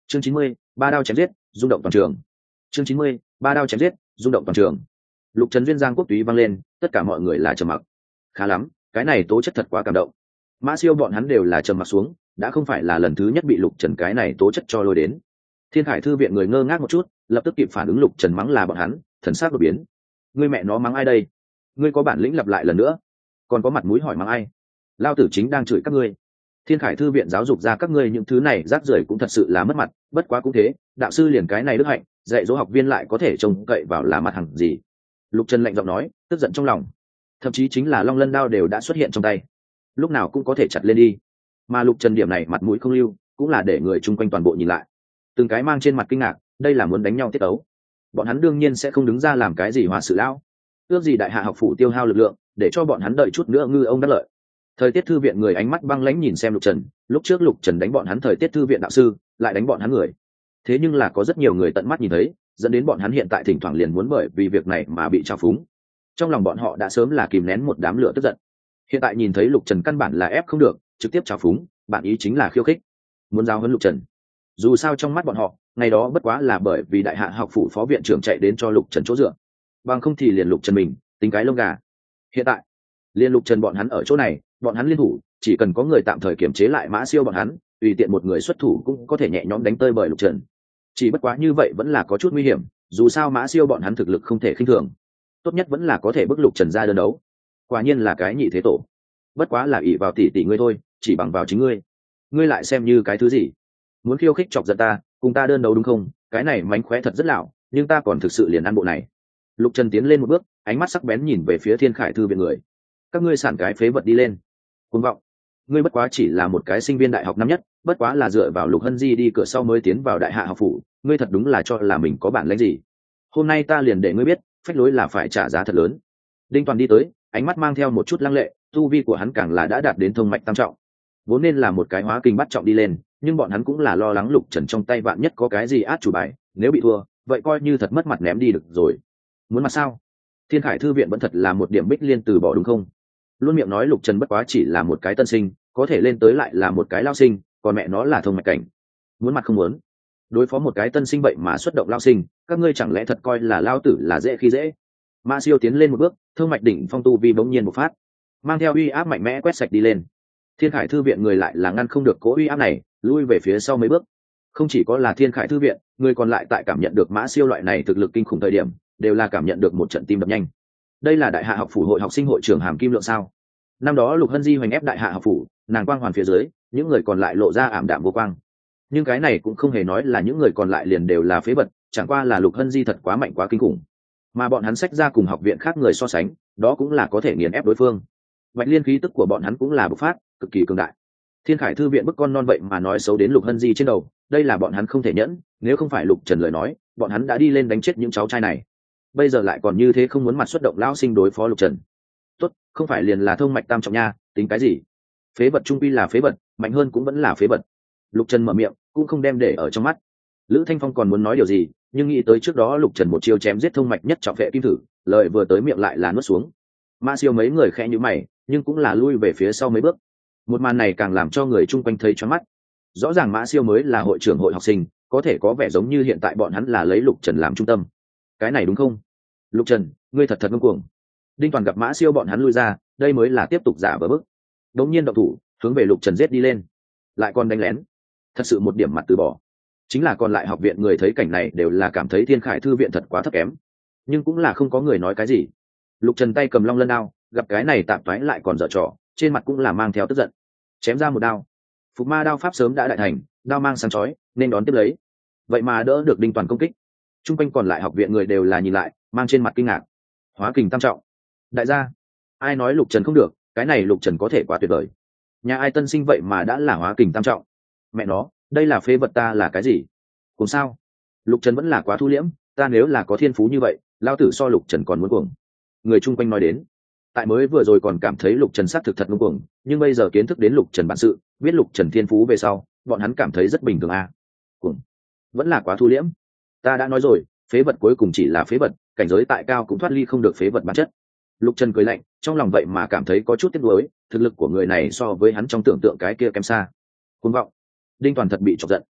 chương 90, ba đao chém giết rung động toàn trường. chương 90, ba đao chém giết rung động toàn trường. Lục trần duyên giang quốc túy vang lên, tất cả mọi người là trầm mặc. Khá lắm, cái này tố chất thật quá cảm động. Mã Siêu bọn hắn đều là trầm mặc xuống, đã không phải là lần thứ nhất bị Lục Trần cái này tố chất cho lôi đến. Thiên Khải thư viện người ngơ ngác một chút, lập tức kịp phản ứng Lục Trần mắng là bọn hắn, thần sắc đột biến. Ngươi mẹ nó mắng ai đây? Ngươi có bản lĩnh lặp lại lần nữa, còn có mặt mũi hỏi mắng ai? Lao tử chính đang chửi các ngươi. Thiên Khải thư viện giáo dục ra các ngươi những thứ này rác rưởi cũng thật sự là mất mặt, bất quá cũng thế, đạo sư liền cái này đức hạnh, dạy dỗ học viên lại có thể trông cậy vào là mặt hàng gì? Lục Trần lạnh giọng nói, tức giận trong lòng. Thậm chí chính là long lân đao đều đã xuất hiện trong tay, lúc nào cũng có thể chặt lên đi. Mà Lục Trần điểm này mặt mũi không lưu, cũng là để người chung quanh toàn bộ nhìn lại, từng cái mang trên mặt kinh ngạc, đây là muốn đánh nhau tiết ấu. Bọn hắn đương nhiên sẽ không đứng ra làm cái gì hòa sự lão, ước gì đại hạ học phủ tiêu hao lực lượng, để cho bọn hắn đợi chút nữa ngư ông đắc lợi. Thời tiết thư viện người ánh mắt băng lãnh nhìn xem Lục Trần, lúc trước Lục Trần đánh bọn hắn thời tiết thư viện đạo sư, lại đánh bọn hắn người. Thế nhưng là có rất nhiều người tận mắt nhìn thấy, dẫn đến bọn hắn hiện tại thỉnh thoảng liền muốn bởi vì việc này mà bị trao phúng. Trong lòng bọn họ đã sớm là kìm nén một đám lửa tức giận. Hiện tại nhìn thấy Lục Trần căn bản là ép không được, trực tiếp trao phúng, bản ý chính là khiêu khích, muốn giao huấn Lục Trần. Dù sao trong mắt bọn họ, ngày đó bất quá là bởi vì đại hạ học phủ phó viện trưởng chạy đến cho Lục Trần chỗ dựa, bằng không thì liền Lục Trần mình tính cái lông gà. Hiện tại liên Lục Trần bọn hắn ở chỗ này, bọn hắn liên thủ, chỉ cần có người tạm thời kiểm chế lại Mã Siêu bọn hắn, tùy tiện một người xuất thủ cũng có thể nhẹ nhõm đánh tơi bởi Lục Trần. Chỉ bất quá như vậy vẫn là có chút nguy hiểm, dù sao Mã Siêu bọn hắn thực lực không thể khinh thường, tốt nhất vẫn là có thể bức Lục Trần ra đơn đấu. Quả nhiên là cái nhị thế tổ, bất quá là ỷ vào tỷ tỷ ngươi thôi, chỉ bằng vào chính ngươi, ngươi lại xem như cái thứ gì? Muốn khiêu khích chọc giận ta, cùng ta đơn đấu đúng không? Cái này mánh khóe thật rất lão, nhưng ta còn thực sự liền ăn bộ này. Lục Trần tiến lên một bước, ánh mắt sắc bén nhìn về phía Thiên Khải thư viện người. Các ngươi sản cái phế vật đi lên. Cuồng vọng, ngươi bất quá chỉ là một cái sinh viên đại học năm nhất, bất quá là dựa vào Lục Hân Di đi cửa sau mới tiến vào đại hạ học phủ, ngươi thật đúng là cho là mình có bản lĩnh gì? Hôm nay ta liền để ngươi biết, phách lối là phải trả giá thật lớn. Đinh Toàn đi tới, ánh mắt mang theo một chút lăng lệ, tu vi của hắn càng là đã đạt đến thông mạch tam trọng, vốn nên là một cái hóa kinh bắt trọng đi lên, nhưng bọn hắn cũng là lo lắng Lục Trần trong tay vạn nhất có cái gì át chủ bài, nếu bị thua, vậy coi như thật mất mặt ném đi được rồi. Muốn mặt sao? Thiên Khải thư viện vẫn thật là một điểm bích liên từ bỏ đúng không? Luôn miệng nói Lục Trần bất quá chỉ là một cái tân sinh, có thể lên tới lại là một cái lao sinh, còn mẹ nó là thông mạch cảnh. Muốn mặt không muốn. Đối phó một cái tân sinh vậy mà xuất động lao sinh, các ngươi chẳng lẽ thật coi là lao tử là dễ khi dễ? Mã Siêu tiến lên một bước, thông mạch đỉnh phong tu vi bỗng nhiên một phát, mang theo uy áp mạnh mẽ quét sạch đi lên. Thiên Khải thư viện người lại là ngăn không được cố uy áp này, lui về phía sau mấy bước. Không chỉ có là Thiên Khải thư viện, người còn lại tại cảm nhận được Mã Siêu loại này thực lực kinh khủng thời điểm, đều là cảm nhận được một trận tim đập nhanh. Đây là đại hạ học phủ hội học sinh hội trưởng Hàm Kim Lượng sao? Năm đó Lục Hân Di hoành ép đại hạ học phủ, nàng quang hoàn phía dưới, những người còn lại lộ ra ảm đạm vô quang. Nhưng cái này cũng không hề nói là những người còn lại liền đều là phế vật, chẳng qua là Lục Hân Di thật quá mạnh quá kinh khủng, mà bọn hắn sách ra cùng học viện khác người so sánh, đó cũng là có thể nghiền ép đối phương. Bạch Liên khí tức của bọn hắn cũng là bộc phát, cực kỳ cường đại. Thiên Khải thư viện bức con non vậy mà nói xấu đến Lục Hân Di trên đầu, đây là bọn hắn không thể nhẫn, nếu không phải Lục Trần lời nói, bọn hắn đã đi lên đánh chết những cháu trai này. Bây giờ lại còn như thế không muốn mặt xuất động lão sinh đối phó Lục Trần. Tốt, không phải liền là thông mạch tam trọng nha, tính cái gì? Phế vật trung quy là phế vật, mạnh hơn cũng vẫn là phế vật. Lục Trần mở miệng, cũng không đem để ở trong mắt. Lữ Thanh Phong còn muốn nói điều gì, nhưng nghĩ tới trước đó Lục Trần một chiêu chém giết thông mạch nhất trọng vệ kim thử, lời vừa tới miệng lại là nuốt xuống. Mã Siêu mấy người khẽ nhíu mày, nhưng cũng là lui về phía sau mấy bước. Một màn này càng làm cho người chung quanh thấy choáng mắt. Rõ ràng Mã Siêu mới là hội trưởng hội học sinh, có thể có vẻ giống như hiện tại bọn hắn là lấy Lục Trần làm trung tâm. Cái này đúng không? Lục Trần, ngươi thật thật ngông cuồng. Đinh Toàn gặp Mã Siêu bọn hắn lui ra, đây mới là tiếp tục giả vờ bức. Đống nhiên động thủ, hướng về Lục Trần giết đi lên, lại còn đánh lén. Thật sự một điểm mặt từ bỏ. Chính là còn lại học viện người thấy cảnh này đều là cảm thấy Thiên Khải thư viện thật quá thấp kém, nhưng cũng là không có người nói cái gì. Lục Trần tay cầm long lân đao, gặp cái này tạm toái lại còn dở trò, trên mặt cũng là mang theo tức giận, chém ra một đao. Phục ma đao pháp sớm đã đại thành, đao mang sáng chói nên đón tiếp lấy, vậy mà đỡ được Đinh Toàn công kích. Trung quanh còn lại học viện người đều là nhìn lại, mang trên mặt kinh ngạc. Hóa kình tam trọng, đại gia, ai nói Lục Trần không được, cái này Lục Trần có thể quá tuyệt vời. Nhà ai tân sinh vậy mà đã là hóa kình tam trọng, mẹ nó, đây là phế vật ta là cái gì? Cùng sao? Lục Trần vẫn là quá thu liễm, ta nếu là có thiên phú như vậy, lao tử so Lục Trần còn muốn cuồng. Người chung quanh nói đến, tại mới vừa rồi còn cảm thấy Lục Trần xác thực thật ngông cuồng, nhưng bây giờ kiến thức đến Lục Trần bản sự, biết Lục Trần thiên phú về sau, bọn hắn cảm thấy rất bình thường à. Cuồng, vẫn là quá thu liễm. Ta đã nói rồi, phế vật cuối cùng chỉ là phế vật, cảnh giới tại cao cũng thoát ly không được phế vật bản chất. Lục Trần cười lạnh, trong lòng vậy mà cảm thấy có chút tiếc nuối, thực lực của người này so với hắn trong tưởng tượng cái kia kém xa. Cuồng vọng. Đinh Toàn thật bị chọc giận.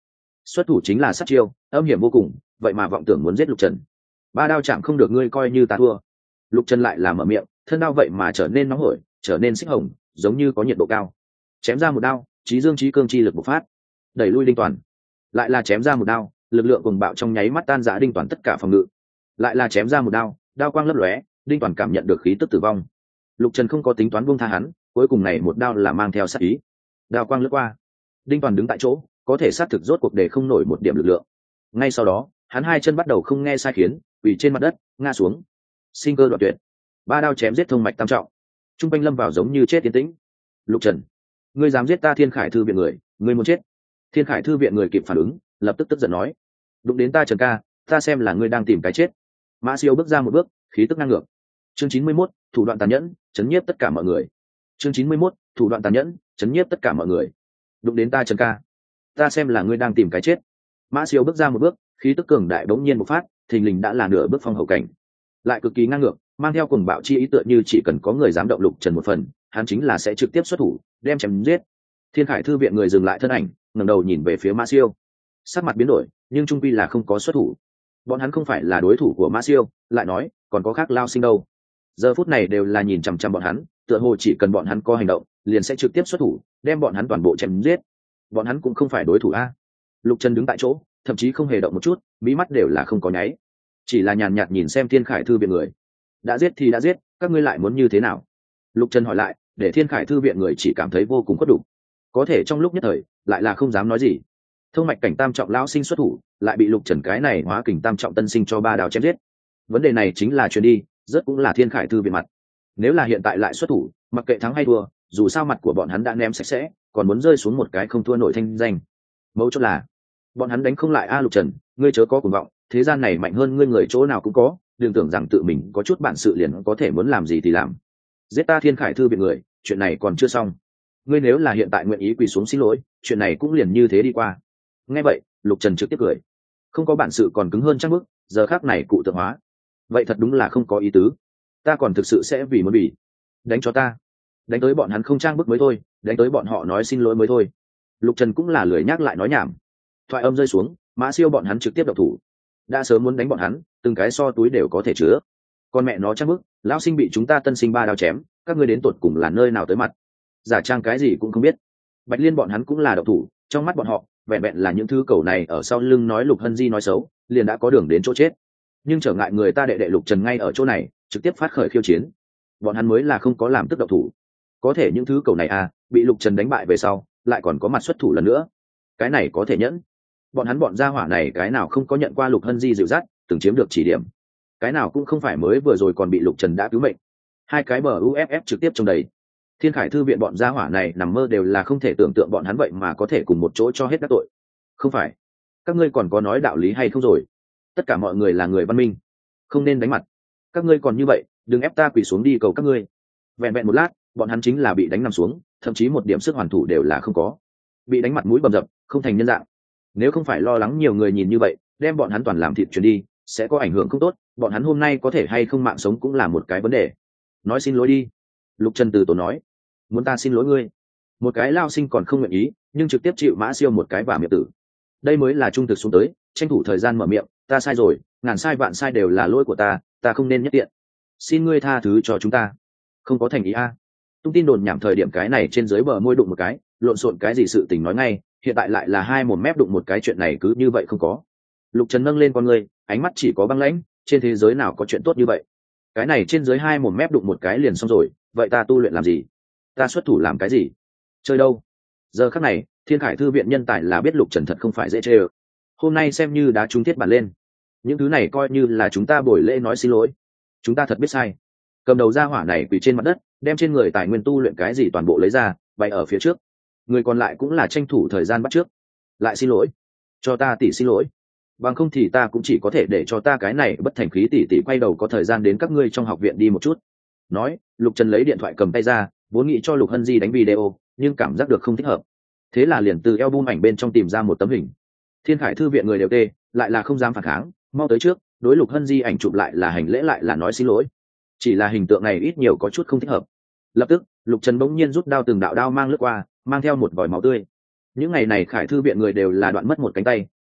xuất thủ chính là sát chiêu âm hiểm vô cùng, vậy mà vọng tưởng muốn giết Lục Trần. Ba đao chạm không được ngươi coi như ta thua. Lục Trần lại là mở miệng, thân đao vậy mà trở nên nóng hổi, trở nên xích hồng, giống như có nhiệt độ cao. Chém ra một đao, chí dương chí cương chi lực bộc phát, đẩy lui Đinh Toàn. Lại là chém ra một đao, lực lượng cuồng bạo trong nháy mắt tan rã Đinh Toàn tất cả phòng ngự. Lại là chém ra một đao, đao quang lấp lóe, Đinh Toàn cảm nhận được khí tức tử vong. Lục Trần không có tính toán buông tha hắn, cuối cùng này một đao là mang theo sát ý. Đao quang lướt qua, Đinh Toàn đứng tại chỗ, có thể sát thực rốt cuộc để không nổi một điểm lực lượng. Ngay sau đó, hắn hai chân bắt đầu không nghe sai khiến, quỳ trên mặt đất, ngã xuống. Sinh cơ đoạn tuyệt. Ba đao chém giết thông mạch tam trọng. Trung quanh lâm vào giống như chết tiến tĩnh. Lục Trần, ngươi dám giết ta Thiên Khải thư viện người, ngươi muốn chết. Thiên Khải thư viện người kịp phản ứng, lập tức tức giận nói: đụng đến ta Trần ca, ta xem là ngươi đang tìm cái chết. Mã Siêu bước ra một bước, khí tức ngang ngược. Chương 91, thủ đoạn tàn nhẫn, chấn nhiếp tất cả mọi người. Chương 91, thủ đoạn tàn nhẫn, chấn nhiếp tất cả mọi người. Đụng đến ta Trần ca, ta xem là ngươi đang tìm cái chết. Mã Siêu bước ra một bước, khí tức cường đại bỗng nhiên một phát, thình lình đã là nửa bước phong hậu cảnh, lại cực kỳ ngang ngược, mang theo cuồng bạo chi ý, tựa như chỉ cần có người dám động Lục Trần một phần, hắn chính là sẽ trực tiếp xuất thủ, đem chém giết. Thiên Khải thư viện người dừng lại thân ảnh, ngẩng đầu nhìn về phía Mã Siêu, sắc mặt biến đổi, nhưng trung quy là không có xuất thủ. Bọn hắn không phải là đối thủ của Mã Siêu, lại nói, còn có khác lao sinh đâu. Giờ phút này đều là nhìn chằm chằm bọn hắn, tựa hồ chỉ cần bọn hắn có hành động, liền sẽ trực tiếp xuất thủ, đem bọn hắn toàn bộ chém giết. Bọn hắn cũng không phải đối thủ a. Lục Trần đứng tại chỗ, thậm chí không hề động một chút, mí mắt đều là không có nháy, chỉ là nhàn nhạt nhìn xem Thiên Khải thư viện người. Đã giết thì đã giết, các ngươi lại muốn như thế nào? Lục Trần hỏi lại, để Thiên Khải thư viện người chỉ cảm thấy vô cùng khuất đủ. Có thể trong lúc nhất thời, lại là không dám nói gì. Thông mạch cảnh tam trọng lão sinh xuất thủ, lại bị Lục Trần cái này hóa kình tam trọng tân sinh cho ba đao chém giết. Vấn đề này chính là truyền đi, rất cũng là Thiên Khải thư viện mặt. Nếu là hiện tại lại xuất thủ, mặc kệ thắng hay thua, dù sao mặt của bọn hắn đã ném sạch sẽ, còn muốn rơi xuống một cái không thua nổi thanh danh. Mấu chốt là, bọn hắn đánh không lại a. Lục Trần, ngươi chớ có cuồng vọng, thế gian này mạnh hơn ngươi người chỗ nào cũng có, đừng tưởng rằng tự mình có chút bản sự liền có thể muốn làm gì thì làm. Giết ta Thiên Khải thư viện người, chuyện này còn chưa xong. Ngươi nếu là hiện tại nguyện ý quỳ xuống xin lỗi, chuyện này cũng liền như thế đi qua. Nghe vậy, Lục Trần trực tiếp cười. Không có bản sự còn cứng hơn chắc bức, giờ khác này cụ tượng hóa. Vậy thật đúng là không có ý tứ. Ta còn thực sự sẽ vì muốn bị đánh cho ta. Đánh tới bọn hắn không trang bức mới thôi, đánh tới bọn họ nói xin lỗi mới thôi. Lục Trần cũng là lười nhắc lại nói nhảm. Thoại âm rơi xuống, Mã Siêu bọn hắn trực tiếp động thủ. Đã sớm muốn đánh bọn hắn, từng cái so túi đều có thể chứa. Con mẹ nó trang bức, lão sinh bị chúng ta tân sinh ba đao chém, các ngươi đến tột cùng là nơi nào tới mặt? Giả trang cái gì cũng không biết. Bạch Liên bọn hắn cũng là động thủ, trong mắt bọn họ, vẹn vẹn là những thứ cầu này ở sau lưng nói Lục Hân Di nói xấu, liền đã có đường đến chỗ chết. Nhưng trở ngại người ta đệ đệ Lục Trần ngay ở chỗ này, trực tiếp phát khởi khiêu chiến. Bọn hắn mới là không có làm tức động thủ. Có thể những thứ cầu này bị Lục Trần đánh bại về sau, lại còn có mặt xuất thủ lần nữa. Cái này có thể nhẫn. Bọn gia hỏa này cái nào không có nhận qua Lục Hân Di dịu dắt, từng chiếm được chỉ điểm. Cái nào cũng không phải mới vừa rồi còn bị Lục Trần đã cứu mệnh. Hai cái bờ UFF trực tiếp trong đầy. Thiên Khải thư viện bọn gia hỏa này nằm mơ đều là không thể tưởng tượng bọn hắn vậy mà có thể cùng một chỗ cho hết các tội. Không phải, các ngươi còn có nói đạo lý hay không rồi? Tất cả mọi người là người văn minh, không nên đánh mặt. Các ngươi còn như vậy, đừng ép ta quỳ xuống đi cầu các ngươi. Vẹn vẹn một lát, bọn hắn chính là bị đánh nằm xuống, thậm chí một điểm sức hoàn thủ đều là không có. Bị đánh mặt mũi bầm dập, không thành nhân dạng. Nếu không phải lo lắng nhiều người nhìn như vậy, đem bọn hắn toàn làm thịt chuyển đi, sẽ có ảnh hưởng không tốt. Bọn hắn hôm nay có thể hay không mạng sống cũng là một cái vấn đề. Nói xin lỗi đi. Lục Trần từ tốn nói. Muốn ta xin lỗi ngươi? Một cái lao sinh còn không nguyện ý, nhưng trực tiếp chịu Mã Siêu một cái vả miệng tử. Đây mới là trung thực xuống tới, tranh thủ thời gian mở miệng. Ta sai rồi, ngàn sai vạn sai đều là lỗi của ta không nên nhất tiện. Xin ngươi tha thứ cho chúng ta. Không có thành ý tung tin đồn nhảm thời điểm cái này trên dưới bờ môi đụng một cái, lộn xộn cái gì sự tình nói ngay, hiện tại lại là hai mồm mép đụng một cái, chuyện này cứ như vậy không có. Lục Trần nâng lên con người, ánh mắt chỉ có băng lãnh, trên thế giới nào có chuyện tốt như vậy? Cái này trên dưới hai mồm mép đụng một cái liền xong rồi, vậy ta tu luyện làm gì? Ta xuất thủ làm cái gì? Chơi đâu? Giờ khắc này, Thiên Khải thư viện nhân tài là biết Lục Trần thật không phải dễ chơi. Hôm nay xem như đã trúng thiết bản lên. Những thứ này coi như là chúng ta buổi lễ nói xin lỗi. Chúng ta thật biết sai. Cầm đầu ra hỏa này quỳ trên mặt đất, đem trên người tài nguyên tu luyện cái gì toàn bộ lấy ra, bày ở phía trước. Người còn lại cũng là tranh thủ thời gian bắt trước. Lại xin lỗi, cho ta tỷ xin lỗi, bằng không thì ta cũng chỉ có thể để cho ta cái này bất thành khí tỷ quay đầu có thời gian đến các ngươi trong học viện đi một chút. Nói, Lục Trần lấy điện thoại cầm tay ra, vốn nghĩ cho Lục Hân Di đánh video, nhưng cảm giác được không thích hợp. Thế là liền từ album ảnh bên trong tìm ra một tấm hình. Thiên Khải thư viện người đều tê, lại là không dám phản kháng, mau tới trước, đối Lục Hân Di ảnh chụp lại là hành lễ lại là nói xin lỗi. Chỉ là hình tượng này ít nhiều có chút không thích hợp. Lập tức, Lục Trần bỗng nhiên rút đao, từng đạo đao mang lướt qua, mang theo một vòi máu tươi. Những ngày này Khải thư viện người đều là đoạn mất một cánh tay,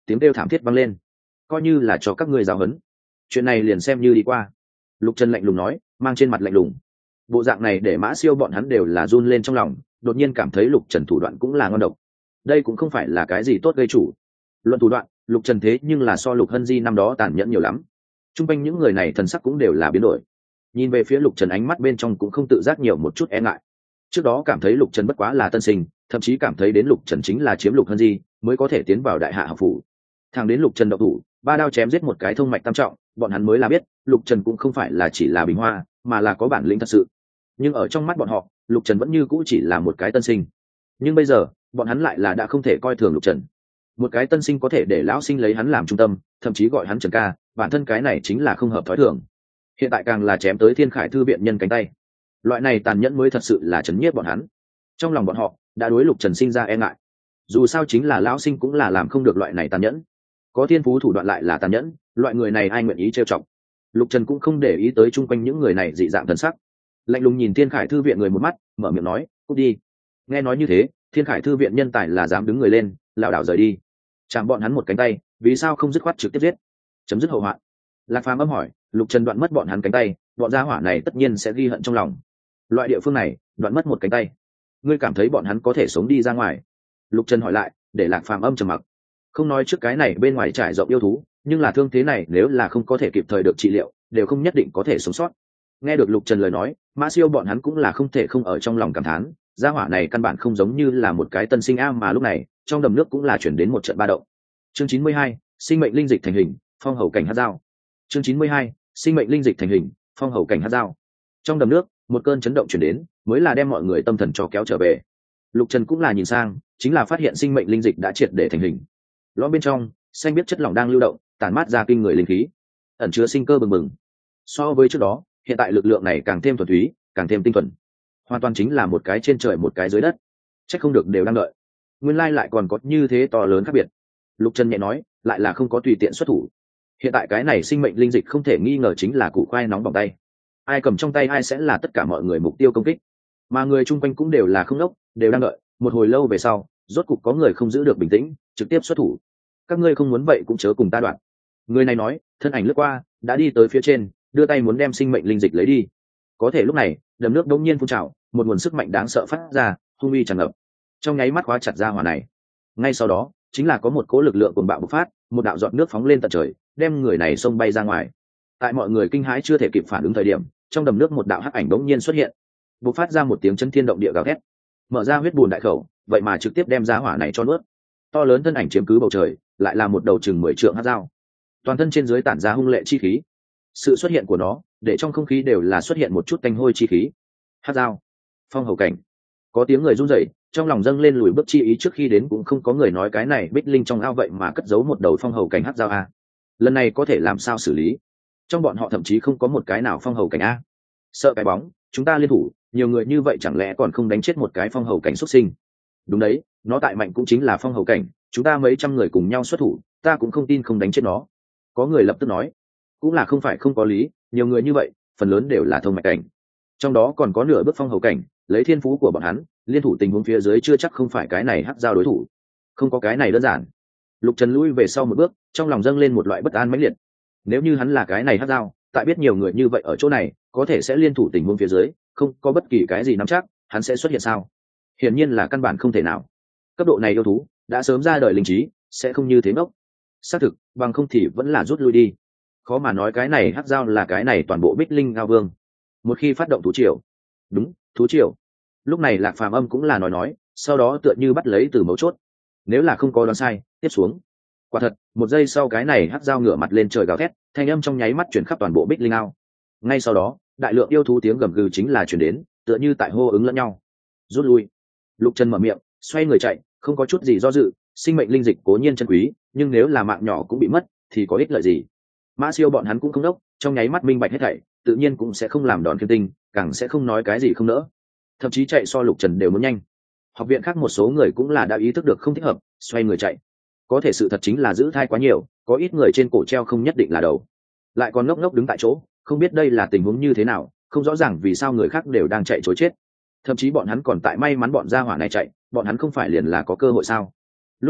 tiếng kêu thảm thiết vang lên. Coi như là cho các ngươi giáo huấn, chuyện này liền xem như đi qua. Lục Trần lạnh lùng nói, mang trên mặt lạnh lùng. Bộ dạng này để Mã Siêu bọn hắn đều là run lên trong lòng, đột nhiên cảm thấy Lục Trần thủ đoạn cũng là ngon độc. Đây cũng không phải là cái gì tốt gây chủ. Luận thủ đoạn, Lục Trần thế nhưng là so Lục Hân Di năm đó tàn nhẫn nhiều lắm. Trung quanh những người này thần sắc cũng đều là biến đổi. Nhìn về phía Lục Trần ánh mắt bên trong cũng không tự giác nhiều một chút e ngại. Trước đó cảm thấy Lục Trần bất quá là tân sinh, thậm chí cảm thấy đến Lục Trần chính là chiếm Lục Hân Di mới có thể tiến vào Đại Hạ học phủ. Thằng đến Lục Trần độc thủ, ba đao chém giết một cái thông mạch tam trọng, bọn hắn mới là biết Lục Trần cũng không phải là chỉ là bình hoa, mà là có bản lĩnh thật sự. Nhưng ở trong mắt bọn họ, Lục Trần vẫn như cũ chỉ là một cái tân sinh. Nhưng bây giờ bọn hắn lại là đã không thể coi thường Lục Trần. Một cái tân sinh có thể để lão sinh lấy hắn làm trung tâm, thậm chí gọi hắn Trần ca, bản thân cái này chính là không hợp thói thường. Hiện tại càng là chém tới Thiên Khải thư viện nhân cánh tay, loại này tàn nhẫn mới thật sự là chấn nhiếp bọn hắn. Trong lòng bọn họ đã đối Lục Trần sinh ra e ngại. Dù sao chính là lão sinh cũng là làm không được loại này tàn nhẫn, có thiên phú thủ đoạn lại là tàn nhẫn, loại người này ai nguyện ý trêu chọc. Lục Trần cũng không để ý tới chung quanh những người này dị dạng thần sắc, lạnh lùng nhìn Thiên Khải thư viện người một mắt, mở miệng nói, cút đi. Nghe nói như thế, Thiên Khải thư viện nhân tài là dám đứng người lên, lảo đảo rời đi. Chạm bọn hắn một cánh tay, vì sao không dứt khoát trực tiếp giết, chấm dứt hậu hoạn? Lạc Phàm âm hỏi. Lục Trần đoạn mất bọn hắn cánh tay, bọn gia hỏa này tất nhiên sẽ ghi hận trong lòng. Loại địa phương này đoạn mất một cánh tay, ngươi cảm thấy bọn hắn có thể sống đi ra ngoài? Lục Trần hỏi lại, để Lạc Phàm âm trầm mặc. Không nói trước cái này bên ngoài trải rộng yêu thú, nhưng là thương thế này nếu là không có thể kịp thời được trị liệu, đều không nhất định có thể sống sót. Nghe được Lục Trần lời nói, Mã Siêu bọn hắn cũng là không thể không ở trong lòng cảm thán, gia hỏa này căn bản không giống như là một cái tân sinh a, mà lúc này trong đầm nước cũng là chuyển đến một trận ba động. Chương 92, sinh mệnh linh dịch thành hình, phong hầu cảnh hắc giao. Chương 92, sinh mệnh linh dịch thành hình, phong hầu cảnh hắc giao. Trong đầm nước một cơn chấn động chuyển đến, mới là đem mọi người tâm thần cho kéo trở về. Lục Trần cũng là nhìn sang, chính là phát hiện sinh mệnh linh dịch đã triệt để thành hình. Lõm bên trong xanh biết chất lỏng đang lưu động, tản mát ra kinh người linh khí, ẩn chứa sinh cơ bừng bừng. So với trước đó, hiện tại lực lượng này càng thêm thuần túy, càng thêm tinh thuần, hoàn toàn chính là một cái trên trời một cái dưới đất. Chắc không được đều đang đợi, nguyên lai lại còn có như thế to lớn khác biệt. Lục Trần nhẹ nói, lại là không có tùy tiện xuất thủ. Hiện tại cái này sinh mệnh linh dịch không thể nghi ngờ chính là củ khoai nóng bỏng tay, ai cầm trong tay ai sẽ là tất cả mọi người mục tiêu công kích. Mà người chung quanh cũng đều là không đốc, đều đang đợi. Một hồi lâu về sau, rốt cục có người không giữ được bình tĩnh, trực tiếp xuất thủ. Các ngươi không muốn vậy cũng chớ cùng ta đoạn. Người này nói, thân ảnh lướt qua, đã đi tới phía trên, đưa tay muốn đem sinh mệnh linh dịch lấy đi. Có thể lúc này đầm nước đông nhiên phun trào, một nguồn sức mạnh đáng sợ phát ra, hung uy tràn ngập, trong nháy mắt khóa chặt ra hỏa này. Ngay sau đó chính là có một cỗ lực lượng cuồng bạo bộc phát, một đạo giọt nước phóng lên tận trời, đem người này xông bay ra ngoài. Tại mọi người kinh hãi chưa thể kịp phản ứng thời điểm, trong đầm nước một đạo hắc ảnh bỗng nhiên xuất hiện, bộc phát ra một tiếng chấn thiên động địa gào thét, mở ra huyết bùn đại khẩu, vậy mà trực tiếp đem ra hỏa này cho nuốt. To lớn thân ảnh chiếm cứ bầu trời, lại là một đầu chừng 10 trượng hắc dao, toàn thân trên dưới tản ra hung lệ chi khí. Sự xuất hiện của nó để trong không khí đều là xuất hiện một chút tanh hôi chi khí. Hắc dao, phong hầu cảnh. Có tiếng người run rẩy, trong lòng dâng lên lùi bước chi ý. Trước khi đến cũng không có người nói cái này bích linh trong ao vậy mà cất giấu một đầu phong hầu cảnh hắc dao a. Lần này có thể làm sao xử lý? Trong bọn họ thậm chí không có một cái nào phong hầu cảnh a. Sợ cái bóng, chúng ta liên thủ, nhiều người như vậy chẳng lẽ còn không đánh chết một cái phong hầu cảnh xuất sinh? Đúng đấy, nó tại mạnh cũng chính là phong hầu cảnh, chúng ta mấy trăm người cùng nhau xuất thủ, ta cũng không tin không đánh chết nó. Có người lập tức nói, cũng là không phải không có lý, nhiều người như vậy phần lớn đều là thông mạch cảnh, trong đó còn có nửa bước phong hầu cảnh, lấy thiên phú của bọn hắn liên thủ tình huống phía dưới chưa chắc không phải cái này hắc giao đối thủ. Không có cái này đơn giản. Lục Trần lui về sau một bước, trong lòng dâng lên một loại bất an mãnh liệt. Nếu như hắn là cái này hắc giao, tại biết nhiều người như vậy ở chỗ này có thể sẽ liên thủ tình huống phía dưới, không có bất kỳ cái gì nắm chắc hắn sẽ xuất hiện sao? Hiển nhiên là căn bản không thể nào. Cấp độ này yêu thú đã sớm ra đời linh trí, sẽ không như thế ngốc. Xác thực, bằng không thì vẫn là rút lui đi. Khó mà nói cái này hắc giao là cái này toàn bộ bích linh ngao vương. Một khi phát động thú triều, đúng, thú triều. Lúc này Lạc Phàm âm cũng là nói, sau đó tựa như bắt lấy từ mấu chốt. Nếu là không có đoán sai, tiếp xuống. Quả thật, một giây sau cái này hắc giao ngửa mặt lên trời gào thét, thanh âm trong nháy mắt chuyển khắp toàn bộ bích linh ao. Ngay sau đó, đại lượng yêu thú tiếng gầm gừ chính là chuyển đến, tựa như tại hô ứng lẫn nhau. Rút lui. Lục Trần mở miệng, xoay người chạy, không có chút gì do dự. Sinh mệnh linh dịch cố nhiên chân quý, nhưng nếu là mạng nhỏ cũng bị mất thì có ích lợi gì? Mã Siêu bọn hắn cũng không đốc, trong nháy mắt minh bạch hết thảy, tự nhiên cũng sẽ không làm đòn khiêm tinh, càng sẽ không nói cái gì không nỡ. Thậm chí chạy so Lục Trần đều muốn nhanh. Học viện khác một số người cũng là đã ý thức được không thích hợp, xoay người chạy. Có thể sự thật chính là giữ thai quá nhiều, có ít người trên cổ treo không nhất định là đầu, lại còn ngốc ngốc đứng tại chỗ, không biết đây là tình huống như thế nào, không rõ ràng vì sao người khác đều đang chạy trối chết. Thậm chí bọn hắn còn tại may mắn bọn gia hỏa này chạy, bọn hắn không phải liền là có cơ hội sao? Lúc này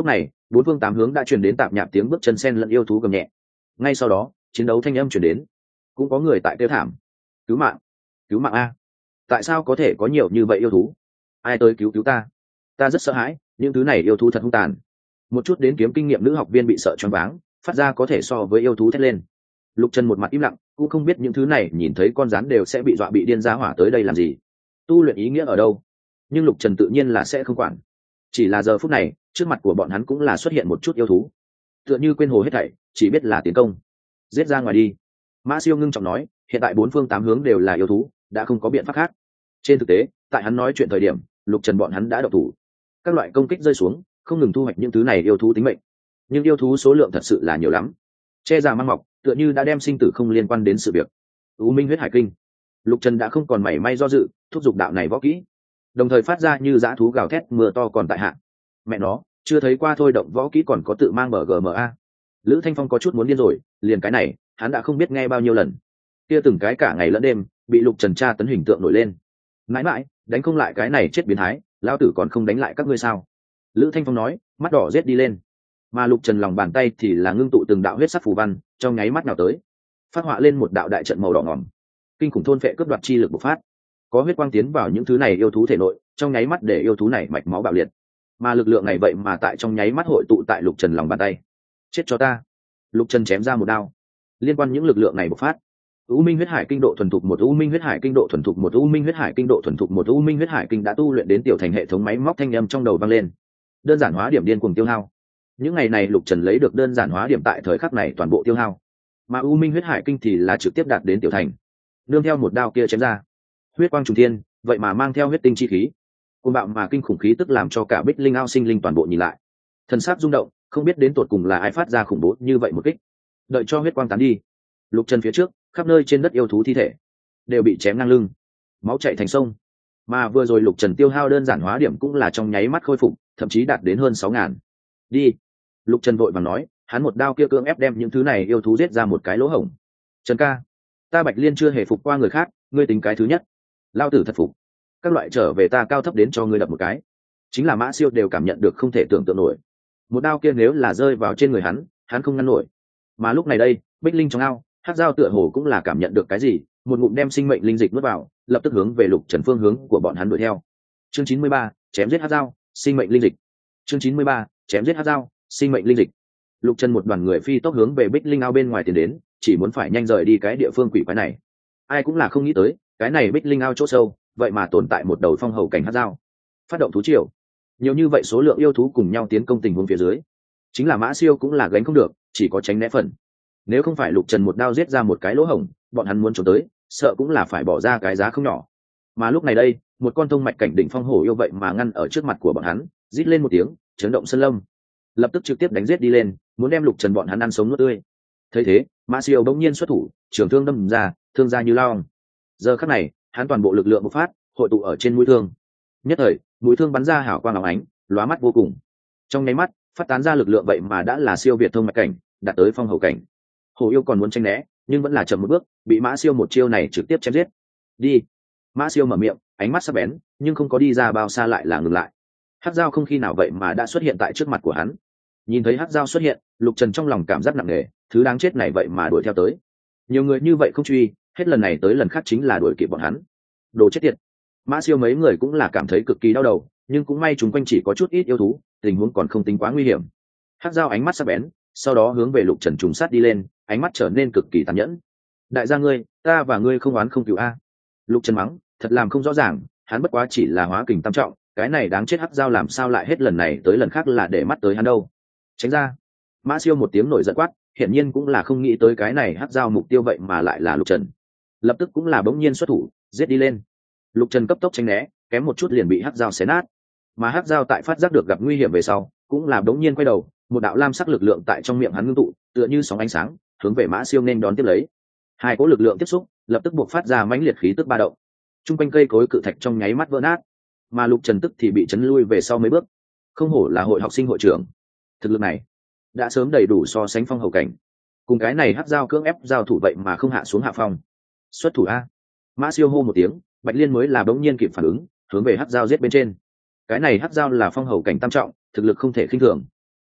bốn phương tám hướng đã truyền đến tạp nhạp tiếng bước chân sen lẫn yêu thú gầm nhẹ. Ngay sau đó chiến đấu thanh âm truyền đến, cũng có người tại kêu thảm. Cứu mạng, cứu mạng a, tại sao có thể có nhiều như vậy yêu thú, ai tới cứu cứu ta rất sợ hãi, những thứ này yêu thú thật hung tàn. Một chút đến kiếm kinh nghiệm nữ học viên bị sợ choáng váng, phát ra có thể so với yêu thú thét lên. Lục Trần một mặt im lặng, cũng không biết những thứ này nhìn thấy con rắn đều sẽ bị dọa bị điên ra hỏa tới đây làm gì, tu luyện ý nghĩa ở đâu. Nhưng Lục Trần tự nhiên là sẽ không quản, chỉ là giờ phút này trước mặt của bọn hắn cũng là xuất hiện một chút yêu thú, tựa như quên hồ hết thảy, chỉ biết là tiến công. Giết ra ngoài đi, Mã Siêu ngưng trọng nói, hiện tại bốn phương tám hướng đều là yêu thú, đã không có biện pháp khác. Trên thực tế tại hắn nói chuyện thời điểm, Lục Trần bọn hắn đã độc thủ, các loại công kích rơi xuống, không ngừng thu hoạch những thứ này yêu thú tính mệnh. Nhưng yêu thú số lượng thật sự là nhiều lắm, che già mang mọc, tựa như đã đem sinh tử không liên quan đến sự việc. U Minh huyết hải kinh, Lục Trần đã không còn mảy may do dự, thúc giục đạo này võ kỹ, đồng thời phát ra như dã thú gào thét, mưa to còn tại hạ. Mẹ nó, chưa thấy qua thôi động võ kỹ còn có tự mang BGMA. Lữ Thanh Phong có chút muốn điên rồi, liền cái này hắn đã không biết nghe bao nhiêu lần, kia từng cái cả ngày lẫn đêm bị Lục Trần tra tấn hình tượng nổi lên. Mãi mãi đánh không lại cái này chết biến thái, lão tử còn không đánh lại các ngươi sao? Lữ Thanh Phong nói, mắt đỏ giết đi lên. Mà Lục Trần lòng bàn tay thì là ngưng tụ từng đạo huyết sắc phù văn, trong nháy mắt nào tới, phát họa lên một đạo đại trận màu đỏ ngòm, kinh khủng thôn phệ cướp đoạt chi lực bộc phát, có huyết quang tiến vào những thứ này yêu thú thể nội, trong nháy mắt để yêu thú này mạch máu bạo liệt. Mà lực lượng này vậy mà tại trong nháy mắt hội tụ tại Lục Trần lòng bàn tay. Chết cho ta! Lục Trần chém ra một đao. Liên quan những lực lượng này bộc phát, U Minh huyết hải kinh độ thuần thục một, U Minh huyết hải kinh độ thuần thục một, U Minh huyết hải kinh độ thuần thục một, U Minh huyết hải kinh đã tu luyện đến tiểu thành hệ thống máy móc thanh âm trong đầu vang lên. Đơn giản hóa điểm điên cuồng tiêu hao. Những ngày này Lục Trần lấy được đơn giản hóa điểm tại thời khắc này toàn bộ tiêu hao, mà U Minh huyết hải kinh thì là trực tiếp đạt đến tiểu thành. Nương theo một đao kia chém ra, huyết quang trùng thiên, vậy mà mang theo huyết tinh chi khí, côn bạo mà kinh khủng khí tức làm cho cả Bích Linh ao sinh linh toàn bộ nhìn lại, thần sắc rung động, không biết đến tột cùng là ai phát ra khủng bố như vậy một kích. Đợi cho huyết quang tán đi, Lục Trần phía trước khắp nơi trên đất yêu thú thi thể đều bị chém ngang lưng, máu chảy thành sông. Mà vừa rồi Lục Trần tiêu hao đơn giản hóa điểm cũng là trong nháy mắt khôi phục, thậm chí đạt đến hơn 6.000. Đi, Lục Trần vội vàng nói, hắn một đao kia cưỡng ép đem những thứ này yêu thú giết ra một cái lỗ hổng. Trần ca, ta Bạch Liên chưa hề phục qua người khác, ngươi tính cái thứ nhất. Lao tử thật phục, các loại trở về ta cao thấp đến cho ngươi đập một cái. Chính là Mã Siêu đều cảm nhận được không thể tưởng tượng nổi, một đao kia nếu là rơi vào trên người hắn không ngăn nổi. Mà lúc này đây Bích Linh trong ao, Hắc Dao tựa hồ cũng là cảm nhận được cái gì, một ngụm đem sinh mệnh linh dịch nuốt vào, lập tức hướng về Lục Trần phương hướng của bọn hắn đuổi theo. Chương 93, chém giết Hắc Dao, sinh mệnh linh dịch. Chương 93, chém giết Hắc Dao, sinh mệnh linh dịch. Lục Trần một đoàn người phi tốc hướng về Bích Linh ao bên ngoài tiến đến, chỉ muốn phải nhanh rời đi cái địa phương quỷ quái này. Ai cũng là không nghĩ tới, cái này Bích Linh ao chỗ sâu, vậy mà tồn tại một đầu phong hầu cảnh Hắc Dao. Phát động thú triều, nhiều như vậy số lượng yêu thú cùng nhau tiến công tình huống phía dưới, chính là Mã Siêu cũng là gánh không được, chỉ có tránh né phần. Nếu không phải Lục Trần một đao giết ra một cái lỗ hổng, bọn hắn muốn trốn tới, sợ cũng là phải bỏ ra cái giá không nhỏ. Mà lúc này đây, một con thông mạch cảnh đỉnh phong hổ yêu vậy mà ngăn ở trước mặt của bọn hắn, rít lên một tiếng, chấn động sân lâm, lập tức trực tiếp đánh giết đi lên, muốn đem Lục Trần bọn hắn ăn sống nuốt tươi. Thấy thế, Mã Siêu bỗng nhiên xuất thủ, trường thương đâm ra, thương ra như lao. Giờ khắc này, hắn toàn bộ lực lượng bộc phát, hội tụ ở trên mũi thương. Nhất thời, mũi thương bắn ra hào quang óng ánh, lóa mắt vô cùng. Trong nháy mắt, phát tán ra lực lượng vậy mà đã là siêu việt thông mạch cảnh, đạt tới phong hầu cảnh. Hổ yêu còn muốn tranh né, nhưng vẫn là chậm một bước, bị Mã Siêu một chiêu này trực tiếp chém giết. Đi. Mã Siêu mở miệng, ánh mắt sắc bén, nhưng không có đi ra bao xa lại là ngừng lại. Hắc Dao không khi nào vậy mà đã xuất hiện tại trước mặt của hắn. Nhìn thấy Hắc Dao xuất hiện, Lục Trần trong lòng cảm giác nặng nề, thứ đáng chết này vậy mà đuổi theo tới. Nhiều người như vậy không truy, hết lần này tới lần khác chính là đuổi kịp bọn hắn. Đồ chết tiệt. Mã Siêu mấy người cũng là cảm thấy cực kỳ đau đầu, nhưng cũng may chúng quanh chỉ có chút ít yêu thú, tình huống còn không tính quá nguy hiểm. Hắc Dao ánh mắt sắc bén, sau đó hướng về Lục Trần trùng sát đi lên, ánh mắt trở nên cực kỳ tàn nhẫn. Đại gia ngươi, ta và ngươi không oán không cừu a. Lục Trần mắng, thật làm không rõ ràng, hắn bất quá chỉ là hóa kình tam trọng, cái này đáng chết Hắc Dao làm sao lại hết lần này tới lần khác là để mắt tới hắn đâu. Tránh ra. Mã Siêu một tiếng nổi giận quát, hiển nhiên cũng là không nghĩ tới cái này Hắc Dao mục tiêu vậy mà lại là Lục Trần. Lập tức cũng là bỗng nhiên xuất thủ, giết đi lên. Lục Trần cấp tốc tránh né, kém một chút liền bị Hắc Dao xé nát. Mà Hắc Dao tại phát giác được gặp nguy hiểm về sau, cũng là bỗng nhiên quay đầu, một đạo lam sắc lực lượng tại trong miệng hắn ngưng tụ, tựa như sóng ánh sáng, hướng về Mã Siêu nên đón tiếp lấy. Hai cỗ lực lượng tiếp xúc, lập tức buộc phát ra mãnh liệt khí tức ba động. Trung quanh cây cối cự thạch trong nháy mắt vỡ nát, mà Lục Trần tức thì bị chấn lui về sau mấy bước. Không hổ là hội học sinh hội trưởng, thực lực này đã sớm đầy đủ so sánh phong hầu cảnh. Cùng cái này Hắc Dao cưỡng ép giao thủ vậy mà không hạ xuống hạ phong. Xuất thủ a. Mã Siêu hô một tiếng, Bạch Liên mới là bỗng nhiên kịp phản ứng, hướng về Hắc Dao giết bên trên. Cái này Hắc Dao là phong hầu cảnh tam trọng, thực lực không thể khinh thường.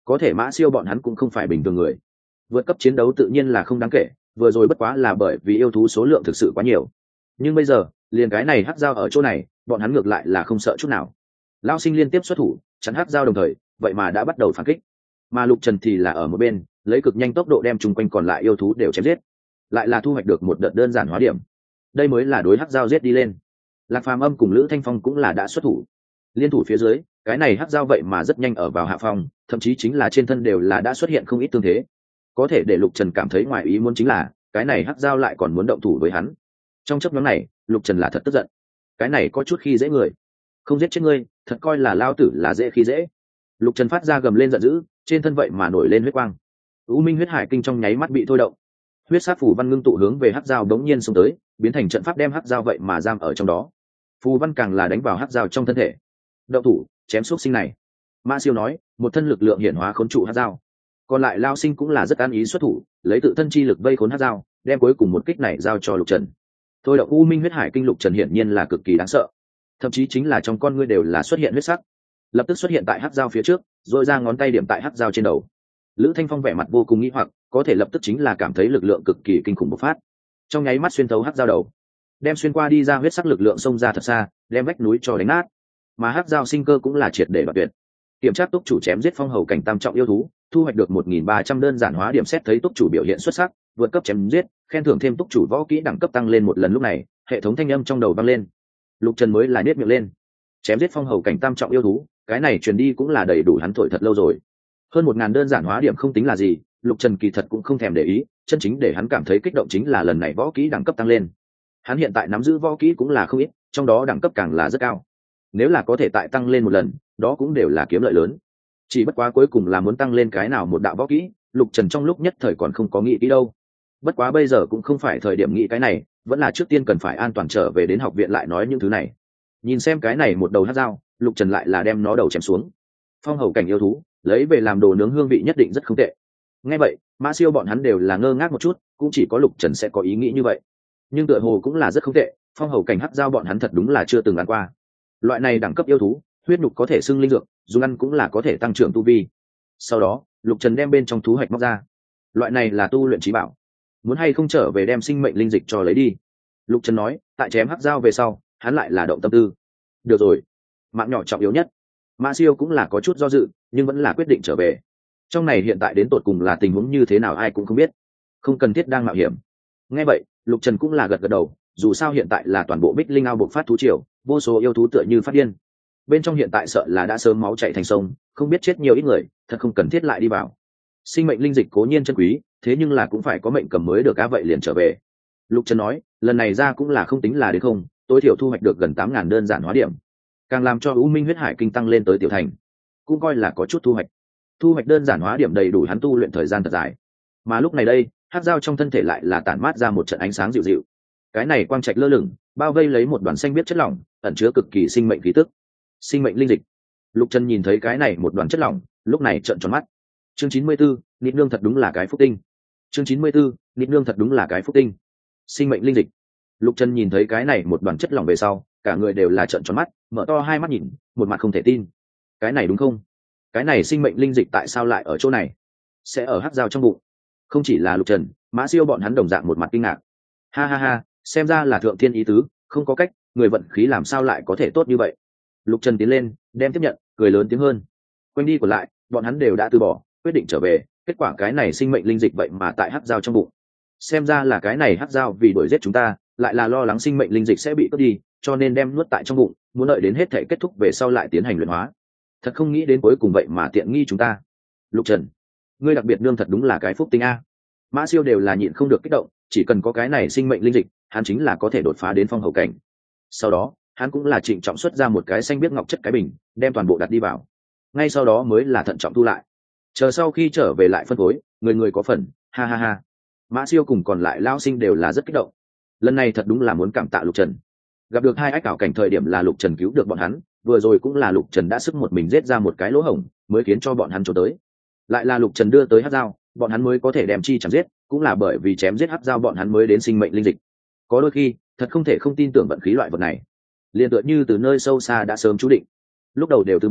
có thể Mã Siêu bọn hắn cũng không phải bình thường người, vượt cấp chiến đấu tự nhiên là không đáng kể, vừa rồi bất quá là bởi vì yêu thú số lượng thực sự quá nhiều. Nhưng bây giờ liền cái này hắc giao ở chỗ này, bọn hắn ngược lại là không sợ chút nào. Lao Sinh liên tiếp xuất thủ chắn hắc giao, đồng thời vậy mà đã bắt đầu phản kích, mà Lục Trần thì là ở một bên lấy cực nhanh tốc độ đem chung quanh còn lại yêu thú đều chém giết, lại là thu hoạch được một đợt đơn giản hóa điểm. Đây mới là đối hắc giao giết đi lên. Lạc Phàm Âm cùng Lữ Thanh Phong cũng là đã xuất thủ, liên thủ phía dưới cái này hắc giao vậy mà rất nhanh ở vào hạ phong, thậm chí chính là trên thân đều là đã xuất hiện không ít tương thế. Có thể để Lục Trần cảm thấy ngoài ý muốn chính là cái này hắc giao lại còn muốn động thủ với hắn. Trong chấp nhóm này Lục Trần là thật tức giận, cái này có chút khi dễ người, không giết chết ngươi thật coi là lao tử là dễ khi dễ. Lục Trần phát ra gầm lên giận dữ, trên thân vậy mà nổi lên huyết quang. U Minh huyết hải kinh trong nháy mắt bị thôi động, huyết sát phù văn ngưng tụ hướng về hắc giao đống nhiên xông tới, biến thành trận pháp đem hắc giao vậy mà giam ở trong đó. Phù văn càng là đánh vào hắc giao trong thân thể. Động thủ chém xúc sinh này, Mã Siêu nói, một thân lực lượng hiển hóa khốn trụ hắc giao. Còn lại Lao Sinh cũng là rất an ý xuất thủ, lấy tự thân chi lực vây khốn hắc giao, đem cuối cùng một kích này giao cho Lục Trần. Thôi động U Minh huyết hải kinh, Lục Trần hiển nhiên là cực kỳ đáng sợ, thậm chí chính là trong con ngươi đều là xuất hiện huyết sắc, lập tức xuất hiện tại hắc giao phía trước, rồi ra ngón tay điểm tại hắc giao trên đầu. Lữ Thanh Phong vẻ mặt vô cùng nghi hoặc, có thể lập tức chính là cảm thấy lực lượng cực kỳ kinh khủng bộc phát, trong nháy mắt xuyên thấu hắc giao đầu, đem xuyên qua đi ra huyết sắc lực lượng xông ra thật xa, đem vách núi cho đánh nát. Mà hắc giao sinh cơ cũng là triệt để đoạt tuyệt. Kiểm tra túc chủ chém giết phong hầu cảnh tam trọng yêu thú, thu hoạch được 1.300 đơn giản hóa điểm. Xét thấy túc chủ biểu hiện xuất sắc, vượt cấp chém giết, khen thưởng thêm túc chủ võ kỹ đẳng cấp tăng lên một lần. Lúc này hệ thống thanh âm trong đầu vang lên, Lục Trần mới là nhếch miệng lên. Chém giết phong hầu cảnh tam trọng yêu thú, cái này truyền đi cũng là đầy đủ hắn thổi thật lâu rồi. Hơn 1.000 đơn giản hóa điểm không tính là gì, Lục Trần kỳ thật cũng không thèm để ý, chân chính để hắn cảm thấy kích động chính là lần này võ kỹ đẳng cấp tăng lên. Hắn hiện tại nắm giữ võ kỹ cũng là không ít, trong đó đẳng cấp càng là rất cao. Nếu là có thể tại tăng lên một lần, đó cũng đều là kiếm lợi lớn. Chỉ bất quá cuối cùng là muốn tăng lên cái nào một đạo võ kỹ, Lục Trần trong lúc nhất thời còn không có nghĩ kỹ đâu. Bất quá bây giờ cũng không phải thời điểm nghĩ cái này, vẫn là trước tiên cần phải an toàn trở về đến học viện lại nói những thứ này. Nhìn xem cái này một đầu hắc dao, Lục Trần lại là đem nó đầu chém xuống. Phong hầu cảnh yêu thú, lấy về làm đồ nướng hương vị nhất định rất không tệ. Nghe vậy, Mã Siêu bọn hắn đều là ngơ ngác một chút, cũng chỉ có Lục Trần sẽ có ý nghĩ như vậy. Nhưng tựa hồ cũng là rất không tệ, phong hầu cảnh hắc dao bọn hắn thật đúng là chưa từng ăn qua. Loại này đẳng cấp yêu thú, huyết nhục có thể xưng linh dược, dùng ăn cũng là có thể tăng trưởng tu vi. Sau đó Lục Trần đem bên trong thú hạch móc ra, loại này là tu luyện trí bảo, muốn hay không trở về đem sinh mệnh linh dịch cho lấy đi. Lục Trần nói, tại chém hắc dao về sau hắn lại là động tâm tư. Được rồi, mạng nhỏ trọng yếu nhất. Mã Siêu cũng là có chút do dự, nhưng vẫn là quyết định trở về. Trong này hiện tại đến tột cùng là tình huống như thế nào ai cũng không biết, không cần thiết đang mạo hiểm. Nghe vậy Lục Trần cũng là gật gật đầu, dù sao hiện tại là toàn bộ Bích Linh ao bộc phát thú triều, vô số yêu thú tựa như phát điên, bên trong hiện tại sợ là đã sớm máu chảy thành sông, không biết chết nhiều ít người, thật không cần thiết lại đi vào. Sinh mệnh linh dịch cố nhiên chân quý, thế nhưng là cũng phải có mệnh cầm mới được á, vậy liền trở về. Lục Trần nói, lần này ra cũng là không tính là đến không, tối thiểu thu hoạch được gần 8.000 đơn giản hóa điểm, càng làm cho U Minh huyết hải kinh tăng lên tới tiểu thành, cũng coi là có chút thu hoạch. Thu hoạch đơn giản hóa điểm đầy đủ hắn tu luyện thời gian thật dài. Mà lúc này đây hắc dao trong thân thể lại là tản mát ra một trận ánh sáng dịu dịu, cái này quang trạch lơ lửng, bao vây lấy một đoàn xanh biết chất lỏng, ẩn chứa cực kỳ sinh mệnh khí tức. Sinh mệnh linh dịch. Lục Trần nhìn thấy cái này một đoàn chất lỏng, lúc này trợn tròn mắt. Chương 94, nịt nương thật đúng là cái phúc tinh. Chương 94, nịt nương thật đúng là cái phúc tinh. Sinh mệnh linh dịch. Lục Trần nhìn thấy cái này một đoàn chất lỏng về sau, cả người đều là trợn tròn mắt, mở to hai mắt nhìn, một mặt không thể tin. Cái này đúng không? Cái này sinh mệnh linh dịch tại sao lại ở chỗ này? Sẽ ở hắc dao trong bụng? Không chỉ là Lục Trần, Mã Siêu bọn hắn đồng dạng một mặt kinh ngạc. Ha ha ha, xem ra là thượng thiên ý tứ, không có cách, người vận khí làm sao lại có thể tốt như vậy. Lục Trần tiến lên đem tiếp nhận, cười lớn tiếng hơn. Quanh đi còn lại bọn hắn đều đã từ bỏ, quyết định trở về. Kết quả cái này sinh mệnh linh dịch vậy mà tại hắc dao trong bụng. Xem ra là cái này hắc dao vì đuổi giết chúng ta, lại là lo lắng sinh mệnh linh dịch sẽ bị cướp đi, cho nên đem nuốt tại trong bụng, muốn đợi đến hết thể kết thúc về sau lại tiến hành luyện hóa. Thật không nghĩ đến cuối cùng vậy mà tiện nghi chúng ta. Lục Trần, ngươi đặc biệt nương thật đúng là cái phúc tinh a. Mã Siêu đều là nhịn không được kích động, chỉ cần có cái này sinh mệnh linh dịch, hắn chính là có thể đột phá đến phong hầu cảnh. Sau đó hắn cũng là trịnh trọng xuất ra một cái xanh biếc ngọc chất cái bình, đem toàn bộ đặt đi vào, ngay sau đó mới là thận trọng thu lại, chờ sau khi trở về lại phân phối, người người có phần. Ha ha ha. Mã Siêu cùng còn lại Lao Sinh đều là rất kích động, lần này thật đúng là muốn cảm tạ Lục Trần. Gặp được hai ách ảo cảnh thời điểm là Lục Trần cứu được bọn hắn, vừa rồi cũng là Lục Trần đã sức một mình giết ra một cái lỗ hổng, mới khiến cho bọn hắn trốn tới. Lại là Lục Trần đưa tới hắc dao, bọn hắn mới có thể đem chi chém giết, cũng là bởi vì chém giết hắc dao bọn hắn mới đến sinh mệnh linh dịch. Có đôi khi thật không thể không tin tưởng vận khí loại vật này, liền tựa như từ nơi sâu xa đã sớm chú định, lúc đầu đều từ bỏ,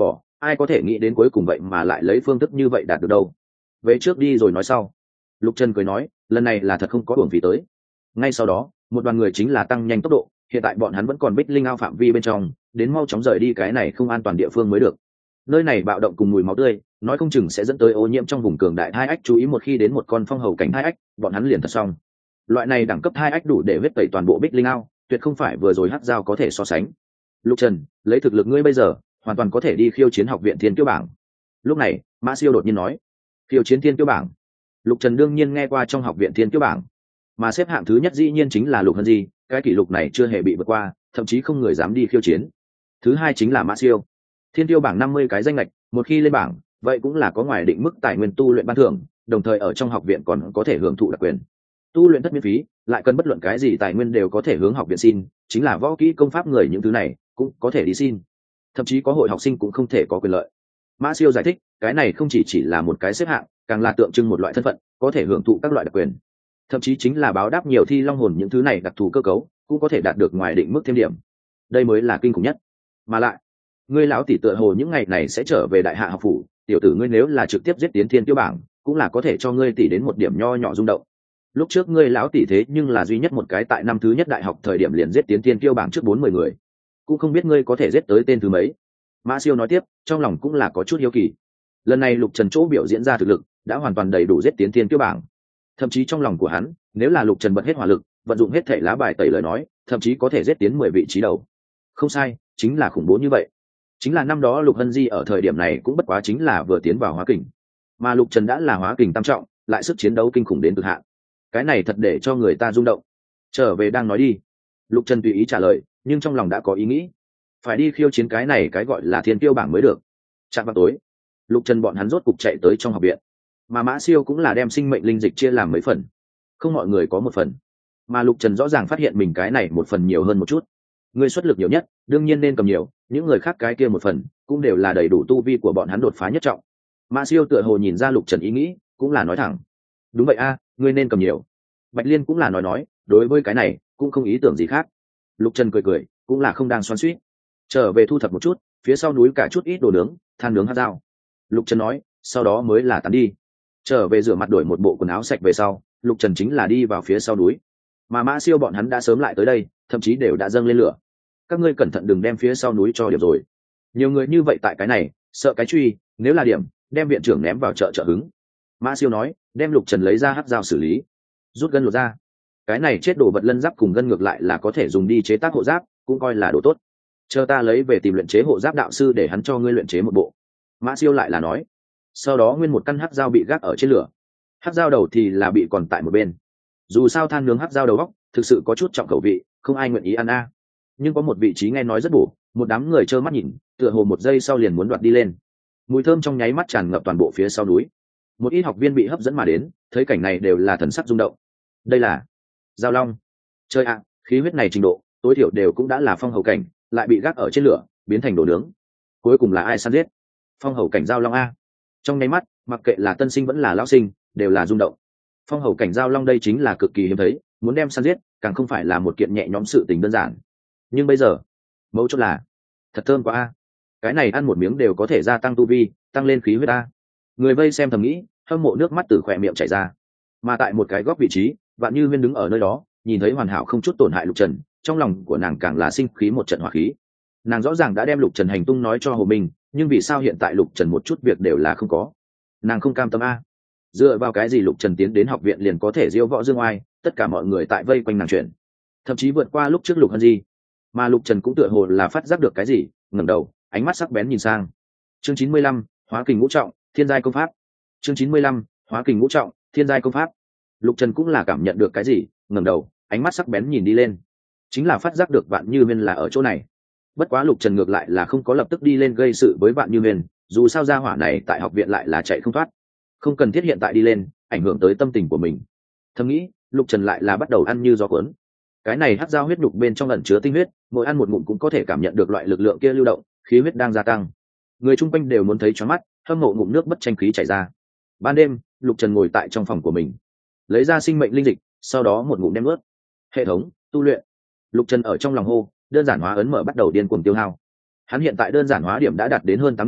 ai có thể nghĩ đến cuối cùng vậy mà lại lấy phương thức như vậy đạt được đâu. Về trước đi rồi nói sau. Lục Trần cười nói, lần này là thật không có uổng phí tới. Ngay sau đó một đoàn người chính là tăng nhanh tốc độ, hiện tại bọn hắn vẫn còn Bích Linh ao phạm vi bên trong, đến mau chóng rời đi cái này không an toàn địa phương mới được. Nơi này bạo động cùng mùi máu tươi nói không chừng sẽ dẫn tới ô nhiễm trong vùng cường đại hai ách, chú ý một khi đến một con phong hầu cảnh hai ách bọn hắn liền thật xong. Loại này đẳng cấp hai ách đủ để huyết tẩy toàn bộ Bích Linh ao, tuyệt không phải vừa rồi hắc giao có thể so sánh. Lục Trần, lấy thực lực ngươi bây giờ hoàn toàn có thể đi khiêu chiến học viện thiên kiêu bảng. Lúc này Mã Siêu đột nhiên nói, khiêu chiến thiên kiêu bảng. Lục Trần đương nhiên nghe qua trong học viện thiên kiêu bảng, mà xếp hạng thứ nhất dĩ nhiên chính là Lục Hân Di, cái kỷ lục này chưa hề bị vượt qua, thậm chí không người dám đi khiêu chiến. Thứ hai chính là Mã Siêu, thiên kiêu bảng 50 cái danh lệch, một khi lên bảng vậy cũng là có ngoài định mức tài nguyên tu luyện ban thưởng, đồng thời ở trong học viện còn có thể hưởng thụ đặc quyền tu luyện thất miễn phí, lại cần bất luận cái gì tài nguyên đều có thể hướng học viện xin, chính là võ kỹ công pháp người những thứ này cũng có thể đi xin, thậm chí có hội học sinh cũng không thể có quyền lợi. Mã Siêu giải thích, cái này không chỉ là một cái xếp hạng, càng là tượng trưng một loại thân phận, có thể hưởng thụ các loại đặc quyền, thậm chí chính là báo đáp nhiều thi long hồn những thứ này đặc thù cơ cấu cũng có thể đạt được ngoài định mức thêm điểm. Đây mới là kinh khủng nhất. Mà lại ngươi lão tỷ tựa hồ những ngày này sẽ trở về đại hạ học phủ, tiểu tử ngươi nếu là trực tiếp giết tiến thiên kiêu bảng cũng là có thể cho ngươi tỷ đến một điểm nho nhỏ rung động. Lúc trước ngươi lão tỷ thế nhưng là duy nhất một cái tại năm thứ nhất đại học thời điểm liền giết tiến thiên kiêu bảng trước 40 người, cũng không biết ngươi có thể giết tới tên thứ mấy. Mã Siêu nói tiếp, trong lòng cũng là có chút hiếu kỳ. Lần này Lục Trần chỗ biểu diễn ra thực lực đã hoàn toàn đầy đủ giết tiến thiên kiêu bảng, thậm chí trong lòng của hắn nếu là Lục Trần bật hết hỏa lực, vận dụng hết thể lá bài tẩy lời nói, thậm chí có thể giết tiến 10 vị trí đầu. Không sai, chính là khủng bố như vậy. Chính là năm đó Lục Hân Di ở thời điểm này cũng bất quá chính là vừa tiến vào hóa kình, mà Lục Trần đã là hóa kình tam trọng, lại sức chiến đấu kinh khủng đến cực hạn. Cái này thật để cho người ta rung động. Trở về đang nói đi. Lục Trần tùy ý trả lời, nhưng trong lòng đã có ý nghĩ, phải đi khiêu chiến cái này cái gọi là thiên kiêu bảng mới được. Chạm vào tối, Lục Trần bọn hắn rốt cục chạy tới trong học viện, mà Mã Siêu cũng là đem sinh mệnh linh dịch chia làm mấy phần, không mọi người có một phần, mà Lục Trần rõ ràng phát hiện mình cái này một phần nhiều hơn một chút. Người xuất lực nhiều nhất đương nhiên nên cầm nhiều, những người khác cái kia một phần cũng đều là đầy đủ tu vi của bọn hắn đột phá nhất trọng. Mã Siêu tựa hồ nhìn ra Lục Trần ý nghĩ, cũng là nói thẳng, đúng vậy a, ngươi nên cầm nhiều. Bạch Liên cũng là nói, đối với cái này cũng không ý tưởng gì khác. Lục Trần cười, cũng là không đang xoắn xuýt, trở về thu thập một chút phía sau núi cả chút ít đồ nướng, than nướng hạt dao. Lục Trần nói, sau đó mới là tán đi. Trở về rửa mặt đổi một bộ quần áo sạch về sau, Lục Trần chính là đi vào phía sau núi, mà Mã Siêu bọn hắn đã sớm lại tới đây, thậm chí đều đã dâng lên lửa. Các ngươi cẩn thận đừng đem phía sau núi cho điểm rồi, nhiều người như vậy tại cái này sợ cái truy, nếu là điểm đem viện trưởng ném vào chợ hứng. Mã Siêu nói, đem Lục Trần lấy ra hắc dao xử lý, rút gân lột ra. Cái này chết đồ vật lân giáp cùng gân ngược lại là có thể dùng đi chế tác hộ giáp, cũng coi là đồ tốt. Chờ ta lấy về tìm luyện chế hộ giáp đạo sư để hắn cho ngươi luyện chế một bộ. Mã Siêu lại là nói. Sau đó nguyên một căn hắc dao bị gác ở trên lửa, hắc dao đầu thì là bị còn tại một bên. Dù sao than nướng hắc dao đầu góc thực sự có chút trọng khẩu vị, không ai nguyện ý ăn a. Nhưng có một vị trí nghe nói rất bổ, một đám người trơ mắt nhìn, tựa hồ một giây sau liền muốn đoạt đi lên. Mùi thơm trong nháy mắt tràn ngập toàn bộ phía sau núi. Một ít học viên bị hấp dẫn mà đến, thấy cảnh này đều là thần sắc rung động. Đây là giao long. Chơi ạ, khí huyết này trình độ tối thiểu đều cũng đã là phong hầu cảnh, lại bị gác ở trên lửa biến thành đồ nướng. Cuối cùng là ai săn giết? Phong hầu cảnh giao long a. Trong nháy mắt, mặc kệ là tân sinh vẫn là lão sinh, đều là rung động. Phong hầu cảnh giao long đây chính là cực kỳ hiếm thấy, muốn đem săn giết càng không phải là một kiện nhẹ nhõm sự tình đơn giản. Nhưng bây giờ mấu chốt là thật thơm quá a, cái này ăn một miếng đều có thể gia tăng tu vi, tăng lên khí huyết a. Người vây xem thầm nghĩ, hâm mộ nước mắt từ khỏe miệng chảy ra. Mà tại một cái góc vị trí, Vạn Như Huyên đứng ở nơi đó, nhìn thấy hoàn hảo không chút tổn hại Lục Trần, trong lòng của nàng càng là sinh khí một trận hỏa khí. Nàng rõ ràng đã đem Lục Trần hành tung nói cho Hồ Minh, nhưng vì sao hiện tại Lục Trần một chút việc đều là không có? Nàng không cam tâm a. Dựa vào cái gì Lục Trần tiến đến học viện liền có thể diêu võ dương oai, tất cả mọi người tại vây quanh nàng chuyển, thậm chí vượt qua lúc trước Lục Hân Di. Mà Lục Trần cũng tựa hồ là phát giác được cái gì, ngẩng đầu, ánh mắt sắc bén nhìn sang. Chương 95, Hóa Kình Ngũ Trọng, Thiên giai công pháp. Chương 95, Hóa Kình Ngũ Trọng, Thiên giai công pháp. Lục Trần cũng là cảm nhận được cái gì, ngẩng đầu, ánh mắt sắc bén nhìn đi lên, chính là phát giác được Vạn Như Huyên là ở chỗ này. Bất quá Lục Trần ngược lại là không có lập tức đi lên gây sự với Vạn Như Huyên, dù sao gia hỏa này tại học viện lại là chạy không thoát, không cần thiết hiện tại đi lên ảnh hưởng tới tâm tình của mình. Thầm nghĩ, Lục Trần lại là bắt đầu ăn như gió cuốn. Cái này hắc dao huyết nhục bên trong ẩn chứa tinh huyết, mỗi ăn một ngụm cũng có thể cảm nhận được loại lực lượng kia lưu động, khí huyết đang gia tăng. Người chung quanh đều muốn thấy choáng mắt, hâm mộ ngụm nước bất tranh khí chảy ra. Ban đêm, Lục Trần ngồi tại trong phòng của mình, lấy ra sinh mệnh linh dịch, sau đó một ngụm đem ướt. Hệ thống tu luyện. Lục Trần ở trong lòng hô, đơn giản hóa ấn mở bắt đầu điên cuồng tiêu hao. Hắn hiện tại đơn giản hóa điểm đã đạt đến hơn 8.000,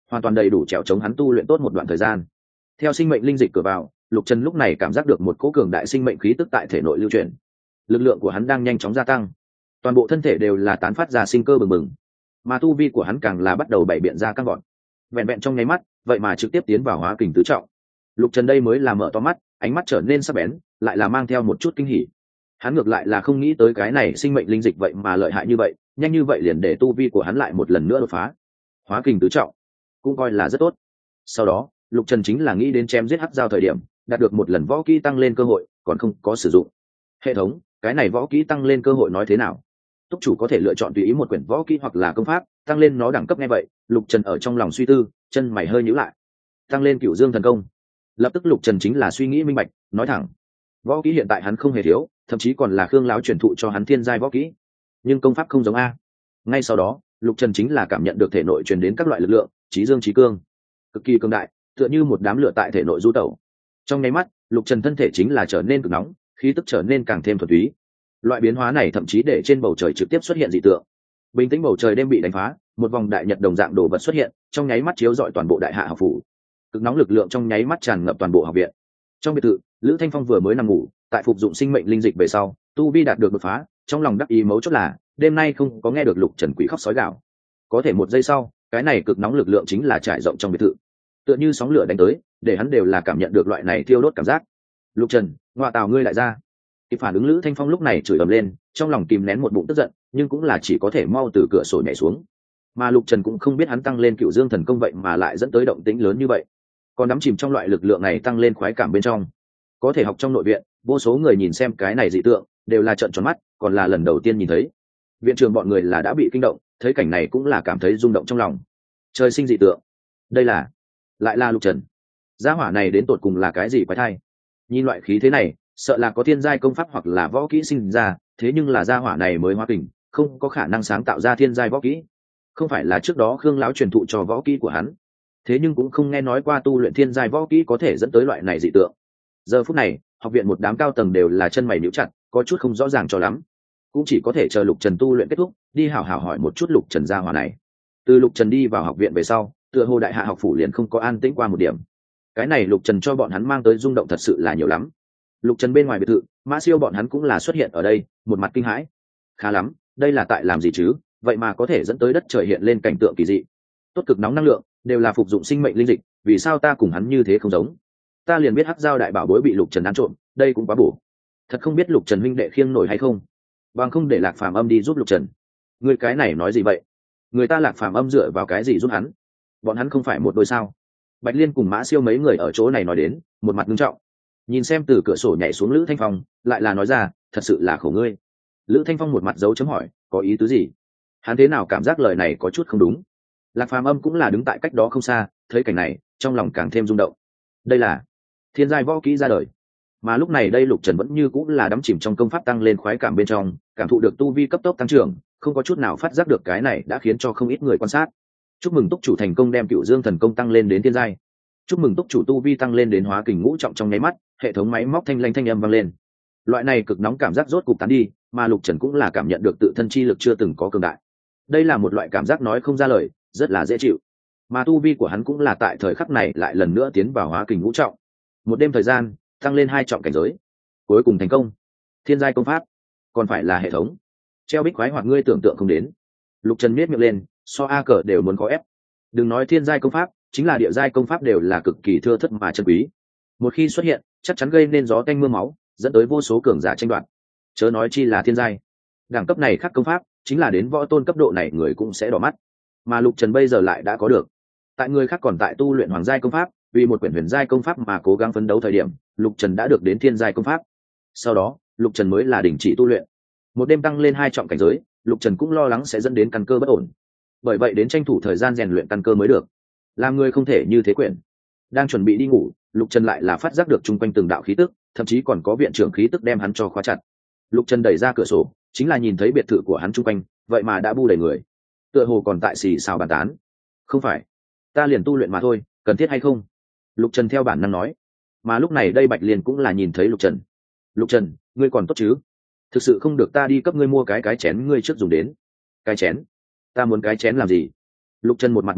hoàn toàn đầy đủ trèo chống hắn tu luyện tốt một đoạn thời gian. Theo sinh mệnh linh dịch cửa vào, Lục Trần lúc này cảm giác được một cỗ cường đại sinh mệnh khí tức tại thể nội lưu chuyển. Lực lượng của hắn đang nhanh chóng gia tăng, toàn bộ thân thể đều là tán phát ra sinh cơ bừng bừng, mà tu vi của hắn càng là bắt đầu bảy biện ra căng gọn. Vẹn vẹn trong nháy mắt, vậy mà trực tiếp tiến vào hóa kình tứ trọng. Lục Trần đây mới là mở to mắt, ánh mắt trở nên sắc bén, lại là mang theo một chút kinh hỉ. Hắn ngược lại là không nghĩ tới cái này sinh mệnh linh dịch vậy mà lợi hại như vậy, nhanh như vậy liền để tu vi của hắn lại một lần nữa đột phá. Hóa kình tứ trọng, cũng coi là rất tốt. Sau đó, Lục Trần chính là nghĩ đến chém giết hắc giao thời điểm, đạt được một lần võ kỹ tăng lên cơ hội, còn không có sử dụng. Hệ thống, cái này võ kỹ tăng lên cơ hội nói thế nào? Túc chủ có thể lựa chọn tùy ý một quyển võ kỹ hoặc là công pháp, tăng lên nó đẳng cấp. Nghe vậy, Lục Trần ở trong lòng suy tư, chân mày hơi nhíu lại. Tăng lên Cửu Dương thần công. Lập tức Lục Trần chính là suy nghĩ minh bạch, nói thẳng, võ kỹ hiện tại hắn không hề thiếu, thậm chí còn là Khương lão truyền thụ cho hắn thiên giai võ kỹ, nhưng công pháp không giống a. Ngay sau đó, Lục Trần chính là cảm nhận được thể nội truyền đến các loại lực lượng, chí dương chí cương, cực kỳ cường đại, tựa như một đám lửa tại thể nội du tẩu. Trong nháy mắt, Lục Trần thân thể chính là trở nên cực nóng, khí tức trở nên càng thêm thuần túy. Loại biến hóa này thậm chí để trên bầu trời trực tiếp xuất hiện dị tượng. Bình tĩnh bầu trời đêm bị đánh phá, một vòng đại nhật đồng dạng đồ vật xuất hiện, trong nháy mắt chiếu rọi toàn bộ đại hạ học phủ. Cực nóng lực lượng trong nháy mắt tràn ngập toàn bộ học viện. Trong biệt thự, Lữ Thanh Phong vừa mới nằm ngủ, tại phục dụng sinh mệnh linh dịch về sau, tu vi đạt được đột phá, trong lòng đắc ý mấu chốt là đêm nay không có nghe được Lục Trần quỷ khóc sói gào. Có thể một giây sau, cái này cực nóng lực lượng chính là trải rộng trong biệt thự, tựa như sóng lửa đánh tới, để hắn đều là cảm nhận được loại này thiêu đốt cảm giác. Lục Trần, ngoại tào ngươi lại ra. Kịp phản ứng Lữ Thanh Phong lúc này chửi ầm lên, trong lòng kìm nén một bụng tức giận, nhưng cũng là chỉ có thể mau từ cửa sổ nhảy xuống. Mà Lục Trần cũng không biết hắn tăng lên Cửu Dương thần công vậy mà lại dẫn tới động tĩnh lớn như vậy, còn đắm chìm trong loại lực lượng này tăng lên khoái cảm bên trong. Có thể học trong nội viện, vô số người nhìn xem cái này dị tượng, đều là trợn tròn mắt, còn là lần đầu tiên nhìn thấy. Viện trưởng bọn người là đã bị kinh động, thấy cảnh này cũng là cảm thấy rung động trong lòng. Trời sinh dị tượng, đây là lại là Lục Trần. Gia hỏa này đến tột cùng là cái gì quái thai? Nhìn loại khí thế này, sợ là có thiên giai công pháp hoặc là võ kỹ sinh ra, thế nhưng là gia hỏa này mới hóa kình, không có khả năng sáng tạo ra thiên giai võ kỹ. Không phải là trước đó Khương lão truyền thụ cho võ kỹ của hắn, thế nhưng cũng không nghe nói qua tu luyện thiên giai võ kỹ có thể dẫn tới loại này dị tượng. Giờ phút này, học viện một đám cao tầng đều là chân mày nhíu chặt, có chút không rõ ràng cho lắm, cũng chỉ có thể chờ Lục Trần tu luyện kết thúc, đi hảo hảo hỏi một chút Lục Trần gia hỏa này. Từ Lục Trần đi vào học viện về sau, tựa hồ đại hạ học phủ liền không có an tĩnh qua một điểm. Cái này Lục Trần cho bọn hắn mang tới rung động thật sự là nhiều lắm. Lục Trần bên ngoài biệt thự, Mã Siêu bọn hắn cũng là xuất hiện ở đây, một mặt kinh hãi. Khá lắm, đây là tại làm gì chứ, vậy mà có thể dẫn tới đất trời hiện lên cảnh tượng kỳ dị. Tốt cực nóng năng lượng, đều là phục dụng sinh mệnh linh dịch, vì sao ta cùng hắn như thế không giống? Ta liền biết hắc giao đại bảo bối bị Lục Trần ăn trộm, đây cũng quá bổ. Thật không biết Lục Trần huynh đệ khiêng nổi hay không, bằng không để Lạc Phàm Âm đi giúp Lục Trần. Người cái này nói gì vậy? Người ta Lạc Phàm Âm dựa vào cái gì giúp hắn? Bọn hắn không phải một đôi sao? Bạch Liên cùng Mã Siêu mấy người ở chỗ này nói đến, một mặt nghiêm trọng. Nhìn xem từ cửa sổ nhảy xuống Lữ Thanh Phong, lại là nói ra, thật sự là khổ ngươi. Lữ Thanh Phong một mặt dấu chấm hỏi, có ý tứ gì? Hắn thế nào cảm giác lời này có chút không đúng? Lạc Phàm Âm cũng là đứng tại cách đó không xa, thấy cảnh này, trong lòng càng thêm rung động. Đây là thiên giai võ kỹ ra đời, mà lúc này đây Lục Trần vẫn như cũng là đắm chìm trong công pháp tăng lên khoái cảm bên trong, cảm thụ được tu vi cấp tốc tăng trưởng, không có chút nào phát giác được cái này đã khiến cho không ít người quan sát. Chúc mừng túc chủ thành công đem Cửu Dương thần công tăng lên đến thiên giai. Chúc mừng túc chủ tu vi tăng lên đến hóa kình ngũ trọng. Trong nháy mắt, hệ thống máy móc thanh lanh thanh âm vang lên. Loại này cực nóng cảm giác rốt cục tán đi, mà Lục Trần cũng là cảm nhận được tự thân chi lực chưa từng có cường đại. Đây là một loại cảm giác nói không ra lời, rất là dễ chịu. Mà tu vi của hắn cũng là tại thời khắc này lại lần nữa tiến vào hóa kình ngũ trọng. Một đêm thời gian, tăng lên 2 trọng cảnh giới, cuối cùng thành công. Thiên giai công pháp, còn phải là hệ thống. Treo bích khoái hoặc ngươi tưởng tượng không đến. Lục Trần miết miệng lên, so a cờ đều muốn có ép. Đừng nói thiên giai công pháp, chính là địa giai công pháp đều là cực kỳ thưa thớt mà chân quý. Một khi xuất hiện, chắc chắn gây nên gió tanh mưa máu, dẫn tới vô số cường giả tranh đoạt. Chớ nói chi là thiên giai. Đẳng cấp này khác công pháp, chính là đến võ tôn cấp độ này người cũng sẽ đỏ mắt. Mà Lục Trần bây giờ lại đã có được. Tại người khác còn tại tu luyện hoàng giai công pháp, vì một quyển huyền giai công pháp mà cố gắng phấn đấu thời điểm, Lục Trần đã được đến thiên giai công pháp. Sau đó, Lục Trần mới là đình chỉ tu luyện. Một đêm tăng lên 2 trọng cảnh giới, Lục Trần cũng lo lắng sẽ dẫn đến căn cơ bất ổn. Bởi vậy đến tranh thủ thời gian rèn luyện căn cơ mới được. Làm người không thể như thế quyển. Đang chuẩn bị đi ngủ, Lục Trần lại là phát giác được chung quanh từng đạo khí tức, thậm chí còn có viện trưởng khí tức đem hắn cho khóa chặt. Lục Trần đẩy ra cửa sổ, chính là nhìn thấy biệt thự của hắn chung quanh, vậy mà đã bu đầy người. Tựa hồ còn tại xì xào bàn tán. Không phải, ta liền tu luyện mà thôi, cần thiết hay không? Lục Trần theo bản năng nói. Mà lúc này đây Bạch Liên cũng là nhìn thấy Lục Trần. Lục Trần, ngươi còn tốt chứ? Thực sự không được ta đi cấp ngươi mua cái chén ngươi trước dùng đến. Cái chén? Ta muốn cái chén làm gì? Lục Trần một mặt một bức,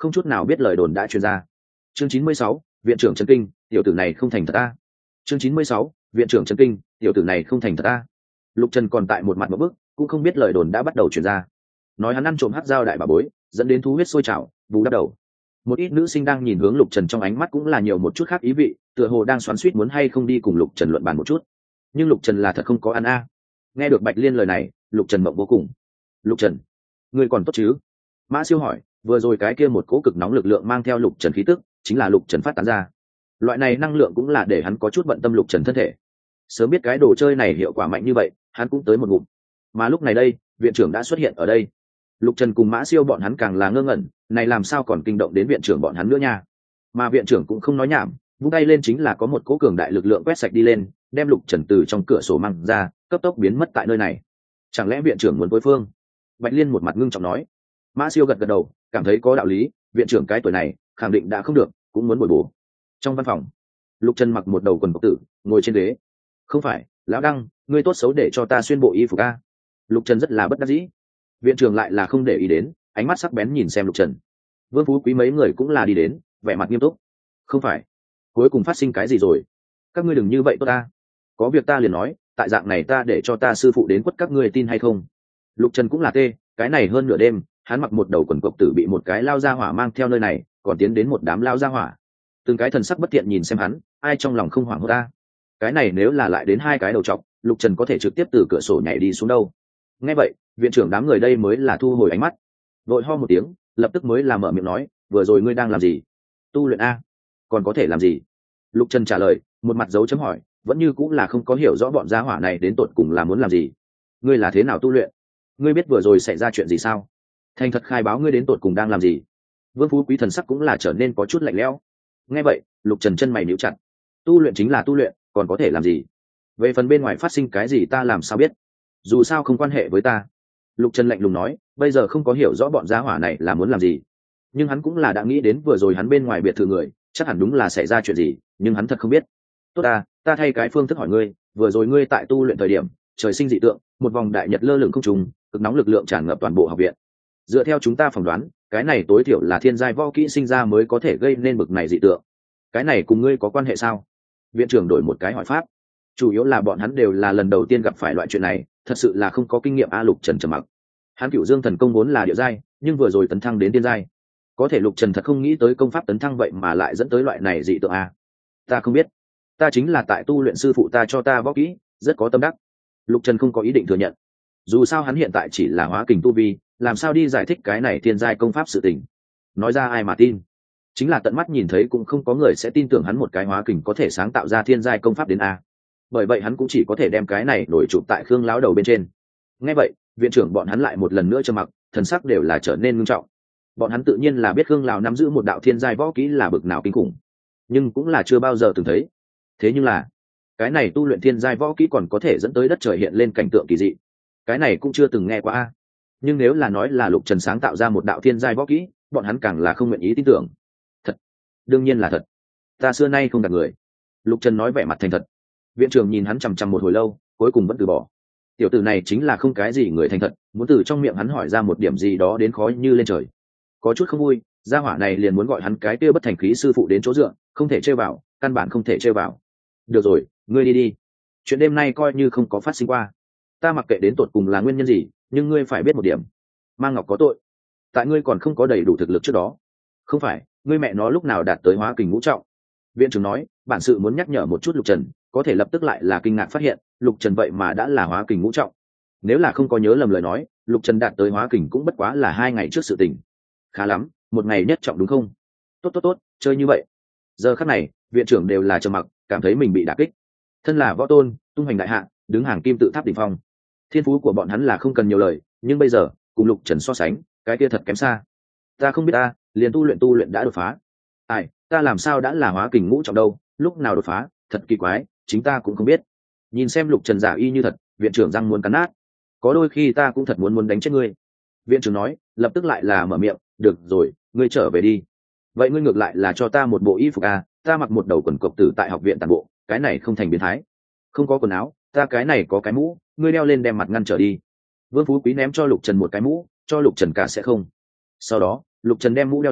không chút nào biết lời đồn đã truyền ra. Chương 96, viện trưởng chấn kinh, tiểu tử này không thành thật ta. Chương 96, viện trưởng chấn kinh, tiểu tử này không thành thật ta. Lục Trần còn tại một mặt một bức, cũng không biết lời đồn đã bắt đầu truyền ra. Nói hắn ăn trộm hắc dao đại bà bối, dẫn đến thú huyết sôi trào, bù đắp đầu. Một ít nữ sinh đang nhìn hướng Lục Trần trong ánh mắt cũng là nhiều một chút khác ý vị, tựa hồ đang xoắn xuýt muốn hay không đi cùng Lục Trần luận bàn một chút. Nhưng Lục Trần là thật không có ăn a. Nghe được Bạch Liên lời này, Lục Trần mộng vô cùng. Lục Trần, ngươi còn tốt chứ? Mã Siêu hỏi, vừa rồi cái kia một cỗ cực nóng lực lượng mang theo Lục Trần khí tức, chính là Lục Trần phát tán ra. Loại này năng lượng cũng là để hắn có chút bận tâm Lục Trần thân thể. Sớm biết cái đồ chơi này hiệu quả mạnh như vậy, hắn cũng tới một ngụm. Mà lúc này đây, viện trưởng đã xuất hiện ở đây. Lục Trần cùng Mã Siêu bọn hắn càng là ngơ ngẩn, này làm sao còn kinh động đến viện trưởng bọn hắn nữa nha. Mà viện trưởng cũng không nói nhảm, vung tay lên chính là có một cỗ cường đại lực lượng quét sạch đi lên, đem Lục Trần từ trong cửa sổ mang ra, cấp tốc biến mất tại nơi này. Chẳng lẽ viện trưởng muốn đối phương? Bạch Liên một mặt ngưng trọng nói. Mã Siêu gật gật đầu, cảm thấy có đạo lý, viện trưởng cái tuổi này khẳng định đã không được, cũng muốn bồi bổ. Trong văn phòng, Lục Trần mặc một đầu quần cộc tử, ngồi trên ghế. Không phải, lão Đăng, ngươi tốt xấu để cho ta xuyên bộ y phục a. Lục Trần rất là bất đắc dĩ. Viện trưởng lại là không để ý đến, ánh mắt sắc bén nhìn xem Lục Trần. Vương Phú Quý mấy người cũng là đi đến, vẻ mặt nghiêm túc. Không phải, cuối cùng phát sinh cái gì rồi? Các ngươi đừng như vậy tốt ta. Có việc ta liền nói, tại dạng này ta để cho ta sư phụ đến quất các ngươi tin hay không? Lục Trần cũng là tê, cái này hơn nửa đêm, hắn mặc một đầu quần cộc tử bị một cái lao ra hỏa mang theo nơi này, còn tiến đến một đám lao ra hỏa. Từng cái thần sắc bất thiện nhìn xem hắn, ai trong lòng không hoảng hốt ta? Cái này nếu là lại đến hai cái đầu trọc, Lục Trần có thể trực tiếp từ cửa sổ nhảy đi xuống đâu. Nghe vậy, viện trưởng đám người đây mới là thu hồi ánh mắt, vội ho một tiếng, lập tức mới là mở miệng nói, vừa rồi ngươi đang làm gì? Tu luyện a. Còn có thể làm gì? Lục Trần trả lời, một mặt dấu chấm hỏi, vẫn như cũng là không có hiểu rõ bọn gia hỏa này đến tột cùng là muốn làm gì. Ngươi là thế nào tu luyện? Ngươi biết vừa rồi xảy ra chuyện gì sao? Thành thật khai báo ngươi đến tột cùng đang làm gì? Vương Phú Quý thần sắc cũng là trở nên có chút lạnh lẽo. Nghe vậy, Lục Trần chân mày nhíu chặt. Tu luyện chính là tu luyện, còn có thể làm gì? Về phần bên ngoài phát sinh cái gì ta làm sao biết? Dù sao không quan hệ với ta. Lục Trần lạnh lùng nói, bây giờ không có hiểu rõ bọn gia hỏa này là muốn làm gì, nhưng hắn cũng là đã nghĩ đến vừa rồi hắn bên ngoài biệt thự người, chắc hẳn đúng là xảy ra chuyện gì, nhưng hắn thật không biết. Tốt ta thay cái phương thức hỏi ngươi, vừa rồi ngươi tại tu luyện thời điểm, trời sinh dị tượng, một vòng đại nhật lơ lửng không trùng, cực nóng lực lượng tràn ngập toàn bộ học viện. Dựa theo chúng ta phỏng đoán, cái này tối thiểu là thiên giai võ kỹ sinh ra mới có thể gây nên bực này dị tượng. Cái này cùng ngươi có quan hệ sao? Viện trưởng đổi một cái hỏi pháp. Chủ yếu là bọn hắn đều là lần đầu tiên gặp phải loại chuyện này, thật sự là không có kinh nghiệm. Lục Trần trầm mặc. Hắn Cửu Dương thần công vốn là địa giai, nhưng vừa rồi tấn thăng đến tiên giai. Có thể Lục Trần thật không nghĩ tới công pháp tấn thăng vậy mà lại dẫn tới loại này dị tượng a. Ta không biết, ta chính là tại tu luyện sư phụ ta cho ta võ kỹ, rất có tâm đắc. Lục Trần không có ý định thừa nhận. Dù sao hắn hiện tại chỉ là hóa kình tu vi, làm sao đi giải thích cái này thiên giai công pháp sự tình. Nói ra ai mà tin. Chính là tận mắt nhìn thấy cũng không có người sẽ tin tưởng hắn một cái hóa kình có thể sáng tạo ra thiên giai công pháp đến a. Bởi vậy hắn cũng chỉ có thể đem cái này đổi chụp tại Khương lão đầu bên trên. Nghe vậy, viện trưởng bọn hắn lại một lần nữa trầm mặc, thần sắc đều là trở nên nghiêm trọng. Bọn hắn tự nhiên là biết Khương lão nắm giữ một đạo thiên giai võ kỹ là bực nào kinh khủng, nhưng cũng là chưa bao giờ từng thấy. Thế nhưng là, cái này tu luyện thiên giai võ kỹ còn có thể dẫn tới đất trời hiện lên cảnh tượng kỳ dị. Cái này cũng chưa từng nghe qua a. Nhưng nếu là nói là Lục Trần sáng tạo ra một đạo thiên giai võ kỹ, bọn hắn càng là không nguyện ý tin tưởng. Thật, đương nhiên là thật. Ta xưa nay không gạt người. Lục Trần nói vẻ mặt thành thật. Viện trưởng nhìn hắn chằm chằm một hồi lâu, cuối cùng vẫn từ bỏ. Tiểu tử này chính là không cái gì người thành thật, muốn từ trong miệng hắn hỏi ra một điểm gì đó đến khó như lên trời. Có chút không vui, gia hỏa này liền muốn gọi hắn cái kia bất thành khí sư phụ đến chỗ dựa, không thể chơi vào, căn bản không thể chơi vào. Được rồi, ngươi đi đi. Chuyện đêm nay coi như không có phát sinh qua. Ta mặc kệ đến tột cùng là nguyên nhân gì, nhưng ngươi phải biết một điểm. Mang Ngọc có tội. Tại ngươi còn không có đầy đủ thực lực trước đó. Không phải, ngươi mẹ nó lúc nào đạt tới hóa kình ngũ trọng. Viện trưởng nói, bản sự muốn nhắc nhở một chút Lục Trần, có thể lập tức lại là kinh ngạc phát hiện, Lục Trần vậy mà đã là hóa kình ngũ trọng. Nếu là không có nhớ lầm lời nói, Lục Trần đạt tới hóa kình cũng bất quá là 2 ngày trước sự tình. Khá lắm, một ngày nhất trọng đúng không? Tốt, chơi như vậy. Giờ khắc này, viện trưởng đều là trầm mặc, cảm thấy mình bị đả kích. Thân là võ tôn, tung hoành đại hạ, đứng hàng kim tự tháp đỉnh phong. Thiên phú của bọn hắn là không cần nhiều lời, nhưng bây giờ, cùng Lục Trần so sánh, cái kia thật kém xa. Ta không biết ta, liền tu luyện đã đột phá. Ai, ta làm sao đã là hóa kình ngũ trọng đâu, lúc nào đột phá, thật kỳ quái, chính ta cũng không biết. Nhìn xem Lục Trần giả y như thật, viện trưởng răng muốn cắn nát. Có đôi khi ta cũng thật muốn đánh chết ngươi. Viện trưởng nói, lập tức lại là mở miệng, được rồi, ngươi trở về đi. Vậy ngươi ngược lại là cho ta một bộ y phục à, ta mặc một đầu quần cộc tử tại học viện tàn bộ, cái này không thành biến thái. Không có quần áo, ta cái này có cái mũ, ngươi đeo lên đem mặt ngăn trở đi. Vương Phú Quý ném cho Lục Trần một cái mũ, cho Lục Trần cả sẽ không. Sau đó, Lục Trần đem mũ đeo lên,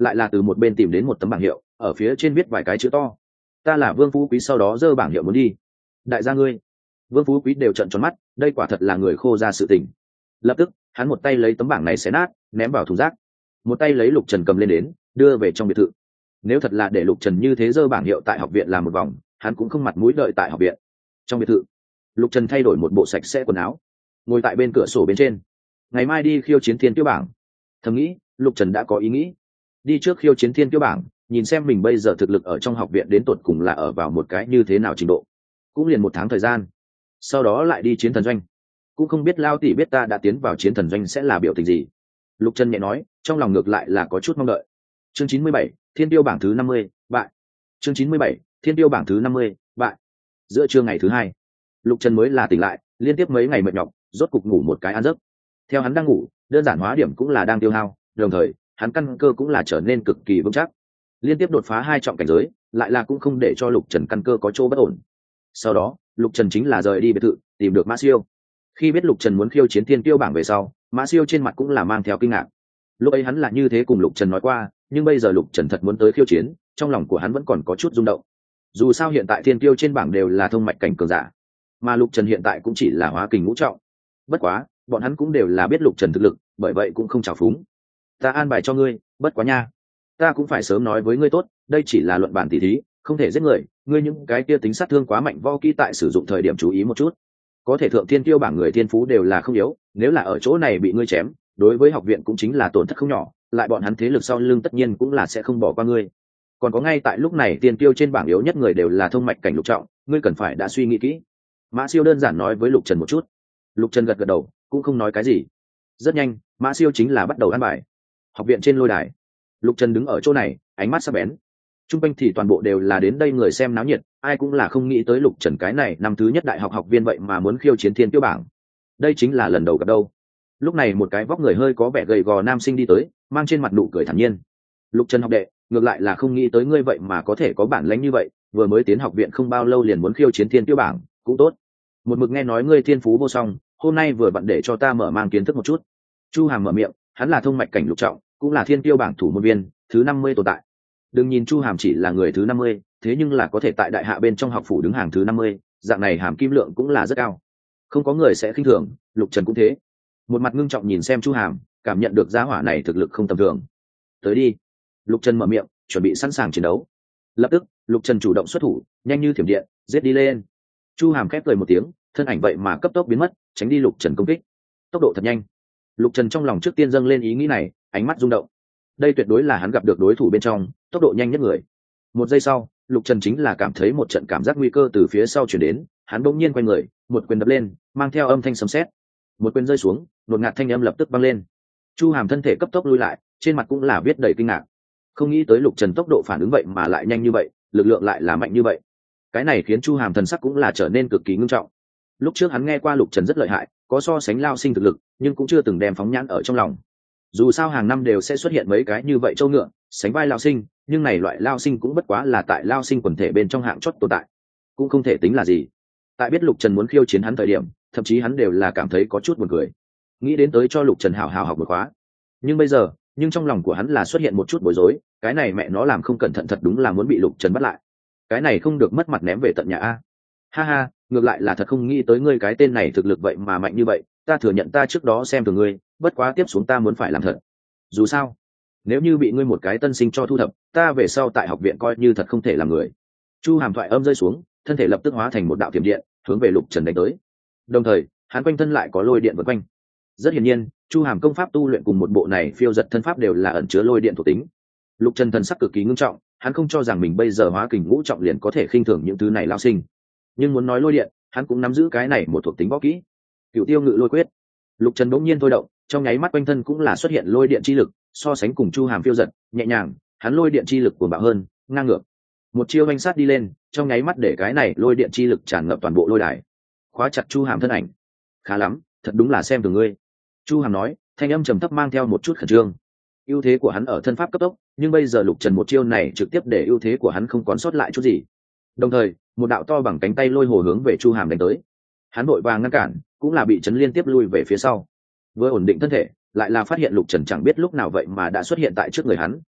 lại là từ một bên tìm đến một tấm bảng hiệu, ở phía trên viết vài cái chữ to. Ta là Vương Phú Quý, sau đó giơ bảng hiệu muốn đi. Đại gia ngươi. Vương Phú Quý đều trợn tròn mắt, đây quả thật là người khô ra sự tình. Lập tức hắn một tay lấy tấm bảng này xé nát, ném vào thùng rác, một tay lấy Lục Trần cầm lên đến, đưa về trong biệt thự. Nếu thật là để Lục Trần như thế giơ bảng hiệu tại học viện làm một vòng, hắn cũng không mặt mũi đợi tại học viện. Trong biệt thự, Lục Trần thay đổi một bộ sạch sẽ quần áo, ngồi tại bên cửa sổ bên trên. Ngày mai đi khiêu chiến thiên tiêu bảng. Thầm nghĩ, Lục Trần đã có ý nghĩ, đi trước khiêu chiến thiên tiêu bảng, nhìn xem mình bây giờ thực lực ở trong học viện đến tột cùng là ở vào một cái như thế nào trình độ. Cũng liền 1 tháng thời gian, sau đó lại đi chiến thần doanh. Cũng không biết Lao tỷ biết ta đã tiến vào chiến thần doanh sẽ là biểu tình gì. Lục Trần nhẹ nói, trong lòng ngược lại là có chút mong đợi. Chương 97, thiên tiêu bảng thứ 50, bại. Chương 97, thiên tiêu bảng thứ 50, bại. Giữa trưa ngày thứ 2, Lục Trần mới là tỉnh lại, liên tiếp mấy ngày mệt nhọc, rốt cục ngủ một cái ăn giấc. Theo hắn đang ngủ, đơn giản hóa điểm cũng là đang tiêu hao, đồng thời hắn căn cơ cũng là trở nên cực kỳ vững chắc. Liên tiếp đột phá 2 trọng cảnh giới, lại là cũng không để cho Lục Trần căn cơ có chỗ bất ổn. Sau đó, Lục Trần chính là rời đi biệt thự, tìm được Mã Siêu. Khi biết Lục Trần muốn khiêu chiến thiên tiêu bảng về sau, Mã Siêu trên mặt cũng là mang theo kinh ngạc. Lúc ấy hắn là như thế cùng Lục Trần nói qua, nhưng bây giờ Lục Trần thật muốn tới khiêu chiến, trong lòng của hắn vẫn còn có chút rung động. Dù sao hiện tại thiên tiêu trên bảng đều là thông mạch cảnh cường giả, mà Lục Trần hiện tại cũng chỉ là hóa kình ngũ trọng. Bất quá, bọn hắn cũng đều là biết Lục Trần thực lực, bởi vậy cũng không trào phúng. Ta an bài cho ngươi, bất quá nha, ta cũng phải sớm nói với ngươi tốt, đây chỉ là luận bản tỉ thí, không thể giết người, ngươi những cái kia tính sát thương quá mạnh, võ kỹ tại sử dụng thời điểm chú ý một chút. Có thể thượng thiên tiêu bảng người thiên phú đều là không yếu, nếu là ở chỗ này bị ngươi chém, đối với học viện cũng chính là tổn thất không nhỏ, lại bọn hắn thế lực sau lưng tất nhiên cũng là sẽ không bỏ qua ngươi. Còn có ngay tại lúc này tiên tiêu trên bảng yếu nhất người đều là thông mạch cảnh lục trọng, ngươi cần phải đã suy nghĩ kỹ. Mã Siêu đơn giản nói với Lục Trần một chút. Lục Trần gật gật đầu, cũng không nói cái gì. Rất nhanh, Mã Siêu chính là bắt đầu ăn bài. Học viện trên lôi đài, Lục Trần đứng ở chỗ này, ánh mắt sắc bén. Trung quanh thì toàn bộ đều là đến đây người xem náo nhiệt, ai cũng là không nghĩ tới Lục Trần cái này năm thứ nhất đại học học viên vậy mà muốn khiêu chiến thiên tiêu bảng. Đây chính là lần đầu gặp đâu. Lúc này một cái vóc người hơi có vẻ gầy gò nam sinh đi tới, mang trên mặt nụ cười thản nhiên. Lục Trần học đệ, ngược lại là không nghĩ tới ngươi vậy mà có thể có bản lĩnh như vậy, vừa mới tiến học viện không bao lâu liền muốn khiêu chiến thiên tiêu bảng, cũng tốt. Một mực nghe nói ngươi thiên phú vô song, hôm nay vừa vặn để cho ta mở mang kiến thức một chút. Chu Hàm mở miệng, hắn là thông mạch cảnh lục trọng, cũng là thiên tiêu bảng thủ môn viên thứ 50 tồn tại. Đừng nhìn Chu Hàm chỉ là người thứ 50, thế nhưng là có thể tại đại hạ bên trong học phủ đứng hàng thứ 50, dạng này hàm kim lượng cũng là rất cao. Không có người sẽ khinh thường, Lục Trần cũng thế. Một mặt ngưng trọng nhìn xem Chu Hàm, cảm nhận được gia hỏa này thực lực không tầm thường. Tới đi. Lục Trần mở miệng, chuẩn bị sẵn sàng chiến đấu. Lập tức, Lục Trần chủ động xuất thủ, nhanh như thiểm điện, giết đi lên. Chu Hàm khép cười một tiếng, thân ảnh vậy mà cấp tốc biến mất, tránh đi Lục Trần công kích. Tốc độ thật nhanh. Lục Trần trong lòng trước tiên dâng lên ý nghĩ này, ánh mắt rung động. Đây tuyệt đối là hắn gặp được đối thủ bên trong tốc độ nhanh nhất người. Một giây sau, Lục Trần chính là cảm thấy một trận cảm giác nguy cơ từ phía sau chuyển đến, hắn bỗng nhiên quay người, một quyền đập lên, mang theo âm thanh sấm sét. Một quyền rơi xuống, đột ngạt thanh âm lập tức vang lên. Chu Hàm thân thể cấp tốc lui lại, trên mặt cũng là viết đầy kinh ngạc. Không nghĩ tới Lục Trần tốc độ phản ứng vậy mà lại nhanh như vậy, lực lượng lại là mạnh như vậy. Cái này khiến Chu Hàm thần sắc cũng là trở nên cực kỳ nghiêm trọng. Lúc trước hắn nghe qua Lục Trần rất lợi hại, có so sánh lao sinh thực lực, nhưng cũng chưa từng đem phóng nhãn ở trong lòng. Dù sao hàng năm đều sẽ xuất hiện mấy cái như vậy châu ngựa sánh vai lao sinh, nhưng này loại lao sinh cũng bất quá là tại lao sinh quần thể bên trong hạng chót tồn tại, cũng không thể tính là gì. Tại biết Lục Trần muốn khiêu chiến hắn thời điểm, thậm chí hắn đều là cảm thấy có chút buồn cười, nghĩ đến tới cho Lục Trần hào hào học một khóa. Nhưng bây giờ, trong lòng của hắn là xuất hiện một chút bối rối, cái này mẹ nó làm không cẩn thận thật đúng là muốn bị Lục Trần bắt lại, cái này không được mất mặt ném về tận nhà a. Ha ha, ngược lại là thật không nghĩ tới ngươi cái tên này thực lực vậy mà mạnh như vậy, ta thừa nhận ta trước đó xem thường ngươi, bất quá tiếp xuống ta muốn phải làm thật. Dù sao, nếu như bị ngươi một cái tân sinh cho thu thập, ta về sau tại học viện coi như thật không thể làm người. Chu Hàm thoại âm rơi xuống, thân thể lập tức hóa thành một đạo tiềm điện, hướng về Lục Trần đánh tới. Đồng thời, hắn quanh thân lại có lôi điện vần quanh. Rất hiển nhiên, Chu Hàm công pháp tu luyện cùng một bộ này phiêu giật thân pháp đều là ẩn chứa lôi điện thuộc tính. Lục Trần thần sắc cực kỳ ngưng trọng, hắn không cho rằng mình bây giờ hóa kình ngũ trọng liền có thể khinh thường những thứ này lao sinh. Nhưng muốn nói lôi điện, hắn cũng nắm giữ cái này một thuộc tính võ kỹ. Cửu Tiêu Ngự Lôi Quyết. Lục Trần bỗng nhiên thôi động, trong nháy mắt quanh thân cũng là xuất hiện lôi điện chi lực, so sánh cùng Chu Hàm phiêu giật, nhẹ nhàng, hắn lôi điện chi lực cuồng bạo hơn, ngang ngược. Một chiêu vanh sát đi lên, trong nháy mắt để cái này lôi điện chi lực tràn ngập toàn bộ lôi đài, khóa chặt Chu Hàm thân ảnh. Khá lắm, thật đúng là xem thường ngươi. Chu Hàm nói, thanh âm trầm thấp mang theo một chút khẩn trương. Ưu thế của hắn ở thân pháp cấp tốc, nhưng bây giờ Lục Trần một chiêu này trực tiếp để ưu thế của hắn không còn sót lại chút gì. Đồng thời, một đạo to bằng cánh tay lôi hồ hướng về Chu Hàm đánh tới. Hắn vội vàng ngăn cản, cũng là bị chấn liên tiếp lui về phía sau. Vừa ổn định thân thể, lại là phát hiện Lục Trần chẳng biết lúc nào vậy mà đã xuất hiện tại trước người hắn,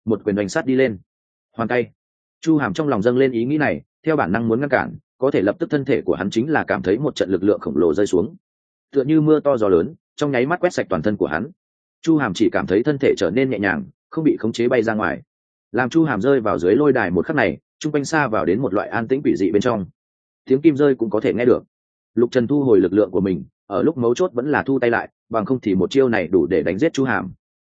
một quyền đánh sát đi lên. Hoàn tay. Chu Hàm trong lòng dâng lên ý nghĩ này, theo bản năng muốn ngăn cản, có thể lập tức thân thể của hắn chính là cảm thấy một trận lực lượng khổng lồ rơi xuống, tựa như mưa to gió lớn, trong nháy mắt quét sạch toàn thân của hắn. Chu Hàm chỉ cảm thấy thân thể trở nên nhẹ nhàng, không bị khống chế bay ra ngoài. Làm Chu Hàm rơi vào dưới lôi đài một khắc này, trung quanh xa vào đến một loại an tĩnh quỷ dị bên trong. Tiếng kim rơi cũng có thể nghe được. Lục Trần thu hồi lực lượng của mình, ở lúc mấu chốt vẫn là thu tay lại, bằng không thì một chiêu này đủ để đánh giết Chu Hàm.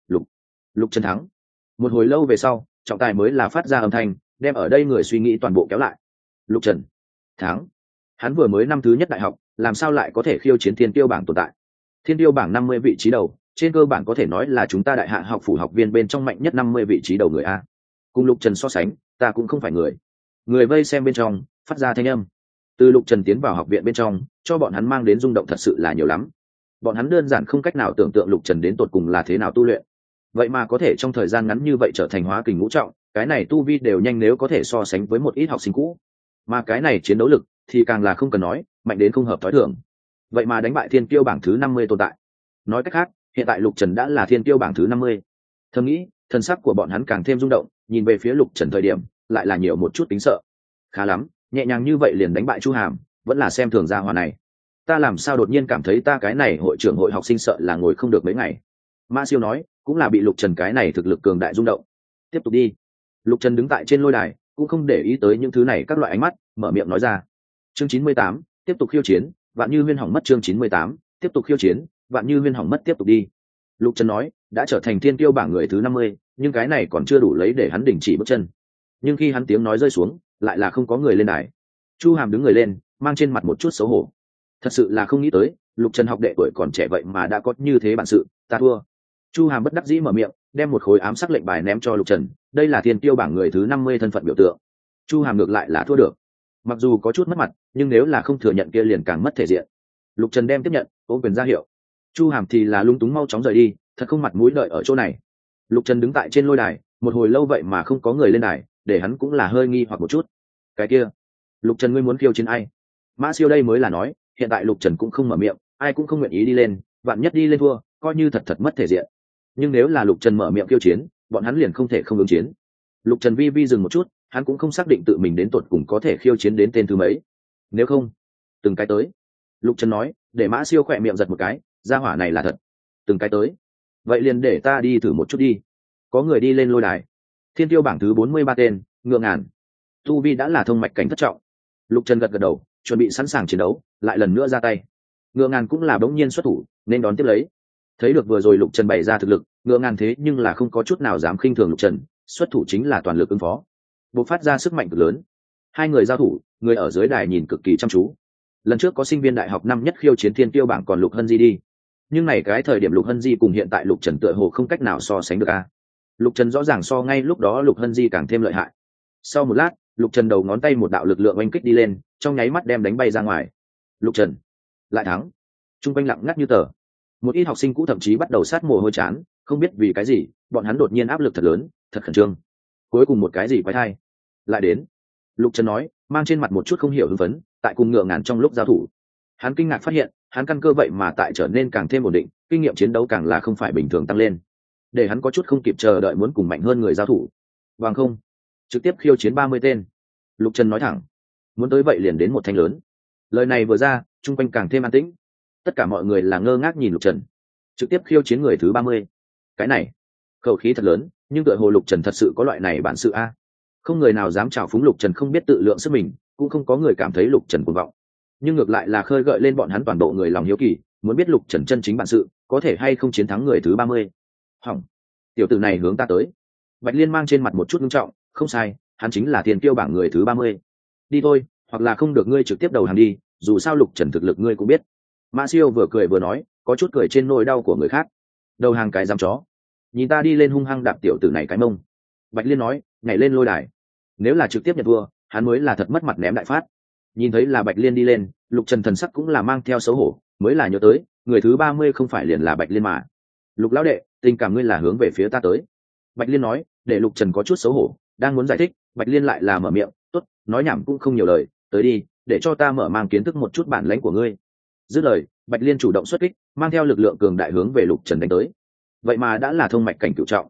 Lục Trần thắng. Một hồi lâu về sau, trọng tài mới là phát ra âm thanh, đem ở đây người suy nghĩ toàn bộ kéo lại. Lục Trần thắng. Hắn vừa mới năm thứ nhất đại học, làm sao lại có thể khiêu chiến thiên tiêu bảng tồn tại? Thiên tiêu bảng 50 vị trí đầu, trên cơ bản có thể nói là chúng ta đại hạ học phủ học viên bên trong mạnh nhất 50 vị trí đầu người a. Cùng Lục Trần so sánh, ta cũng không phải người. Người vây xem bên trong phát ra thanh âm. Từ Lục Trần tiến vào học viện bên trong, cho bọn hắn mang đến rung động thật sự là nhiều lắm. Bọn hắn đơn giản không cách nào tưởng tượng Lục Trần đến tột cùng là thế nào tu luyện. Vậy mà có thể trong thời gian ngắn như vậy trở thành hóa kình ngũ trọng, cái này tu vi đều nhanh nếu có thể so sánh với một ít học sinh cũ. Mà cái này chiến đấu lực thì càng là không cần nói, mạnh đến không hợp thói thường. Vậy mà đánh bại thiên kiêu bảng thứ 50 tồn tại. Nói cách khác, hiện tại Lục Trần đã là thiên kiêu bảng thứ 50. Thầm nghĩ, thần sắc của bọn hắn càng thêm rung động, nhìn về phía Lục Trần thời điểm, lại là nhiều một chút tính sợ. Khá lắm, nhẹ nhàng như vậy liền đánh bại Chu Hàm, vẫn là xem thường gia hỏa này. Ta làm sao đột nhiên cảm thấy ta cái này hội trưởng hội học sinh sợ là ngồi không được mấy ngày. Mã Siêu nói, cũng là bị Lục Trần cái này thực lực cường đại rung động. Tiếp tục đi. Lục Trần đứng tại trên lôi đài, cũng không để ý tới những thứ này các loại ánh mắt, mở miệng nói ra. Chương 98, tiếp tục khiêu chiến, vạn như huyên hỏng mất. Chương 98, tiếp tục khiêu chiến, vạn như huyên hỏng mất. Tiếp tục đi. Lục Trần nói, đã trở thành thiên kiêu bảng người thứ 50, nhưng cái này còn chưa đủ lấy để hắn đình chỉ bước chân. Nhưng khi hắn tiếng nói rơi xuống, lại là không có người lên đài. Chu Hàm đứng người lên, mang trên mặt một chút xấu hổ. Thật sự là không nghĩ tới, Lục Trần học đệ tuổi còn trẻ vậy mà đã có như thế bản sự, ta thua. Chu Hàm bất đắc dĩ mở miệng, đem một khối ám sắc lệnh bài ném cho Lục Trần, đây là thiên tiêu bảng người thứ 50 thân phận biểu tượng. Chu Hàm ngược lại là thua được, mặc dù có chút mất mặt, nhưng nếu là không thừa nhận kia liền càng mất thể diện. Lục Trần đem tiếp nhận, ôm quyền ra hiệu. Chu Hàm thì là lung túng mau chóng rời đi, thật không mặt mũi đợi ở chỗ này. Lục Trần đứng tại trên lôi đài, một hồi lâu vậy mà không có người lên đài, để hắn cũng là hơi nghi hoặc một chút. Cái kia, Lục Trần ngươi muốn khiêu chiến ai? Mã Siêu đây mới là nói, hiện tại Lục Trần cũng không mở miệng, ai cũng không nguyện ý đi lên, vạn nhất đi lên thua, coi như thật mất thể diện. Nhưng nếu là Lục Trần mở miệng khiêu chiến, bọn hắn liền không thể không ứng chiến. Lục Trần vi dừng một chút, hắn cũng không xác định tự mình đến tột cùng có thể khiêu chiến đến tên thứ mấy. Nếu không, từng cái tới. Lục Trần nói, để Mã Siêu khỏe miệng giật một cái, gia hỏa này là thật. Từng cái tới. Vậy liền để ta đi thử một chút đi. Có người đi lên lôi đài. Thiên tiêu bảng thứ 43 tên, Ngựa Ngàn. Tu vi đã là thông mạch cảnh thất trọng. Lục Trần gật đầu, chuẩn bị sẵn sàng chiến đấu, lại lần nữa ra tay. Ngựa Ngàn cũng là bỗng nhiên xuất thủ, nên đón tiếp lấy. Thấy được vừa rồi Lục Trần bày ra thực lực, Ngựa Ngàn thế nhưng là không có chút nào dám khinh thường Lục Trần, xuất thủ chính là toàn lực ứng phó, bộc phát ra sức mạnh cực lớn. Hai người giao thủ, người ở dưới đài nhìn cực kỳ chăm chú. Lần trước có sinh viên đại học năm nhất khiêu chiến thiên tiêu bảng còn Lục Hân Di đi, nhưng này cái thời điểm Lục Hân Di cùng hiện tại Lục Trần tựa hồ không cách nào so sánh được a. Lục Trần rõ ràng so ngay lúc đó Lục Hân Di càng thêm lợi hại. Sau một lát, Lục Trần đầu ngón tay một đạo lực lượng oanh kích đi lên, trong nháy mắt đem đánh bay ra ngoài. Lục Trần lại thắng. Trung quanh lặng ngắt như tờ. Một ít học sinh cũ thậm chí bắt đầu sát mồ hôi chán, không biết vì cái gì, bọn hắn đột nhiên áp lực thật lớn, thật khẩn trương. Cuối cùng một cái gì quái thai lại đến. Lục Trần nói, mang trên mặt một chút không hiểu hưng phấn, tại cùng Ngựa Ngàn trong lúc giao thủ, hắn kinh ngạc phát hiện, hắn căn cơ vậy mà tại trở nên càng thêm ổn định, kinh nghiệm chiến đấu càng là không phải bình thường tăng lên, để hắn có chút không kịp chờ đợi muốn cùng mạnh hơn người giao thủ. Vâng không, trực tiếp khiêu chiến 30 tên. Lục Trần nói thẳng, muốn tới vậy liền đến một thanh lớn. Lời này vừa ra, chung quanh càng thêm an tĩnh. Tất cả mọi người là ngơ ngác nhìn Lục Trần, trực tiếp khiêu chiến người thứ 30. Cái này khẩu khí thật lớn, nhưng tựa hồ Lục Trần thật sự có loại này bản sự a. Không người nào dám chào phúng Lục Trần không biết tự lượng sức mình, cũng không có người cảm thấy Lục Trần cuồng vọng, nhưng ngược lại là khơi gợi lên bọn hắn toàn bộ người lòng hiếu kỳ, muốn biết Lục Trần chân chính bản sự có thể hay không chiến thắng người thứ 30. Hỏng, tiểu tử này hướng ta tới. Bạch Liên mang trên mặt một chút nghiêm trọng, không sai, hắn chính là tiền kiêu bảng người thứ 30. Đi thôi, hoặc là không được ngươi trực tiếp đầu hàng đi, dù sao Lục Trần thực lực ngươi cũng biết. Mã Siêu vừa cười vừa nói, có chút cười trên nỗi đau của người khác. Đầu hàng cái dám chó, nhìn ta đi lên hung hăng đạp tiểu tử này cái mông. Bạch Liên nói, nhảy lên lôi đài. Nếu là trực tiếp nhận thua, hắn mới là thật mất mặt ném đại phát. Nhìn thấy là Bạch Liên đi lên, Lục Trần thần sắc cũng là mang theo xấu hổ, mới là nhớ tới, người thứ 30 không phải liền là Bạch Liên mà. Lục lão đệ, tình cảm ngươi là hướng về phía ta tới. Bạch Liên nói, để Lục Trần có chút xấu hổ, đang muốn giải thích, Bạch Liên lại là mở miệng, tốt, nói nhảm cũng không nhiều lời, tới đi, để cho ta mở mang kiến thức một chút bản lãnh của ngươi. Dứt lời, Bạch Liên chủ động xuất kích, mang theo lực lượng cường đại hướng về Lục Trần đánh tới. Vậy mà đã là thông mạch cảnh cửu trọng.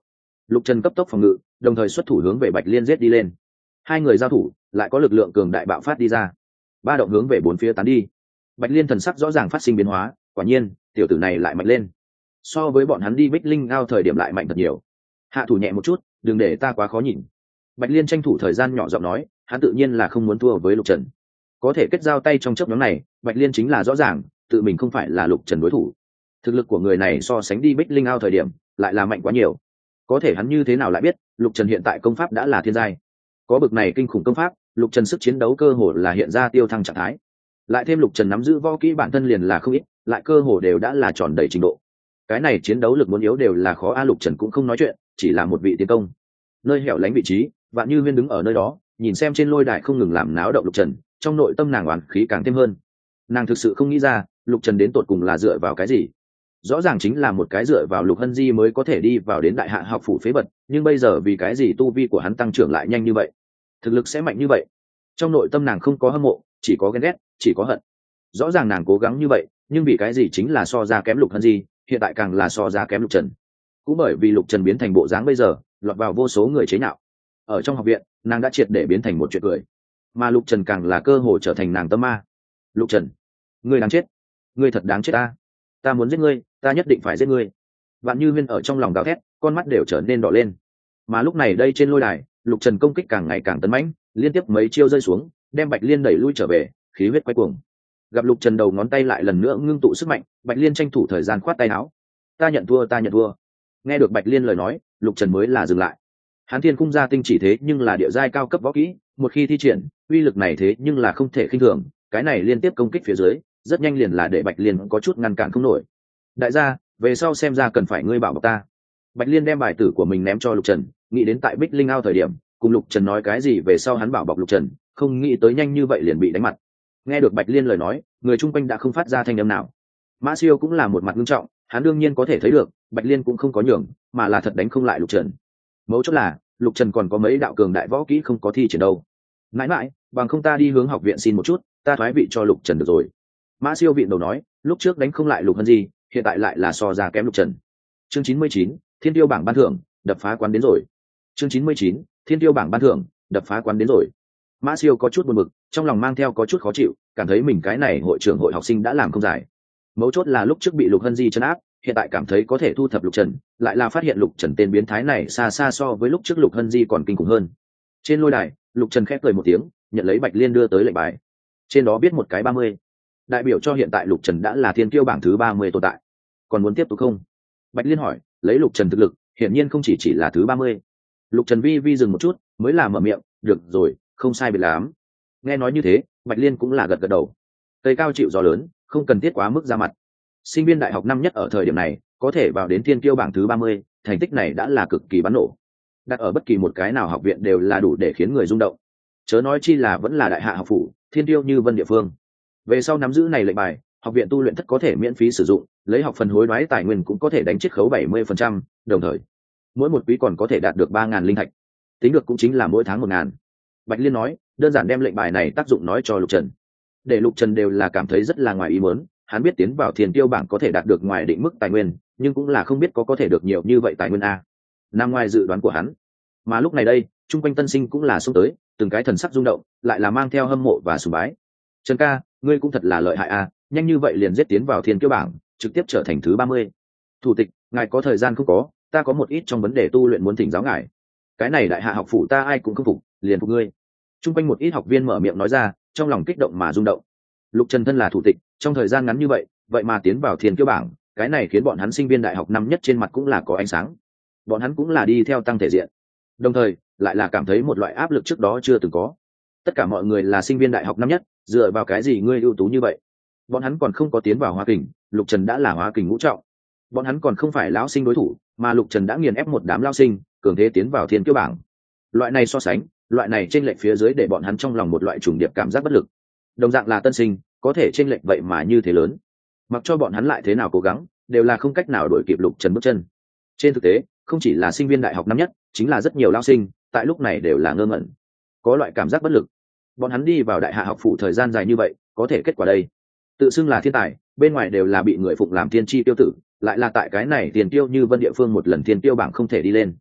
Lục Trần cấp tốc phòng ngự, đồng thời xuất thủ hướng về Bạch Liên giết đi lên. Hai người giao thủ, lại có lực lượng cường đại bạo phát đi ra, ba động hướng về bốn phía tán đi. Bạch Liên thần sắc rõ ràng phát sinh biến hóa, quả nhiên tiểu tử này lại mạnh lên, so với bọn hắn đi Bích Linh ao thời điểm lại mạnh thật nhiều. Hạ thủ nhẹ một chút, đừng để ta quá khó nhìn. Bạch Liên tranh thủ thời gian nhỏ giọng nói, hắn tự nhiên là không muốn thua với Lục Trần. Có thể kết giao tay trong chớp nhoáng này, Bạch Liên chính là rõ ràng, tự mình không phải là Lục Trần đối thủ. Thực lực của người này so sánh đi Bích Linh ao thời điểm, lại là mạnh quá nhiều. Có thể hắn như thế nào lại biết, Lục Trần hiện tại công pháp đã là thiên giai. Có bực này kinh khủng công pháp, Lục Trần sức chiến đấu cơ hồ là hiện ra tiêu thăng trạng thái. Lại thêm Lục Trần nắm giữ võ kỹ bản thân liền là không ít, lại cơ hồ đều đã là tròn đầy trình độ. Cái này chiến đấu lực muốn yếu đều là khó. Lục Trần cũng không nói chuyện, chỉ là một vị tiến công. Nơi hẻo lánh vị trí, Vạn Như Huyên đứng ở nơi đó, nhìn xem trên lôi đài không ngừng làm náo động Lục Trần, trong nội tâm nàng oán khí càng thêm hơn. Nàng thực sự không nghĩ ra, Lục Trần đến tột cùng là dựa vào cái gì. Rõ ràng chính là một cái dựa vào Lục Hân Di mới có thể đi vào đến đại hạ học phủ phế vật, nhưng bây giờ vì cái gì tu vi của hắn tăng trưởng lại nhanh như vậy, thực lực sẽ mạnh như vậy. Trong nội tâm nàng không có hâm mộ, chỉ có ghen ghét, chỉ có hận. Rõ ràng nàng cố gắng như vậy, nhưng vì cái gì chính là so ra kém Lục Hân Di, hiện tại càng là so ra kém Lục Trần. Cũng bởi vì Lục Trần biến thành bộ dáng bây giờ, lọt vào vô số người chế nhạo. Ở trong học viện, nàng đã triệt để biến thành một chuyện cười, mà Lục Trần càng là cơ hội trở thành nàng tâm ma. Lục Trần, ngươi đáng chết, ngươi thật đáng chết ta. Ta muốn giết ngươi, ta nhất định phải giết ngươi. Vạn Như Huyên ở trong lòng gào thét, con mắt đều trở nên đỏ lên. Mà lúc này đây trên lôi đài, Lục Trần công kích càng ngày càng tấn mãnh, liên tiếp mấy chiêu rơi xuống, đem Bạch Liên đẩy lui trở về, khí huyết quay cuồng. Gặp Lục Trần đầu ngón tay lại lần nữa ngưng tụ sức mạnh, Bạch Liên tranh thủ thời gian khoát tay áo. Ta nhận thua, ta nhận thua. Nghe được Bạch Liên lời nói, Lục Trần mới là dừng lại. Hán Thiên Cung gia tinh chỉ thế nhưng là địa giai cao cấp võ kỹ, một khi thi triển, uy lực này thế nhưng là không thể khinh thường. Cái này liên tiếp công kích phía dưới, rất nhanh liền là để Bạch Liên có chút ngăn cản không nổi. Đại gia, về sau xem ra cần phải ngươi bảo bọc ta. Bạch Liên đem bài tử của mình ném cho Lục Trần, nghĩ đến tại Bích Linh ao thời điểm, cùng Lục Trần nói cái gì về sau hắn bảo bọc Lục Trần, không nghĩ tới nhanh như vậy liền bị đánh mặt. Nghe được Bạch Liên lời nói, người chung quanh đã không phát ra thanh âm nào. Mã Siêu cũng là một mặt nghiêm trọng, hắn đương nhiên có thể thấy được, Bạch Liên cũng không có nhường, mà là thật đánh không lại Lục Trần. Mấu chốt là, Lục Trần còn có mấy đạo cường đại võ kỹ không có thi triển đâu. Mãi mãi, bằng không ta đi hướng học viện xin một chút, ta thoái vị cho Lục Trần được rồi. Mã Siêu viện đầu nói, lúc trước đánh không lại Lục Hân Di, hiện tại lại là so ra kém Lục Trần. Chương 99, Thiên Tiêu bảng ban thưởng, đập phá quán đến rồi. Chương 99, Thiên Tiêu bảng ban thưởng, đập phá quán đến rồi. Mã Siêu có chút buồn bực, trong lòng mang theo có chút khó chịu, cảm thấy mình cái này hội trưởng hội học sinh đã làm không giải. Mấu chốt là lúc trước bị Lục Hân Di trấn áp, hiện tại cảm thấy có thể thu thập Lục Trần, lại là phát hiện Lục Trần tên biến thái này xa xa so với lúc trước Lục Hân Di còn kinh khủng hơn. Trên lôi đài, Lục Trần khép cười một tiếng, nhận lấy Bạch Liên đưa tới lệnh bài. Trên đó viết một cái 30, đại biểu cho hiện tại Lục Trần đã là Thiên Kiêu bảng thứ 30 tồn tại. Còn muốn tiếp tục không? Bạch Liên hỏi, lấy Lục Trần thực lực, hiển nhiên không chỉ là thứ 30. Lục Trần vi dừng một chút, mới là mở miệng, được rồi, không sai biệt lắm. Nghe nói như thế, Bạch Liên cũng là gật gật đầu. Cây cao chịu gió lớn, không cần thiết quá mức ra mặt. Sinh viên đại học năm nhất ở thời điểm này, có thể vào đến Thiên Kiêu bảng thứ 30, thành tích này đã là cực kỳ bắn nổ. Đặt ở bất kỳ một cái nào học viện đều là đủ để khiến người rung động. Chớ nói chi là vẫn là đại hạ học phủ, Thiên Tiêu như vân địa phương. Về sau nắm giữ này lệnh bài, học viện tu luyện thất có thể miễn phí sử dụng, lấy học phần hối đoái tài nguyên cũng có thể đánh chiết khấu 70%, đồng thời mỗi một quý còn có thể đạt được 3.000 linh thạch. Tính được cũng chính là mỗi tháng 1.000. Bạch Liên nói, đơn giản đem lệnh bài này tác dụng nói cho Lục Trần. Để Lục Trần đều là cảm thấy rất là ngoài ý muốn, hắn biết tiến vào Thiên Tiêu bảng có thể đạt được ngoài định mức tài nguyên, nhưng cũng là không biết có thể được nhiều như vậy tài nguyên a. Nằm ngoài dự đoán của hắn. Mà lúc này đây, chung quanh tân sinh cũng là xông tới, từng cái thần sắc rung động, lại là mang theo hâm mộ và sùng bái. Trần ca, ngươi cũng thật là lợi hại a, nhanh như vậy liền giết tiến vào Thiên Kiêu bảng, trực tiếp trở thành thứ 30. Thủ tịch, ngài có thời gian không có, ta có một ít trong vấn đề tu luyện muốn thỉnh giáo ngài. Cái này đại hạ học phủ ta ai cũng không phục, liền phục ngươi. Chung quanh một ít học viên mở miệng nói ra, trong lòng kích động mà rung động. Lục Trần thân là thủ tịch, trong thời gian ngắn như vậy, vậy mà tiến vào Thiên Kiêu bảng, cái này khiến bọn hắn sinh viên đại học năm nhất trên mặt cũng là có ánh sáng. Bọn hắn cũng là đi theo tăng thể diện, đồng thời lại là cảm thấy một loại áp lực trước đó chưa từng có. Tất cả mọi người là sinh viên đại học năm nhất, dựa vào cái gì ngươi ưu tú như vậy? Bọn hắn còn không có tiến vào hóa kình, Lục Trần đã là hóa kình ngũ trọng. Bọn hắn còn không phải lão sinh đối thủ, mà Lục Trần đã nghiền ép một đám lão sinh, cường thế tiến vào Thiên Kiêu bảng. Loại này so sánh, loại này chênh lệch phía dưới để bọn hắn trong lòng một loại trùng điệp cảm giác bất lực. Đồng dạng là tân sinh, có thể chênh lệch vậy mà như thế lớn. Mặc cho bọn hắn lại thế nào cố gắng, đều là không cách nào đuổi kịp Lục Trần bước chân. Trên thực tế, không chỉ là sinh viên đại học năm nhất, chính là rất nhiều lão sinh, tại lúc này đều là ngơ ngẩn, có loại cảm giác bất lực. Bọn hắn đi vào đại hạ học phủ thời gian dài như vậy, có thể kết quả đây? Tự xưng là thiên tài, bên ngoài đều là bị người phụng làm thiên chi tiêu tử, lại là tại cái này tiền tiêu như vân địa phương một lần thiên tiêu bảng không thể đi lên.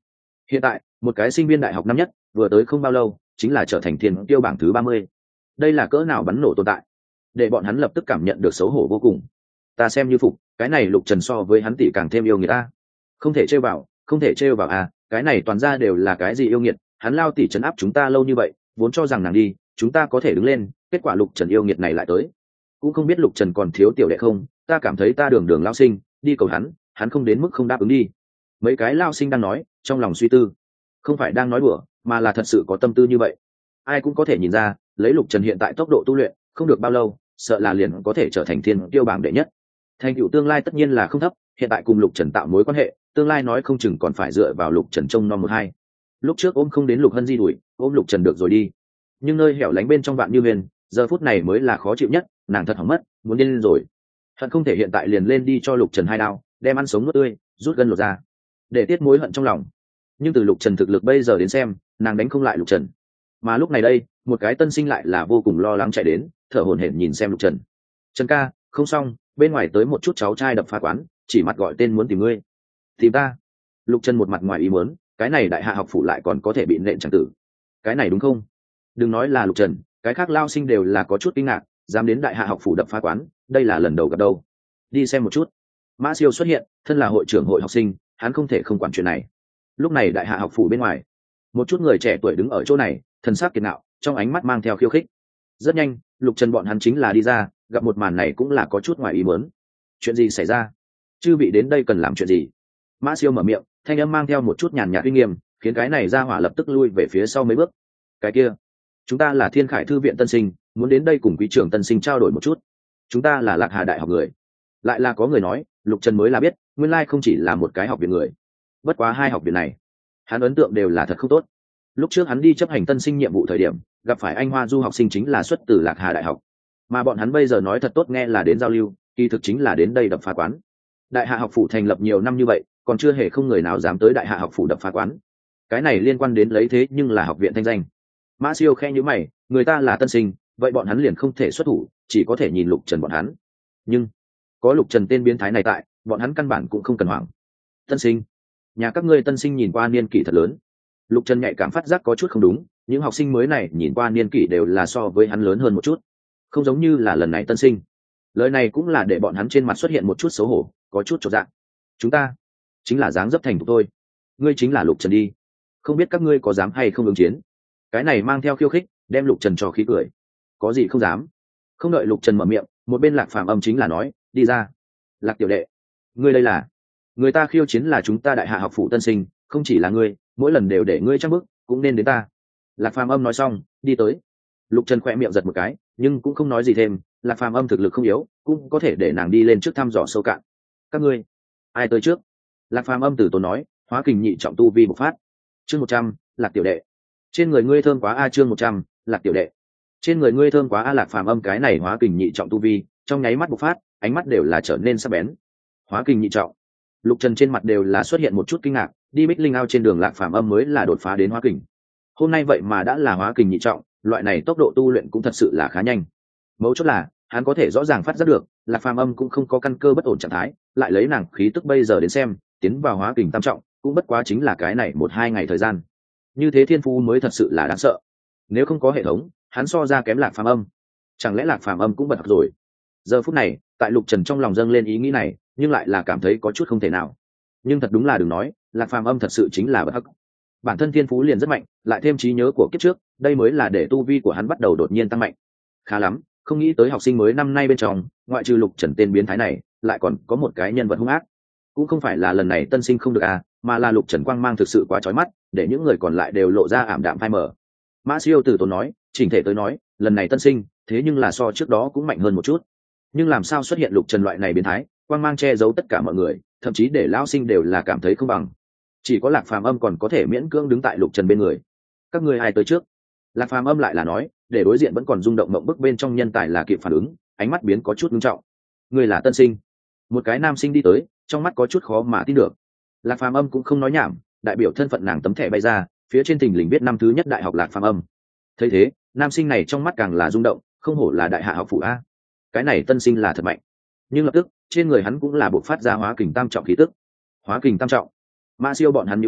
Hiện tại một cái sinh viên đại học năm nhất vừa tới không bao lâu chính là trở thành thiên tiêu bảng thứ 30. Đây là cỡ nào bắn nổ tồn tại, để bọn hắn lập tức cảm nhận được xấu hổ vô cùng. Ta xem như phục, cái này Lục Trần so với hắn tỷ càng thêm yêu người ta. Không thể trêu vào, không thể trêu vào à, cái này toàn ra đều là cái gì yêu nghiệt, hắn lao tỷ trấn áp chúng ta lâu như vậy, vốn cho rằng nàng đi chúng ta có thể đứng lên, kết quả Lục Trần yêu nghiệt này lại tới. Cũng không biết Lục Trần còn thiếu tiểu đệ không, ta cảm thấy ta đường đường lao sinh đi cầu hắn không đến mức không đáp ứng đi. Mấy cái lao sinh đang nói, trong lòng suy tư, không phải đang nói đùa mà là thật sự có tâm tư như vậy. Ai cũng có thể nhìn ra, lấy Lục Trần hiện tại tốc độ tu luyện không được bao lâu, sợ là liền có thể trở thành thiên tiêu bảng đệ nhất. Thành tựu tương lai tất nhiên là không thấp, hiện tại cùng Lục Trần tạo mối quan hệ, tương lai nói không chừng còn phải dựa vào Lục Trần trông nom một hai. Lúc trước ôm không đến Lục Hân Di đuổi, ôm Lục Trần được rồi đi. Nhưng nơi hẻo lánh bên trong Vạn Như Huyền, giờ phút này mới là khó chịu nhất, nàng thật hỏng mất, muốn điên lên rồi. Hận không thể hiện tại liền lên đi cho Lục Trần hai đao, đem ăn sống nuốt tươi, rút gân lột ra, để tiết mối hận trong lòng. Nhưng từ Lục Trần thực lực bây giờ đến xem, nàng đánh không lại Lục Trần. Mà lúc này đây, một cái tân sinh lại là vô cùng lo lắng chạy đến, thở hổn hển nhìn xem Lục Trần. Trần ca, không xong, bên ngoài tới một chút cháu trai đập phá quán, chỉ mặt gọi tên muốn tìm ngươi. Tìm ta? Lục Trần một mặt ngoài ý muốn, cái này đại hạ học phủ lại còn có thể bị nện chẳng tử. Cái này đúng không? Đừng nói là Lục Trần, cái khác lao sinh đều là có chút kinh ngạc, dám đến đại hạ học phủ đập phá quán, đây là lần đầu gặp đâu. Đi xem một chút. Mã Siêu xuất hiện, thân là hội trưởng hội học sinh, hắn không thể không quản chuyện này. Lúc này đại hạ học phủ bên ngoài, một chút người trẻ tuổi đứng ở chỗ này, thần sắc kiệt ngạo, trong ánh mắt mang theo khiêu khích. Rất nhanh, Lục Trần bọn hắn chính là đi ra, gặp một màn này cũng là có chút ngoài ý muốn. Chuyện gì xảy ra? Chư vị đến đây cần làm chuyện gì? Mã Siêu mở miệng, thanh âm mang theo một chút nhàn nhạt uy nghiêm, khiến cái này ra hỏa lập tức lui về phía sau mấy bước. Cái kia, chúng ta là Thiên Khải thư viện tân sinh, muốn đến đây cùng quý trưởng tân sinh trao đổi một chút. Chúng ta là Lạc Hà đại học người. Lại là có người nói, Lục Trần mới là biết, nguyên lai không chỉ là một cái học viện người. Bất quá hai học viện này, hắn ấn tượng đều là thật không tốt. Lúc trước hắn đi chấp hành tân sinh nhiệm vụ thời điểm, gặp phải anh Hoa Du học sinh chính là xuất từ Lạc Hà đại học, mà bọn hắn bây giờ nói thật tốt nghe là đến giao lưu, kỳ thực chính là đến đây đập phá quán. Đại hạ học phủ thành lập nhiều năm như vậy, còn chưa hề không người nào dám tới đại hạ học phủ đập phá quán. Cái này liên quan đến lấy thế nhưng là học viện thanh danh. Mã Siêu khe nhíu mày, người ta là tân sinh, vậy bọn hắn liền không thể xuất thủ, chỉ có thể nhìn Lục Trần bọn hắn. Nhưng có Lục Trần tên biến thái này tại, bọn hắn căn bản cũng không cần hoảng. Tân sinh, nhà các ngươi tân sinh nhìn qua niên kỷ thật lớn. Lục Trần nhạy cảm phát giác có chút không đúng, những học sinh mới này nhìn qua niên kỷ đều là so với hắn lớn hơn một chút, không giống như là lần này tân sinh. Lời này cũng là để bọn hắn trên mặt xuất hiện một chút xấu hổ, có chút chột dạ. Chúng ta chính là dáng dấp thành thục thôi, ngươi chính là Lục Trần đi, không biết các ngươi có dám hay không ứng chiến. Cái này mang theo khiêu khích, đem Lục Trần cho khí cười. Có gì không dám. Không đợi Lục Trần mở miệng, một bên Lạc Phàm Âm chính là nói, đi ra. Lạc tiểu đệ, ngươi đây là, người ta khiêu chiến là chúng ta đại hạ học phủ tân sinh, không chỉ là ngươi, mỗi lần đều để ngươi trang bức, cũng nên đến ta. Lạc Phàm Âm nói xong, đi tới. Lục Trần khỏe miệng giật một cái, nhưng cũng không nói gì thêm. Lạc Phàm Âm thực lực không yếu, cũng có thể để nàng đi lên trước thăm dò sâu cạn. Các ngươi, ai tới trước? Lạc Phàm Âm từ tốn nói, hóa kình nhị trọng tu vi bộc phát. Chương 100, Lạc tiểu đệ. Trên người ngươi thơm quá a. Chương 100, Lạc tiểu đệ. Trên người ngươi thơm quá a. Lạc Phàm Âm cái này hóa kình nhị trọng tu vi, trong nháy mắt bộc phát, ánh mắt đều là trở nên sắc bén. Hóa kình nhị trọng. Lục Trần trên mặt đều là xuất hiện một chút kinh ngạc, đi Bích Linh ao trên đường Lạc Phàm Âm mới là đột phá đến hóa kình. Hôm nay vậy mà đã là hóa kình nhị trọng, loại này tốc độ tu luyện cũng thật sự là khá nhanh. Mấu chốt là, hắn có thể rõ ràng phát giác được, Lạc Phàm Âm cũng không có căn cơ bất ổn trạng thái, lại lấy nàng khí tức bây giờ đến xem, tiến vào hóa kình tam trọng, cũng bất quá chính là cái này 1-2 ngày thời gian. Như thế thiên phú mới thật sự là đáng sợ. Nếu không có hệ thống, hắn so ra kém Lạc Phàm Âm. Chẳng lẽ Lạc Phàm Âm cũng bật học rồi? Giờ phút này, tại Lục Trần trong lòng dâng lên ý nghĩ này, nhưng lại là cảm thấy có chút không thể nào. Nhưng thật đúng là đừng nói, Lạc Phàm Âm thật sự chính là bật học. Bản thân thiên phú liền rất mạnh, lại thêm trí nhớ của kiếp trước, đây mới là để tu vi của hắn bắt đầu đột nhiên tăng mạnh. Khá lắm, không nghĩ tới học sinh mới năm nay bên trong, ngoại trừ Lục Trần tên biến thái này, lại còn có một cái nhân vật hung ác. Cũng không phải là lần này tân sinh không được à, mà là Lục Trần quang mang thực sự quá chói mắt, để những người còn lại đều lộ ra ảm đạm phai mờ. Mã Siêu từ tốn nói, chỉnh thể tới nói, lần này tân sinh, thế nhưng là so trước đó cũng mạnh hơn một chút. Nhưng làm sao xuất hiện Lục Trần loại này biến thái, quang mang che giấu tất cả mọi người, thậm chí để lão sinh đều là cảm thấy không bằng. Chỉ có Lạc Phàm Âm còn có thể miễn cưỡng đứng tại Lục Trần bên người. Các ngươi ai tới trước? Lạc Phàm Âm lại là nói, để đối diện vẫn còn rung động mộng bức bên trong nhân tài là kịp phản ứng, ánh mắt biến có chút nghiêm trọng. Ngươi là tân sinh. Một cái nam sinh đi tới, trong mắt có chút khó mà tin được. Lạc Phàm Âm cũng không nói nhảm, đại biểu thân phận nàng tấm thẻ bay ra, phía trên thình lình viết năm thứ nhất đại học Lạc Phàm Âm. Thấy thế, nam sinh này trong mắt càng là rung động, không hổ là đại hạ học phủ a. Cái này tân sinh là thật mạnh. Nhưng lập tức, trên người hắn cũng là bộc phát ra hóa kình tam trọng khí tức. Hóa kình tam trọng. Mã Siêu bọn hắn nhíu mày,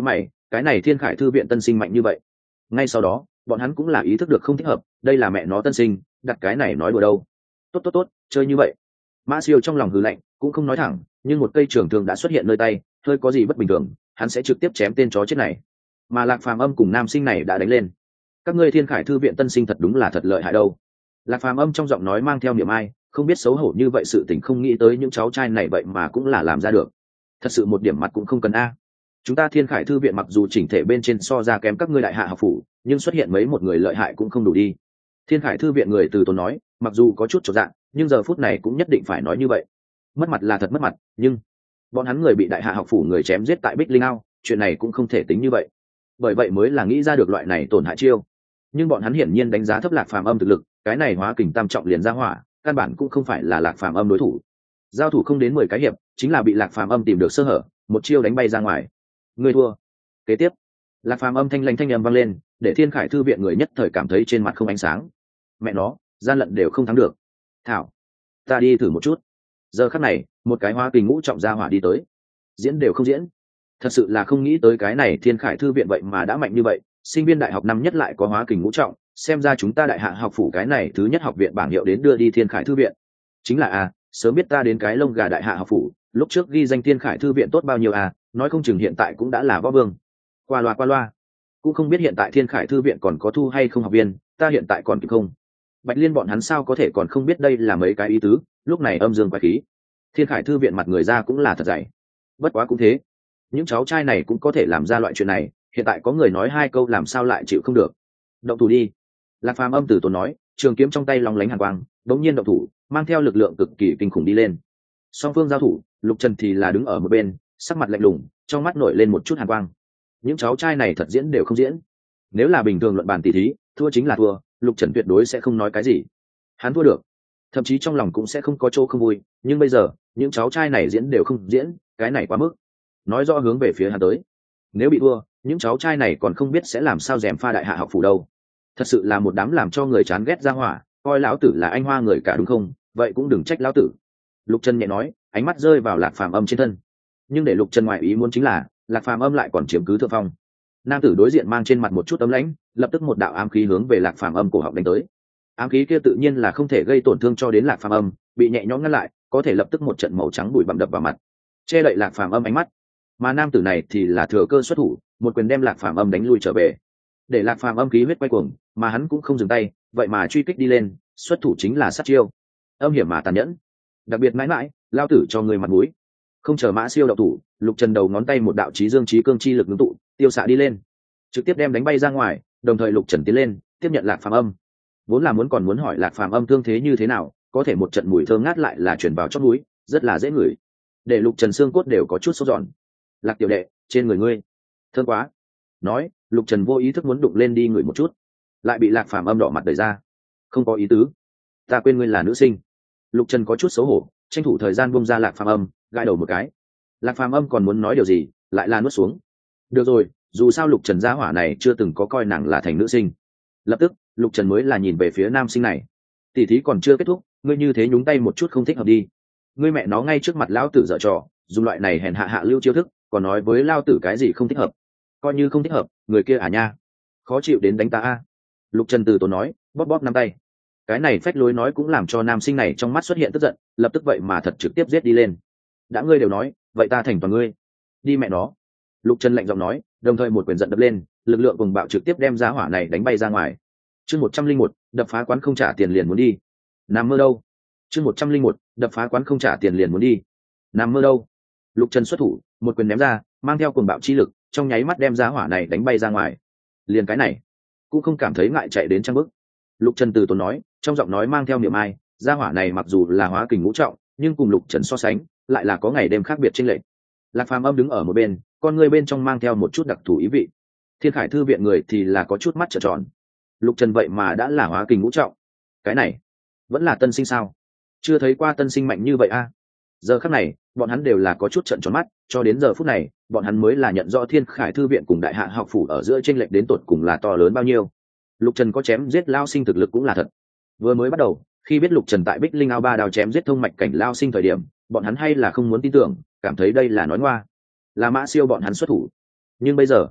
cái này thiên khải thư viện tân sinh mạnh như vậy. Ngay sau đó bọn hắn cũng là ý thức được không thích hợp, đây là mẹ nó tân sinh, đặt cái này nói đùa đâu. Tốt, chơi như vậy. Mã Siêu trong lòng hừ lạnh, cũng không nói thẳng, nhưng một cây trường thương đã xuất hiện nơi tay, hơi có gì bất bình thường, hắn sẽ trực tiếp chém tên chó chết này. Mà Lạc Phàm Âm cùng nam sinh này đã đánh lên. Các ngươi thiên khải thư viện tân sinh thật đúng là thật lợi hại đâu. Lạc Phàm Âm trong giọng nói mang theo niềm ai, không biết xấu hổ như vậy, sự tình không nghĩ tới những cháu trai này vậy mà cũng là làm ra được. Thật sự một điểm mặt cũng không cần a. Chúng ta thiên khải thư viện mặc dù chỉnh thể bên trên so ra kém các ngươi đại hạ học phủ, nhưng xuất hiện mấy một người lợi hại cũng không đủ đi. Thiên khải thư viện người từ tốn nói, mặc dù có chút chột dạ, nhưng giờ phút này cũng nhất định phải nói như vậy. Mất mặt là thật mất mặt, nhưng bọn hắn người bị đại hạ học phủ người chém giết tại Bích Linh Ao, chuyện này cũng không thể tính như vậy. Bởi vậy mới là nghĩ ra được loại này tổn hại chiêu. Nhưng bọn hắn hiển nhiên đánh giá thấp Lạc Phàm Âm thực lực, cái này hóa kình tam trọng liền ra hỏa, căn bản cũng không phải là Lạc Phàm Âm đối thủ. Giao thủ không đến 10 cái hiệp, chính là bị Lạc Phàm Âm tìm được sơ hở, một chiêu đánh bay ra ngoài. Người thua. Kế tiếp, Lạc Phàm Âm thanh lãnh thanh âm vang lên, để thiên khải thư viện người nhất thời cảm thấy trên mặt không ánh sáng. Mẹ nó, gian lận đều không thắng được. Thảo, ta đi thử một chút. Giờ khắc này, một cái hóa kình ngũ trọng gia hỏa đi tới. Diễn đều không diễn. Thật sự là không nghĩ tới cái này thiên khải thư viện vậy mà đã mạnh như vậy, sinh viên đại học năm nhất lại có hóa kình ngũ trọng, xem ra chúng ta đại hạ học phủ cái này thứ nhất học viện bảng hiệu đến đưa đi thiên khải thư viện. Chính là sớm biết ta đến cái lông gà đại hạ học phủ, lúc trước ghi danh thiên khải thư viện tốt bao nhiêu nói không chừng hiện tại cũng đã là võ vương. Qua loa, cũng không biết hiện tại thiên khải thư viện còn có thu hay không học viên, ta hiện tại còn kịp không. Bạch Liên bọn hắn sao có thể còn không biết đây là mấy cái ý tứ, lúc này âm dương quái khí. Thiên khải thư viện mặt người ra cũng là thật dày. Bất quá cũng thế, những cháu trai này cũng có thể làm ra loại chuyện này, hiện tại có người nói 2 câu làm sao lại chịu không được. Động thủ đi. Lạc Phàm Âm từ tốn nói, trường kiếm trong tay long lánh hàn quang, đống nhiên động thủ, mang theo lực lượng cực kỳ kinh khủng đi lên. Song phương giao thủ, Lục Trần thì là đứng ở một bên, sắc mặt lạnh lùng, trong mắt nổi lên một chút hàn quang. Những cháu trai này thật diễn đều không diễn. Nếu là bình thường luận bàn tỷ thí, thua chính là thua, Lục Trần tuyệt đối sẽ không nói cái gì. Hắn thua được, thậm chí trong lòng cũng sẽ không có chỗ không vui, nhưng bây giờ, những cháu trai này diễn đều không diễn, cái này quá mức. Nói rõ hướng về phía hắn tới. Nếu bị thua, những cháu trai này còn không biết sẽ làm sao dèm pha đại hạ học phủ đâu. Thật sự là một đám làm cho người chán ghét ra hỏa, coi lão tử là anh hoa người cả đúng không? Vậy cũng đừng trách lão tử. Lục Trần nhẹ nói, ánh mắt rơi vào Lạc Phàm Âm trên thân. Nhưng để Lục Trần ngoại ý muốn chính là, Lạc Phàm Âm lại còn chiếm cứ thượng phong. Nam tử đối diện mang trên mặt một chút ấm lãnh, lập tức một đạo ám khí hướng về Lạc Phàm Âm cổ họng đánh tới. Ám khí kia tự nhiên là không thể gây tổn thương cho đến Lạc Phàm Âm, bị nhẹ nhõm ngăn lại, có thể lập tức một trận màu trắng bụi bặm đập vào mặt, che đậy Lạc Phàm Âm ánh mắt. Mà nam tử này thì là thừa cơ xuất thủ, một quyền đem Lạc Phàm Âm đánh lui trở về. Để Lạc Phàm Âm khí huyết quay cuồng, mà hắn cũng không dừng tay, vậy mà truy kích đi lên, xuất thủ chính là sát chiêu. Âm hiểm mà tàn nhẫn. Đặc biệt mãi mãi, lao tử cho người mặt mũi. Không chờ Mã Siêu động thủ, Lục Trần đầu ngón tay một đạo chí dương chí cương chi lực ngưng tụ, tiêu xạ đi lên, trực tiếp đem đánh bay ra ngoài, đồng thời Lục Trần tiến lên, tiếp nhận Lạc Phàm Âm. Vốn là còn muốn hỏi Lạc Phàm Âm thương thế như thế nào, có thể một trận mùi thơm ngát lại là truyền vào chóp mũi, rất là dễ ngửi. Để Lục Trần xương cốt đều có chút sốt giòn. Lạc tiểu đệ, trên người ngươi thơm quá. Nói, Lục Trần vô ý thức muốn đụng lên đi ngửi một chút, lại bị Lạc Phàm Âm đỏ mặt đẩy ra. Không có ý tứ, ta quên ngươi là nữ sinh. Lục Trần có chút xấu hổ, tranh thủ thời gian buông ra Lạc Phàm Âm, gãi đầu một cái. Lạc Phàm Âm còn muốn nói điều gì, lại là nuốt xuống. Được rồi, dù sao Lục Trần gia hỏa này chưa từng có coi nàng là thành nữ sinh. Lập tức, Lục Trần mới là nhìn về phía nam sinh này. Tỷ thí còn chưa kết thúc, ngươi như thế nhúng tay một chút không thích hợp đi. Ngươi mẹ nó ngay trước mặt lão tử dở trò, dùng loại này hèn hạ hạ lưu chiêu thức, còn nói với lao tử cái gì không thích hợp. Coi như không thích hợp, người kia nha, khó chịu đến đánh ta. Lục Trần từ tốn nói, bóp bóp nắm tay. Cái này phách lối nói cũng làm cho nam sinh này trong mắt xuất hiện tức giận, lập tức vậy mà thật trực tiếp giết đi lên. Đã ngươi đều nói, vậy ta thành toàn ngươi. Đi mẹ nó. Lục Trần lạnh giọng nói, đồng thời một quyền giận đập lên, lực lượng cùng bạo trực tiếp đem giá hỏa này đánh bay ra ngoài. Chương 101, đập phá quán không trả tiền liền muốn đi. Nằm mơ đâu? Chương 101, đập phá quán không trả tiền liền muốn đi. Nằm mơ đâu? Lục Trần xuất thủ, một quyền ném ra, mang theo cuồng bạo chi lực, trong nháy mắt đem giá hỏa này đánh bay ra ngoài. Liền cái này, cũng không cảm thấy ngại chạy đến trang bức. Lục Trần từ tốn nói, trong giọng nói mang theo niệm ai, giá hỏa này mặc dù là hóa kình ngũ trọng, nhưng cùng Lục Trần so sánh, lại là có ngày đêm khác biệt chênh lệch. Lạc Phàm Âm đứng ở một bên, con người bên trong mang theo một chút đặc thù ý vị. Thiên Khải thư viện người thì là có chút mắt trợn tròn. Lục Trần vậy mà đã là hóa kình ngũ trọng, cái này vẫn là tân sinh sao? Chưa thấy qua tân sinh mạnh như vậy Giờ khắc này, bọn hắn đều là có chút trợn tròn mắt, cho đến giờ phút này, bọn hắn mới là nhận rõ Thiên Khải thư viện cùng đại hạ học phủ ở giữa chênh lệch đến tột cùng là to lớn bao nhiêu. Lục Trần có chém giết lao sinh thực lực cũng là thật. Vừa mới bắt đầu, khi biết Lục Trần tại Bích Linh Ao ba đào chém giết thông mạch cảnh lao sinh thời điểm, bọn hắn hay là không muốn tin tưởng, cảm thấy đây là nói ngoa, là Mã Siêu bọn hắn xuất thủ. Nhưng bây giờ,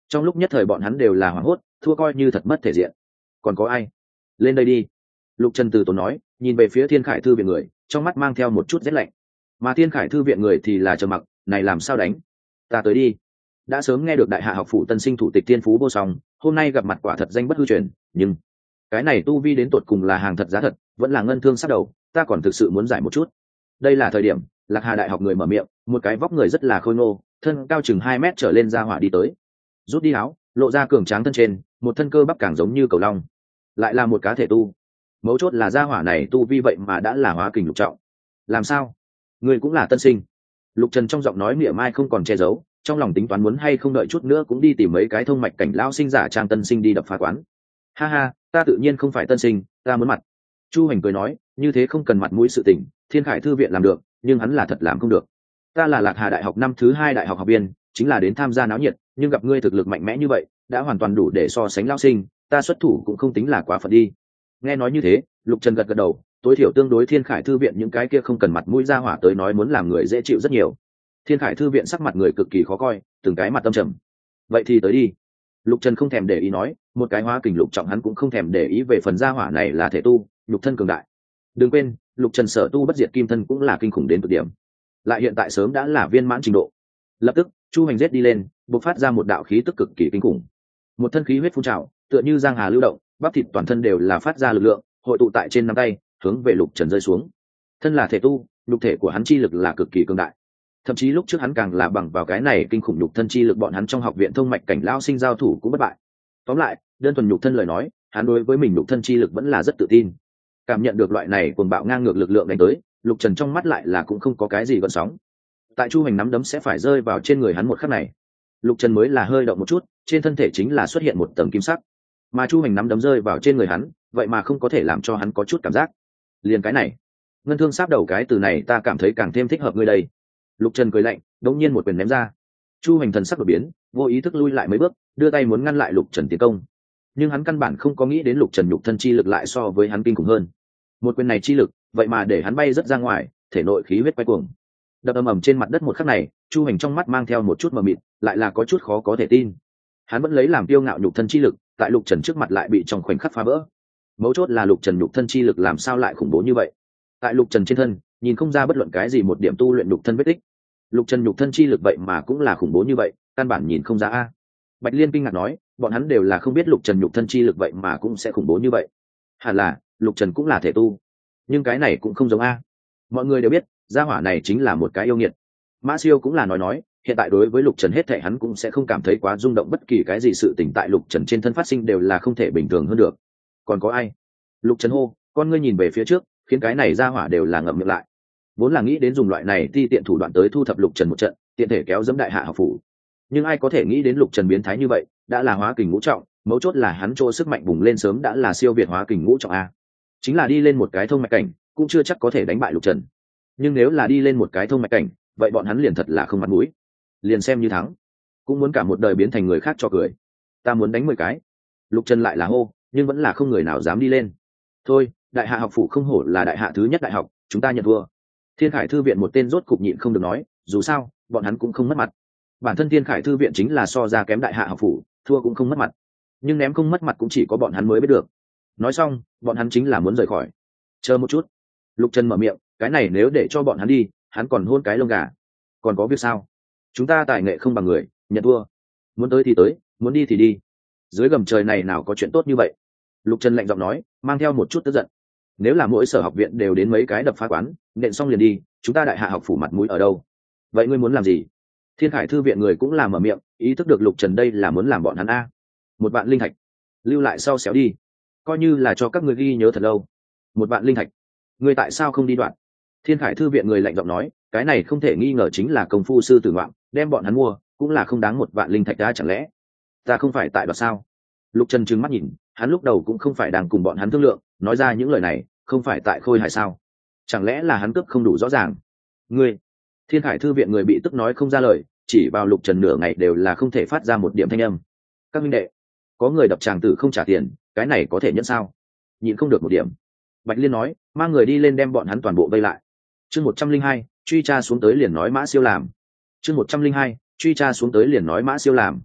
Trong lúc nhất thời bọn hắn đều là hoảng hốt, thua coi như thật mất thể diện. Còn có ai? Lên đây đi. Lục Trần từ tốn nói, nhìn về phía Thiên Khải thư viện người, trong mắt mang theo một chút rét lạnh. Mà Thiên Khải thư viện người thì là trầm mặc, này làm sao đánh? Ta tới đi. Đã sớm nghe được đại hạ học phủ tân sinh thủ tịch Thiên Phú vô song, hôm nay gặp mặt quả thật danh bất hư truyền, nhưng cái này tu vi đến tột cùng là hàng thật giá thật, vẫn là ngân thương sát đầu, ta còn thực sự muốn giải một chút. Đây là thời điểm, Lạc Hà đại học người mở miệng, một cái vóc người rất là khôi ngô, thân cao chừng 2 mét trở lên ra hỏa đi tới. Rút đi áo, lộ ra cường tráng thân trên, một thân cơ bắp càng giống như cầu long. Lại là một cá thể tu. Mấu chốt là gia hỏa này tu vi vậy mà đã là hóa kình lục trọng. Làm sao? Người cũng là tân sinh. Lục Trần trong giọng nói mỉa mai không còn che giấu, trong lòng tính toán muốn hay không đợi chút nữa cũng đi tìm mấy cái thông mạch cảnh lão sinh giả trang tân sinh đi đập phá quán. Ha ha, ta tự nhiên không phải tân sinh, ta muốn mặt. Chu Hành cười nói, như thế không cần mặt mũi sự tình, Thiên Khải thư viện làm được, nhưng hắn là thật làm không được. Ta là Lạc Hà đại học năm thứ 2 đại học học viên, chính là đến tham gia náo nhiệt, nhưng gặp ngươi thực lực mạnh mẽ như vậy, đã hoàn toàn đủ để so sánh lão sinh, ta xuất thủ cũng không tính là quá phận đi. Nghe nói như thế, Lục Trần gật gật đầu, tối thiểu tương đối Thiên Khải thư viện những cái kia không cần mặt mũi ra hỏa tới nói muốn làm người dễ chịu rất nhiều. Thiên Khải thư viện sắc mặt người cực kỳ khó coi, từng cái mặt tâm trầm. Vậy thì tới đi. Lục Trần không thèm để ý nói, một cái hóa kình lục trọng hắn cũng không thèm để ý về phần gia hỏa này là thể tu, nhục thân cường đại. Đừng quên, Lục Trần sở tu bất diệt kim thân cũng là kinh khủng đến cực điểm. Lại hiện tại sớm đã là viên mãn trình độ. Lập tức, Chu Hành giết đi lên, bộc phát ra một đạo khí tức cực kỳ kinh khủng. Một thân khí huyết phun trào, tựa như giang hà lưu động, bắp thịt toàn thân đều là phát ra lực lượng, hội tụ tại trên nắm tay, hướng về Lục Trần rơi xuống. Thân là thể tu, nhục thể của hắn chi lực là cực kỳ cường đại. Thậm chí lúc trước hắn càng là bằng vào cái này kinh khủng nhục thân chi lực bọn hắn trong học viện thông mạch cảnh lão sinh giao thủ cũng bất bại. Tóm lại, đơn thuần nhục thân lời nói, hắn đối với mình nhục thân chi lực vẫn là rất tự tin. Cảm nhận được loại này cuồng bạo ngang ngược lực lượng đánh tới, Lục Trần trong mắt lại là cũng không có cái gì gợn sóng. Tại Chu Hành nắm đấm sẽ phải rơi vào trên người hắn một khắc này, Lục Trần mới là hơi động một chút, trên thân thể chính là xuất hiện một tầng kim sắc. Mà Chu Hành nắm đấm rơi vào trên người hắn, vậy mà không có thể làm cho hắn có chút cảm giác. Liền cái này, ngân thương sáp đầu cái từ này ta cảm thấy càng thêm thích hợp ngươi đây. Lục Trần cười lạnh, đống nhiên một quyền ném ra. Chu Hành thần sắc đột biến, vô ý thức lui lại mấy bước, đưa tay muốn ngăn lại Lục Trần tiến công. Nhưng hắn căn bản không có nghĩ đến Lục Trần nhục thân chi lực lại so với hắn kinh khủng hơn. Một quyền này chi lực, vậy mà để hắn bay rất ra ngoài, thể nội khí huyết quay cuồng. Đập ầm ầm trên mặt đất một khắc này, Chu Hành trong mắt mang theo một chút mờ mịt, lại là có chút khó có thể tin. Hắn vẫn lấy làm kiêu ngạo nhục thân chi lực, tại Lục Trần trước mặt lại bị trong khoảnh khắc phá vỡ. Mấu chốt là Lục Trần nhục thân chi lực làm sao lại khủng bố như vậy? Tại Lục Trần trên thân, nhìn không ra bất luận cái gì một điểm tu luyện nhục thân vết tích. Lục Trần nhục thân chi lực vậy mà cũng là khủng bố như vậy, căn bản nhìn không ra a. Bạch Liên kinh ngạc nói, bọn hắn đều là không biết Lục Trần nhục thân chi lực vậy mà cũng sẽ khủng bố như vậy. Hẳn là, Lục Trần cũng là thể tu, nhưng cái này cũng không giống a. Mọi người đều biết, gia hỏa này chính là một cái yêu nghiệt. Mã Siêu cũng là nói, hiện tại đối với Lục Trần hết thảy hắn cũng sẽ không cảm thấy quá rung động, bất kỳ cái gì sự tình tại Lục Trần trên thân phát sinh đều là không thể bình thường hơn được. Còn có ai? Lục Trần hô, con ngươi nhìn về phía trước, khiến cái này gia hỏa đều là ngậm miệng lại. Vốn là nghĩ đến dùng loại này ti tiện thủ đoạn tới thu thập Lục Trần một trận, tiện thể kéo dẫm đại hạ học phủ. Nhưng ai có thể nghĩ đến Lục Trần biến thái như vậy, đã là hóa kình ngũ trọng, mấu chốt là hắn chỗ sức mạnh bùng lên sớm đã là siêu việt hóa kình ngũ trọng a. Chính là đi lên một cái thông mạch cảnh, cũng chưa chắc có thể đánh bại Lục Trần. Nhưng nếu là đi lên một cái thông mạch cảnh, vậy bọn hắn liền thật là không mặt mũi. Liền xem như thắng, cũng muốn cả một đời biến thành người khác cho cười. Ta muốn đánh 10 cái. Lục Trần lại là hô, nhưng vẫn là không người nào dám đi lên. Thôi, đại hạ học phủ không hổ là đại hạ thứ nhất đại học, chúng ta nhận thua. Thiên Khải thư viện một tên rốt cục nhịn không được nói, dù sao, bọn hắn cũng không mất mặt. Bản thân Thiên Khải thư viện chính là so ra kém đại hạ học phủ, thua cũng không mất mặt. Nhưng ném không mất mặt cũng chỉ có bọn hắn mới biết được. Nói xong, bọn hắn chính là muốn rời khỏi. Chờ một chút. Lục Trần mở miệng, cái này nếu để cho bọn hắn đi, hắn còn hôn cái lông gà. Còn có việc sao? Chúng ta tài nghệ không bằng người, nhận thua. Muốn tới thì tới, muốn đi thì đi. Dưới gầm trời này nào có chuyện tốt như vậy? Lục Trần lạnh giọng nói, mang theo một chút tức giận. Nếu là mỗi sở học viện đều đến mấy cái đập phá quán, nện xong liền đi, chúng ta đại hạ học phủ mặt mũi ở đâu? Vậy ngươi muốn làm gì? Thiên Khải thư viện người cũng làm mở miệng, ý thức được Lục Trần đây là muốn làm bọn hắn a. 1 vạn linh thạch, lưu lại sau xéo đi, coi như là cho các ngươi ghi nhớ thật lâu. 1 vạn linh thạch, ngươi tại sao không đi đoạn? Thiên Khải thư viện người lạnh giọng nói, cái này không thể nghi ngờ chính là công phu sư tử ngoạm, đem bọn hắn mua cũng là không đáng 1 vạn linh thạch đã chẳng lẽ? Ta không phải tại đoạt sao? Lục Trần trừng mắt nhìn, hắn lúc đầu cũng không phải đang cùng bọn hắn thương lượng, nói ra những lời này, không phải tại khôi hài sao? Chẳng lẽ là hắn cướp không đủ rõ ràng? Ngươi, Thiên Khải thư viện người bị tức nói không ra lời, chỉ vào Lục Trần nửa ngày đều là không thể phát ra một điểm thanh âm. Các minh đệ, có người đập tràng tử không trả tiền, cái này có thể nhẫn sao? Nhịn không được một điểm. Bạch Liên nói, mang người đi lên đem bọn hắn toàn bộ vây lại. Chương 102, truy tra xuống tới liền nói Mã Siêu làm. Chương 102, truy tra xuống tới liền nói Mã Siêu làm.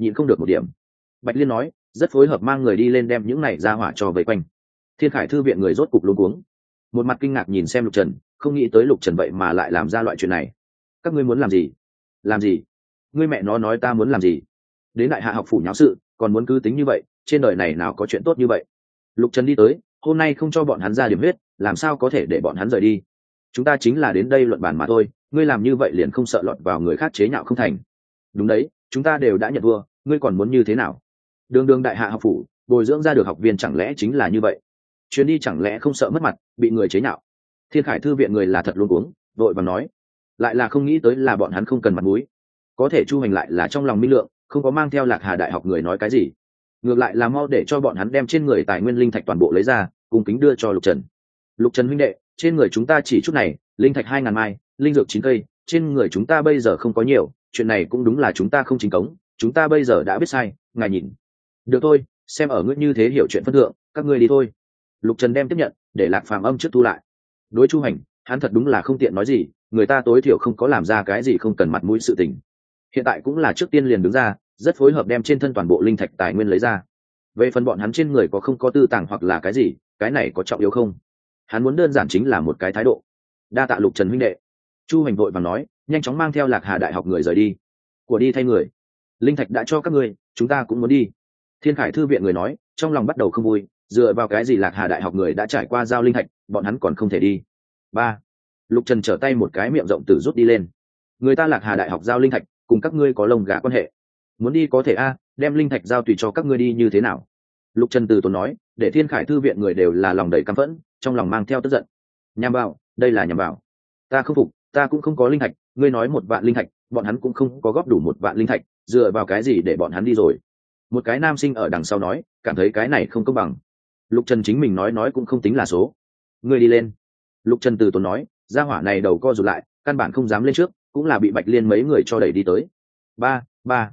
nhịn không được một điểm. Bạch Liên nói, rất phối hợp mang người đi lên đem những này ra hỏa cho vây quanh. Thiên Khải thư viện người rốt cục luống cuống, một mặt kinh ngạc nhìn xem Lục Trần, không nghĩ tới Lục Trần vậy mà lại làm ra loại chuyện này. Các ngươi muốn làm gì? Làm gì? Ngươi mẹ nó nói ta muốn làm gì? Đến đại hạ học phủ nháo sự, còn muốn cứ tính như vậy, trên đời này nào có chuyện tốt như vậy? Lục Trần đi tới, hôm nay không cho bọn hắn ra điểm huyết, làm sao có thể để bọn hắn rời đi? Chúng ta chính là đến đây luận bàn mà thôi, ngươi làm như vậy liền không sợ lọt vào người khác chế nhạo không thành? Đúng đấy, chúng ta đều đã nhận vua, ngươi còn muốn như thế nào? Đường đường đại hạ học phủ, bồi dưỡng ra được học viên chẳng lẽ chính là như vậy? Chuyến đi chẳng lẽ không sợ mất mặt, bị người chế nhạo? Thiên Khải thư viện người là thật luôn uống, vội vàng nói, lại là không nghĩ tới là bọn hắn không cần mặt mũi. Có thể Chu Hành lại là trong lòng minh lượng, không có mang theo Lạc Hà đại học người nói cái gì, ngược lại là mau để cho bọn hắn đem trên người tài nguyên linh thạch toàn bộ lấy ra, cùng kính đưa cho Lục Trần. Lục Trần huynh đệ, trên người chúng ta chỉ chút này, linh thạch 2.000 mai, linh dược 9 cây, trên người chúng ta bây giờ không có nhiều, chuyện này cũng đúng là chúng ta không chính cống, chúng ta bây giờ đã biết sai, ngài nhìn. Được thôi, xem ở ngươi như thế hiểu chuyện phân thượng, các ngươi đi thôi. Lục Trần đem tiếp nhận, để Lạc Phàm Âm trước thu lại. Đối Chu Hành, hắn thật đúng là không tiện nói gì, người ta tối thiểu không có làm ra cái gì không cần mặt mũi sự tình. Hiện tại cũng là trước tiên liền đứng ra, rất phối hợp đem trên thân toàn bộ linh thạch tài nguyên lấy ra. Về phần bọn hắn trên người có không có tư tàng hoặc là cái gì, cái này có trọng yếu không? Hắn muốn đơn giản chính là một cái thái độ. Đa tạ Lục Trần huynh đệ. Chu Hành vội vàng nói, nhanh chóng mang theo Lạc Hà đại học người rời đi. Của đi thay người. Linh thạch đã cho các ngươi, chúng ta cũng muốn đi. Thiên Khải thư viện người nói, trong lòng bắt đầu không vui, dựa vào cái gì Lạc Hà đại học người đã trải qua giao linh thạch, bọn hắn còn không thể đi. Ba. Lục Trần trở tay một cái miệng rộng tử rút đi lên. Người ta Lạc Hà đại học giao linh thạch, cùng các ngươi có lông gà quan hệ. Muốn đi có thể a, đem linh thạch giao tùy cho các ngươi đi như thế nào? Lục Trần từ tốn nói, để Thiên Khải thư viện người đều là lòng đầy căm phẫn, trong lòng mang theo tức giận. Nhằm vào, đây là nhằm vào. Ta không phục, ta cũng không có linh thạch, ngươi nói 1 vạn linh thạch, bọn hắn cũng không có góp đủ 1 vạn linh thạch, dựa vào cái gì để bọn hắn đi rồi? Một cái nam sinh ở đằng sau nói, cảm thấy cái này không công bằng. Lục Trần chính mình nói cũng không tính là số. Ngươi đi lên. Lục Trần từ tốn nói, gia hỏa này đầu co rụt lại, căn bản không dám lên trước, cũng là bị Bạch Liên mấy người cho đẩy đi tới. Ba.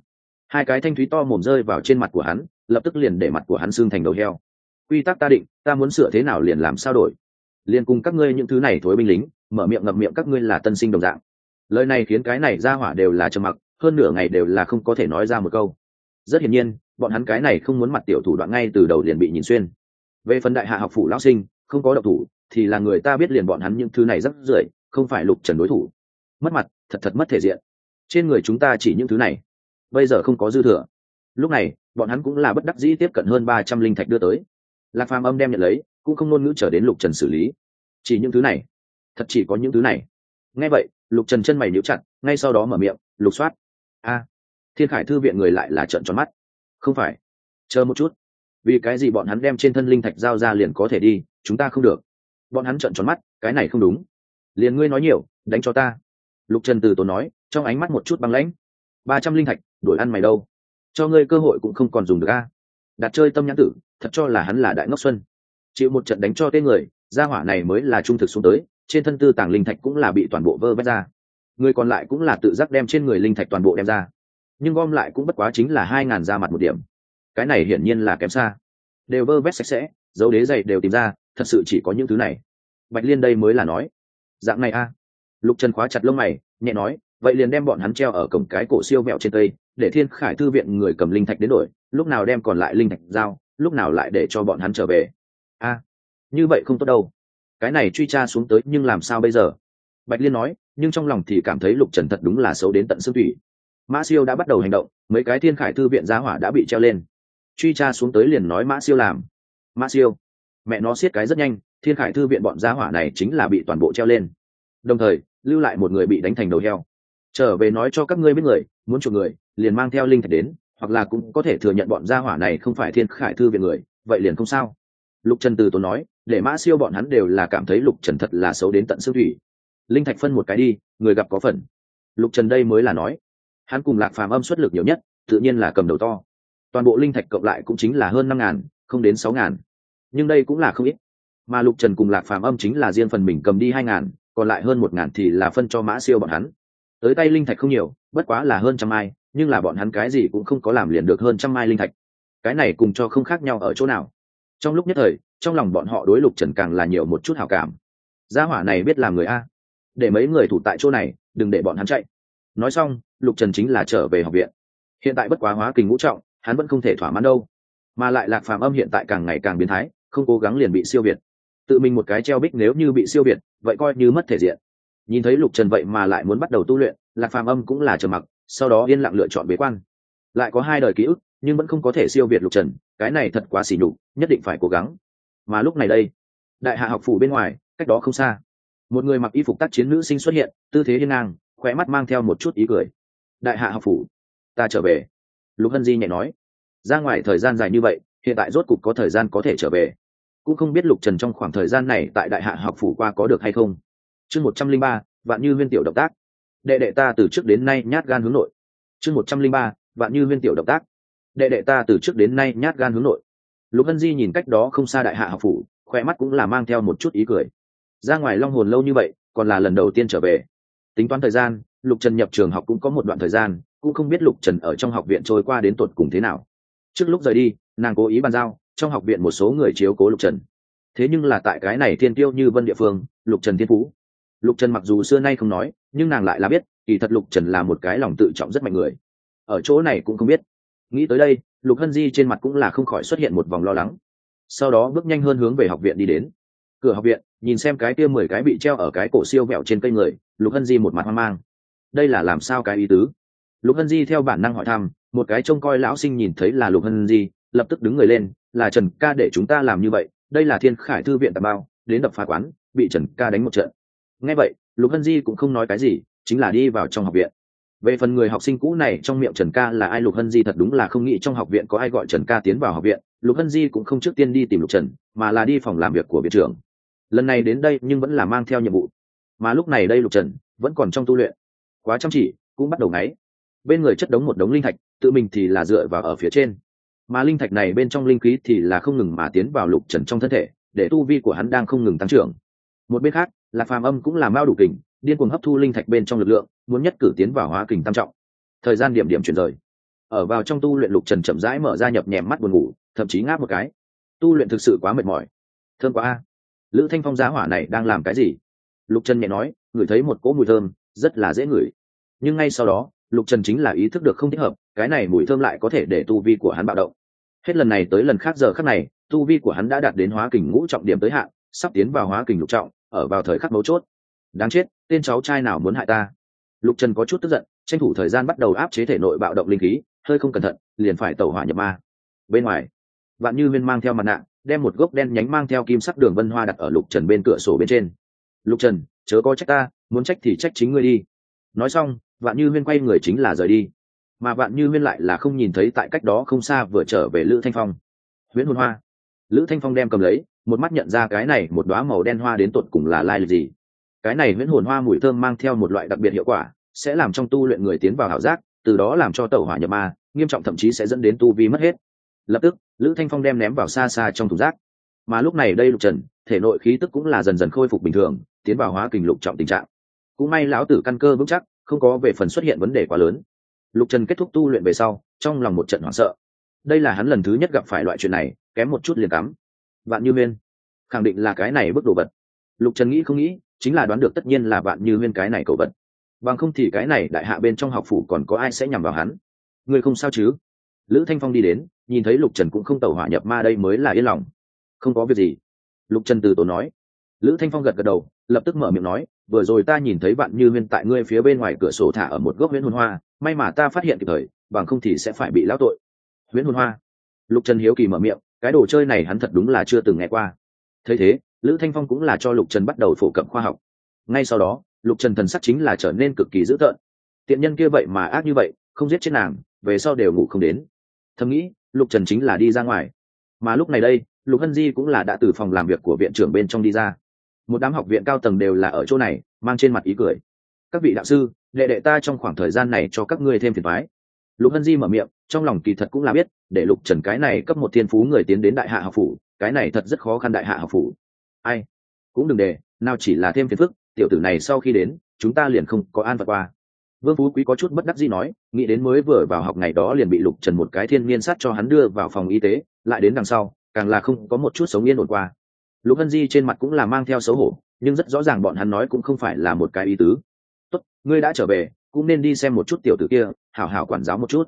Hai cái thanh thúy to mồm rơi vào trên mặt của hắn, lập tức liền để mặt của hắn xương thành đầu heo. Quy tắc ta định, ta muốn sửa thế nào liền làm sao đổi. Liền cùng các ngươi những thứ này thối binh lính, mở miệng ngậm miệng các ngươi là tân sinh đồng dạng. Lời này khiến cái này gia hỏa đều là trầm mặc, hơn nửa ngày đều là không có thể nói ra một câu. Rất hiển nhiên, bọn hắn cái này không muốn mặt tiểu thủ đoạn ngay từ đầu liền bị nhìn xuyên. Về phần đại hạ học phủ lão sinh, không có độc thủ, thì là người ta biết liền bọn hắn những thứ này rất rưởi, không phải Lục Trần đối thủ. Mất mặt, thật mất thể diện. Trên người chúng ta chỉ những thứ này, bây giờ không có dư thừa. Lúc này, bọn hắn cũng là bất đắc dĩ tiếp cận hơn 300 linh thạch đưa tới. Lạc Phàm Âm đem nhận lấy, cũng không ngôn ngữ trở đến Lục Trần xử lý. Chỉ những thứ này, thật chỉ có những thứ này. Nghe vậy, Lục Trần chân mày nhíu chặt, ngay sau đó mở miệng, lục soát. A, Thiên Khải thư viện người lại là trợn tròn mắt. Không phải, chờ một chút, vì cái gì bọn hắn đem trên thân linh thạch giao ra liền có thể đi, chúng ta không được? Bọn hắn trợn tròn mắt, cái này không đúng. Liền ngươi nói nhiều, đánh cho ta. Lục Trần từ tốn nói, trong ánh mắt một chút băng lãnh. 300 linh thạch, đổi ăn mày đâu? Cho ngươi cơ hội cũng không còn dùng được a. Đặt chơi tâm nhãn tử, thật cho là hắn là đại ngốc xuân. Chịu một trận đánh cho tên người, gia hỏa này mới là trung thực xuống tới, trên thân tư tàng linh thạch cũng là bị toàn bộ vơ vét ra. Người còn lại cũng là tự giác đem trên người linh thạch toàn bộ đem ra. Nhưng gom lại cũng bất quá chính là 2.000 ra mặt một điểm. Cái này hiển nhiên là kém xa. Đều vơ vét sạch sẽ, dấu đế giày đều tìm ra, thật sự chỉ có những thứ này. Bạch Liên đây mới là nói. Dạng này a. Lục Trần khóa chặt lông mày, nhẹ nói, vậy liền đem bọn hắn treo ở cổng cái cổ siêu vẹo trên cây, để Thiên Khải thư viện người cầm linh thạch đến đổi, lúc nào đem còn lại linh thạch giao, lúc nào lại để cho bọn hắn trở về. A, như vậy không tốt đâu. Cái này truy tra xuống tới nhưng làm sao bây giờ? Bạch Liên nói, nhưng trong lòng thì cảm thấy Lục Trần thật đúng là xấu đến tận xương thủy. Mã Siêu đã bắt đầu hành động, mấy cái Thiên Khải thư viện giá hỏa đã bị treo lên. Truy tra xuống tới liền nói Mã Siêu làm. Mã Siêu, mẹ nó siết cái rất nhanh, Thiên Khải thư viện bọn giá hỏa này chính là bị toàn bộ treo lên. Đồng thời, lưu lại một người bị đánh thành đầu heo. Trở về nói cho các ngươi biết người, muốn chuộc người, liền mang theo linh thạch đến, hoặc là cũng có thể thừa nhận bọn gia hỏa này không phải Thiên Khải thư viện người, vậy liền không sao. Lục Trần từ tốn nói, để Mã Siêu bọn hắn đều là cảm thấy Lục Trần thật là xấu đến tận xương thủy. Linh thạch phân một cái đi, người gặp có phần. Lục Trần đây mới là nói, hắn cùng Lạc Phàm Âm xuất lực nhiều nhất, tự nhiên là cầm đầu to. Toàn bộ linh thạch cộng lại cũng chính là hơn 5.000, không đến 6.000. Nhưng đây cũng là không ít. Mà Lục Trần cùng Lạc Phàm Âm chính là riêng phần mình cầm đi 2.000, còn lại hơn 1.000 thì là phân cho Mã Siêu bọn hắn. Tới tay linh thạch không nhiều, bất quá là hơn 100 mai, nhưng là bọn hắn cái gì cũng không có làm liền được hơn 100 mai linh thạch. Cái này cùng cho không khác nhau ở chỗ nào. Trong lúc nhất thời, trong lòng bọn họ đối Lục Trần càng là nhiều một chút hảo cảm. Gia hỏa này biết làm người a, để mấy người thủ tại chỗ này, đừng để bọn hắn chạy. Nói xong, Lục Trần chính là trở về học viện. hiện tại bất quá hóa kình ngũ trọng, hắn vẫn không thể thỏa mãn đâu. Mà lại Lạc Phàm Âm hiện tại càng ngày càng biến thái, không cố gắng liền bị siêu việt. Tự mình một cái treo bích nếu như bị siêu việt, vậy coi như mất thể diện. Nhìn thấy Lục Trần vậy mà lại muốn bắt đầu tu luyện, Lạc Phàm Âm cũng là trầm mặc, sau đó yên lặng lựa chọn bế quan. Lại có 2 đời ký ức, nhưng vẫn không có thể siêu việt Lục Trần, cái này thật quá xỉ nhục, nhất định phải cố gắng. Mà lúc này đây, Đại Hạ học phủ bên ngoài, cách đó không xa, một người mặc y phục tác chiến nữ sinh xuất hiện, tư thế hiên ngang, khóe mắt mang theo một chút ý cười. Đại Hạ học phủ, ta trở về. Lục Hân Di nhẹ nói, ra ngoài thời gian dài như vậy, hiện tại rốt cục có thời gian có thể trở về. Cũng không biết Lục Trần trong khoảng thời gian này tại Đại Hạ học phủ qua có được hay không. Chương 103, Vạn Như Huyên tiểu động tác. Đệ đệ ta từ trước đến nay nhát gan hướng nội. Chương 103, Vạn Như Huyên tiểu động tác. Đệ đệ ta từ trước đến nay nhát gan hướng nội. Lục Hân Di nhìn cách đó không xa Đại Hạ học phủ, khoe mắt cũng là mang theo một chút ý cười. Ra ngoài Long Hồn lâu như vậy, còn là lần đầu tiên trở về. Tính toán thời gian, Lục Trần nhập trường học cũng có một đoạn thời gian, cũng không biết Lục Trần ở trong học viện trôi qua đến tột cùng thế nào. Trước lúc rời đi, nàng cố ý bàn giao trong học viện một số người chiếu cố Lục Trần. Thế nhưng là tại cái này thiên tiêu như vân địa phương, Lục Trần thiên phú. Lục Trần mặc dù xưa nay không nói, nhưng nàng lại là biết, kỳ thật Lục Trần là một cái lòng tự trọng rất mạnh người. Ở chỗ này cũng không biết. Nghĩ tới đây, Lục Hân Di trên mặt cũng là không khỏi xuất hiện một vòng lo lắng. Sau đó bước nhanh hơn hướng về học viện đi đến. Cửa học viện, nhìn xem cái kia 10 cái bị treo ở cái cổ siêu vẹo trên cây người, Lục Hân Di một mặt hoang mang. Đây là làm sao cái ý tứ? Lục Hân Di theo bản năng hỏi thăm, một cái trông coi lão sinh nhìn thấy là Lục Hân Di, lập tức đứng người lên, là Trần ca để chúng ta làm như vậy, đây là Thiên Khải thư viện tà bao, đến đập phá quán, bị Trần ca đánh một trận. Nghe vậy, Lục Hân Di cũng không nói cái gì, chính là đi vào trong học viện. Về phần người học sinh cũ này trong miệng Trần ca là ai, Lục Hân Di thật đúng là không nghĩ trong học viện có ai gọi Trần ca tiến vào học viện. Lục Hân Di cũng không trước tiên đi tìm Lục Trần, mà là đi phòng làm việc của viện trưởng. Lần này đến đây nhưng vẫn là mang theo nhiệm vụ. Mà lúc này đây Lục Trần vẫn còn trong tu luyện, quá chăm chỉ, cũng bắt đầu ngáy. Bên người chất đống một đống linh thạch, tự mình thì là dựa vào ở phía trên. Mà linh thạch này bên trong linh khí thì là không ngừng mà tiến vào Lục Trần trong thân thể, để tu vi của hắn đang không ngừng tăng trưởng. Một bên khác, Lạc Phàm Âm cũng là mao đủ kình, điên cuồng hấp thu linh thạch bên trong lực lượng, muốn nhất cử tiến vào hóa kình tam trọng. Thời gian điểm điểm chuyển rời, ở vào trong tu luyện Lục Trần chậm rãi mở ra nhập nhèm mắt buồn ngủ, thậm chí ngáp một cái. Tu luyện thực sự quá mệt mỏi. Thơm quá a. Lữ Thanh Phong giá hỏa này đang làm cái gì? Lục Trần nhẹ nói, ngửi thấy một cỗ mùi thơm, rất là dễ ngửi. Nhưng ngay sau đó, Lục Trần chính là ý thức được không thích hợp, cái này mùi thơm lại có thể để tu vi của hắn bạo động. Hết lần này tới lần khác giờ khắc này, tu vi của hắn đã đạt đến hóa kình ngũ trọng điểm tới hạn, sắp tiến vào hóa kình lục trọng, ở vào thời khắc mấu chốt. Đáng chết, tên cháu trai nào muốn hại ta? Lục Trần có chút tức giận, tranh thủ thời gian bắt đầu áp chế thể nội bạo động linh khí, hơi không cẩn thận, liền phải tẩu hỏa nhập ma. Bên ngoài, Vạn Như Huyên mang theo mặt nạ, đem một gốc đen nhánh mang theo kim sắc đường vân hoa đặt ở Lục Trần bên cửa sổ bên trên. Lục Trần, chớ có trách ta, muốn trách thì trách chính ngươi đi. Nói xong, Vạn Như Huyên quay người chính là rời đi. Mà Vạn Như Huyên lại là không nhìn thấy tại cách đó không xa vừa trở về Lữ Thanh Phong. Huyễn hồn hoa. Lữ Thanh Phong đem cầm lấy, một mắt nhận ra cái này một đóa màu đen hoa đến tột cùng là lai lịch gì. Cái này huyễn hồn hoa mùi thơm mang theo một loại đặc biệt hiệu quả, sẽ làm trong tu luyện người tiến vào ảo giác, từ đó làm cho tẩu hỏa nhập ma, nghiêm trọng thậm chí sẽ dẫn đến tu vi mất hết. Lập tức, Lữ Thanh Phong đem ném vào xa xa trong thùng rác. Mà lúc này đây Lục Trần, thể nội khí tức cũng là dần dần khôi phục bình thường, tiến vào hóa kình lục trọng tình trạng. Cũng may lão tử căn cơ vững chắc, không có về phần xuất hiện vấn đề quá lớn. Lục Trần kết thúc tu luyện về sau, trong lòng một trận hoảng sợ. Đây là hắn lần thứ nhất gặp phải loại chuyện này, kém một chút liền cắm. Vạn Như Huyên, khẳng định là cái này bức đồ vật. Lục Trần nghĩ không nghĩ, chính là đoán được tất nhiên là Vạn Như Huyên cái này cẩu vật. Bằng không thì cái này đại hạ bên trong học phủ còn có ai sẽ nhằm vào hắn. Người không sao chứ? Lữ Thanh Phong đi đến, nhìn thấy Lục Trần cũng không tẩu hỏa nhập ma, đây mới là yên lòng. Không có việc gì. Lục Trần từ tốn nói. Lữ Thanh Phong gật gật đầu, lập tức mở miệng nói, vừa rồi ta nhìn thấy Vạn Như Huyên tại ngươi phía bên ngoài cửa sổ thả ở một gốc huyễn hồn hoa, may mà ta phát hiện kịp thời, bằng không thì sẽ phải bị lão tội. Huyễn hồn hoa. Lục Trần hiếu kỳ mở miệng, cái đồ chơi này hắn thật đúng là chưa từng nghe qua. Thấy thế, Lữ Thanh Phong cũng là cho Lục Trần bắt đầu phổ cập khoa học. Ngay sau đó, Lục Trần thần sắc chính là trở nên cực kỳ dữ tợn. Tiện nhân kia vậy mà ác như vậy, không giết chết nàng, về sau đều ngủ không đến. Thầm nghĩ, Lục Trần chính là đi ra ngoài. Mà lúc này đây, Lục Hân Di cũng là đã từ phòng làm việc của viện trưởng bên trong đi ra. Một đám học viện cao tầng đều là ở chỗ này, mang trên mặt ý cười. Các vị đạo sư, đệ đệ ta trong khoảng thời gian này cho các ngươi thêm phiền toái. Lục Hân Di mở miệng, trong lòng kỳ thật cũng là biết, để Lục Trần cái này cấp một thiên phú người tiến đến đại hạ học phủ, cái này thật rất khó khăn. Đại hạ học phủ, ai cũng đừng để, nào chỉ là thêm phiền phức, tiểu tử này sau khi đến, chúng ta liền không có an phận qua. Vương Phú Quý có chút bất đắc dĩ nói, nghĩ đến mới vừa vào học ngày đó liền bị Lục Trần một cái thiên niên sát cho hắn đưa vào phòng y tế, lại đến đằng sau, càng là không có một chút sống yên ổn qua. Lục Hân Di trên mặt cũng là mang theo xấu hổ, nhưng rất rõ ràng bọn hắn nói cũng không phải là một cái ý tứ. Tốt, ngươi đã trở về, cũng nên đi xem một chút tiểu tử kia, hảo hảo quản giáo một chút.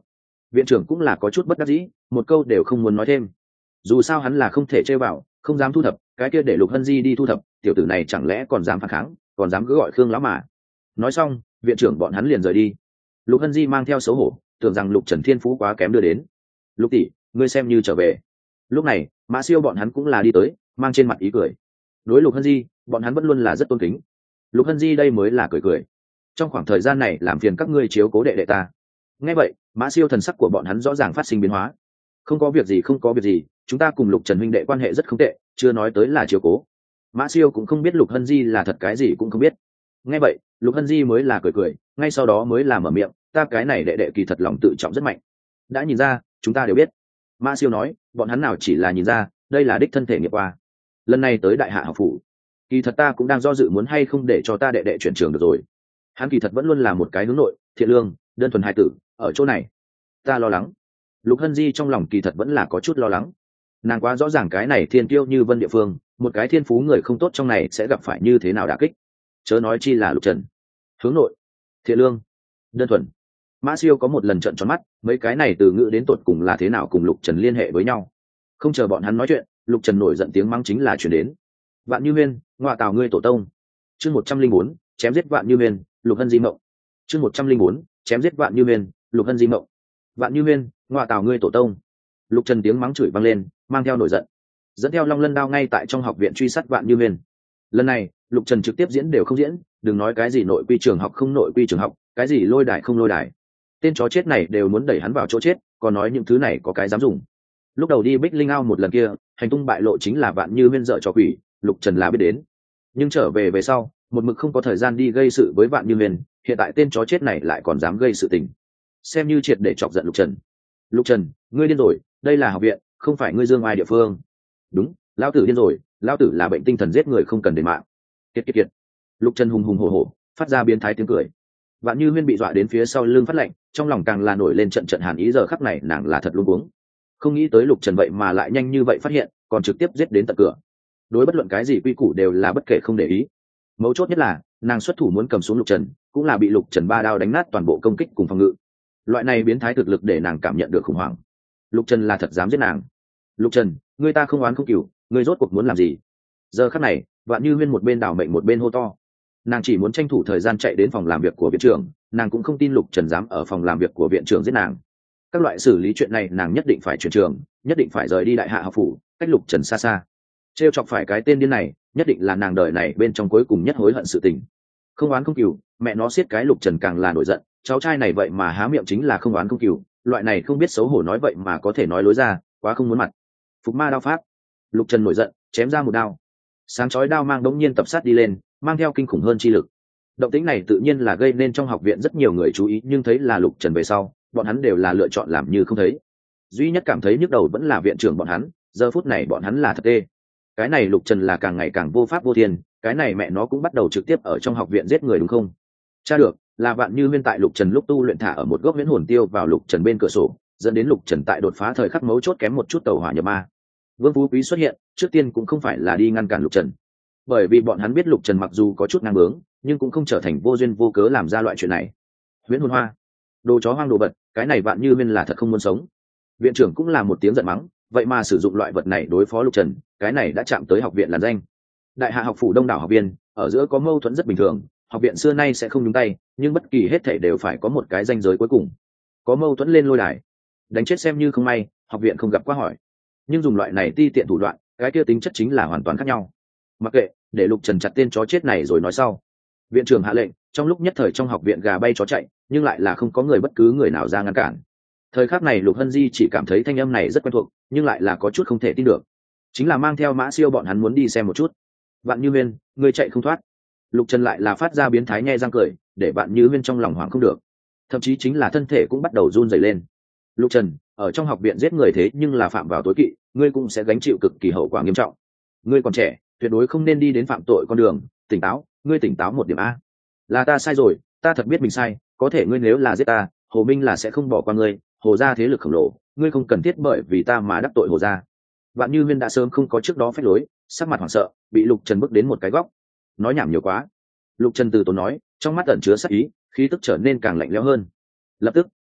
Viện trưởng cũng là có chút bất đắc dĩ, một câu đều không muốn nói thêm. Dù sao hắn là không thể chơi vào, không dám thu thập, cái kia để Lục Hân Di đi thu thập, tiểu tử này chẳng lẽ còn dám phản kháng, còn dám cứ gọi Khương lão mà. Nói xong, viện trưởng bọn hắn liền rời đi. Lục Hân Di mang theo xấu hổ, tưởng rằng Lục Trần Thiên Phú quá kém đưa đến. Lục tỷ, ngươi xem như trở về. Lúc này, Mã Siêu bọn hắn cũng là đi tới, mang trên mặt ý cười. Đối Lục Hân Di, bọn hắn vẫn luôn là rất tôn kính. Lục Hân Di đây mới là cười cười. Trong khoảng thời gian này làm phiền các ngươi chiếu cố đệ đệ ta. Nghe vậy, Mã Siêu thần sắc của bọn hắn rõ ràng phát sinh biến hóa. Không có việc gì, không có việc gì, chúng ta cùng Lục Trần huynh đệ quan hệ rất không tệ, chưa nói tới là chiếu cố. Mã Siêu cũng không biết Lục Hân Di là thật cái gì cũng không biết. Nghe vậy, Lục Hân Di mới là cười cười, ngay sau đó mới là mở miệng, ta cái này đệ đệ kỳ thật lòng tự trọng rất mạnh. Đã nhìn ra, chúng ta đều biết. Mã Siêu nói, bọn hắn nào chỉ là nhìn ra, đây là đích thân thể nghiệp qua. Lần này tới Đại Hạ học phủ, kỳ thật ta cũng đang do dự muốn hay không để cho ta đệ đệ chuyển trường được rồi. Hắn kỳ thật vẫn luôn là một cái hướng nội, thiện lương, đơn thuần hài tử, ở chỗ này ta lo lắng. Lục Hân Di trong lòng kỳ thật vẫn là có chút lo lắng. Nàng quá rõ ràng cái này thiên kiêu như Vân địa phương, một cái thiên phú người không tốt trong này sẽ gặp phải như thế nào đả kích. Chớ nói chi là Lục Trần, hướng nội, thiện lương, đơn thuần. Mã Siêu có một lần trợn tròn mắt, mấy cái này từ ngữ đến tột cùng là thế nào cùng Lục Trần liên hệ với nhau. Không chờ bọn hắn nói chuyện, Lục Trần nổi giận tiếng mắng chính là chuyển đến. Vạn Như Huyên, ngoại tào ngươi tổ tông. Chương 104, chém giết Vạn Như Huyên, Lục Hân Di mộng. Chương 104, chém giết Vạn Như Huyên, Lục Hân Di mộng. Vạn Như Huyên, ngoại tào ngươi tổ tông. Lục Trần tiếng mắng chửi vang lên, mang theo nổi giận, dẫn theo Long Lân đao ngay tại trong học viện truy sát Vạn Như Huyên. Lần này, Lục Trần trực tiếp diễn đều không diễn, đừng nói cái gì nội quy trường học không nội quy trường học, cái gì lôi đài không lôi đài. Tên chó chết này đều muốn đẩy hắn vào chỗ chết, còn nói những thứ này có cái dám dùng. Lúc đầu đi Bích Linh Ao một lần kia, hành tung bại lộ chính là Vạn Như Huyên dợ trò quỷ, Lục Trần là biết đến. Nhưng trở về về sau, một mực không có thời gian đi gây sự với Vạn Như Huyên, hiện tại tên chó chết này lại còn dám gây sự tình, xem như triệt để chọc giận Lục Trần. Lục Trần, ngươi điên rồi, đây là học viện, không phải ngươi dương ai địa phương. Đúng, lão tử điên rồi, lão tử là bệnh tinh thần giết người không cần đền mạng. Kiệt kiệt kiệt. Lục Trần hùng hùng hổ hổ, phát ra biến thái tiếng cười. Vạn Như Huyên bị dọa đến phía sau lưng phát lạnh, trong lòng càng là nổi lên trận trận hàn ý, giờ khắc này nàng là thật luống cuống. Không nghĩ tới Lục Trần vậy mà lại nhanh như vậy phát hiện, còn trực tiếp giết đến tận cửa. Đối bất luận cái gì quy củ đều là bất kể không để ý. Mấu chốt nhất là, nàng xuất thủ muốn cầm xuống Lục Trần, cũng là bị Lục Trần ba đao đánh nát toàn bộ công kích cùng phòng ngự. Loại này biến thái thực lực để nàng cảm nhận được khủng hoảng. Lục Trần là thật dám giết nàng. Lục Trần, ngươi ta không oán không cừu, ngươi rốt cuộc muốn làm gì? Giờ khắc này, Vạn Như Huyên một bên đảo mệnh một bên hô to. Nàng chỉ muốn tranh thủ thời gian chạy đến phòng làm việc của viện trưởng, nàng cũng không tin Lục Trần dám ở phòng làm việc của viện trưởng giết nàng. Các loại xử lý chuyện này nàng nhất định phải chuyển trường, nhất định phải rời đi Đại Hạ học phủ, cách Lục Trần xa xa. Trêu chọc phải cái tên điên này, nhất định là nàng đời này bên trong cuối cùng nhất hối hận sự tình. Không oán không cừu, mẹ nó siết cái Lục Trần càng là nổi giận, cháu trai này vậy mà há miệng chính là không oán không cừu, loại này không biết xấu hổ nói vậy mà có thể nói lối ra, quá không muốn mặt. Phục ma đao pháp. Lục Trần nổi giận, chém ra một đao. Sáng chói đao mang đống nhiên tập sát đi lên, mang theo kinh khủng hơn chi lực. Động tĩnh này tự nhiên là gây nên trong học viện rất nhiều người chú ý, nhưng thấy là Lục Trần về sau, bọn hắn đều là lựa chọn làm như không thấy. Duy nhất cảm thấy nhức đầu vẫn là viện trưởng bọn hắn, giờ phút này bọn hắn là thật tê. Cái này Lục Trần là càng ngày càng vô pháp vô thiên, cái này mẹ nó cũng bắt đầu trực tiếp ở trong học viện giết người đúng không? Tra được, là Vạn Như Huyên tại Lục Trần lúc tu luyện thả ở một gốc huyễn hồn tiêu vào Lục Trần bên cửa sổ, dẫn đến Lục Trần tại đột phá thời khắc mấu chốt kém một chút tẩu hỏa nhập ma. Vương Phú Quý xuất hiện, trước tiên cũng không phải là đi ngăn cản Lục Trần, bởi vì bọn hắn biết Lục Trần mặc dù có chút ngang bướng, nhưng cũng không trở thành vô duyên vô cớ làm ra loại chuyện này. Huyễn hồn hoa, đồ chó hoang đồ vật, cái này Vạn Như Huyên là thật không muốn sống. Viện trưởng cũng là một tiếng giận mắng, vậy mà sử dụng loại vật này đối phó Lục Trần, cái này đã chạm tới học viện làn danh. Đại Hạ học phủ đông đảo học viên, ở giữa có mâu thuẫn rất bình thường, học viện xưa nay sẽ không nhúng tay, nhưng bất kỳ hết thảy đều phải có một cái ranh giới cuối cùng. Có mâu thuẫn lên lôi đài, đánh chết xem như không may, học viện không gặp quá hỏi. Nhưng dùng loại này ti tiện thủ đoạn, cái kia tính chất chính là hoàn toàn khác nhau. Mặc kệ, để Lục Trần chặt tên chó chết này rồi nói sau. Viện trưởng hạ lệnh, trong lúc nhất thời trong học viện gà bay chó chạy, nhưng lại là không có người bất cứ người nào ra ngăn cản. Thời khắc này Lục Hân Di chỉ cảm thấy thanh âm này rất quen thuộc, nhưng lại là có chút không thể tin được. Chính là mang theo Mã Siêu bọn hắn muốn đi xem một chút. Vạn Như Huyên, người chạy không thoát. Lục Trần lại là phát ra biến thái nhe răng cười, để Vạn Như Huyên trong lòng hoảng không được, thậm chí chính là thân thể cũng bắt đầu run rẩy lên. Lục Trần, ở trong học viện giết người thế nhưng là phạm vào tối kỵ, ngươi cũng sẽ gánh chịu cực kỳ hậu quả nghiêm trọng. Ngươi còn trẻ, tuyệt đối không nên đi đến phạm tội con đường, tỉnh táo, ngươi tỉnh táo một điểm a. Là ta sai rồi, ta thật biết mình sai, có thể ngươi nếu là giết ta, Hồ Minh là sẽ không bỏ qua ngươi, Hồ gia thế lực khổng lồ, ngươi không cần thiết bởi vì ta mà đắc tội Hồ gia. Vạn Như Huyên đã sớm không có trước đó phép lối, sắc mặt hoảng sợ, bị Lục Trần bước đến một cái góc. Nói nhảm nhiều quá. Lục Trần từ tốn nói, trong mắt ẩn chứa sát ý, khí tức trở nên càng lạnh lẽo hơn. Lập tức,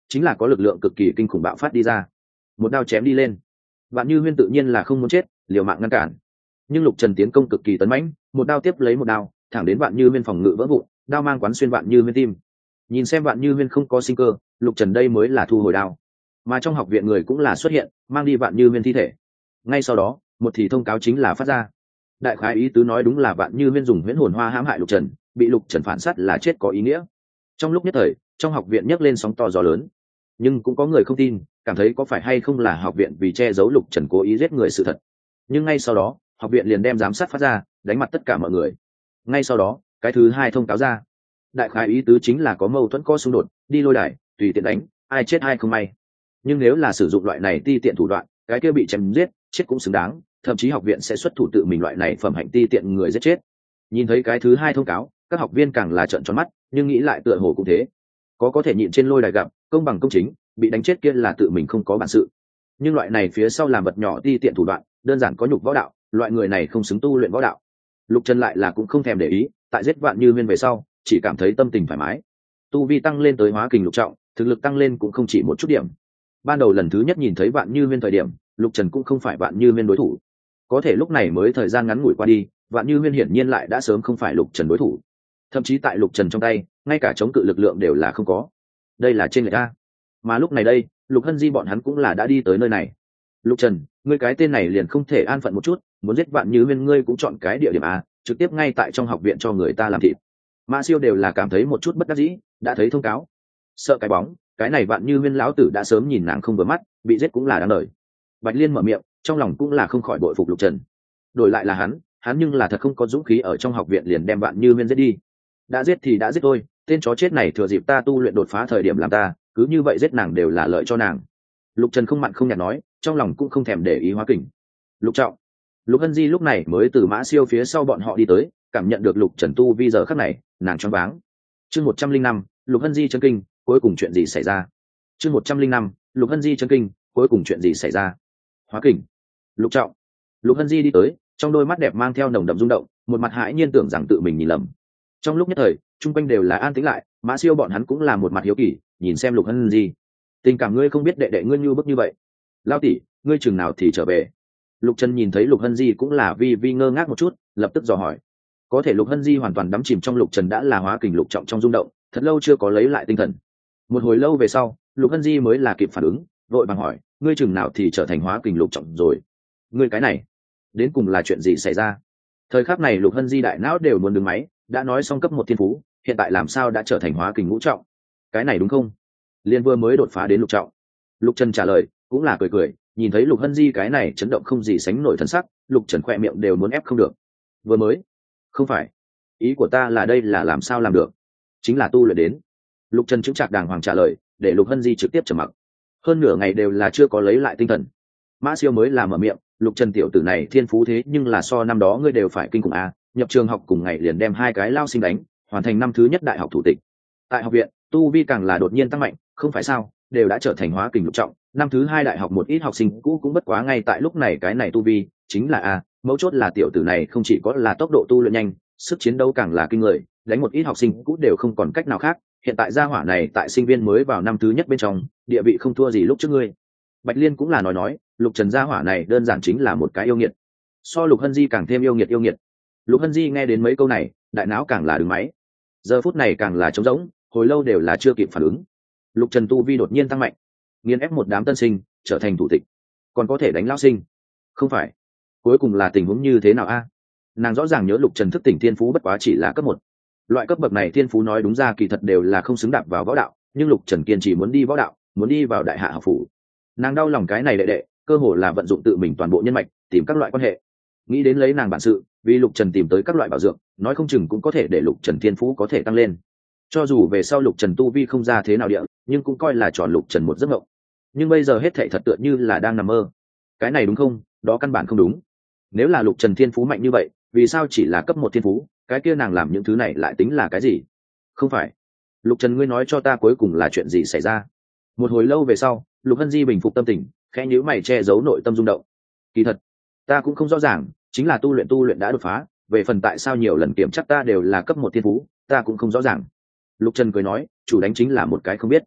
chính là có lực lượng cực kỳ kinh khủng bạo phát đi ra, một đao chém đi lên. Vạn Như Huyên tự nhiên là không muốn chết, liều mạng ngăn cản, nhưng Lục Trần tiến công cực kỳ tấn mãnh, một đao tiếp lấy một đao, thẳng đến Vạn Như Huyên phòng ngự vỡ vụn, đao mang quán xuyên Vạn Như Huyên tim. Nhìn xem Vạn Như Huyên không có sinh cơ, Lục Trần đây mới là thu hồi đao, mà trong học viện người cũng là xuất hiện, mang đi Vạn Như Huyên thi thể. Ngay sau đó, một thì thông cáo chính là phát ra. Đại khái ý tứ nói đúng là Vạn Như Huyên dùng huyễn hồn hoa hãm hại Lục Trần, bị Lục Trần phản sát là chết có ý nghĩa. Trong lúc nhất thời, trong học viện nhấc lên sóng to gió lớn, nhưng cũng có người không tin, cảm thấy có phải hay không là học viện vì che giấu Lục Trần cố ý giết người sự thật. Nhưng ngay sau đó, học viện liền đem giám sát phát ra, đánh mặt tất cả mọi người. Ngay sau đó, cái thứ hai thông cáo ra. Đại khái ý tứ chính là có mâu thuẫn có xung đột, đi lôi đài, tùy tiện đánh, ai chết ai không may. Nhưng nếu là sử dụng loại này ti tiện thủ đoạn, cái kia bị chém giết, chết cũng xứng đáng, thậm chí học viện sẽ xuất thủ tự mình loại này phẩm hạnh ti tiện người giết chết. Nhìn thấy cái thứ hai thông cáo, các học viên càng là trợn tròn mắt, nhưng nghĩ lại tựa hồ cũng thế. Có thể nhịn trên lôi đài gặp, công bằng công chính, bị đánh chết kia là tự mình không có bản sự. Nhưng loại này phía sau làm vật nhỏ ti tiện thủ đoạn, đơn giản có nhục võ đạo, loại người này không xứng tu luyện võ đạo. Lục Trần lại là cũng không thèm để ý, tại giết Vạn Như Huyên về sau, chỉ cảm thấy tâm tình thoải mái. Tu vi tăng lên tới hóa kình lục trọng, thực lực tăng lên cũng không chỉ một chút điểm. Ban đầu lần thứ nhất nhìn thấy Vạn Như Huyên thời điểm, Lục Trần cũng không phải Vạn Như Huyên đối thủ. Có thể lúc này mới thời gian ngắn ngủi qua đi, Vạn Như Huyên hiển nhiên lại đã sớm không phải Lục Trần đối thủ. Thậm chí tại Lục Trần trong tay, ngay cả chống cự lực lượng đều là không có. Đây là trên người ta. Mà lúc này đây, Lục Hân Di bọn hắn cũng là đã đi tới nơi này. Lục Trần, ngươi cái tên này liền không thể an phận một chút, muốn giết Vạn Như Huyên ngươi cũng chọn cái địa điểm a, trực tiếp ngay tại trong học viện cho người ta làm thịt. Mã Siêu đều là cảm thấy một chút bất đắc dĩ, đã thấy thông cáo, sợ cái bóng, cái này Vạn Như Huyên lão tử đã sớm nhìn nàng không vừa mắt, bị giết cũng là đáng đời. Bạch Liên mở miệng, trong lòng cũng là không khỏi bội phục Lục Trần. Đổi lại là hắn nhưng là thật không có dũng khí ở trong học viện liền đem Vạn Như Huyên giết đi. Đã giết thì đã giết thôi, tên chó chết này thừa dịp ta tu luyện đột phá thời điểm làm ta, cứ như vậy giết nàng đều là lợi cho nàng. Lục Trần không mặn không nhạt nói, trong lòng cũng không thèm để ý hóa kình. Lục Trọng, Lục Hân Di lúc này mới từ Mã Siêu phía sau bọn họ đi tới, cảm nhận được Lục Trần tu vi giờ khắc này, nàng choáng váng. Chương 105, Lục Hân Di chấn kinh, cuối cùng chuyện gì xảy ra? Chương 105, Lục Hân Di chấn kinh, cuối cùng chuyện gì xảy ra? Hóa kình. Lục Trọng. Lục Hân Di đi tới, trong đôi mắt đẹp mang theo nồng đậm rung động, một mặt hãi nhiên tưởng rằng tự mình nhìn lầm. Trong lúc nhất thời, chung quanh đều là an tĩnh lại, Mã Siêu bọn hắn cũng là một mặt hiếu kỳ, nhìn xem Lục Hân Di. Tình cảm ngươi không biết đệ đệ ngươi như bức như vậy. Lao tỷ, ngươi chừng nào thì trở về? Lục Trần nhìn thấy Lục Hân Di cũng là vi ngơ ngác một chút, lập tức dò hỏi. Có thể Lục Hân Di hoàn toàn đắm chìm trong Lục Trần đã là hóa kình lục trọng trong rung động, thật lâu chưa có lấy lại tinh thần. Một hồi lâu về sau, Lục Hân Di mới là kịp phản ứng, vội vàng hỏi, ngươi chừng nào thì trở thành hóa kình lục trọng rồi? Ngươi cái này, đến cùng là chuyện gì xảy ra? Thời khắc này Lục Hân Di đại não đều muốn đứng máy, đã nói xong cấp 1 thiên phú, hiện tại làm sao đã trở thành hóa kình ngũ trọng? Cái này đúng không? Liên vừa mới đột phá đến lục trọng. Lục Trần trả lời, cũng là cười, nhìn thấy Lục Hân Di cái này chấn động không gì sánh nổi thần sắc, Lục Trần khỏe miệng đều muốn ép không được. Vừa mới? Không phải, ý của ta là đây là làm sao làm được? Chính là tu luyện đến. Lục Trần chững chạc đàng hoàng trả lời, để Lục Hân Di trực tiếp trầm mặc. Hơn nửa ngày đều là chưa có lấy lại tinh thần. Mã Siêu mới là mở miệng, Lục Trần tiểu tử này thiên phú thế nhưng là so năm đó ngươi đều phải kinh khủng a, nhập trường học cùng ngày liền đem 2 cái lao sinh đánh, hoàn thành năm thứ nhất đại học thủ tịch. Tại học viện, tu vi càng là đột nhiên tăng mạnh, không phải sao, đều đã trở thành hóa kình lục trọng, năm thứ 2 đại học một ít học sinh cũ cũng bất quá ngay tại lúc này cái này tu vi, chính là a, mấu chốt là tiểu tử này không chỉ có là tốc độ tu luyện nhanh, sức chiến đấu càng là kinh người, đánh một ít học sinh cũ đều không còn cách nào khác. Hiện tại gia hỏa này tại sinh viên mới vào năm thứ nhất bên trong, địa vị không thua gì lúc trước ngươi. Bạch Liên cũng là nói, Lục Trần gia hỏa này đơn giản chính là một cái yêu nghiệt. So Lục Hân Di càng thêm yêu nghiệt. Lục Hân Di nghe đến mấy câu này, đại não càng là đứng máy. Giờ phút này càng là trống rỗng, hồi lâu đều là chưa kịp phản ứng. Lục Trần tu vi đột nhiên tăng mạnh, nghiền ép một đám tân sinh, trở thành thủ tịch, còn có thể đánh lão sinh. Không phải, cuối cùng là tình huống như thế nào a? Nàng rõ ràng nhớ Lục Trần thức tỉnh thiên phú bất quá chỉ là cấp 1. Loại cấp bậc này thiên phú nói đúng ra kỳ thật đều là không xứng đạp vào võ đạo, nhưng Lục Trần kiên trì muốn đi võ đạo, muốn đi vào đại hạ học phủ. Nàng đau lòng cái này đệ, cơ hồ là vận dụng tự mình toàn bộ nhân mạch, tìm các loại quan hệ. Nghĩ đến lấy nàng bản sự, vì Lục Trần tìm tới các loại bảo dưỡng, nói không chừng cũng có thể để Lục Trần thiên phú có thể tăng lên. Cho dù về sau Lục Trần tu vi không ra thế nào địa, nhưng cũng coi là tròn Lục Trần một giấc mộng. Nhưng bây giờ hết thảy thật tựa như là đang nằm mơ. Cái này đúng không? Đó căn bản không đúng. Nếu là Lục Trần thiên phú mạnh như vậy, vì sao chỉ là cấp 1 thiên phú, cái kia nàng làm những thứ này lại tính là cái gì? Không phải. Lục Trần ngươi nói cho ta cuối cùng là chuyện gì xảy ra? Một hồi lâu về sau, Lục Hân Di bình phục tâm tình, khẽ nhíu mày che giấu nội tâm rung động. Kỳ thật, ta cũng không rõ ràng, chính là tu luyện đã đột phá, về phần tại sao nhiều lần kiểm chắc ta đều là cấp 1 thiên phú, ta cũng không rõ ràng. Lục Trần cười nói, chủ đánh chính là một cái không biết.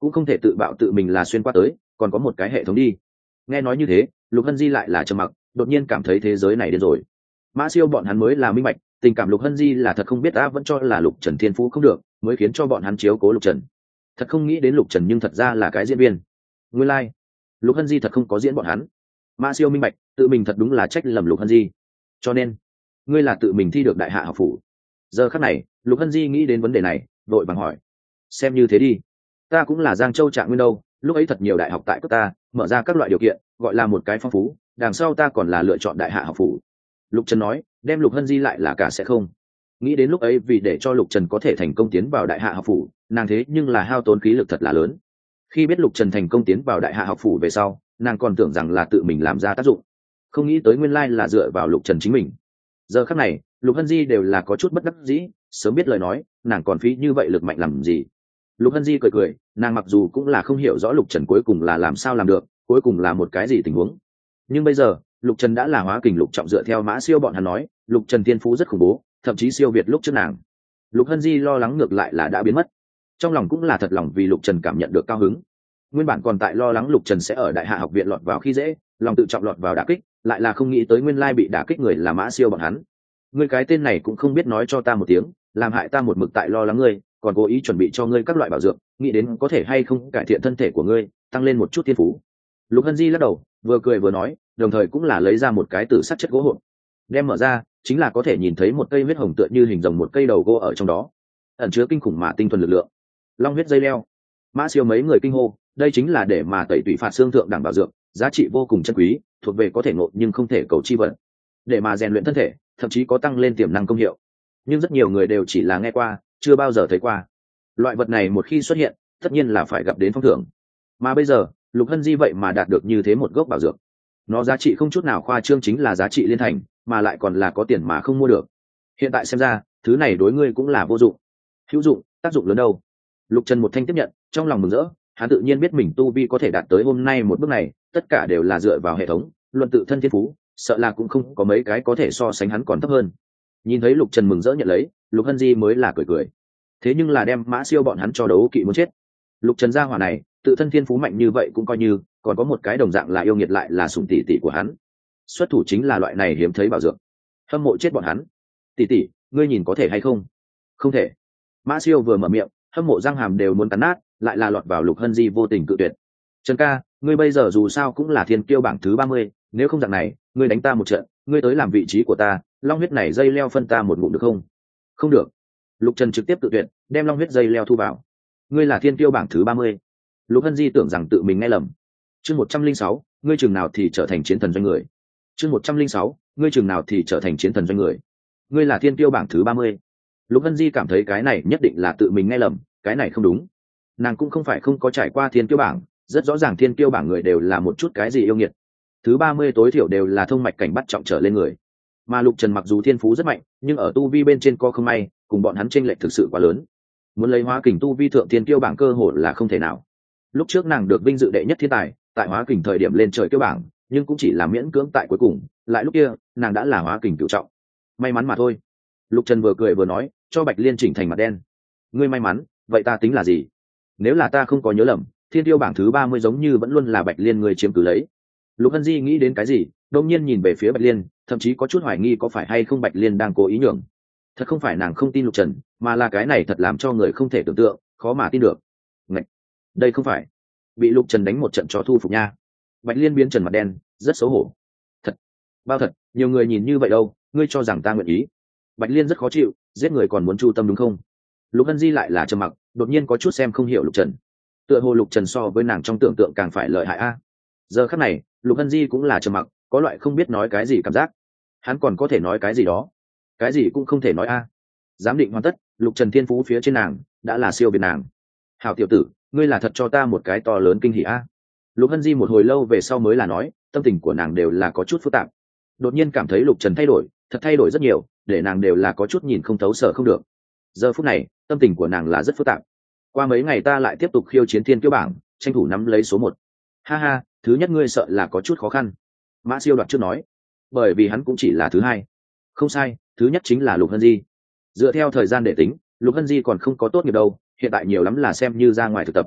cũng không thể tự bạo tự mình là xuyên qua tới, còn có một cái hệ thống đi. Nghe nói như thế, Lục Hân Di lại là trầm mặc, đột nhiên cảm thấy thế giới này điên rồi. Mã Siêu bọn hắn mới là minh bạch, tình cảm Lục Hân Di là thật không biết đã vẫn cho là Lục Trần thiên phú không được, mới khiến cho bọn hắn chiếu cố Lục Trần. Thật không nghĩ đến Lục Trần nhưng thật ra là cái diễn viên. Nguyên lai, Lục Hân Di thật không có diễn bọn hắn. Mã Siêu minh bạch, tự mình thật đúng là trách lầm Lục Hân Di. Cho nên, ngươi là tự mình thi được đại hạ học phủ. Giờ khắc này, Lục Hân Di nghĩ đến vấn đề này, vội vàng hỏi: xem như thế đi, ta cũng là Giang Châu Trạng Nguyên đâu, lúc ấy thật nhiều đại học tại cấp ta mở ra các loại điều kiện, gọi là một cái phong phú, đằng sau ta còn là lựa chọn đại hạ học phủ. Lục Trần nói, đem Lục Hân Di lại là cả sẽ không. Nghĩ đến lúc ấy vì để cho Lục Trần có thể thành công tiến vào đại hạ học phủ, nàng thế nhưng là hao tốn khí lực thật là lớn. Khi biết Lục Trần thành công tiến vào đại hạ học phủ về sau, nàng còn tưởng rằng là tự mình làm ra tác dụng, không nghĩ tới nguyên lai là dựa vào Lục Trần chính mình. Giờ khắc này, Lục Hân Di đều là có chút bất đắc dĩ, sớm biết lời nói, nàng còn phí như vậy lực mạnh làm gì. Lục Hân Di cười cười, nàng mặc dù cũng là không hiểu rõ Lục Trần cuối cùng là làm sao làm được, cuối cùng là một cái gì tình huống, nhưng bây giờ Lục Trần đã là hóa kình lục trọng, dựa theo Mã Siêu bọn hắn nói, Lục Trần thiên phú rất khủng bố, thậm chí siêu việt lúc trước nàng. Lục Hân Di lo lắng ngược lại là đã biến mất, trong lòng cũng là thật lòng vì Lục Trần cảm nhận được cao hứng. Nguyên bản còn tại lo lắng Lục Trần sẽ ở đại hạ học viện lọt vào khi dễ, lòng tự trọng lọt vào đả kích, lại là không nghĩ tới nguyên lai bị đả kích người là Mã Siêu bọn hắn. Ngươi cái tên này cũng không biết nói cho ta một tiếng, làm hại ta một mực tại lo lắng ngươi, còn cố ý chuẩn bị cho ngươi các loại bảo dưỡng, nghĩ đến có thể hay không cải thiện thân thể của ngươi, tăng lên một chút thiên phú. Lục Hân Di lắc đầu, vừa cười vừa nói, đồng thời cũng là lấy ra một cái tử sắc chất gỗ hộp, đem mở ra, chính là có thể nhìn thấy một cây huyết hồng tựa như hình rồng một cây đầu gỗ ở trong đó, ẩn chứa kinh khủng mà tinh thuần lực lượng. Long huyết dây leo. Mã Siêu mấy người kinh hô, đây chính là để mà tẩy tủy phạt xương thượng đẳng bảo dưỡng, giá trị vô cùng chân quý, thuộc về có thể ngộ nhưng không thể cầu chi vật, để mà rèn luyện thân thể, thậm chí có tăng lên tiềm năng công hiệu. Nhưng rất nhiều người đều chỉ là nghe qua, chưa bao giờ thấy qua. Loại vật này một khi xuất hiện, tất nhiên là phải gặp đến phong thưởng. Mà bây giờ, Lục Hân Di vậy mà đạt được như thế một gốc bảo dược, nó giá trị không chút nào khoa trương, chính là giá trị liên thành, mà lại còn là có tiền mà không mua được. Hiện tại xem ra, thứ này đối ngươi cũng là vô dụng. Hữu dụng, tác dụng lớn đâu. Lục Trần một thanh tiếp nhận, trong lòng mừng rỡ, hắn tự nhiên biết mình tu vi có thể đạt tới hôm nay một bước này, tất cả đều là dựa vào hệ thống, luận tự thân thiên phú, sợ là cũng không có mấy cái có thể so sánh hắn còn thấp hơn. Nhìn thấy Lục Trần mừng rỡ nhận lấy, Lục Hân Di mới là cười cười. Thế nhưng là đem Mã Siêu bọn hắn cho đấu kỵ muốn chết. Lục Trần gia hỏa này, tự thân thiên phú mạnh như vậy cũng coi như, còn có một cái đồng dạng là yêu nghiệt, lại là sủng tỷ tỷ của hắn. Xuất thủ chính là loại này hiếm thấy bảo dưỡng. Hâm mộ chết bọn hắn. Tỷ tỷ, ngươi nhìn có thể hay không? Không thể. Mã Siêu vừa mở miệng, hâm mộ răng hàm đều muốn cắn nát, lại là lọt vào Lục Hân Di vô tình cự tuyệt. Trần ca, ngươi bây giờ dù sao cũng là thiên kiêu bảng thứ 30, nếu không dạng này, ngươi đánh ta một trận, ngươi tới làm vị trí của ta, long huyết này dây leo phân ta một ngụm được không? Không được. Lục Trần trực tiếp cự tuyệt, đem long huyết dây leo thu vào. Ngươi là thiên kiêu bảng thứ 30. Lục Hân Di tưởng rằng tự mình nghe lầm. Chương 106, ngươi chừng nào thì trở thành chiến thần doanh người. Chương 106, ngươi chừng nào thì trở thành chiến thần doanh người. Ngươi là thiên kiêu bảng thứ 30. Lục Hân Di cảm thấy cái này nhất định là tự mình nghe lầm, cái này không đúng. Nàng cũng không phải không có trải qua thiên kiêu bảng, rất rõ ràng thiên kiêu bảng người đều là một chút cái gì yêu nghiệt. Thứ 30 tối thiểu đều là thông mạch cảnh bắt trọng trở lên người. Mà Lục Trần mặc dù thiên phú rất mạnh, nhưng ở tu vi bên trên có không may, cùng bọn hắn chênh lệch thực sự quá lớn. Muốn lấy hóa kình tu vi thượng thiên kiêu bảng cơ hội là không thể nào. Lúc trước nàng được vinh dự đệ nhất thiên tài, tại hóa kình thời điểm lên trời kiêu bảng, nhưng cũng chỉ là miễn cưỡng tại cuối cùng, lại lúc kia, nàng đã là hóa kình cửu trọng. May mắn mà thôi. Lục Trần vừa cười vừa nói, cho Bạch Liên chỉnh thành mặt đen. Ngươi may mắn, vậy ta tính là gì? Nếu là ta không có nhớ lầm, thiên tiêu bảng thứ 30 giống như vẫn luôn là Bạch Liên người chiếm cứ lấy. Lục Hân Di nghĩ đến cái gì, đột nhiên nhìn về phía Bạch Liên, thậm chí có chút hoài nghi có phải hay không Bạch Liên đang cố ý nhường. Thật không phải nàng không tin Lục Trần, mà là cái này thật làm cho người không thể tưởng tượng, khó mà tin được. Ngạch, đây không phải bị Lục Trần đánh một trận cho thu phục nha. Bạch Liên biến trần mặt đen, rất xấu hổ. Thật, bao thật, nhiều người nhìn như vậy đâu, ngươi cho rằng ta nguyện ý? Bạch Liên rất khó chịu, giết người còn muốn chu tâm đúng không? Lục Hân Di lại là trầm mặc, đột nhiên có chút xem không hiểu Lục Trần. Tựa hồ Lục Trần so với nàng trong tưởng tượng càng phải lợi hại a. Giờ khắc này, Lục Hân Di cũng là trầm mặc, có loại không biết nói cái gì cảm giác. Hắn còn có thể nói cái gì đó, cái gì cũng không thể nói a. Giám định hoàn tất, Lục Trần thiên phú phía trên nàng đã là siêu việt nàng. Hảo tiểu tử, ngươi là thật cho ta một cái to lớn kinh hỉ a. Lục Hân Di một hồi lâu về sau mới là nói, tâm tình của nàng đều là có chút phức tạp. Đột nhiên cảm thấy Lục Trần thay đổi, thật thay đổi rất nhiều, để nàng đều là có chút nhìn không thấu sở không được. Giờ phút này, tâm tình của nàng là rất phức tạp. Qua mấy ngày ta lại tiếp tục khiêu chiến thiên kiêu bảng, tranh thủ nắm lấy số 1. Ha ha, thứ nhất ngươi sợ là có chút khó khăn. Mã Siêu đoạt trước nói, bởi vì hắn cũng chỉ là thứ hai. Không sai, thứ nhất chính là Lục Hân Di. Dựa theo thời gian để tính, Lục Hân Di còn không có tốt nghiệp đâu, hiện tại nhiều lắm là xem như ra ngoài thực tập.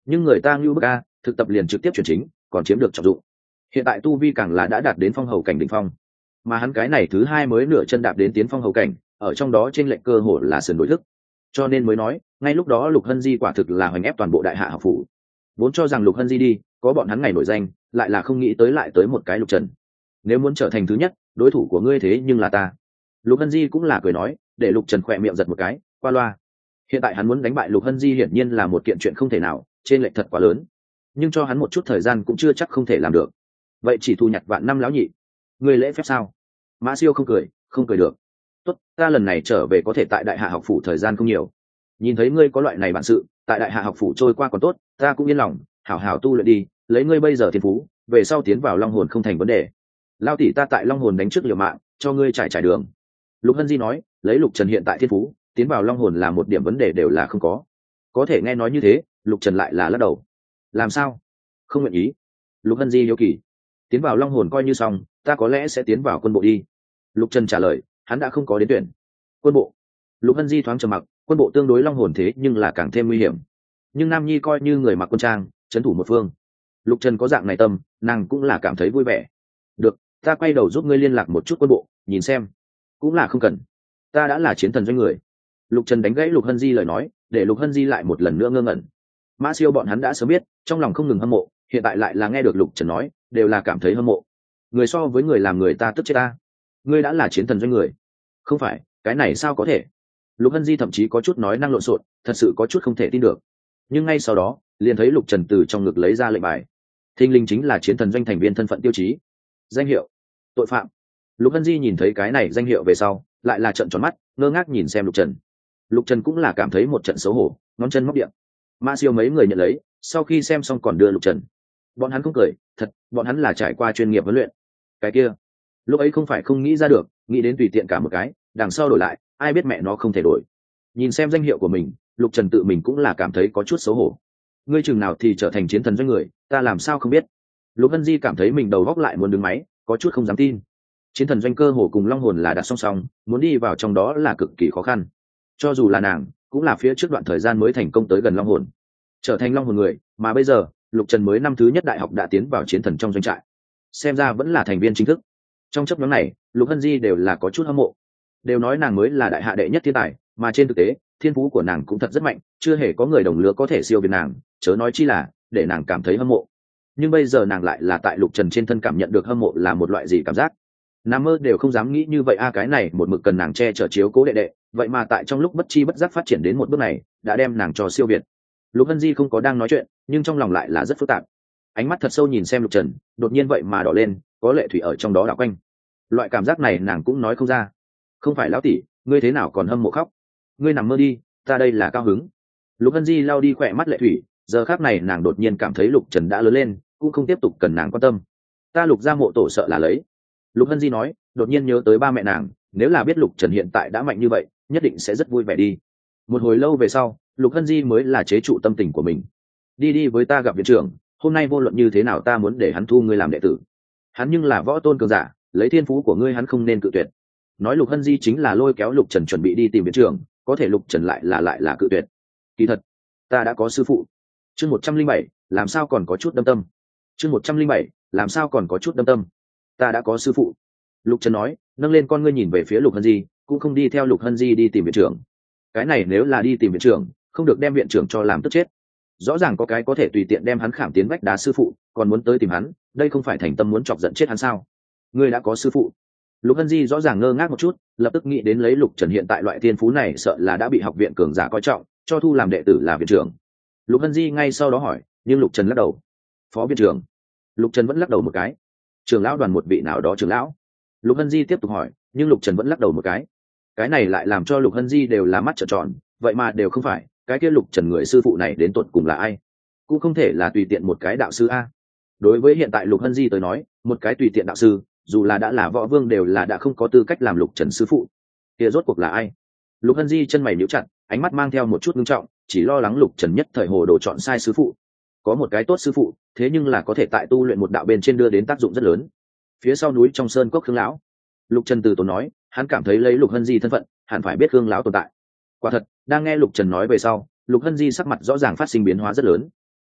nhưng người ta ngưu bức a, thực tập liền trực tiếp chuyển chính, còn chiếm được trọng dụng. Hiện tại tu vi càng là đã đạt đến phong hầu cảnh đỉnh phong, mà hắn cái này thứ hai mới nửa chân đạp đến tiến phong hầu cảnh, ở trong đó trên lệnh cơ hội là sườn đối thức. Cho nên mới nói, ngay lúc đó Lục Hân Di quả thực là hoành ép toàn bộ đại hạ học phủ. Vốn cho rằng Lục Hân Di đi, có bọn hắn ngày nổi danh, lại là không nghĩ tới lại tới một cái Lục Trần. Nếu muốn trở thành thứ nhất, đối thủ của ngươi thế nhưng là ta. Lục Hân Di cũng là cười nói, để Lục Trần khỏe miệng giật một cái, qua loa. Hiện tại hắn muốn đánh bại Lục Hân Di hiển nhiên là một kiện chuyện không thể nào, trên lệch thật quá lớn. Nhưng cho hắn một chút thời gian cũng chưa chắc không thể làm được. Vậy chỉ thu nhặt vạn năm lão nhị, ngươi lễ phép sao? Mã Siêu không cười được. Tốt, ta lần này trở về có thể tại đại hạ học phủ thời gian không nhiều. Nhìn thấy ngươi có loại này bản sự, tại đại hạ học phủ trôi qua còn tốt, ta cũng yên lòng, hảo hảo tu luyện đi, lấy ngươi bây giờ thiên phú, về sau tiến vào long hồn không thành vấn đề. Lao tỷ ta tại long hồn đánh trước liều mạng, cho ngươi trải đường. Lục Hân Di nói, lấy Lục Trần hiện tại thiên phú, tiến vào long hồn là một điểm vấn đề đều là không có. Có thể nghe nói như thế, Lục Trần lại là lắc đầu. Làm sao? Không nguyện ý. Lục Hân Di hiếu kỳ. Tiến vào long hồn coi như xong, ta có lẽ sẽ tiến vào quân bộ đi. Lục Trần trả lời, hắn đã không có đến tuyển. Quân bộ. Lục Hân Di thoáng trầm mặc, quân bộ tương đối long hồn thế nhưng là càng thêm nguy hiểm. Nhưng Nam Nhi coi như người mặc quân trang, trấn thủ một phương. Lục Trần có dạng này tâm, nàng cũng là cảm thấy vui vẻ. Được, ta quay đầu giúp ngươi liên lạc một chút quân bộ, nhìn xem. Cũng là không cần, ta đã là chiến thần doanh người. Lục Trần đánh gãy Lục Hân Di lời nói, để Lục Hân Di lại một lần nữa ngơ ngẩn. Mã Siêu bọn hắn đã sớm biết, trong lòng không ngừng hâm mộ, hiện tại lại là nghe được Lục Trần nói, đều là cảm thấy hâm mộ. Người so với người làm người ta tức chết ta. Ngươi đã là chiến thần doanh người. Không phải, cái này sao có thể? Lục Hân Di thậm chí có chút nói năng lộn xộn, thật sự có chút không thể tin được. Nhưng ngay sau đó, liền thấy Lục Trần từ trong ngực lấy ra lệnh bài. Thinh linh chính là chiến thần doanh thành viên thân phận tiêu chí. Danh hiệu: tội phạm. Lục Hân Di nhìn thấy cái này danh hiệu về sau, lại là trợn tròn mắt, ngơ ngác nhìn xem Lục Trần. Lục Trần cũng là cảm thấy một trận xấu hổ, ngón chân móc điện. Mã Siêu mấy người nhận lấy, sau khi xem xong còn đưa Lục Trần. Bọn hắn không cười, thật, bọn hắn là trải qua chuyên nghiệp huấn luyện. Cái kia, lúc ấy không phải không nghĩ ra được, nghĩ đến tùy tiện cả một cái, đằng sau đổi lại, ai biết mẹ nó không thể đổi. Nhìn xem danh hiệu của mình, Lục Trần tự mình cũng là cảm thấy có chút xấu hổ. Ngươi chừng nào thì trở thành chiến thần doanh người, ta làm sao không biết. Lục Hân Di cảm thấy mình đầu góc lại muốn đứng máy, có chút không dám tin. Chiến thần doanh cơ hồ cùng long hồn là đặt song song, muốn đi vào trong đó là cực kỳ khó khăn. Cho dù là nàng, cũng là phía trước đoạn thời gian mới thành công tới gần long hồn, trở thành long hồn người, mà bây giờ Lục Trần mới năm thứ nhất đại học đã tiến vào chiến thần trong doanh trại, xem ra vẫn là thành viên chính thức. Trong chấp nhóm này, Lục Hân Di đều là có chút hâm mộ, đều nói nàng mới là đại hạ đệ nhất thiên tài, mà trên thực tế thiên phú của nàng cũng thật rất mạnh, chưa hề có người đồng lứa có thể siêu việt nàng, chớ nói chi là để nàng cảm thấy hâm mộ. Nhưng bây giờ nàng lại là tại Lục Trần trên thân cảm nhận được hâm mộ là một loại gì cảm giác. Nam mơ đều không dám nghĩ như vậy a, cái này một mực cần nàng che chở chiếu cố đệ đệ, vậy mà tại trong lúc bất chi bất giác phát triển đến một bước này, đã đem nàng cho siêu việt. Lục Hân Di không có đang nói chuyện, nhưng trong lòng lại là rất phức tạp. Ánh mắt thật sâu nhìn xem Lục Trần, đột nhiên vậy mà đỏ lên, có lệ thủy ở trong đó đảo quanh. Loại cảm giác này nàng cũng nói không ra. Không phải lão tỷ, ngươi thế nào còn hâm mộ khóc? Ngươi nằm mơ đi, ta đây là cao hứng. Lục Hân Di lau đi khỏe mắt lệ thủy, giờ khác này nàng đột nhiên cảm thấy Lục Trần đã lớn lên, cũng không tiếp tục cần nàng quan tâm. Ta Lục gia mộ tổ sợ là lấy. Lục Hân Di nói, đột nhiên nhớ tới ba mẹ nàng, nếu là biết Lục Trần hiện tại đã mạnh như vậy, nhất định sẽ rất vui vẻ đi. Một hồi lâu về sau, Lục Hân Di mới là chế trụ tâm tình của mình. Đi với ta gặp viện trưởng, hôm nay vô luận như thế nào ta muốn để hắn thu ngươi làm đệ tử. Hắn nhưng là võ tôn cường giả, lấy thiên phú của ngươi hắn không nên cự tuyệt. Nói Lục Hân Di chính là lôi kéo Lục Trần chuẩn bị đi tìm viện trưởng, có thể Lục Trần lại là cự tuyệt. Kỳ thật, ta đã có sư phụ. Chương 107, làm sao còn có chút đâm tâm. Chương 107, làm sao còn có chút đâm tâm. Ta đã có sư phụ. Lục Trần nói, nâng lên con ngươi nhìn về phía Lục Hân Di, cũng không đi theo Lục Hân Di đi tìm viện trưởng. Cái này nếu là đi tìm viện trưởng, không được đem viện trưởng cho làm tức chết. Rõ ràng có cái có thể tùy tiện đem hắn khảm tiến vách đá sư phụ, còn muốn tới tìm hắn, đây không phải thành tâm muốn chọc giận chết hắn sao? Ngươi đã có sư phụ. Lục Hân Di rõ ràng ngơ ngác một chút, lập tức nghĩ đến lấy Lục Trần hiện tại loại thiên phú này sợ là đã bị học viện cường giả coi trọng, cho thu làm đệ tử là viện trưởng. Lục Hân Di ngay sau đó hỏi, nhưng Lục Trần lắc đầu. Phó viện trưởng. Lục Trần vẫn lắc đầu một cái. Trưởng lão đoàn một vị nào đó trưởng lão. Lục Hân Di tiếp tục hỏi, nhưng Lục Trần vẫn lắc đầu một cái. Cái này lại làm cho Lục Hân Di đều là mắt trợn tròn, vậy mà đều không phải, cái kia Lục Trần người sư phụ này đến tột cùng là ai? Cũng không thể là tùy tiện một cái đạo sư a. Đối với hiện tại Lục Hân Di tới nói, một cái tùy tiện đạo sư, dù là đã là võ vương đều là đã không có tư cách làm Lục Trần sư phụ. Kia rốt cuộc là ai? Lục Hân Di chân mày nhíu chặt, ánh mắt mang theo một chút nghiêm trọng, chỉ lo lắng Lục Trần nhất thời hồ đồ chọn sai sư phụ. Có một cái tốt sư phụ, thế nhưng là có thể tại tu luyện một đạo bên trên đưa đến tác dụng rất lớn. Phía sau núi trong sơn cốc Khương lão. Lục Trần từ tốn nói, hắn cảm thấy lấy Lục Hân Di thân phận, hẳn phải biết Khương lão tồn tại. Quả thật, đang nghe Lục Trần nói về sau, Lục Hân Di sắc mặt rõ ràng phát sinh biến hóa rất lớn.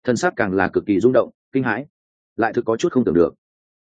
thân xác càng là cực kỳ rung động kinh hãi, lại thực có chút không tưởng được.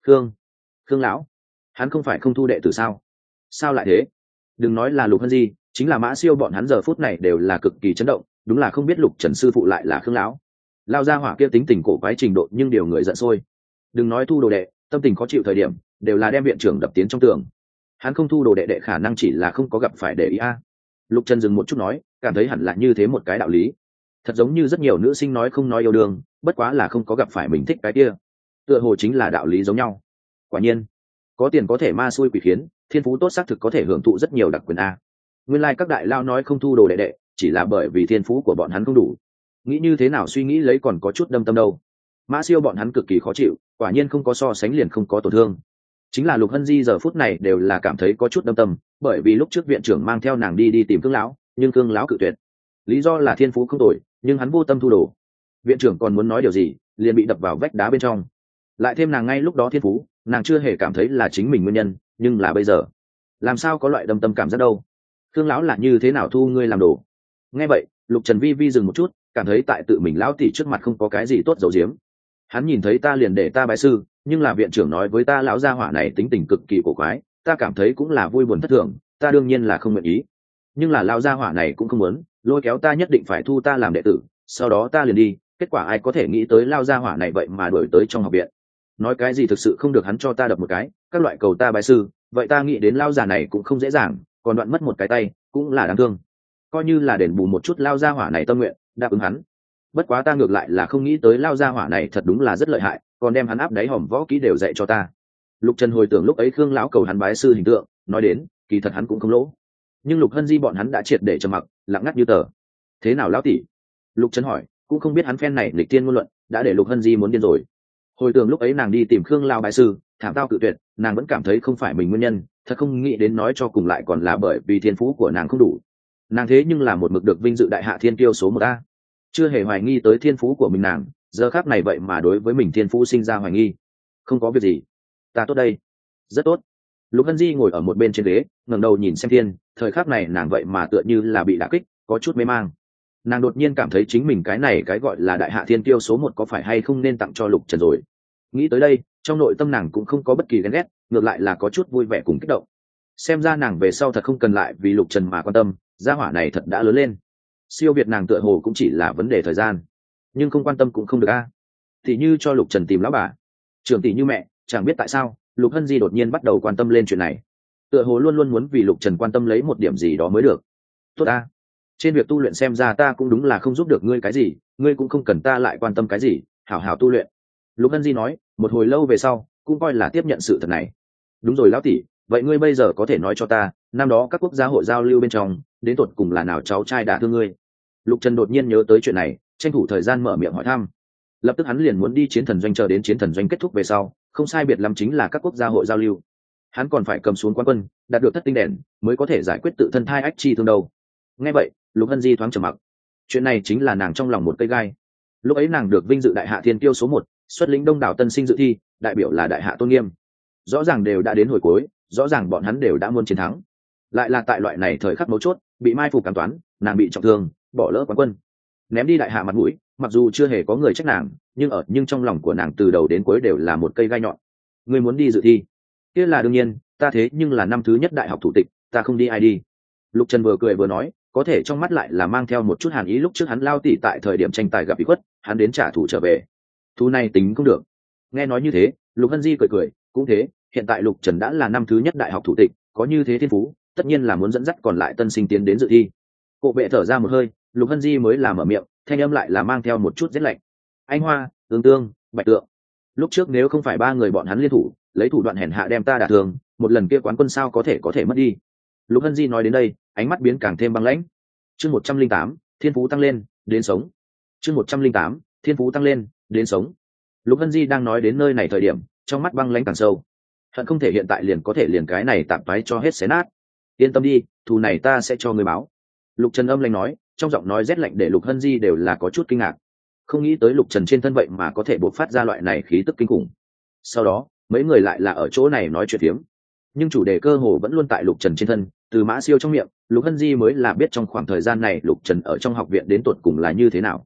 Khương lão, hắn không phải không thu đệ tử sao? Sao lại thế? Đừng nói là Lục Hân Di, chính là Mã Siêu bọn hắn giờ phút này đều là cực kỳ chấn động, đúng là không biết Lục Trần sư phụ lại là Khương lão. Lao ra hỏa kia tính tình cổ quái trình độ nhưng điều người giận sôi. Đừng nói thu đồ đệ, tâm tình khó chịu thời điểm đều là đem viện trưởng đập tiến trong tường. Hắn không thu đồ đệ đệ khả năng chỉ là không có gặp phải để ý a. Lục Trần dừng một chút nói, cảm thấy hẳn là như thế một cái đạo lý. Thật giống như rất nhiều nữ sinh nói không nói yêu đương, bất quá là không có gặp phải mình thích cái kia. Tựa hồ chính là đạo lý giống nhau. Quả nhiên, có tiền có thể ma xui quỷ khiến, thiên phú tốt xác thực có thể hưởng thụ rất nhiều đặc quyền a. Nguyên lai các đại lao nói không thu đồ đệ đệ, chỉ là bởi vì thiên phú của bọn hắn không đủ. Nghĩ như thế nào suy nghĩ lấy còn có chút đâm tâm đâu. Mã Siêu bọn hắn cực kỳ khó chịu, quả nhiên không có so sánh liền không có tổn thương. Chính là Lục Hân Di giờ phút này đều là cảm thấy có chút đâm tâm, bởi vì lúc trước viện trưởng mang theo nàng đi tìm Cương lão, nhưng Cương lão cự tuyệt. Lý do là thiên phú không tồi, nhưng hắn vô tâm thu đồ. Viện trưởng còn muốn nói điều gì, liền bị đập vào vách đá bên trong. Lại thêm nàng ngay lúc đó thiên phú, nàng chưa hề cảm thấy là chính mình nguyên nhân, nhưng là bây giờ, làm sao có loại đâm tâm cảm giác đâu? Cương lão là như thế nào thu ngươi làm đồ? Nghe vậy, Lục Trần vi dừng một chút, cảm thấy tại tự mình lão tỷ trước mặt không có cái gì tốt giấu giếm. Hắn nhìn thấy ta liền để ta bái sư, nhưng là viện trưởng nói với ta lão gia hỏa này tính tình cực kỳ cổ quái, ta cảm thấy cũng là vui buồn thất thường, ta đương nhiên là không nguyện ý. Nhưng là lão gia hỏa này cũng không muốn, lôi kéo ta nhất định phải thu ta làm đệ tử, sau đó ta liền đi, kết quả ai có thể nghĩ tới lão gia hỏa này vậy mà đuổi tới trong học viện. Nói cái gì thực sự không được hắn cho ta đập một cái, các loại cầu ta bái sư, vậy ta nghĩ đến lão già này cũng không dễ dàng, còn đoạn mất một cái tay, cũng là đáng thương. Coi như là đền bù một chút lão gia hỏa này tâm nguyện, đáp ứng hắn. Bất quá ta ngược lại là không nghĩ tới lao gia hỏa này thật đúng là rất lợi hại, còn đem hắn áp đáy hòm võ kỹ đều dạy cho ta. Lục Trần hồi tưởng lúc ấy Khương lão cầu hắn bái sư hình tượng, nói đến kỳ thật hắn cũng không lỗ. Nhưng Lục Hân Di bọn hắn đã triệt để trầm mặc, lặng ngắt như tờ. Thế nào lão tỷ? Lục Trần hỏi, cũng không biết hắn phen này lịch tiên ngôn luận đã để Lục Hân Di muốn điên rồi. Hồi tưởng lúc ấy nàng đi tìm Khương lão bái sư, thảm tao cự tuyệt, nàng vẫn cảm thấy không phải mình nguyên nhân, thật không nghĩ đến nói cho cùng lại còn là bởi vì thiên phú của nàng không đủ. Nàng thế nhưng là một mực được vinh dự đại hạ thiên kiêu số 1A, chưa hề hoài nghi tới thiên phú của mình nàng, giờ khác này vậy mà đối với mình thiên phú sinh ra hoài nghi. Không có việc gì, ta tốt đây. Rất tốt. Lục Hân Di ngồi ở một bên trên ghế, ngẩng đầu nhìn xem thiên, thời khắc này nàng vậy mà tựa như là bị đả kích, có chút mê mang. Nàng đột nhiên cảm thấy chính mình cái này cái gọi là đại hạ thiên kiêu số 1 có phải hay không nên tặng cho Lục Trần rồi. Nghĩ tới đây, trong nội tâm nàng cũng không có bất kỳ ghen ghét, ngược lại là có chút vui vẻ cùng kích động. Xem ra nàng về sau thật không cần lại vì Lục Trần mà quan tâm, gia hỏa này thật đã lớn lên. Siêu việt nàng tựa hồ cũng chỉ là vấn đề thời gian, nhưng không quan tâm cũng không được a. Thì như cho Lục Trần tìm lão bà, trưởng tỷ như mẹ, chẳng biết tại sao Lục Hân Di đột nhiên bắt đầu quan tâm lên chuyện này, tựa hồ luôn luôn muốn vì Lục Trần quan tâm lấy một điểm gì đó mới được. Tốt a, trên việc tu luyện xem ra ta cũng đúng là không giúp được ngươi cái gì, ngươi cũng không cần ta lại quan tâm cái gì, hảo hảo tu luyện. Lục Hân Di nói, một hồi lâu về sau cũng coi là tiếp nhận sự thật này. Đúng rồi lão tỷ, vậy ngươi bây giờ có thể nói cho ta, năm đó các quốc gia hội giao lưu bên trong đến tột cùng là nào cháu trai đã thương ngươi? Lục Trần đột nhiên nhớ tới chuyện này, tranh thủ thời gian mở miệng hỏi thăm. Lập tức hắn liền muốn đi chiến thần doanh, chờ đến chiến thần doanh kết thúc về sau, không sai biệt lắm chính là các quốc gia hội giao lưu. Hắn còn phải cầm xuống quán quân, đạt được thất tinh đèn, mới có thể giải quyết tự thân thai ách chi thương đầu. Nghe vậy, Lục Hân Di thoáng trầm mặc. Chuyện này chính là nàng trong lòng một cây gai. Lúc ấy nàng được vinh dự đại hạ thiên kiêu số 1, xuất lĩnh đông đảo tân sinh dự thi, đại biểu là đại hạ tôn nghiêm. Rõ ràng đều đã đến hồi cuối, rõ ràng bọn hắn đều đã muốn chiến thắng. Lại là tại loại này thời khắc mấu chốt, bị mai phục cảm toán, nàng bị trọng thương, bỏ lỡ quán quân, ném đi đại hạ mặt mũi. Mặc dù chưa hề có người trách nàng, nhưng trong lòng của nàng từ đầu đến cuối đều là một cây gai nhọn. Ngươi muốn đi dự thi? Kia là đương nhiên, ta thế nhưng là năm thứ nhất đại học thủ tịch, ta không đi ai đi. Lục Trần vừa cười vừa nói, có thể trong mắt lại là mang theo một chút hàn ý. Lúc trước hắn lao tỉ tại thời điểm tranh tài gặp bị khuất, hắn đến trả thù trở về. Thú này tính không được. Nghe nói như thế, Lục Hân Di cười cười, cũng thế, hiện tại Lục Trần đã là năm thứ nhất đại học thủ tịch, có như thế thiên phú, tất nhiên là muốn dẫn dắt còn lại tân sinh tiến đến dự thi. Cổ vệ thở ra một hơi, Lục Hân Di mới làm mở miệng, thanh âm lại là mang theo một chút rét lạnh. Anh Hoa, Tương Tương, Bạch Tượng, lúc trước nếu không phải ba người bọn hắn liên thủ, lấy thủ đoạn hèn hạ đem ta đả thương, một lần kia quán quân sao có thể mất đi. Lục Hân Di nói đến đây, ánh mắt biến càng thêm băng lãnh. Chương 108, thiên phú tăng lên, đến sống. Chương 108, thiên phú tăng lên, đến sống. Lục Hân Di đang nói đến nơi này thời điểm, trong mắt băng lãnh càng sâu. Hận không thể hiện tại liền có thể liền cái này tạm toái cho hết xé nát. Yên tâm đi, thù này ta sẽ cho người báo. Lục Trần âm lãnh nói, trong giọng nói rét lạnh để Lục Hân Di đều là có chút kinh ngạc. Không nghĩ tới Lục Trần trên thân vậy mà có thể bộc phát ra loại này khí tức kinh khủng. Sau đó, mấy người lại là ở chỗ này nói chuyện phiếm. Nhưng chủ đề cơ hồ vẫn luôn tại Lục Trần trên thân, từ Mã Siêu trong miệng, Lục Hân Di mới là biết trong khoảng thời gian này Lục Trần ở trong học viện đến tột cùng là như thế nào.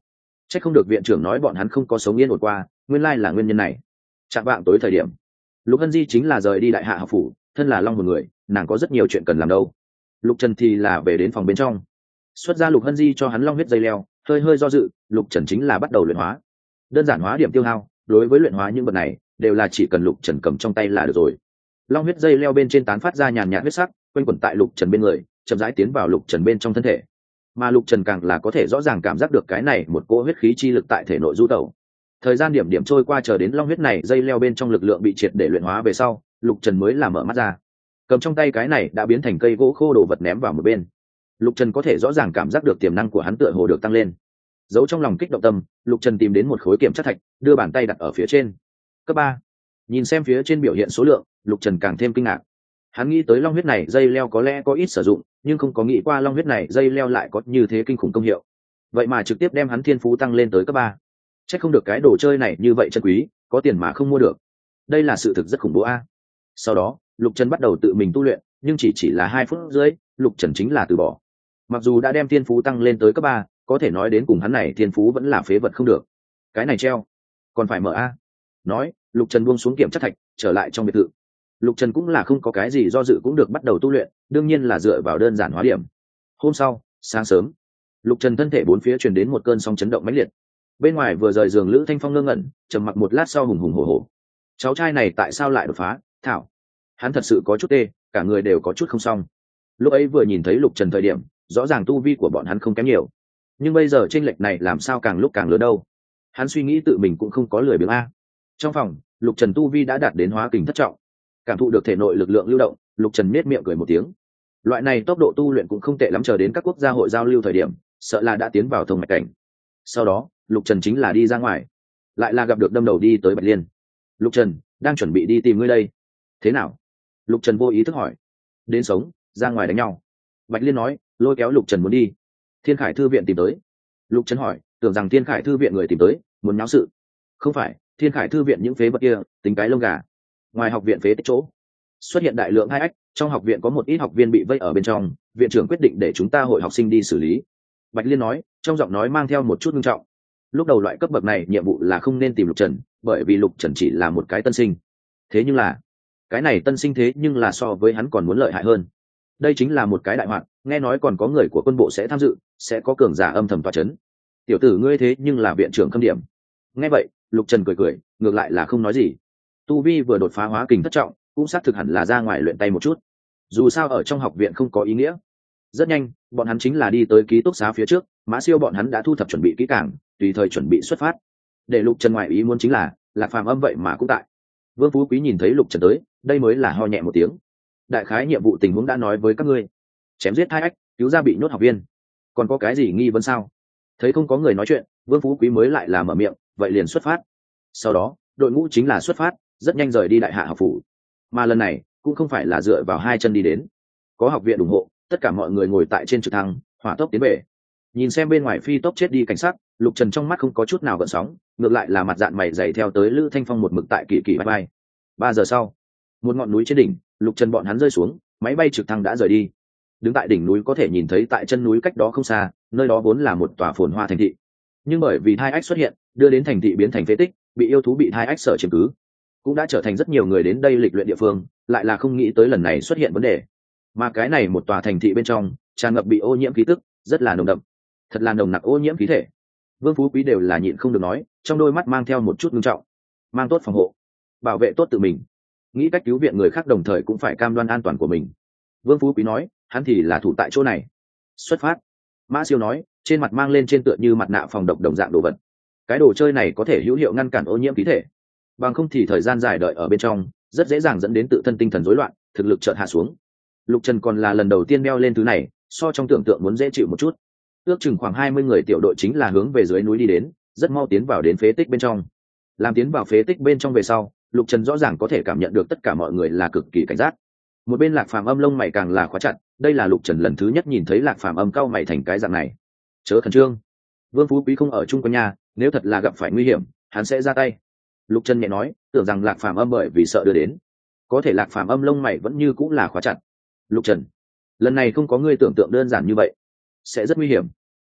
Chắc không được viện trưởng nói bọn hắn không có sống yên ổn qua, nguyên lai là nguyên nhân này. Chạm vạng tối thời điểm, Lục Hân Di chính là rời đi đại hạ học phủ, thân là long một người, nàng có rất nhiều chuyện cần làm đâu. Lục Trần thì là về đến phòng bên trong, xuất ra Lục Hân Di cho hắn long huyết dây leo, hơi hơi do dự, Lục Trần chính là bắt đầu luyện hóa. Đơn giản hóa điểm tiêu hao, đối với luyện hóa những vật này đều là chỉ cần Lục Trần cầm trong tay là được rồi. Long huyết dây leo bên trên tán phát ra nhàn nhạt huyết sắc, quanh quẩn tại Lục Trần bên người, chậm rãi tiến vào Lục Trần bên trong thân thể. Mà Lục Trần càng là có thể rõ ràng cảm giác được cái này một cỗ huyết khí chi lực tại thể nội du tẩu. Thời gian điểm điểm trôi qua, chờ đến long huyết này dây leo bên trong lực lượng bị triệt để luyện hóa về sau, Lục Trần mới là mở mắt ra, cầm trong tay cái này đã biến thành cây gỗ khô đồ vật ném vào một bên. Lục Trần có thể rõ ràng cảm giác được tiềm năng của hắn tựa hồ được tăng lên. Giấu trong lòng kích động tâm, Lục Trần tìm đến một khối kiểm chất thạch, đưa bàn tay đặt ở phía trên. Cấp 3. Nhìn xem phía trên biểu hiện số lượng, Lục Trần càng thêm kinh ngạc. Hắn nghĩ tới long huyết này dây leo có lẽ có ít sử dụng, nhưng không có nghĩ qua long huyết này dây leo lại có như thế kinh khủng công hiệu. Vậy mà trực tiếp đem hắn thiên phú tăng lên tới cấp 3. Chắc không được cái đồ chơi này như vậy chân quý, có tiền mà không mua được. Đây là sự thực rất khủng bố a. Sau đó, Lục Trần bắt đầu tự mình tu luyện, nhưng chỉ là 2 phút rưỡi, Lục Trần chính là từ bỏ. Mặc dù đã đem thiên phú tăng lên tới cấp 3, có thể nói đến cùng hắn này thiên phú vẫn là phế vật không được. Cái này treo, còn phải mở a. Nói, Lục Trần buông xuống kiểm chất thạch, trở lại trong biệt thự. Lục Trần cũng là không có cái gì do dự cũng được bắt đầu tu luyện, đương nhiên là dựa vào đơn giản hóa điểm. Hôm sau, sáng sớm, Lục Trần thân thể bốn phía truyền đến một cơn sóng chấn động mãnh liệt. Bên ngoài vừa rời giường Lữ Thanh Phong ngơ ngẩn, trầm mặc một lát sau hùng hùng hổ hổ. Cháu trai này tại sao lại đột phá? Thảo, hắn thật sự có chút tê, cả người đều có chút không xong. Lúc ấy vừa nhìn thấy Lục Trần thời điểm, rõ ràng tu vi của bọn hắn không kém nhiều, nhưng bây giờ chênh lệch này làm sao càng lúc càng lớn đâu. Hắn suy nghĩ tự mình cũng không có lười biếng a. Trong phòng, Lục Trần tu vi đã đạt đến hóa kình thất trọng, cảm thụ được thể nội lực lượng lưu động, Lục Trần nết miệng cười một tiếng. Loại này tốc độ tu luyện cũng không tệ lắm, chờ đến các quốc gia hội giao lưu thời điểm, sợ là đã tiến vào thông mạch cảnh. Sau đó, Lục Trần chính là đi ra ngoài, lại là gặp được đâm đầu đi tới Bạch Liên. Lục Trần, đang chuẩn bị đi tìm ngươi đây. Thế nào? Lục Trần vô ý thức hỏi. Đến sống, ra ngoài đánh nhau. Bạch Liên nói, lôi kéo Lục Trần muốn đi. Thiên Khải thư viện tìm tới. Lục Trần hỏi, tưởng rằng Thiên Khải thư viện người tìm tới, muốn náo sự. Không phải, Thiên Khải thư viện những phế vật kia, tính cái lông gà. Ngoài học viện phế tích chỗ, xuất hiện đại lượng hai ách, trong học viện có một ít học viên bị vây ở bên trong, viện trưởng quyết định để chúng ta hội học sinh đi xử lý. Bạch Liên nói, trong giọng nói mang theo một chút nghiêm trọng. Lúc đầu loại cấp bậc này nhiệm vụ là không nên tìm Lục Trần, bởi vì Lục Trần chỉ là một cái tân sinh. Thế nhưng là, cái này tân sinh thế nhưng là so với hắn còn muốn lợi hại hơn. Đây chính là một cái đại hoạn, nghe nói còn có người của quân bộ sẽ tham dự, sẽ có cường giả âm thầm tọa chấn. Tiểu tử ngươi thế nhưng là viện trưởng khâm điểm. Nghe vậy, Lục Trần cười cười, ngược lại là không nói gì. Tu vi vừa đột phá hóa kình thất trọng, cũng xác thực hẳn là ra ngoài luyện tay một chút. Dù sao ở trong học viện không có ý nghĩa. Rất nhanh, bọn hắn chính là đi tới ký túc xá phía trước, Mã Siêu bọn hắn đã thu thập chuẩn bị kỹ càng, tùy thời chuẩn bị xuất phát. Để Lục Trần ngoại ý muốn chính là, Lạc Phàm Âm vậy mà cũng tại. Vương Phú Quý nhìn thấy Lục Trần tới, đây mới là ho nhẹ một tiếng. Đại khái nhiệm vụ tình huống đã nói với các ngươi, chém giết hai ách, cứu ra bị nhốt học viên. Còn có cái gì nghi vấn sao? Thấy không có người nói chuyện, Vương Phú Quý mới lại là mở miệng, vậy liền xuất phát. Sau đó, đội ngũ chính là xuất phát, rất nhanh rời đi đại hạ học phủ. Mà lần này cũng không phải là dựa vào hai chân đi đến, có học viện ủng hộ, tất cả mọi người ngồi tại trên trực thăng, hỏa tốc tiến về. Nhìn xem bên ngoài phi tốc chết đi cảnh sát, Lục Trần trong mắt không có chút nào gợn sóng, ngược lại là mặt dạng mày dày theo tới Lữ Thanh Phong một mực tại kỳ kỳ bay bay. 3 giờ sau, một ngọn núi trên đỉnh, Lục Trần bọn hắn rơi xuống, máy bay trực thăng đã rời đi. Đứng tại đỉnh núi có thể nhìn thấy tại chân núi cách đó không xa, nơi đó vốn là một tòa phồn hoa thành thị, nhưng bởi vì thai ách xuất hiện, đưa đến thành thị biến thành phế tích, bị yêu thú bị thai ách sở chiếm cứ, cũng đã trở thành rất nhiều người đến đây lịch luyện địa phương, lại là không nghĩ tới lần này xuất hiện vấn đề. Mà cái này một tòa thành thị bên trong tràn ngập bị ô nhiễm khí tức, rất là nồng đậm, thật là nồng nặc ô nhiễm khí thể. Vương Phú Quý đều là nhịn không được nói, trong đôi mắt mang theo một chút nghiêm trọng. Mang tốt phòng hộ, bảo vệ tốt tự mình, nghĩ cách cứu viện người khác đồng thời cũng phải cam đoan an toàn của mình. Vương Phú Quý nói, hắn thì là thủ tại chỗ này. Xuất phát. Mã Siêu nói, trên mặt mang lên trên tựa như mặt nạ phòng độc đồng dạng đồ vật. Cái đồ chơi này có thể hữu hiệu ngăn cản ô nhiễm khí thể, bằng không thì thời gian dài đợi ở bên trong rất dễ dàng dẫn đến tự thân tinh thần rối loạn, thực lực chợt hạ xuống. Lục Trần còn là lần đầu tiên đeo lên thứ này, so trong tưởng tượng muốn dễ chịu một chút. Ước chừng khoảng 20 người tiểu đội chính là hướng về dưới núi đi đến, rất mau tiến vào đến phế tích bên trong. Làm tiến vào phế tích bên trong về sau, Lục Trần rõ ràng có thể cảm nhận được tất cả mọi người là cực kỳ cảnh giác. Một bên Lạc Phàm Âm lông mày càng là khóa chặt, đây là Lục Trần lần thứ nhất nhìn thấy Lạc Phàm Âm cau mày thành cái dạng này. Chớ khẩn trương, Vương Phú Quý không ở chung quanh nhà, nếu thật là gặp phải nguy hiểm, hắn sẽ ra tay. Lục Trần nhẹ nói, tưởng rằng Lạc Phàm Âm bởi vì sợ đưa đến, có thể Lạc Phàm Âm lông mày vẫn như cũng là khóa chặt. Lục Trần, lần này không có ngươi tưởng tượng đơn giản như vậy, sẽ rất nguy hiểm.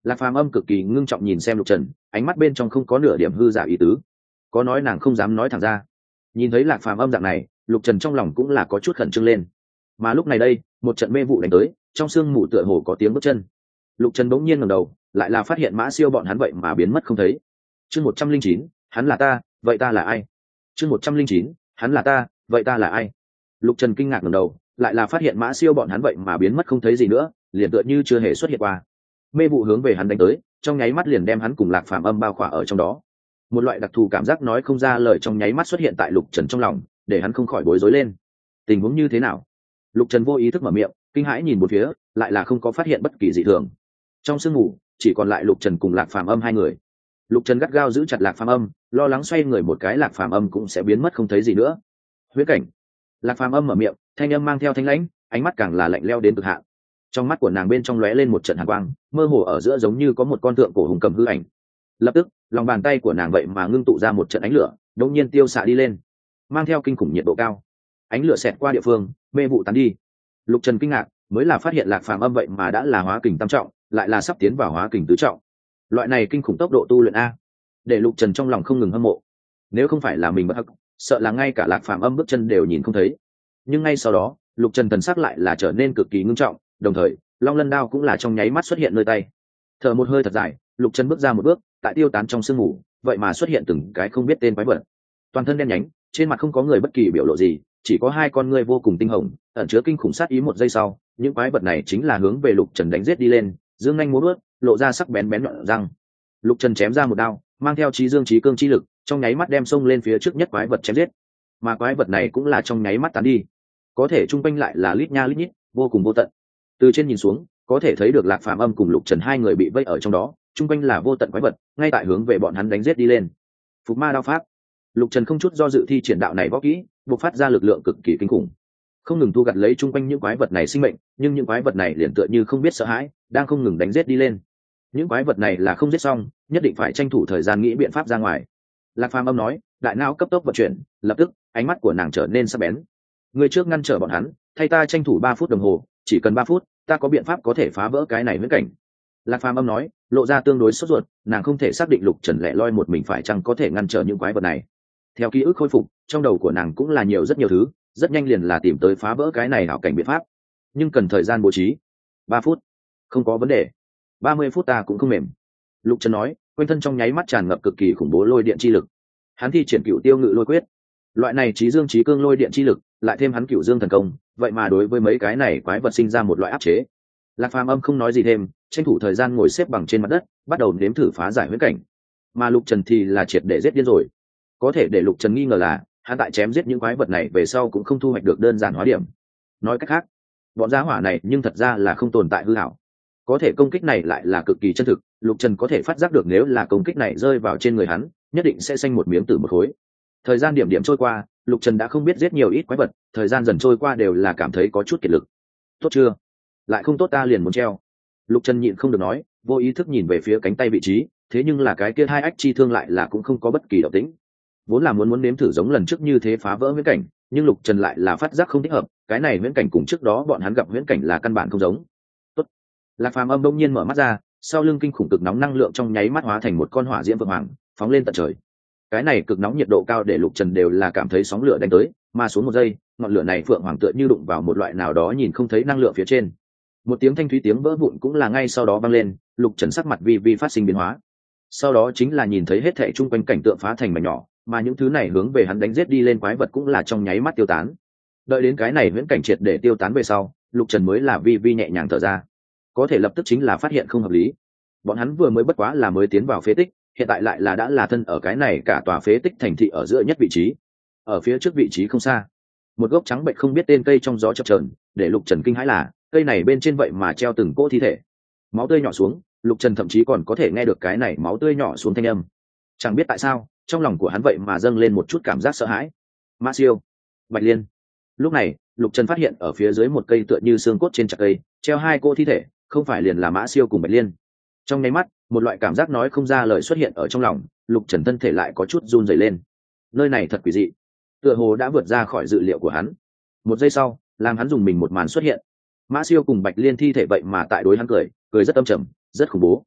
Lạc Phàm Âm cực kỳ ngưng trọng nhìn xem Lục Trần, ánh mắt bên trong không có nửa điểm hư giả ý tứ. Có nói nàng không dám nói thẳng ra. Nhìn thấy Lạc Phàm Âm dạng này, Lục Trần trong lòng cũng là có chút khẩn trương lên. Mà lúc này đây, một trận mê vụ đánh tới, trong sương mù tựa hồ có tiếng bước chân. Lục Trần bỗng nhiên ngẩng đầu, lại là phát hiện Mã Siêu bọn hắn vậy mà biến mất không thấy. Chương 109, hắn là ta, vậy ta là ai? Chương 109, hắn là ta, vậy ta là ai? Lục Trần kinh ngạc ngẩng đầu, lại là phát hiện Mã Siêu bọn hắn vậy mà biến mất không thấy gì nữa, liền tựa như chưa hề xuất hiện qua. Mê vụ hướng về hắn đánh tới, trong nháy mắt liền đem hắn cùng Lạc Phàm Âm bao khỏa ở trong đó. Một loại đặc thù cảm giác nói không ra lời trong nháy mắt xuất hiện tại Lục Trần trong lòng, để hắn không khỏi bối rối lên. Tình huống như thế nào? Lục Trần vô ý thức mở miệng, kinh hãi nhìn một phía, lại là không có phát hiện bất kỳ dị thường. Trong sương mù, chỉ còn lại Lục Trần cùng Lạc Phàm Âm hai người. Lục Trần gắt gao giữ chặt Lạc Phàm Âm, lo lắng xoay người một cái Lạc Phàm Âm cũng sẽ biến mất không thấy gì nữa. Huyễn cảnh. Lạc Phàm Âm mở miệng, thanh âm mang theo thanh lãnh, ánh mắt càng là lạnh lẽo đến cực hạn. Trong mắt của nàng bên trong lóe lên một trận hàn quang, mơ hồ ở giữa giống như có một con tượng cổ hùng cầm hư ảnh. Lập tức, lòng bàn tay của nàng vậy mà ngưng tụ ra một trận ánh lửa, đột nhiên tiêu xạ đi lên, mang theo kinh khủng nhiệt độ cao. Ánh lửa xẹt qua địa phương, mê vụ tán đi. Lục Trần kinh ngạc, mới là phát hiện Lạc Phàm Âm vậy mà đã là hóa kình tam trọng, lại là sắp tiến vào hóa kình tứ trọng. Loại này kinh khủng tốc độ tu luyện a, để Lục Trần trong lòng không ngừng hâm mộ. Nếu không phải là mình bất hắc, sợ là ngay cả Lạc Phàm Âm bước chân đều nhìn không thấy. Nhưng ngay sau đó, Lục Trần thần sắc lại là trở nên cực kỳ ngưng trọng, đồng thời, Long Lân đao cũng là trong nháy mắt xuất hiện nơi tay. Thở một hơi thật dài, Lục Trần bước ra một bước, tại tiêu tán trong sương mù, vậy mà xuất hiện từng cái không biết tên quái vật. Toàn thân đen nhánh, trên mặt không có người bất kỳ biểu lộ gì, chỉ có hai con ngươi vô cùng tinh hồng, ẩn chứa kinh khủng sát ý. Một giây sau, những quái vật này chính là hướng về Lục Trần đánh giết đi lên, dương nhanh múa vớt, lộ ra sắc bén bén nhọn răng. Lục Trần chém ra một đao, mang theo chí dương chí cương chi lực, trong nháy mắt đem xông lên phía trước nhất quái vật chém giết. Mà quái vật này cũng là trong nháy mắt tán đi. Có thể trung quanh lại là lít nha lít nhít, vô cùng vô tận. Từ trên nhìn xuống, có thể thấy được Lạc Phàm Âm cùng Lục Trần hai người bị vây ở trong đó, trung quanh là vô tận quái vật, ngay tại hướng về bọn hắn đánh giết đi lên. Phục ma đao pháp. Lục Trần không chút do dự thi triển đạo này võ kỹ, bộc phát ra lực lượng cực kỳ kinh khủng, không ngừng thu gặt lấy chung quanh những quái vật này sinh mệnh, nhưng những quái vật này liền tựa như không biết sợ hãi, đang không ngừng đánh giết đi lên. Những quái vật này là không giết xong, nhất định phải tranh thủ thời gian nghĩ biện pháp ra ngoài. Lạc Phàm Âm nói, đại não cấp tốc vận chuyển, lập tức ánh mắt của nàng trở nên sắc bén. Người trước ngăn trở bọn hắn, thay ta tranh thủ 3 phút đồng hồ, chỉ cần 3 phút, ta có biện pháp có thể phá vỡ cái này huyễn cảnh. Lạc Phàm Âm nói, lộ ra tương đối sốt ruột, nàng không thể xác định Lục Trần lẻ loi một mình phải chăng có thể ngăn trở những quái vật này. Theo ký ức khôi phục, trong đầu của nàng cũng là nhiều rất nhiều thứ, rất nhanh liền là tìm tới phá vỡ cái này ảo cảnh biện pháp, nhưng cần thời gian bố trí. 3 phút, không có vấn đề. 30 phút ta cũng không mềm. Lục Trần nói, quanh thân trong nháy mắt tràn ngập cực kỳ khủng bố lôi điện chi lực. Hắn thi triển Cửu Tiêu Ngự Lôi Quyết, loại này trí dương trí cương lôi điện chi lực, lại thêm hắn Cửu Dương thần công, vậy mà đối với mấy cái này quái vật sinh ra một loại áp chế. Lạc Phàm Âm không nói gì thêm, tranh thủ thời gian ngồi xếp bằng trên mặt đất, bắt đầu nếm thử phá giải huyễn cảnh. Mà Lục Trần thì là triệt để giết điên rồi. Có thể để Lục Trần nghi ngờ là, hắn tại chém giết những quái vật này về sau cũng không thu hoạch được đơn giản hóa điểm. Nói cách khác, bọn giá hỏa này nhưng thật ra là không tồn tại hư ảo. Có thể công kích này lại là cực kỳ chân thực, Lục Trần có thể phát giác được nếu là công kích này rơi vào trên người hắn, nhất định sẽ xanh một miếng tử một khối. Thời gian điểm điểm trôi qua, Lục Trần đã không biết giết nhiều ít quái vật, thời gian dần trôi qua đều là cảm thấy có chút kiệt lực. Tốt chưa? Lại không tốt ta liền muốn treo. Lục Trần nhịn không được nói, vô ý thức nhìn về phía cánh tay vị trí, thế nhưng là cái kia hai ách chi thương lại là cũng không có bất kỳ động tĩnh. Vốn là muốn nếm thử giống lần trước như thế phá vỡ huyễn cảnh, nhưng Lục Trần lại là phát giác không thích hợp, cái này huyễn cảnh cùng trước đó bọn hắn gặp huyễn cảnh là căn bản không giống. Tốt. Lạc Phàm Âm đông nhiên mở mắt ra, sau lưng kinh khủng cực nóng năng lượng trong nháy mắt hóa thành một con hỏa diễm vượng hoàng, phóng lên tận trời. Cái này cực nóng nhiệt độ cao để Lục Trần đều là cảm thấy sóng lửa đánh tới, mà xuống một giây, ngọn lửa này phượng hoàng tựa như đụng vào một loại nào đó nhìn không thấy năng lượng phía trên. Một tiếng thanh thúy tiếng vỡ vụn cũng là ngay sau đó vang lên, Lục Trần sắc mặt vi vi phát sinh biến hóa. Sau đó chính là nhìn thấy hết thảy chung quanh cảnh tượng phá thành mảnh nhỏ, mà những thứ này hướng về hắn đánh giết đi lên quái vật cũng là trong nháy mắt tiêu tán. Đợi đến cái này huyễn cảnh triệt để tiêu tán về sau, Lục Trần mới là vi vi nhẹ nhàng thở ra. Có thể lập tức chính là phát hiện không hợp lý. Bọn hắn vừa mới bất quá là mới tiến vào phế tích, hiện tại lại là đã là thân ở cái này cả tòa phế tích thành thị ở giữa nhất vị trí. Ở phía trước vị trí không xa, một gốc trắng bệnh không biết tên cây trong gió chập chờn, để Lục Trần kinh hãi là cây này bên trên vậy mà treo từng cỗ thi thể. Máu tươi nhỏ xuống, Lục Trần thậm chí còn có thể nghe được cái này máu tươi nhỏ xuống thanh âm. Chẳng biết tại sao, trong lòng của hắn vậy mà dâng lên một chút cảm giác sợ hãi. Mã Siêu, Bạch Liên. Lúc này, Lục Trần phát hiện ở phía dưới một cây tựa như xương cốt trên chặt cây, treo hai cô thi thể, không phải liền là Mã Siêu cùng Bạch Liên. Trong nháy mắt, một loại cảm giác nói không ra lời xuất hiện ở trong lòng, Lục Trần thân thể lại có chút run rẩy lên. Nơi này thật quỷ dị, tựa hồ đã vượt ra khỏi dự liệu của hắn. Một giây sau, làm hắn dùng mình một màn xuất hiện. Mã Siêu cùng Bạch Liên thi thể vậy mà tại đối hắn cười, cười rất âm trầm, rất khủng bố.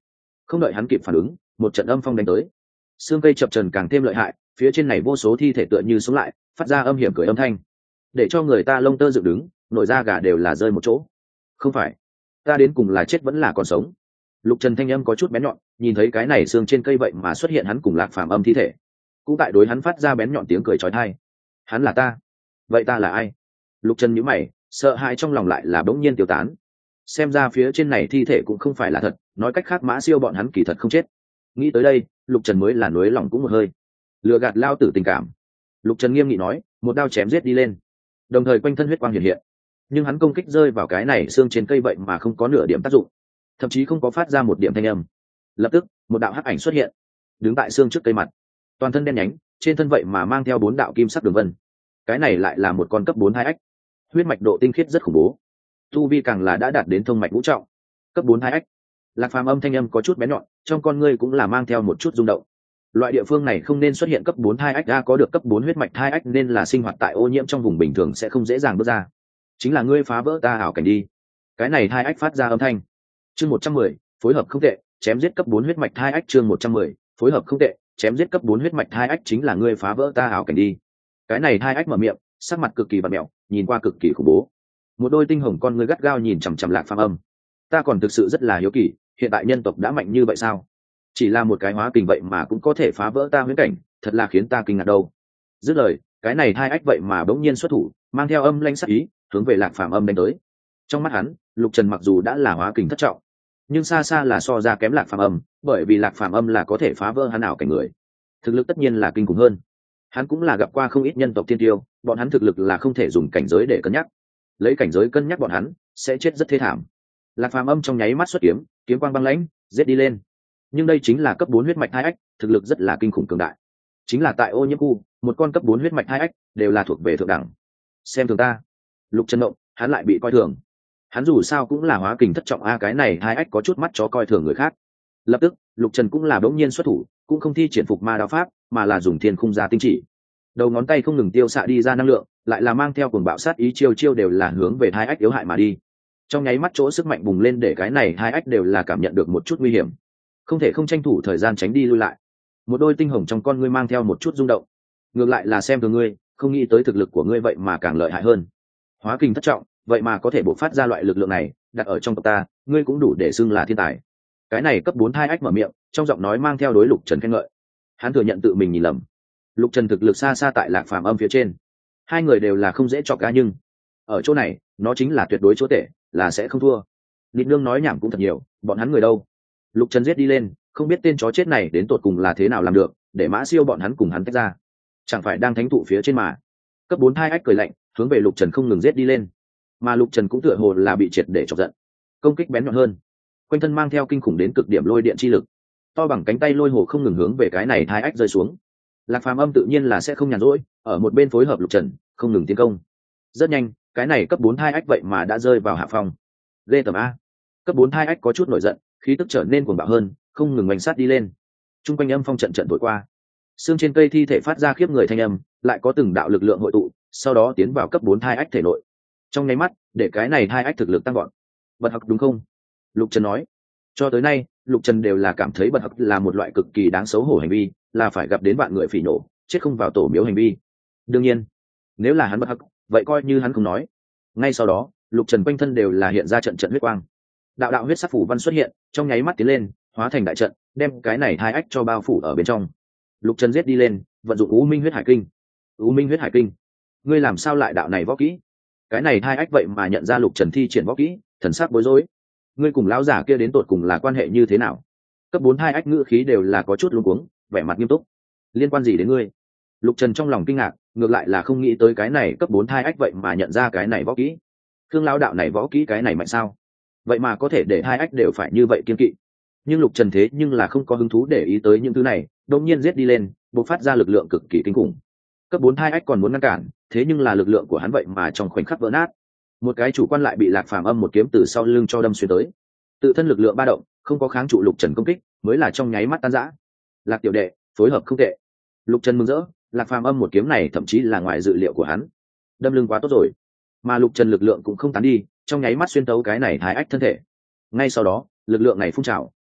Không đợi hắn kịp phản ứng, một trận âm phong đánh tới, xương cây chập trần càng thêm lợi hại, phía trên này vô số thi thể tựa như sống lại, phát ra âm hiểm cười âm thanh, để cho người ta lông tơ dựng đứng, nổi da gà đều là rơi một chỗ. Không phải, ta đến cùng là chết vẫn là còn sống? Lục Trần thanh âm có chút bén nhọn, nhìn thấy cái này xương trên cây vậy mà xuất hiện hắn cùng Lạc Phàm Âm thi thể, cũng tại đối hắn phát ra bén nhọn tiếng cười chói tai. Hắn là ta, vậy ta là ai? Lục Trần nhíu mày, sợ hãi trong lòng lại là bỗng nhiên tiêu tán. Xem ra phía trên này thi thể cũng không phải là thật, nói cách khác Mã Siêu bọn hắn kỳ thật không chết. Nghĩ tới đây, Lục Trần mới là nuối lòng cũng một hơi. Lừa gạt lao tử tình cảm. Lục Trần nghiêm nghị nói, một đao chém giết đi lên, đồng thời quanh thân huyết quang hiện hiện. Nhưng hắn công kích rơi vào cái này xương trên cây vậy mà không có nửa điểm tác dụng, thậm chí không có phát ra một điểm thanh âm. Lập tức một đạo hắc ảnh xuất hiện, đứng tại xương trước cây mặt, toàn thân đen nhánh, trên thân vậy mà mang theo 4 đạo kim sắc đường vân. Cái này lại là một con cấp 4 hai ách, huyết mạch độ tinh khiết rất khủng bố, tu vi càng là đã đạt đến thông mạch ngũ trọng. Cấp 4 hai ách. Lạc Phàm Âm thanh âm có chút bén nhọn, trong con ngươi cũng là mang theo một chút rung động. Loại địa phương này không nên xuất hiện cấp 4 hai ách, đã có được cấp 4 huyết mạch hai ách nên là sinh hoạt tại ô nhiễm trong vùng bình thường sẽ không dễ dàng bước ra. Chính là ngươi phá vỡ ta ảo cảnh đi. Cái này hai ách phát ra âm thanh. Chương 110, phối hợp không tệ, chém giết cấp 4 huyết mạch hai ách. Chương 110, phối hợp không tệ, chém giết cấp 4 huyết mạch hai ách, chính là ngươi phá vỡ ta ảo cảnh đi. Cái này hai ách mở miệng, sắc mặt cực kỳ bặm mèo, nhìn qua cực kỳ khủng bố. Một đôi tinh hồng con ngươi gắt gao nhìn chằm chằm Lạc Phàm Âm. Ta còn thực sự rất là hiếu kỳ, hiện tại nhân tộc đã mạnh như vậy sao? Chỉ là một cái hóa kình vậy mà cũng có thể phá vỡ ta huyễn cảnh, thật là khiến ta kinh ngạc đâu. Dứt lời, cái này hai ách vậy mà bỗng nhiên xuất thủ, mang theo âm lãnh sắc ý, hướng về Lạc Phàm Âm đánh tới. Trong mắt hắn, Lục Trần mặc dù đã là hóa kình thất trọng, nhưng xa xa là so ra kém Lạc Phàm Âm, bởi vì Lạc Phàm Âm là có thể phá vỡ hắn ảo cảnh người, thực lực tất nhiên là kinh khủng hơn. Hắn cũng là gặp qua không ít nhân tộc thiên tiêu, bọn hắn thực lực là không thể dùng cảnh giới để cân nhắc, lấy cảnh giới cân nhắc bọn hắn sẽ chết rất thê thảm. Lạc Phàm Âm trong nháy mắt xuất kiếm, kiếm quang băng lãnh, giết đi lên. Nhưng đây chính là cấp 4 huyết mạch hai ách, thực lực rất là kinh khủng cường đại. Chính là tại ô nhiễm khu, một con cấp 4 huyết mạch hai ách đều là thuộc về thượng đẳng. Xem thường ta. Lục Trần động, hắn lại bị coi thường. Hắn dù sao cũng là hóa kình thất trọng a, cái này hai ách có chút mắt chó coi thường người khác. Lập tức, Lục Trần cũng là bỗng nhiên xuất thủ, cũng không thi triển phục ma đao pháp, mà là dùng thiên khung ra tinh chỉ. Đầu ngón tay không ngừng tiêu xạ đi ra năng lượng, lại là mang theo cuồng bạo sát ý, chiêu chiêu đều là hướng về hai ách yếu hại mà đi. Trong nháy mắt chỗ sức mạnh bùng lên để cái này hai ách đều là cảm nhận được một chút nguy hiểm, không thể không tranh thủ thời gian tránh đi lui lại. Một đôi tinh hồng trong con ngươi mang theo một chút rung động, ngược lại là xem thường ngươi, không nghĩ tới thực lực của ngươi vậy mà càng lợi hại hơn. Hóa kình thất trọng, vậy mà có thể bộc phát ra loại lực lượng này, đặt ở trong tộc ta, ngươi cũng đủ để xưng là thiên tài. Cái này cấp 4 hai ách mở miệng, trong giọng nói mang theo đối Lục Trần khen ngợi. Hắn thừa nhận tự mình nhìn lầm. Lục Trần thực lực xa xa tại Lạc Phàm Âm phía trên, hai người đều là không dễ chọc ga, nhưng ở chỗ này nó chính là tuyệt đối chúa tể, là sẽ không thua. Nịt nương nói nhảm cũng thật nhiều, bọn hắn người đâu? Lục Trần giết đi lên, không biết tên chó chết này đến tột cùng là thế nào làm được, để Mã Siêu bọn hắn cùng hắn tách ra. Chẳng phải đang thánh thụ phía trên mà. Cấp 4 hai ách cười lạnh, hướng về Lục Trần không ngừng giết đi lên. Mà Lục Trần cũng tựa hồ là bị triệt để chọc giận, công kích bén nhọn hơn, quanh thân mang theo kinh khủng đến cực điểm lôi điện chi lực, to bằng cánh tay lôi hồ không ngừng hướng về cái này hai ách rơi xuống. Lạc Phàm Âm tự nhiên là sẽ không nhàn rỗi, ở một bên phối hợp Lục Trần, không ngừng tiến công. Rất nhanh, cái này cấp 4 hai ách vậy mà đã rơi vào hạ phong. Ghê tởm a. Cấp 4 hai ách có chút nổi giận, khí tức trở nên cuồng bạo hơn, không ngừng oanh sát đi lên. Trung quanh âm phong trận trận thổi qua, xương trên cây thi thể phát ra khiếp người thanh âm, lại có từng đạo lực lượng hội tụ, sau đó tiến vào cấp 4 hai ách thể nội. Trong nháy mắt, để cái này hai ách thực lực tăng vọt. Bật học đúng không? Lục Trần nói. Cho tới nay, Lục Trần đều là cảm thấy bật học là một loại cực kỳ đáng xấu hổ hành vi, là phải gặp đến bạn người phỉ nổ, chết không vào tổ miếu hành vi. Đương nhiên, nếu là hắn bật học, vậy coi như hắn không nói. Ngay sau đó, Lục Trần quanh thân đều là hiện ra trận trận huyết quang. Đạo đạo huyết sắc phủ văn xuất hiện, trong nháy mắt tiến lên, hóa thành đại trận, đem cái này hai ách cho bao phủ ở bên trong. Lục Trần giết đi lên, vận dụng U Minh huyết hải kinh. U Minh huyết hải kinh, ngươi làm sao lại đạo này võ kỹ? Cái này hai ách vậy mà nhận ra Lục Trần thi triển võ kỹ, thần sắc bối rối. Ngươi cùng lão giả kia đến tột cùng là quan hệ như thế nào? Cấp 4 hai ách ngữ khí đều là có chút luống cuống, vẻ mặt nghiêm túc. Liên quan gì đến ngươi? Lục Trần trong lòng kinh ngạc, ngược lại là không nghĩ tới cái này cấp 4 hai ách vậy mà nhận ra cái này võ kỹ. Khương lão đạo này võ kỹ cái này mạnh sao? Vậy mà có thể để hai ách đều phải như vậy kiên kỵ. Nhưng Lục Trần thế nhưng là không có hứng thú để ý tới những thứ này, đột nhiên giết đi lên, bộc phát ra lực lượng cực kỳ kinh khủng. Cấp 4 hai ách còn muốn ngăn cản, thế nhưng là lực lượng của hắn vậy mà trong khoảnh khắc vỡ nát. Một cái chủ quan lại bị Lạc Phàm Âm một kiếm từ sau lưng cho đâm xuyên tới. Tự thân lực lượng ba động, không có kháng trụ Lục Trần công kích, mới là trong nháy mắt tan rã. Lạc tiểu đệ, phối hợp không tệ. Lục Trần mừng rỡ, Lạc Phàm Âm một kiếm này thậm chí là ngoài dự liệu của hắn. Đâm lưng quá tốt rồi. Mà Lục Trần lực lượng cũng không tán đi, trong nháy mắt xuyên tấu cái này hai ách thân thể. Ngay sau đó, lực lượng này phun trào,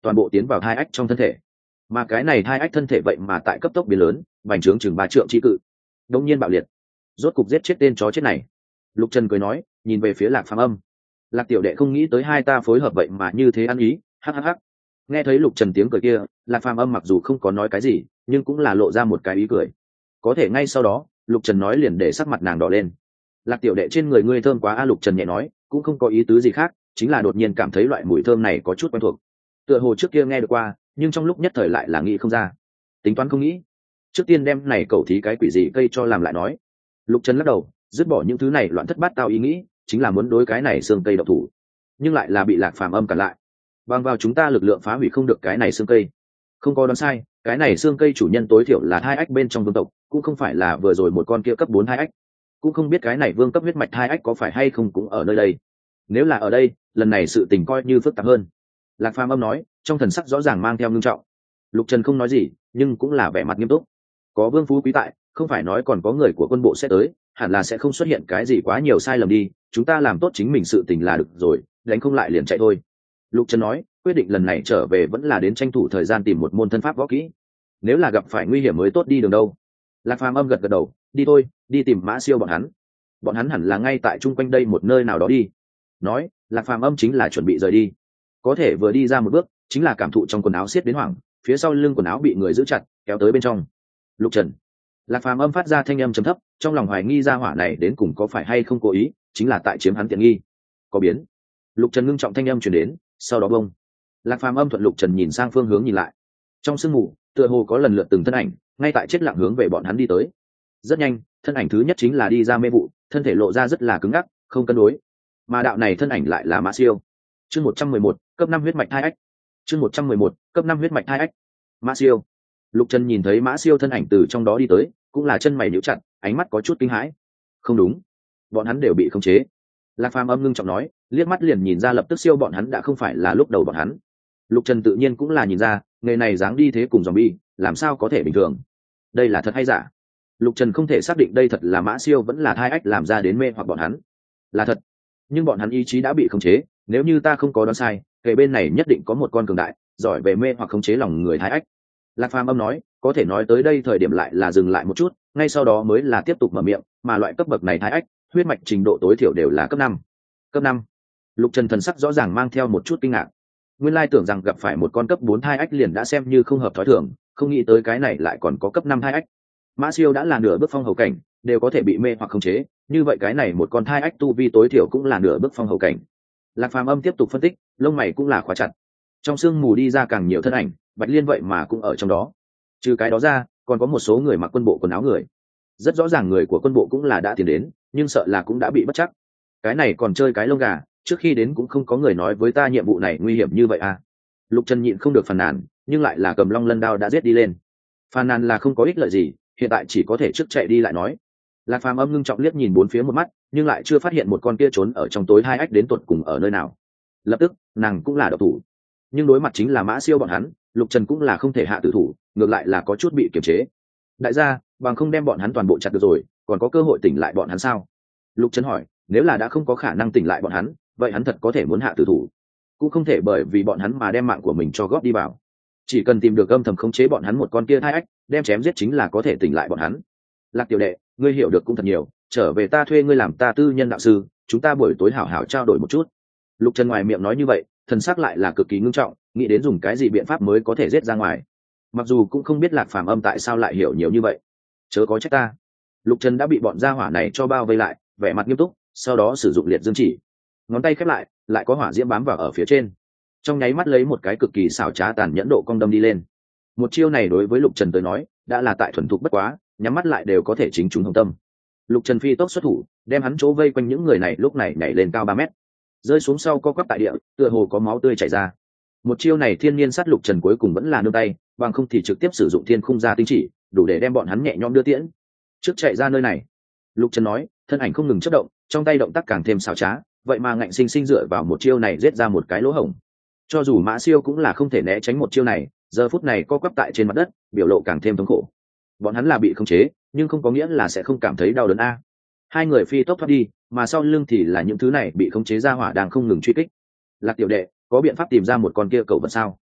toàn bộ tiến vào thai ách trong thân thể. Mà cái này thai ách thân thể vậy mà tại cấp tốc biến lớn, bành trướng chừng 3 trượng chi cự, đông nhiên bạo liệt, rốt cục giết chết tên chó chết này. Lục Trần cười nói, nhìn về phía Lạc Phàm Âm. Lạc tiểu đệ không nghĩ tới hai ta phối hợp vậy mà như thế ăn ý, hắc hắc hắc. Nghe thấy Lục Trần tiếng cười kia, Lạc Phàm Âm mặc dù không có nói cái gì, nhưng cũng là lộ ra một cái ý cười. Có thể ngay sau đó, Lục Trần nói liền để sắc mặt nàng đỏ lên. Lạc tiểu đệ trên người ngươi thơm quá a. Lục Trần nhẹ nói, cũng không có ý tứ gì khác, chính là đột nhiên cảm thấy loại mùi thơm này có chút quen thuộc. Tựa hồ trước kia nghe được qua, nhưng trong lúc nhất thời lại là nghĩ không ra. Tính toán không nghĩ, trước tiên đem này cầu thí cái quỷ gì cây cho làm lại nói. Lục Trần lắc đầu, dứt bỏ những thứ này loạn thất bát tao ý nghĩ, chính là muốn đối cái này xương cây độc thủ, nhưng lại là bị Lạc Phàm Âm cản lại. Bằng vào chúng ta lực lượng phá hủy không được cái này xương cây. Không có đoán sai, cái này xương cây chủ nhân tối thiểu là hai ách bên trong vương tộc, cũng không phải là vừa rồi một con kia cấp 4 hai ách. Cũng không biết cái này vương cấp huyết mạch hai ách có phải hay không cũng ở nơi đây. Nếu là ở đây, lần này sự tình coi như phức tạp hơn. Lạc Phàm Âm nói, trong thần sắc rõ ràng mang theo ngưng trọng. Lục Trần không nói gì, nhưng cũng là vẻ mặt nghiêm túc. Có vương phú quý tại, không phải nói còn có người của quân bộ sẽ tới, hẳn là sẽ không xuất hiện cái gì quá nhiều sai lầm đi, chúng ta làm tốt chính mình sự tình là được rồi, đánh không lại liền chạy thôi. Lục Trần nói, quyết định lần này trở về vẫn là đến tranh thủ thời gian tìm một môn thân pháp võ kỹ. Nếu là gặp phải nguy hiểm mới tốt đi đường đâu. Lạc Phàm Âm gật gật đầu, đi thôi, đi tìm Mã Siêu bọn hắn hẳn là ngay tại chung quanh đây một nơi nào đó đi. Nói, Lạc Phàm Âm chính là chuẩn bị rời đi. Có thể vừa đi ra một bước, chính là cảm thụ trong quần áo siết đến hoảng, phía sau lưng quần áo bị người giữ chặt, kéo tới bên trong. Lục Trần. Lạc Phàm Âm phát ra thanh âm trầm thấp, trong lòng hoài nghi ra hỏa này đến cùng có phải hay không cố ý, chính là tại chiếm hắn tiện nghi. Có biến. Lục Trần ngưng trọng thanh âm truyền đến, sau đó bông. Lạc Phàm Âm thuận Lục Trần nhìn sang phương hướng nhìn lại. Trong sương mù, tựa hồ có lần lượt từng thân ảnh, ngay tại chết lặng hướng về bọn hắn đi tới. Rất nhanh, thân ảnh thứ nhất chính là đi ra mê vụ, thân thể lộ ra rất là cứng ngắc, không cân đối. Mà đạo này thân ảnh lại là Mã Siêu. Chương 111, cấp 5 huyết mạch thai ách. Chương 111, cấp 5 huyết mạch thai ách. Mã Siêu. Lục Trần nhìn thấy Mã Siêu thân ảnh từ trong đó đi tới, cũng là chân mày nhíu chặt, ánh mắt có chút kinh hãi. Không đúng, bọn hắn đều bị khống chế. Lạc Phàm Âm ngưng trọng nói, liếc mắt liền nhìn ra lập tức Siêu bọn hắn đã không phải là lúc đầu bọn hắn. Lục Trần tự nhiên cũng là nhìn ra, người này dáng đi thế cùng zombie, làm sao có thể bình thường. Đây là thật hay giả? Lục Trần không thể xác định đây thật là Mã Siêu vẫn là thai ách làm ra đến mê hoặc bọn hắn. Là thật, nhưng bọn hắn ý chí đã bị khống chế, nếu như ta không có đoán sai, kể bên này nhất định có một con cường đại, giỏi về mê hoặc khống chế lòng người thai ách. Lạc Phàm Âm nói, có thể nói tới đây thời điểm lại là dừng lại một chút, ngay sau đó mới là tiếp tục mở miệng, mà loại cấp bậc này thai ách, huyết mạch trình độ tối thiểu đều là cấp 5. Cấp 5. Lục Trần thần sắc rõ ràng mang theo một chút kinh ngạc. Nguyên lai tưởng rằng gặp phải một con cấp 4 thai ách liền đã xem như không hợp thói thường, không nghĩ tới cái này lại còn có cấp 5 thai ách. Mã Siêu đã là nửa bước phong hầu cảnh, đều có thể bị mê hoặc khống chế, như vậy cái này một con thai ách tu vi tối thiểu cũng là nửa bước phong hầu cảnh. Lạc Phàm Âm tiếp tục phân tích, lông mày cũng là khóa chặt. Trong sương mù đi ra càng nhiều thân ảnh, Bạch Liên vậy mà cũng ở trong đó. Trừ cái đó ra, còn có một số người mặc quân bộ quần áo người. Rất rõ ràng người của quân bộ cũng là đã tiến đến, nhưng sợ là cũng đã bị bất chắc. Cái này còn chơi cái lông gà, trước khi đến cũng không có người nói với ta nhiệm vụ này nguy hiểm như vậy à. Lục Trần nhịn không được phàn nàn, nhưng lại là cầm long lân đao đã giết đi lên. Phàn nàn là không có ích lợi gì, hiện tại chỉ có thể trước chạy đi lại nói. Lạc Phàm Âm ngưng trọng liếc nhìn bốn phía một mắt, nhưng lại chưa phát hiện một con kia trốn ở trong tối hai ách đến tuột cùng ở nơi nào. Lập tức, nàng cũng là độc thủ. Nhưng đối mặt chính là Mã Siêu bọn hắn, Lục Trần cũng là không thể hạ tử thủ, ngược lại là có chút bị kiềm chế. Đại gia, bằng không đem bọn hắn toàn bộ chặt được rồi, còn có cơ hội tỉnh lại bọn hắn sao? Lục Trần hỏi, nếu là đã không có khả năng tỉnh lại bọn hắn, vậy hắn thật có thể muốn hạ tử thủ. Cũng không thể bởi vì bọn hắn mà đem mạng của mình cho góp đi vào. Chỉ cần tìm được âm thầm khống chế bọn hắn một con kia hai ách, đem chém giết chính là có thể tỉnh lại bọn hắn. Lạc tiểu đệ, ngươi hiểu được cũng thật nhiều, trở về ta thuê ngươi làm ta tư nhân đạo sư, chúng ta buổi tối hảo hảo trao đổi một chút. Lục Trần ngoài miệng nói như vậy, thần sắc lại là cực kỳ ngưng trọng, nghĩ đến dùng cái gì biện pháp mới có thể giết ra ngoài. Mặc dù cũng không biết Lạc Phàm Âm tại sao lại hiểu nhiều như vậy. Chớ có trách ta. Lục Trần đã bị bọn gia hỏa này cho bao vây lại, vẻ mặt nghiêm túc, sau đó sử dụng liệt dương chỉ. Ngón tay khép lại, lại có hỏa diễm bám vào ở phía trên. Trong nháy mắt lấy một cái cực kỳ xảo trá tàn nhẫn độ cong đâm đi lên. Một chiêu này đối với Lục Trần tới nói, đã là tại thuần thục bất quá, nhắm mắt lại đều có thể chính trúng hồng tâm. Lục Trần phi tốc xuất thủ, đem hắn chỗ vây quanh những người này lúc này nhảy lên cao 3 mét, rơi xuống sau co quắp tại địa, tựa hồ có máu tươi chảy ra. Một chiêu này thiên nhiên sát Lục Trần cuối cùng vẫn là nương tay, bằng không thì trực tiếp sử dụng thiên khung gia tinh chỉ, đủ để đem bọn hắn nhẹ nhõm đưa tiễn. Trước chạy ra nơi này, Lục Trần nói, thân ảnh không ngừng chớp động, trong tay động tác càng thêm xảo trá, vậy mà ngạnh sinh sinh dựa vào một chiêu này giết ra một cái lỗ hổng. Cho dù Mã Siêu cũng là không thể né tránh một chiêu này, giờ phút này co quắp tại trên mặt đất, biểu lộ càng thêm thống khổ. Bọn hắn là bị khống chế, nhưng không có nghĩa là sẽ không cảm thấy đau đớn a. Hai người phi tốc thoát đi, mà sau lưng thì là những thứ này bị khống chế ra hỏa đang không ngừng truy kích. Lạc tiểu đệ, có biện pháp tìm ra một con kia cẩu vật sao?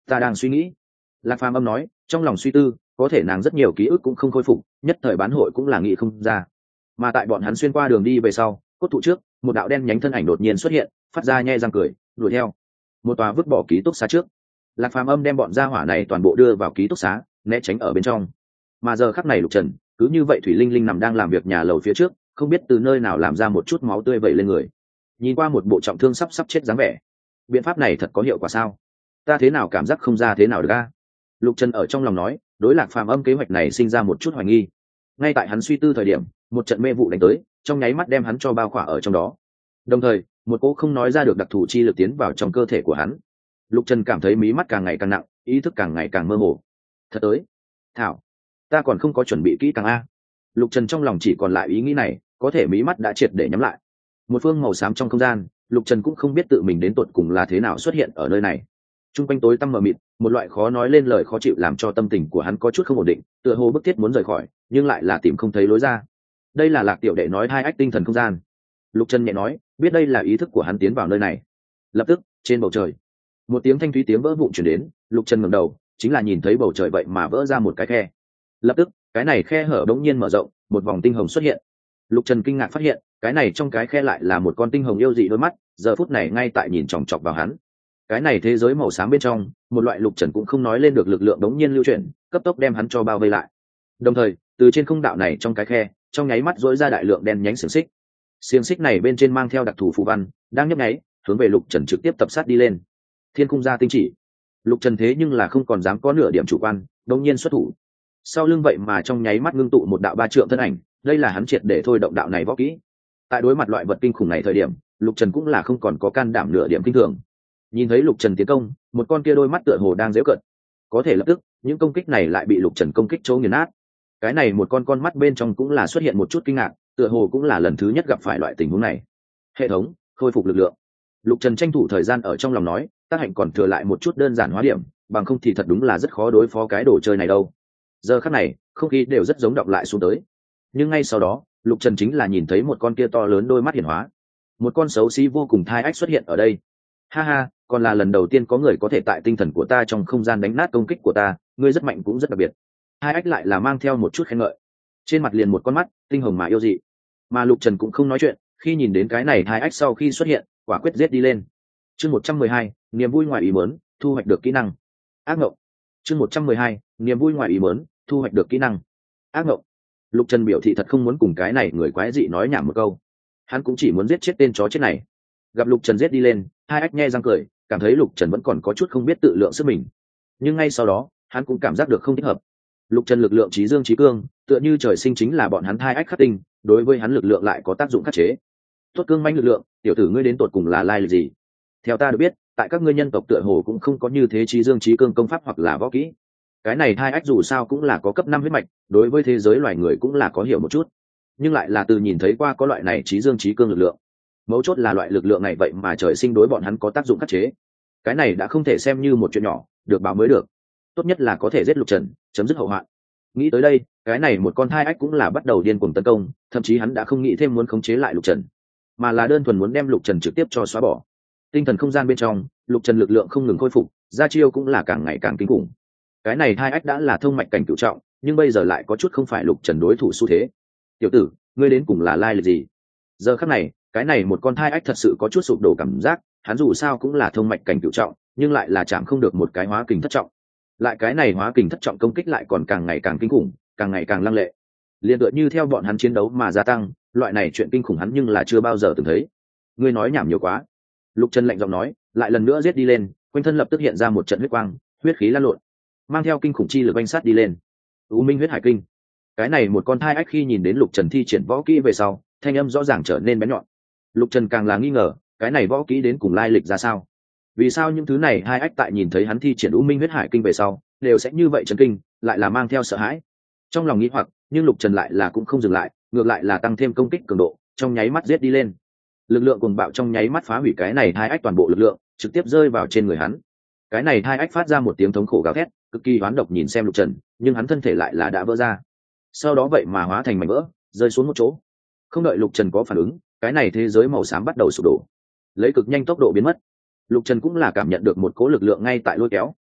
Ta đang suy nghĩ. Lạc Phàm âm nói, trong lòng suy tư, có thể nàng rất nhiều ký ức cũng không khôi phục, nhất thời bán hội cũng là nghĩ không ra. Mà tại bọn hắn xuyên qua đường đi về sau, cốt thụ trước, một đạo đen nhánh thân ảnh đột nhiên xuất hiện, phát ra nhe răng cười, đuổi theo. Một tòa vứt bỏ ký túc xá trước, Lạc Phàm âm đem bọn gia hỏa này toàn bộ đưa vào ký túc xá, né tránh ở bên trong. Mà giờ khắc này Lục Trần, cứ như vậy thủy linh linh nằm đang làm việc nhà lầu phía trước, không biết từ nơi nào làm ra một chút máu tươi vẩy lên người. Nhìn qua một bộ trọng thương sắp chết dáng vẻ, biện pháp này thật có hiệu quả sao? Ta thế nào cảm giác không ra thế nào được a? Lục Trần ở trong lòng nói, đối Lạc Phàm âm kế hoạch này sinh ra một chút hoài nghi. Ngay tại hắn suy tư thời điểm, một trận mê vụ đánh tới, trong nháy mắt đem hắn cho bao khỏa ở trong đó. Đồng thời, một cỗ không nói ra được đặc thù chi lực tiến vào trong cơ thể của hắn. Lục Trần cảm thấy mí mắt càng ngày càng nặng, ý thức càng ngày càng mơ hồ. Thật tới, thảo, ta còn không có chuẩn bị kỹ càng a. Lục Trần trong lòng chỉ còn lại ý nghĩ này, có thể mí mắt đã triệt để nhắm lại. Một phương màu xám trong không gian, Lục Trần cũng không biết tự mình đến tột cùng là thế nào xuất hiện ở nơi này. Trung quanh tối tăm mờ mịt, một loại khó nói lên lời khó chịu làm cho tâm tình của hắn có chút không ổn định, tựa hồ bức thiết muốn rời khỏi, nhưng lại là tìm không thấy lối ra. Đây là Lạc tiểu đệ nói hai ách tinh thần không gian. Lục Trần nhẹ nói, biết đây là ý thức của hắn tiến vào nơi này. Lập tức, trên bầu trời, một tiếng thanh thúy tiếng vỡ vụn truyền đến, Lục Trần ngẩng đầu, chính là nhìn thấy bầu trời vậy mà vỡ ra một cái khe. Lập tức, cái này khe hở bỗng nhiên mở rộng, một vòng tinh hồng xuất hiện. Lục Trần kinh ngạc phát hiện, cái này trong cái khe lại là một con tinh hồng yêu dị đôi mắt, giờ phút này ngay tại nhìn chòng chọc vào hắn. Cái này thế giới màu xám bên trong, một loại Lục Trần cũng không nói lên được lực lượng đống nhiên lưu chuyển, cấp tốc đem hắn cho bao vây lại. Đồng thời, từ trên không đạo này trong cái khe, trong nháy mắt rỗi ra đại lượng đen nhánh xiềng xích. Xiềng xích này bên trên mang theo đặc thù phù văn, đang nhấp nháy, hướng về Lục Trần trực tiếp tập sát đi lên. Thiên cung gia tinh chỉ. Lục Trần thế nhưng là không còn dám có nửa điểm chủ quan, đống nhiên xuất thủ. Sau lưng vậy mà trong nháy mắt ngưng tụ một đạo ba trượng thân ảnh, đây là hắn triệt để thôi động đạo này võ kỹ. Tại đối mặt loại vật kinh khủng này thời điểm, Lục Trần cũng là không còn có can đảm nửa điểm kinh thường. Nhìn thấy Lục Trần tiến công, một con kia đôi mắt tựa hồ đang giễu cợt. Có thể lập tức, những công kích này lại bị Lục Trần công kích chỗ nghiền nát. Cái này một con mắt bên trong cũng là xuất hiện một chút kinh ngạc, tựa hồ cũng là lần thứ nhất gặp phải loại tình huống này. Hệ thống, khôi phục lực lượng. Lục Trần tranh thủ thời gian ở trong lòng nói, tác hạnh còn thừa lại một chút đơn giản hóa điểm, bằng không thì thật đúng là rất khó đối phó cái đồ chơi này đâu. Giờ khắc này, không khí đều rất giống đọng lại xuống tới. Nhưng ngay sau đó, Lục Trần chính là nhìn thấy một con kia to lớn đôi mắt hiển hóa, một con xấu xí vô cùng thai ách xuất hiện ở đây. Ha ha, còn là lần đầu tiên có người có thể tại tinh thần của ta trong không gian đánh nát công kích của ta, ngươi rất mạnh cũng rất đặc biệt. Hai ách lại là mang theo một chút khen ngợi, trên mặt liền một con mắt tinh hồng mà yêu dị. Mà Lục Trần cũng không nói chuyện, khi nhìn đến cái này hai ách sau khi xuất hiện, quả quyết giết đi lên. Chương 112, niềm vui ngoài ý muốn, thu hoạch được kỹ năng. Ác ngộng. Chương 112, niềm vui ngoài ý muốn, thu hoạch được kỹ năng. Ác ngộng. Lục Trần biểu thị thật không muốn cùng cái này người quái dị nói nhảm một câu, hắn cũng chỉ muốn giết chết tên chó chết này. Gặp Lục Trần giết đi lên, hai ách nhe răng cười, cảm thấy Lục Trần vẫn còn có chút không biết tự lượng sức mình. Nhưng ngay sau đó, hắn cũng cảm giác được không thích hợp. Lục Trần lực lượng trí dương trí cương, tựa như trời sinh chính là bọn hắn hai ách khắc tinh, đối với hắn lực lượng lại có tác dụng khắc chế. Tốt cương manh lực lượng, tiểu tử ngươi đến tột cùng là lai lịch gì? Theo ta được biết, tại các ngươi nhân tộc tựa hồ cũng không có như thế trí dương trí cương công pháp hoặc là võ kỹ. Cái này hai ách dù sao cũng là có cấp 5 huyết mạch, đối với thế giới loài người cũng là có hiểu một chút, nhưng lại là từ nhìn thấy qua có loại này trí dương trí cương lực lượng. Mấu chốt là loại lực lượng này vậy mà trời sinh đối bọn hắn có tác dụng khắc chế. Cái này đã không thể xem như một chuyện nhỏ, được báo mới được. Tốt nhất là có thể giết Lục Trần, chấm dứt hậu hoạn. Nghĩ tới đây, cái này một con thai ách cũng là bắt đầu điên cuồng tấn công, thậm chí hắn đã không nghĩ thêm muốn khống chế lại Lục Trần, mà là đơn thuần muốn đem Lục Trần trực tiếp cho xóa bỏ. Tinh thần không gian bên trong, Lục Trần lực lượng không ngừng khôi phục, ra chiêu cũng là càng ngày càng kinh khủng. Cái này thai ách đã là thông mạch cảnh cửu trọng, nhưng bây giờ lại có chút không phải Lục Trần đối thủ xu thế. Tiểu tử, ngươi đến cùng là lai lịch gì? Giờ khắc này, cái này một con thai ách thật sự có chút sụp đổ cảm giác, hắn dù sao cũng là thông mạch cảnh cửu trọng, nhưng lại là chạm không được một cái hóa kình thất trọng. Lại cái này hóa kình thất trọng công kích lại còn càng ngày càng kinh khủng, càng ngày càng lăng lệ. Liên tựa như theo bọn hắn chiến đấu mà gia tăng, loại này chuyện kinh khủng hắn nhưng là chưa bao giờ từng thấy. Ngươi nói nhảm nhiều quá. Lục Trần lạnh giọng nói, lại lần nữa giết đi lên, quanh thân lập tức hiện ra một trận huyết quang, huyết khí lan lộn, mang theo kinh khủng chi lực oanh sát đi lên. U Minh huyết hải kinh. Cái này một con thai ách khi nhìn đến Lục Trần thi triển võ kỹ về sau, thanh âm rõ ràng trở nên bén nhọn. Lục Trần càng là nghi ngờ, cái này võ kỹ đến cùng lai lịch ra sao? Vì sao những thứ này hai ách tại nhìn thấy hắn thi triển U Minh huyết hải kinh về sau, đều sẽ như vậy chấn kinh, lại là mang theo sợ hãi. Trong lòng nghĩ hoặc, nhưng Lục Trần lại là cũng không dừng lại, ngược lại là tăng thêm công kích cường độ, trong nháy mắt giết đi lên. Lực lượng cuồng bạo trong nháy mắt phá hủy cái này hai ách toàn bộ lực lượng, trực tiếp rơi vào trên người hắn. Cái này hai ách phát ra một tiếng thống khổ gào thét, cực kỳ oán độc nhìn xem Lục Trần, nhưng hắn thân thể lại là đã vỡ ra. Sau đó vậy mà hóa thành mảnh vỡ, rơi xuống một chỗ. Không đợi Lục Trần có phản ứng, cái này thế giới màu xám bắt đầu sụp đổ, lấy cực nhanh tốc độ biến mất. Lục Trần cũng là cảm nhận được một cỗ lực lượng ngay tại lôi kéo,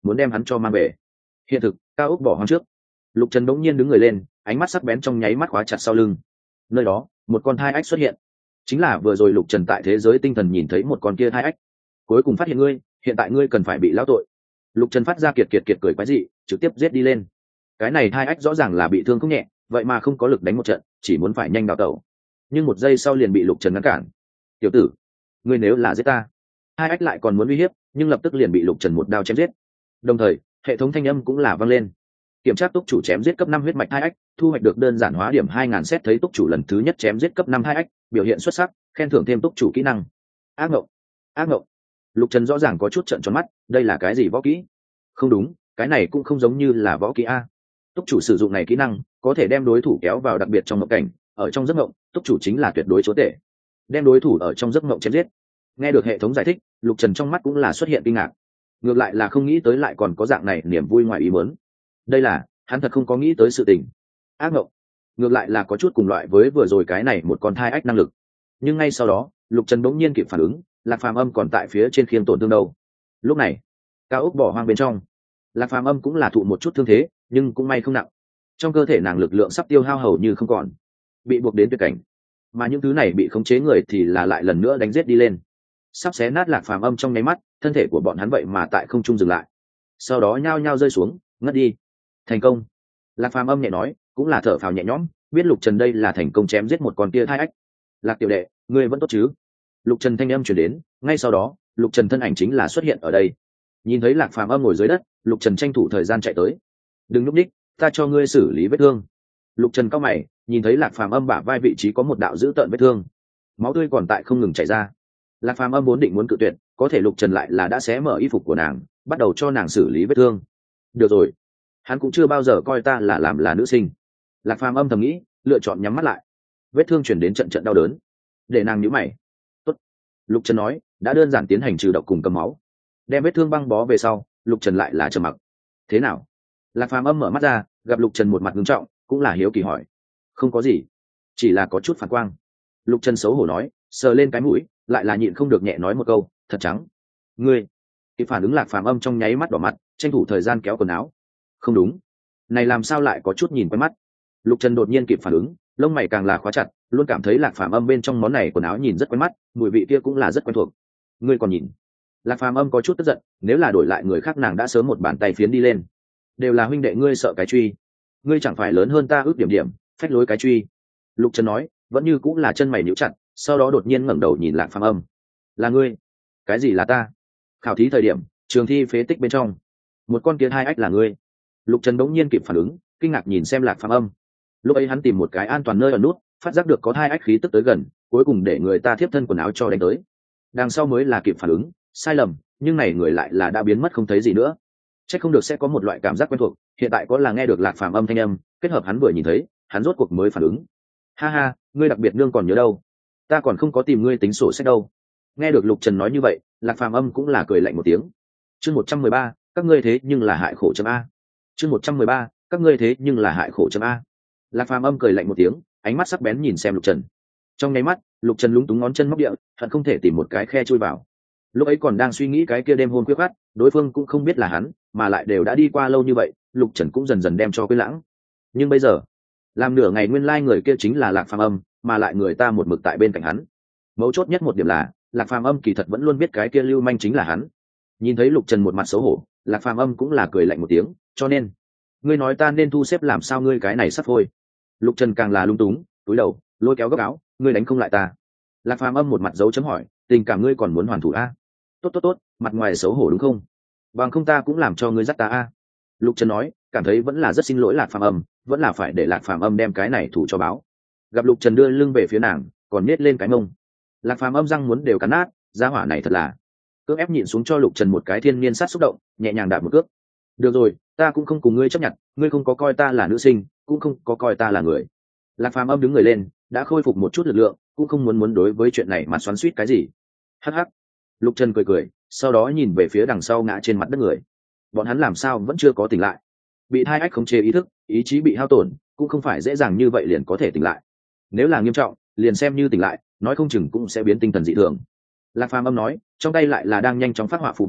muốn đem hắn cho mang về. Hiện thực, cao ốc bỏ hoang trước. Lục Trần bỗng nhiên đứng người lên, ánh mắt sắc bén trong nháy mắt khóa chặt sau lưng. Nơi đó, một con thai ách xuất hiện. Chính là vừa rồi Lục Trần tại thế giới tinh thần nhìn thấy một con kia thai ách. Cuối cùng phát hiện ngươi, hiện tại ngươi cần phải bị lão tội. Lục Trần phát ra kiệt cười quái dị, trực tiếp giết đi lên. Cái này thai ách rõ ràng là bị thương không nhẹ, vậy mà không có lực đánh một trận, chỉ muốn phải nhanh đào tẩu. Nhưng một giây sau liền bị Lục Trần ngăn cản. Tiểu tử, ngươi nếu là giết ta. Thai ách lại còn muốn uy hiếp, nhưng lập tức liền bị Lục Trần một đao chém giết. Đồng thời, hệ thống thanh âm cũng là vang lên. Kiểm tra túc chủ chém giết cấp 5 huyết mạch 2 ách, thu hoạch được đơn giản hóa điểm 2000 xét thấy túc chủ lần thứ nhất chém giết cấp 5 2 ách, biểu hiện xuất sắc, khen thưởng thêm túc chủ kỹ năng. Ác ngộng, ác ngộng. Lục Trần rõ ràng có chút trợn tròn mắt, đây là cái gì võ kỹ? Không đúng, cái này cũng không giống như là võ kỹ a. Túc chủ sử dụng này kỹ năng, có thể đem đối thủ kéo vào đặc biệt trong mộng cảnh, ở trong giấc mộng, túc chủ chính là tuyệt đối chúa tể. Đem đối thủ ở trong giấc mộng chém giết. Nghe được hệ thống giải thích, Lục Trần trong mắt cũng là xuất hiện kinh ngạc. Ngược lại là không nghĩ tới lại còn có dạng này niềm vui ngoài ý muốn. Đây là, hắn thật không có nghĩ tới sự tình. Ác ngộng. Ngược lại là có chút cùng loại với vừa rồi cái này một con thai ách năng lực. Nhưng ngay sau đó, Lục Trần bỗng nhiên kịp phản ứng, Lạc Phàm Âm còn tại phía trên khiêng tổn thương đâu. Lúc này, cao ốc bỏ hoang bên trong, Lạc Phàm Âm cũng là thụ một chút thương thế, nhưng cũng may không nặng. Trong cơ thể nàng lực lượng sắp tiêu hao hầu như không còn, bị buộc đến tuyệt cảnh. Mà những thứ này bị khống chế người thì là lại lần nữa đánh giết đi lên, sắp xé nát Lạc Phàm Âm trong nháy mắt, thân thể của bọn hắn vậy mà tại không trung dừng lại, sau đó nhao nhao rơi xuống, ngất đi. Thành công. Lạc Phàm Âm nhẹ nói, cũng là thở phào nhẹ nhõm, biết Lục Trần đây là thành công chém giết một con kia thai ách. Lạc tiểu đệ, ngươi vẫn tốt chứ? Lục Trần thanh âm truyền đến, ngay sau đó, Lục Trần thân ảnh chính là xuất hiện ở đây. Nhìn thấy Lạc Phàm Âm ngồi dưới đất, Lục Trần tranh thủ thời gian chạy tới. Đừng núp đích, ta cho ngươi xử lý vết thương. Lục Trần cao mày, nhìn thấy Lạc Phàm Âm bả vai vị trí có một đạo dữ tợn vết thương, máu tươi còn tại không ngừng chảy ra. Lạc Phàm Âm vốn định muốn cự tuyệt, có thể Lục Trần lại là đã xé mở y phục của nàng, bắt đầu cho nàng xử lý vết thương. Được rồi, hắn cũng chưa bao giờ coi ta là làm là nữ sinh. Lạc Phàm Âm thầm nghĩ, lựa chọn nhắm mắt lại. Vết thương chuyển đến trận trận đau đớn, để nàng nhíu mày. Tốt. Lục Trần nói, đã đơn giản tiến hành trừ độc cùng cầm máu, đem vết thương băng bó về sau, Lục Trần lại là trầm mặc. Thế nào? Lạc Phàm Âm mở mắt ra, gặp Lục Trần một mặt nghiêm trọng, cũng là hiếu kỳ hỏi. Không có gì, chỉ là có chút phản quang. Lục Trần xấu hổ nói, sờ lên cái mũi, lại là nhịn không được nhẹ nói một câu, thật trắng. Ngươi. Kịp phản ứng Lạc Phàm Âm trong nháy mắt đỏ mặt, tranh thủ thời gian kéo quần áo. Không đúng, này làm sao lại có chút nhìn quen mắt. Lục Trần đột nhiên kịp phản ứng, lông mày càng là khóa chặt, luôn cảm thấy Lạc Phàm Âm bên trong món này quần áo nhìn rất quen mắt, mùi vị kia cũng là rất quen thuộc. Ngươi còn nhìn? Lạc Phàm Âm có chút tức giận, nếu là đổi lại người khác nàng đã sớm một bàn tay phiến đi lên. Đều là huynh đệ ngươi sợ cái truy, ngươi chẳng phải lớn hơn ta ước điểm điểm, phách lối cái truy. Lục Trần nói, vẫn như cũng là chân mày nhíu chặt, sau đó đột nhiên ngẩng đầu nhìn Lạc Phàm Âm. Là ngươi? Cái gì là ta? Khảo thí thời điểm, trường thi phế tích bên trong, một con kia hai ách là ngươi. Lục Trần đống nhiên kịp phản ứng, kinh ngạc nhìn xem Lạc Phàm Âm. Lúc ấy hắn tìm một cái an toàn nơi ở nút, phát giác được có hai ách khí tức tới gần, cuối cùng để người ta thiếp thân quần áo cho đánh tới. Đằng sau mới là kịp phản ứng, sai lầm, nhưng này người lại là đã biến mất không thấy gì nữa. Chắc không được sẽ có một loại cảm giác quen thuộc, hiện tại có là nghe được Lạc Phàm Âm thanh âm, kết hợp hắn vừa nhìn thấy, hắn rốt cuộc mới phản ứng. Ha ha, ngươi đặc biệt nương còn nhớ đâu? Ta còn không có tìm ngươi tính sổ sách đâu. Nghe được Lục Trần nói như vậy, Lạc Phàm Âm cũng là cười lạnh một tiếng. Chương 113, các ngươi thế nhưng là hại khổ chấm a. Chương 113, các ngươi thế nhưng là hại khổ chấm a. Lạc Phàm Âm cười lạnh một tiếng, ánh mắt sắc bén nhìn xem Lục Trần. Trong nháy mắt, Lục Trần lúng túng ngón chân móc địa, hận không thể tìm một cái khe chui vào. Lúc ấy còn đang suy nghĩ cái kia đêm hôn quyết khát, đối phương cũng không biết là hắn, mà lại đều đã đi qua lâu như vậy, Lục Trần cũng dần dần đem cho quên lãng. Nhưng bây giờ, làm nửa ngày nguyên lai người kia chính là Lạc Phàm Âm, mà lại người ta một mực tại bên cạnh hắn. Mấu chốt nhất một điểm là, Lạc Phàm Âm kỳ thật vẫn luôn biết cái kia lưu manh chính là hắn. Nhìn thấy Lục Trần một mặt xấu hổ, Lạc Phàm Âm cũng là cười lạnh một tiếng, cho nên, ngươi nói ta nên thu xếp làm sao ngươi cái này sắp thôi. Lục Trần càng là lung túng, túi đầu, lôi kéo góc áo, ngươi đánh không lại ta. Lạc Phàm Âm một mặt dấu chấm hỏi, tình cảm ngươi còn muốn hoàn thủ a? Tốt tốt tốt, mặt ngoài xấu hổ đúng không? Bằng không ta cũng làm cho ngươi dắt ta a. Lục Trần nói, cảm thấy vẫn là rất xin lỗi Lạc Phàm Âm, vẫn là phải để Lạc Phàm Âm đem cái này thủ cho báo. Gặp Lục Trần đưa lưng về phía nàng, còn nết lên cái mông. Lạc Phàm Âm răng muốn đều cắn nát, gia hỏa này thật là cưỡng ép nhịn xuống cho Lục Trần một cái thiên niên sát xúc động, nhẹ nhàng đạp một cước. Được rồi, ta cũng không cùng ngươi chấp nhận, ngươi không có coi ta là nữ sinh, cũng không có coi ta là người. Lạc Phàm Âm đứng người lên, đã khôi phục một chút lực lượng, cũng không muốn đối với chuyện này mà xoắn xuýt cái gì. Hắc hắc. Lục Trần cười cười, sau đó nhìn về phía đằng sau ngã trên mặt đất người. Bọn hắn làm sao vẫn chưa có tỉnh lại? Bị thai ách khống chế ý thức, ý chí bị hao tổn, cũng không phải dễ dàng như vậy liền có thể tỉnh lại. Nếu là nghiêm trọng, liền xem như tỉnh lại, nói không chừng cũng sẽ biến tinh thần dị thường. Lạc Phàm Âm nói, trong tay lại là đang nhanh chóng phát họa phù văn,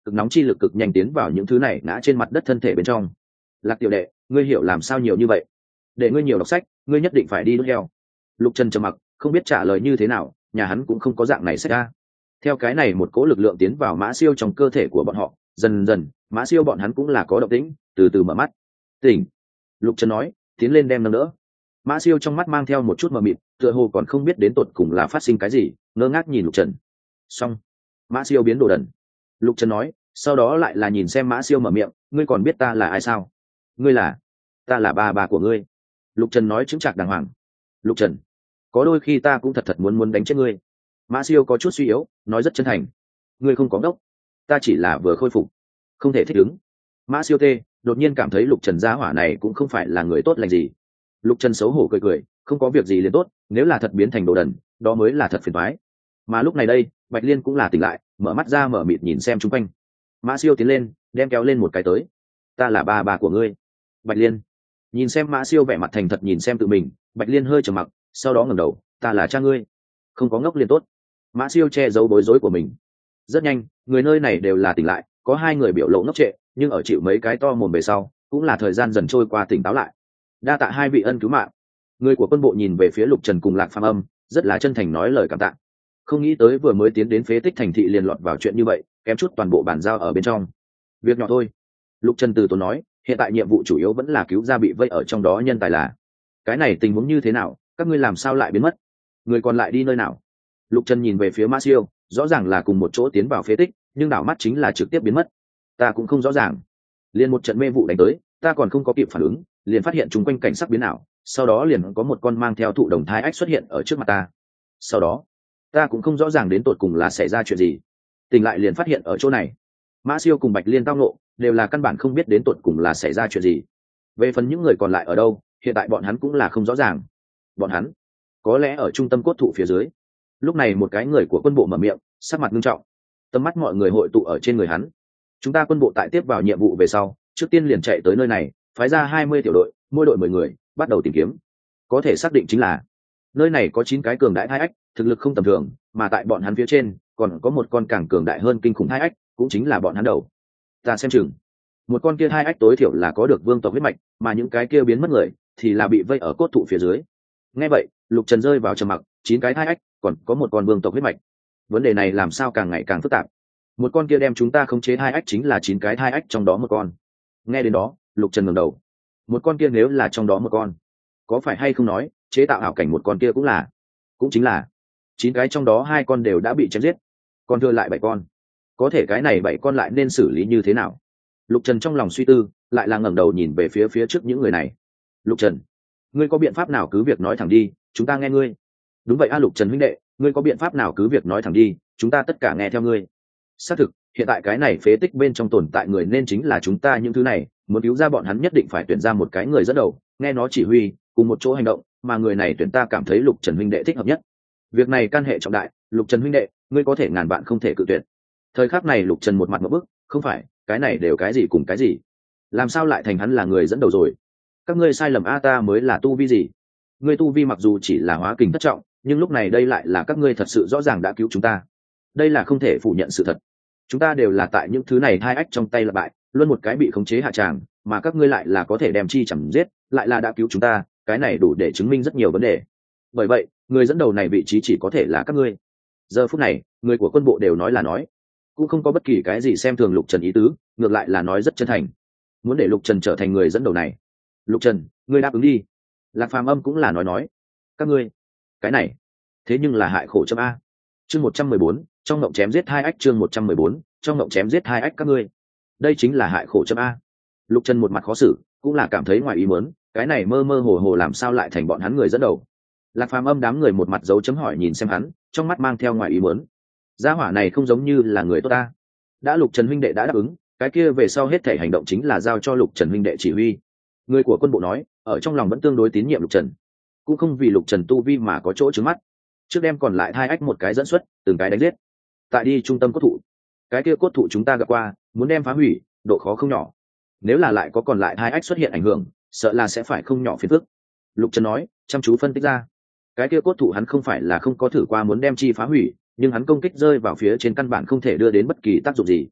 cực nóng chi lực cực nhanh tiến vào những thứ này ngã trên mặt đất thân thể bên trong. Lạc tiểu đệ, ngươi hiểu làm sao nhiều như vậy? Để ngươi nhiều đọc sách, ngươi nhất định phải đi đốt heo. Lục Trần trầm mặc, không biết trả lời như thế nào, nhà hắn cũng không có dạng này sách ra. Theo cái này một cỗ lực lượng tiến vào Mã Siêu trong cơ thể của bọn họ, dần dần Mã Siêu bọn hắn cũng là có động tĩnh, từ từ mở mắt. Tỉnh. Lục Trần nói, tiến lên đem nâng đỡ. Mã Siêu trong mắt mang theo một chút mờ mịt, tựa hồ còn không biết đến tột cùng là phát sinh cái gì, ngơ ngác nhìn Lục Trần. Xong. Mã Siêu biến đồ đần. Lục Trần nói, sau đó lại là nhìn xem Mã Siêu mở miệng, ngươi còn biết ta là ai sao? Ngươi là? Ta là bà của ngươi. Lục Trần nói chứng trạc đàng hoàng. Lục Trần, có đôi khi ta cũng thật muốn đánh chết ngươi. Mã Siêu có chút suy yếu, nói rất chân thành. Ngươi không có đốc, ta chỉ là vừa khôi phục, không thể thích ứng. Mã Siêu tê, đột nhiên cảm thấy Lục Trần gia hỏa này cũng không phải là người tốt lành gì. Lục Trần xấu hổ cười, không có việc gì liền tốt, nếu là thật biến thành đồ đần, đó mới là thật phiền toái. Mà lúc này đây, Bạch Liên cũng là tỉnh lại, mở mắt ra mở mịt nhìn xem chung quanh. Mã Siêu tiến lên, đem kéo lên một cái tới. Ta là bà của ngươi. Bạch Liên nhìn xem Mã Siêu vẻ mặt thành thật nhìn xem tự mình, Bạch Liên hơi trầm mặc, sau đó ngẩng đầu, ta là cha ngươi. Không có ngốc liền tốt. Mã Siêu che giấu bối rối của mình. Rất nhanh, người nơi này đều là tỉnh lại, có hai người biểu lộ ngốc trệ, nhưng ở chịu mấy cái to mồm về sau, cũng là thời gian dần trôi qua tỉnh táo lại. Đa tạ hai vị ân cứu mạng. Người của quân bộ nhìn về phía Lục Trần cùng Lạc Phàm Âm, rất là chân thành nói lời cảm tạ. Không nghĩ tới vừa mới tiến đến phế tích thành thị liền lọt vào chuyện như vậy, kém chút toàn bộ bản giao ở bên trong. Việc nhỏ thôi. Lục Trần từ tốn nói, hiện tại nhiệm vụ chủ yếu vẫn là cứu ra bị vây ở trong đó nhân tài là. Cái này tình huống như thế nào, các ngươi làm sao lại biến mất? Người còn lại đi nơi nào? Lục Trần nhìn về phía Mã Siêu, rõ ràng là cùng một chỗ tiến vào phế tích, nhưng đảo mắt chính là trực tiếp biến mất. Ta cũng không rõ ràng. Liền một trận mê vụ đánh tới, ta còn không có kịp phản ứng, liền phát hiện chúng quanh cảnh sắc biến ảo, sau đó liền có một con mang theo thụ đồng thai ách xuất hiện ở trước mặt ta. Sau đó, ta cũng không rõ ràng đến tột cùng là xảy ra chuyện gì. Tỉnh lại liền phát hiện ở chỗ này. Mã Siêu cùng Bạch Liên tao ngộ, đều là căn bản không biết đến tột cùng là xảy ra chuyện gì. Về phần những người còn lại ở đâu, hiện tại bọn hắn cũng là không rõ ràng. Bọn hắn có lẽ ở trung tâm cốt thụ phía dưới. Lúc này một cái người của quân bộ mở miệng, sắc mặt nghiêm trọng. Tầm mắt mọi người hội tụ ở trên người hắn. Chúng ta quân bộ tại tiếp vào nhiệm vụ về sau, trước tiên liền chạy tới nơi này, phái ra 20 tiểu đội, mỗi đội 10 người, bắt đầu tìm kiếm. Có thể xác định chính là nơi này có 9 cái cường đại thai ách, thực lực không tầm thường, mà tại bọn hắn phía trên còn có một con càng cường đại hơn kinh khủng thai ách, cũng chính là bọn hắn đầu. Ta xem chừng một con kia thai ách tối thiểu là có được vương tộc huyết mạch, mà những cái kia biến mất người thì là bị vây ở cốt thụ phía dưới. Nghe vậy, Lục Trần rơi vào trầm mặc, 9 cái thai ách, còn có một con vương tộc huyết mạch. Vấn đề này làm sao càng ngày càng phức tạp. Một con kia đem chúng ta khống chế thai ách chính là 9 cái thai ách trong đó một con. Nghe đến đó, Lục Trần ngẩng đầu. Một con kia nếu là trong đó một con, có phải hay không nói chế tạo ảo cảnh một con kia cũng chính là 9 cái trong đó 2 con đều đã bị chém giết, còn thừa lại 7 con. Có thể cái này 7 con lại nên xử lý như thế nào? Lục Trần trong lòng suy tư, lại là ngẩng đầu nhìn về phía trước những người này. Lục Trần, ngươi có biện pháp nào cứ việc nói thẳng đi, chúng ta nghe ngươi. Đúng vậy a Lục Trần huynh đệ, ngươi có biện pháp nào cứ việc nói thẳng đi, chúng ta tất cả nghe theo ngươi. Xác thực, hiện tại cái này phế tích bên trong tồn tại người nên chính là chúng ta những thứ này, muốn cứu ra bọn hắn nhất định phải tuyển ra một cái người dẫn đầu, nghe nó chỉ huy, cùng một chỗ hành động, mà người này tuyển ta cảm thấy Lục Trần huynh đệ thích hợp nhất. Việc này can hệ trọng đại, Lục Trần huynh đệ, ngươi có thể ngàn bạn không thể cự tuyệt. Thời khắc này Lục Trần một mặt ngộp bức, không phải, cái này đều cái gì cùng cái gì? Làm sao lại thành hắn là người dẫn đầu rồi? Các ngươi sai lầm a, ta mới là tu vi gì? Ngươi tu vi mặc dù chỉ là hóa kình thất trọng, nhưng lúc này đây lại là các ngươi thật sự rõ ràng đã cứu chúng ta. Đây là không thể phủ nhận sự thật. Chúng ta đều là tại những thứ này hai ách trong tay là bại, luôn một cái bị khống chế hạ tràng, mà các ngươi lại là có thể đem chi chẳng giết, lại là đã cứu chúng ta, cái này đủ để chứng minh rất nhiều vấn đề. Bởi vậy, người dẫn đầu này vị trí chỉ có thể là các ngươi. Giờ phút này, người của quân bộ đều nói là nói, cũng không có bất kỳ cái gì xem thường Lục Trần ý tứ, ngược lại là nói rất chân thành, muốn để Lục Trần trở thành người dẫn đầu này. Lục Trần, ngươi đáp ứng đi. Lạc Phàm Âm cũng là nói, các ngươi, cái này, thế nhưng là hại khổ chấm a. Chương 114, trong ngộng chém giết 2 ách, chương 114, trong ngộng chém giết 2 ách các ngươi. Đây chính là hại khổ chấm a. Lục Trần một mặt khó xử, cũng là cảm thấy ngoài ý muốn, cái này mơ mơ hồ hồ làm sao lại thành bọn hắn người dẫn đầu. Lạc Phàm Âm đám người một mặt dấu chấm hỏi nhìn xem hắn, trong mắt mang theo ngoài ý muốn. Gia hỏa này không giống như là người tốt ta. Đã Lục Trần huynh đệ đã đáp ứng, cái kia về sau hết thể hành động chính là giao cho Lục Trần huynh đệ chỉ huy. Người của quân bộ nói, ở trong lòng vẫn tương đối tín nhiệm Lục Trần, cũng không vì Lục Trần tu vi mà có chỗ trướng mắt. Trước đem còn lại 2 ách một cái dẫn xuất, từng cái đánh giết. Tại đi trung tâm cốt thụ, cái kia cốt thụ chúng ta gặp qua, muốn đem phá hủy, độ khó không nhỏ. Nếu là lại có còn lại 2 ách xuất hiện ảnh hưởng, sợ là sẽ phải không nhỏ phiền phức. Lục Trần nói, chăm chú phân tích ra, cái kia cốt thụ hắn không phải là không có thử qua muốn đem chi phá hủy, nhưng hắn công kích rơi vào phía trên căn bản không thể đưa đến bất kỳ tác dụng gì.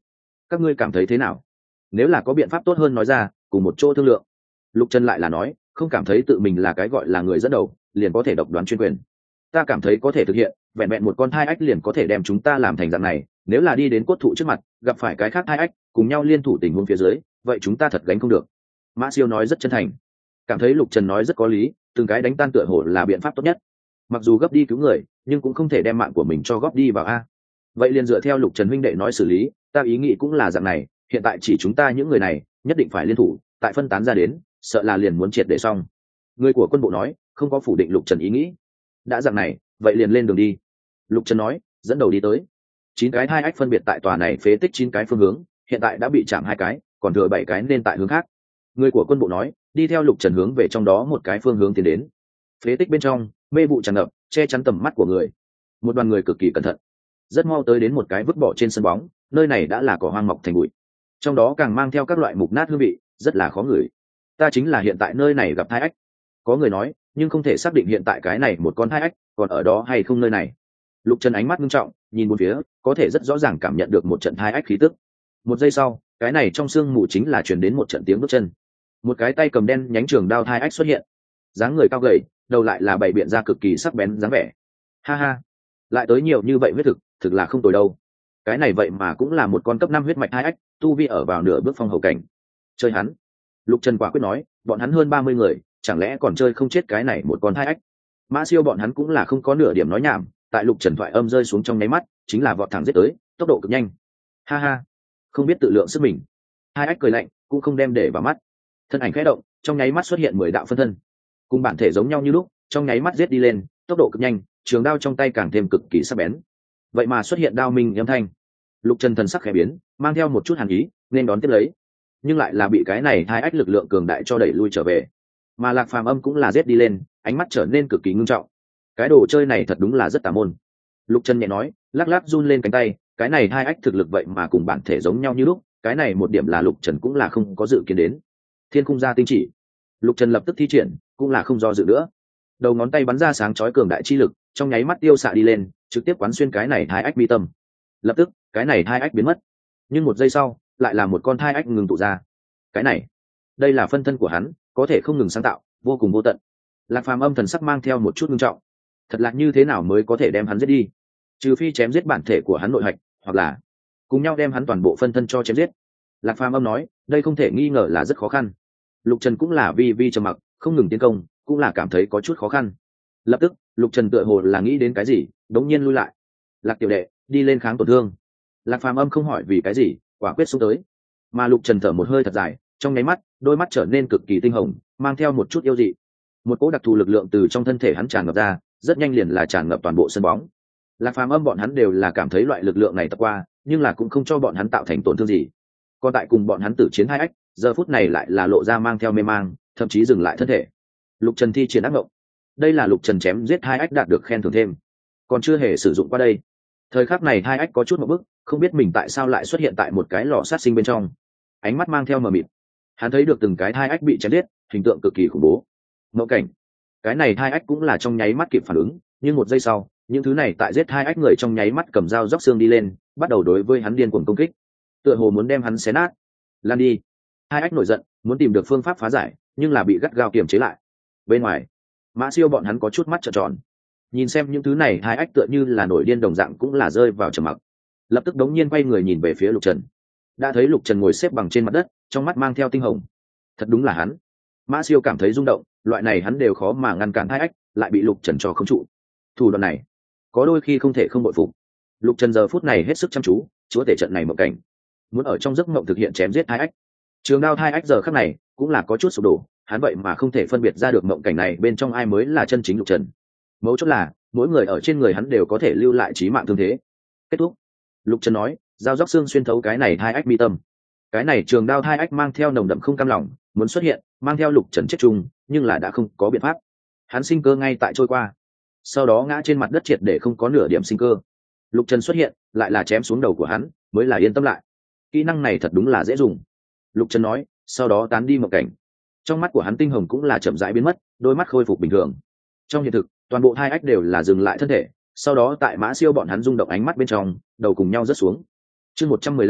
các ngươi cảm thấy thế nào? Nếu là có biện pháp tốt hơn nói ra, cùng một chỗ thương lượng. Lục Trần lại là nói, không cảm thấy tự mình là cái gọi là người dẫn đầu liền có thể độc đoán chuyên quyền. Ta cảm thấy có thể thực hiện, vẹn vẹn một con thai ách liền có thể đem chúng ta làm thành dạng này. Nếu là đi đến cốt thụ trước mặt, gặp phải cái khác thai ách cùng nhau liên thủ tình huống phía dưới, vậy chúng ta thật gánh không được. Mã Siêu nói rất chân thành, cảm thấy Lục Trần nói rất có lý, từng cái đánh tan tựa hồ là biện pháp tốt nhất. Mặc dù gấp đi cứu người, nhưng cũng không thể đem mạng của mình cho góp đi vào a. Vậy liền dựa theo Lục Trần huynh đệ nói xử lý, ta ý nghĩ cũng là dạng này, hiện tại chỉ chúng ta những người này nhất định phải liên thủ, tại phân tán ra đến, sợ là liền muốn triệt để xong. Người của quân bộ nói, không có phủ định Lục Trần ý nghĩ. Đã dạng này, vậy liền lên đường đi. Lục Trần nói, dẫn đầu đi tới. 9 cái thai ách phân biệt tại tòa này phế tích 9 cái phương hướng, hiện tại đã bị chạm 2 cái, còn thừa 7 cái nên tại hướng khác. Người của quân bộ nói, đi theo Lục Trần hướng về trong đó một cái phương hướng tiến đến. Phế tích bên trong, mê vụ tràn ngập, che chắn tầm mắt của người. Một đoàn người cực kỳ cẩn thận, rất mau tới đến một cái vứt bỏ trên sân bóng, nơi này đã là cỏ hoang mọc thành bụi, trong đó càng mang theo các loại mục nát hương vị, rất là khó ngửi. Ta chính là hiện tại nơi này gặp thai ách. Có người nói, nhưng không thể xác định hiện tại cái này một con thai ách còn ở đó hay không nơi này. Lục Trần ánh mắt nghiêm trọng, nhìn bốn phía, có thể rất rõ ràng cảm nhận được một trận thai ách khí tức. Một giây sau, cái này trong sương mù chính là truyền đến một trận tiếng bước chân. Một cái tay cầm đen nhánh trường đao thai ách xuất hiện, dáng người cao gầy, đầu lại là bày biện ra cực kỳ sắc bén dáng vẻ. Ha ha, lại tới nhiều như vậy huyết thực là không tồi đâu. Cái này vậy mà cũng là một con cấp 5 huyết mạch thai ách, tu vi ở vào nửa bước phong hầu cảnh. Chơi hắn. Lục Trần quả quyết nói, bọn hắn hơn 30 người, chẳng lẽ còn chơi không chết cái này một con thai ách. Mã Siêu bọn hắn cũng là không có nửa điểm nói nhảm, tại Lục Trần thoại âm rơi xuống trong nháy mắt, chính là vọt thẳng giết tới, tốc độ cực nhanh. Ha ha, không biết tự lượng sức mình. Hai ách cười lạnh, cũng không đem để vào mắt. Thân ảnh khẽ động, trong nháy mắt xuất hiện 10 đạo phân thân, cùng bản thể giống nhau như lúc, trong nháy mắt giết đi lên, tốc độ cực nhanh, trường đao trong tay càng thêm cực kỳ sắc bén. Vậy mà xuất hiện đao minh âm thanh. Lục Trần thần sắc khẽ biến, mang theo một chút hàn ý, nên đón tiếp lấy, nhưng lại là bị cái này hai ách lực lượng cường đại cho đẩy lui trở về. Mà Lạc Phàm Âm cũng là giết đi lên, ánh mắt trở nên cực kỳ ngưng trọng. Cái đồ chơi này thật đúng là rất tà môn. Lục Trần nhẹ nói, lắc lắc run lên cánh tay, cái này hai ách thực lực vậy mà cùng bản thể giống nhau như lúc, cái này một điểm là Lục Trần cũng là không có dự kiến đến. Thiên Khung Gia tinh chỉ. Lục Trần lập tức thi triển, cũng là không do dự nữa. Đầu ngón tay bắn ra sáng chói cường đại chi lực, trong nháy mắt tiêu xạ đi lên, trực tiếp quán xuyên cái này hai ách mi tâm. Lập tức, cái này hai ách biến mất. Nhưng một giây sau, lại là một con thai ách ngừng tụ ra. Cái này, đây là phân thân của hắn, có thể không ngừng sáng tạo, vô cùng vô tận. Lạc Phàm Âm thần sắc mang theo một chút nghiêm trọng. Thật là như thế nào mới có thể đem hắn giết đi? Trừ phi chém giết bản thể của hắn nội hạch, hoặc là cùng nhau đem hắn toàn bộ phân thân cho chém giết. Lạc Phàm Âm nói, đây không thể nghi ngờ là rất khó khăn. Lục Trần cũng là vi trầm mặc, không ngừng tiến công, cũng là cảm thấy có chút khó khăn. Lập tức, Lục Trần tựa hồ là nghĩ đến cái gì, đống nhiên lui lại. Lạc tiểu đệ, đi lên kháng tổn thương. Lạc Phàm Âm không hỏi vì cái gì, quả quyết xuống tới. Mà Lục Trần thở một hơi thật dài, trong nháy mắt, đôi mắt trở nên cực kỳ tinh hồng, mang theo một chút yêu dị. Một cỗ đặc thù lực lượng từ trong thân thể hắn tràn ngập ra, rất nhanh liền là tràn ngập toàn bộ sân bóng. Lạc Phàm Âm bọn hắn đều là cảm thấy loại lực lượng này tập qua, nhưng là cũng không cho bọn hắn tạo thành tổn thương gì. Còn tại cùng bọn hắn tử chiến hai ách, giờ phút này lại là lộ ra mang theo mê mang, thậm chí dừng lại thân thể. Lục Trần thi triển ác ngộng. Đây là Lục Trần chém giết hai ách đạt được khen thưởng thêm, còn chưa hề sử dụng qua đây. Thời khắc này hai ách có chút một bức, không biết mình tại sao lại xuất hiện tại một cái lò sát sinh bên trong. Ánh mắt mang theo mờ mịt, hắn thấy được từng cái hai ách bị chém giết, hình tượng cực kỳ khủng bố. Mộng cảnh, cái này hai ách cũng là trong nháy mắt kịp phản ứng, nhưng một giây sau, những thứ này tại giết hai ách người trong nháy mắt cầm dao róc xương đi lên, bắt đầu đối với hắn điên cuồng công kích, tựa hồ muốn đem hắn xé nát. Lan đi. Hai ách nổi giận, muốn tìm được phương pháp phá giải, nhưng là bị gắt gao kiềm chế lại. Bên ngoài, Mã Siêu bọn hắn có chút mắt trợn tròn, nhìn xem những thứ này hai ách tựa như là nổi điên đồng dạng, cũng là rơi vào trầm mặc. Lập tức đống nhiên quay người nhìn về phía Lục Trần, đã thấy Lục Trần ngồi xếp bằng trên mặt đất, trong mắt mang theo tinh hồng. Thật đúng là hắn. Mã Siêu cảm thấy rung động, loại này hắn đều khó mà ngăn cản hai ách, lại bị Lục Trần cho khống trụ. Thủ đoạn này, có đôi khi không thể không bội phục. Lục Trần giờ phút này hết sức chăm chú, chúa tể trận này mộng cảnh, muốn ở trong giấc mộng thực hiện chém giết hai ách. Trường đao hai ách giờ khắc này cũng là có chút sụp đổ, hắn vậy mà không thể phân biệt ra được mộng cảnh này bên trong ai mới là chân chính Lục Trần. Mấu chốt là mỗi người ở trên người hắn đều có thể lưu lại chí mạng thương thế. Kết thúc. Lục Trần nói, dao róc xương xuyên thấu cái này hai ách mi tâm. Cái này trường đao hai ách mang theo nồng đậm không cam lòng, muốn xuất hiện, mang theo Lục Trần chết chung, nhưng là đã không có biện pháp. Hắn sinh cơ ngay tại trôi qua, sau đó ngã trên mặt đất triệt để không có nửa điểm sinh cơ. Lục Trần xuất hiện, lại là chém xuống đầu của hắn, mới là yên tâm lại. Kỹ năng này thật đúng là dễ dùng. Lục Trần nói, sau đó tán đi một cảnh. Trong mắt của hắn tinh hồng cũng là chậm rãi biến mất, đôi mắt khôi phục bình thường. Trong hiện thực, toàn bộ hai ách đều là dừng lại thân thể, sau đó tại Mã Siêu bọn hắn rung động ánh mắt bên trong, đầu cùng nhau rớt xuống. Chương 115,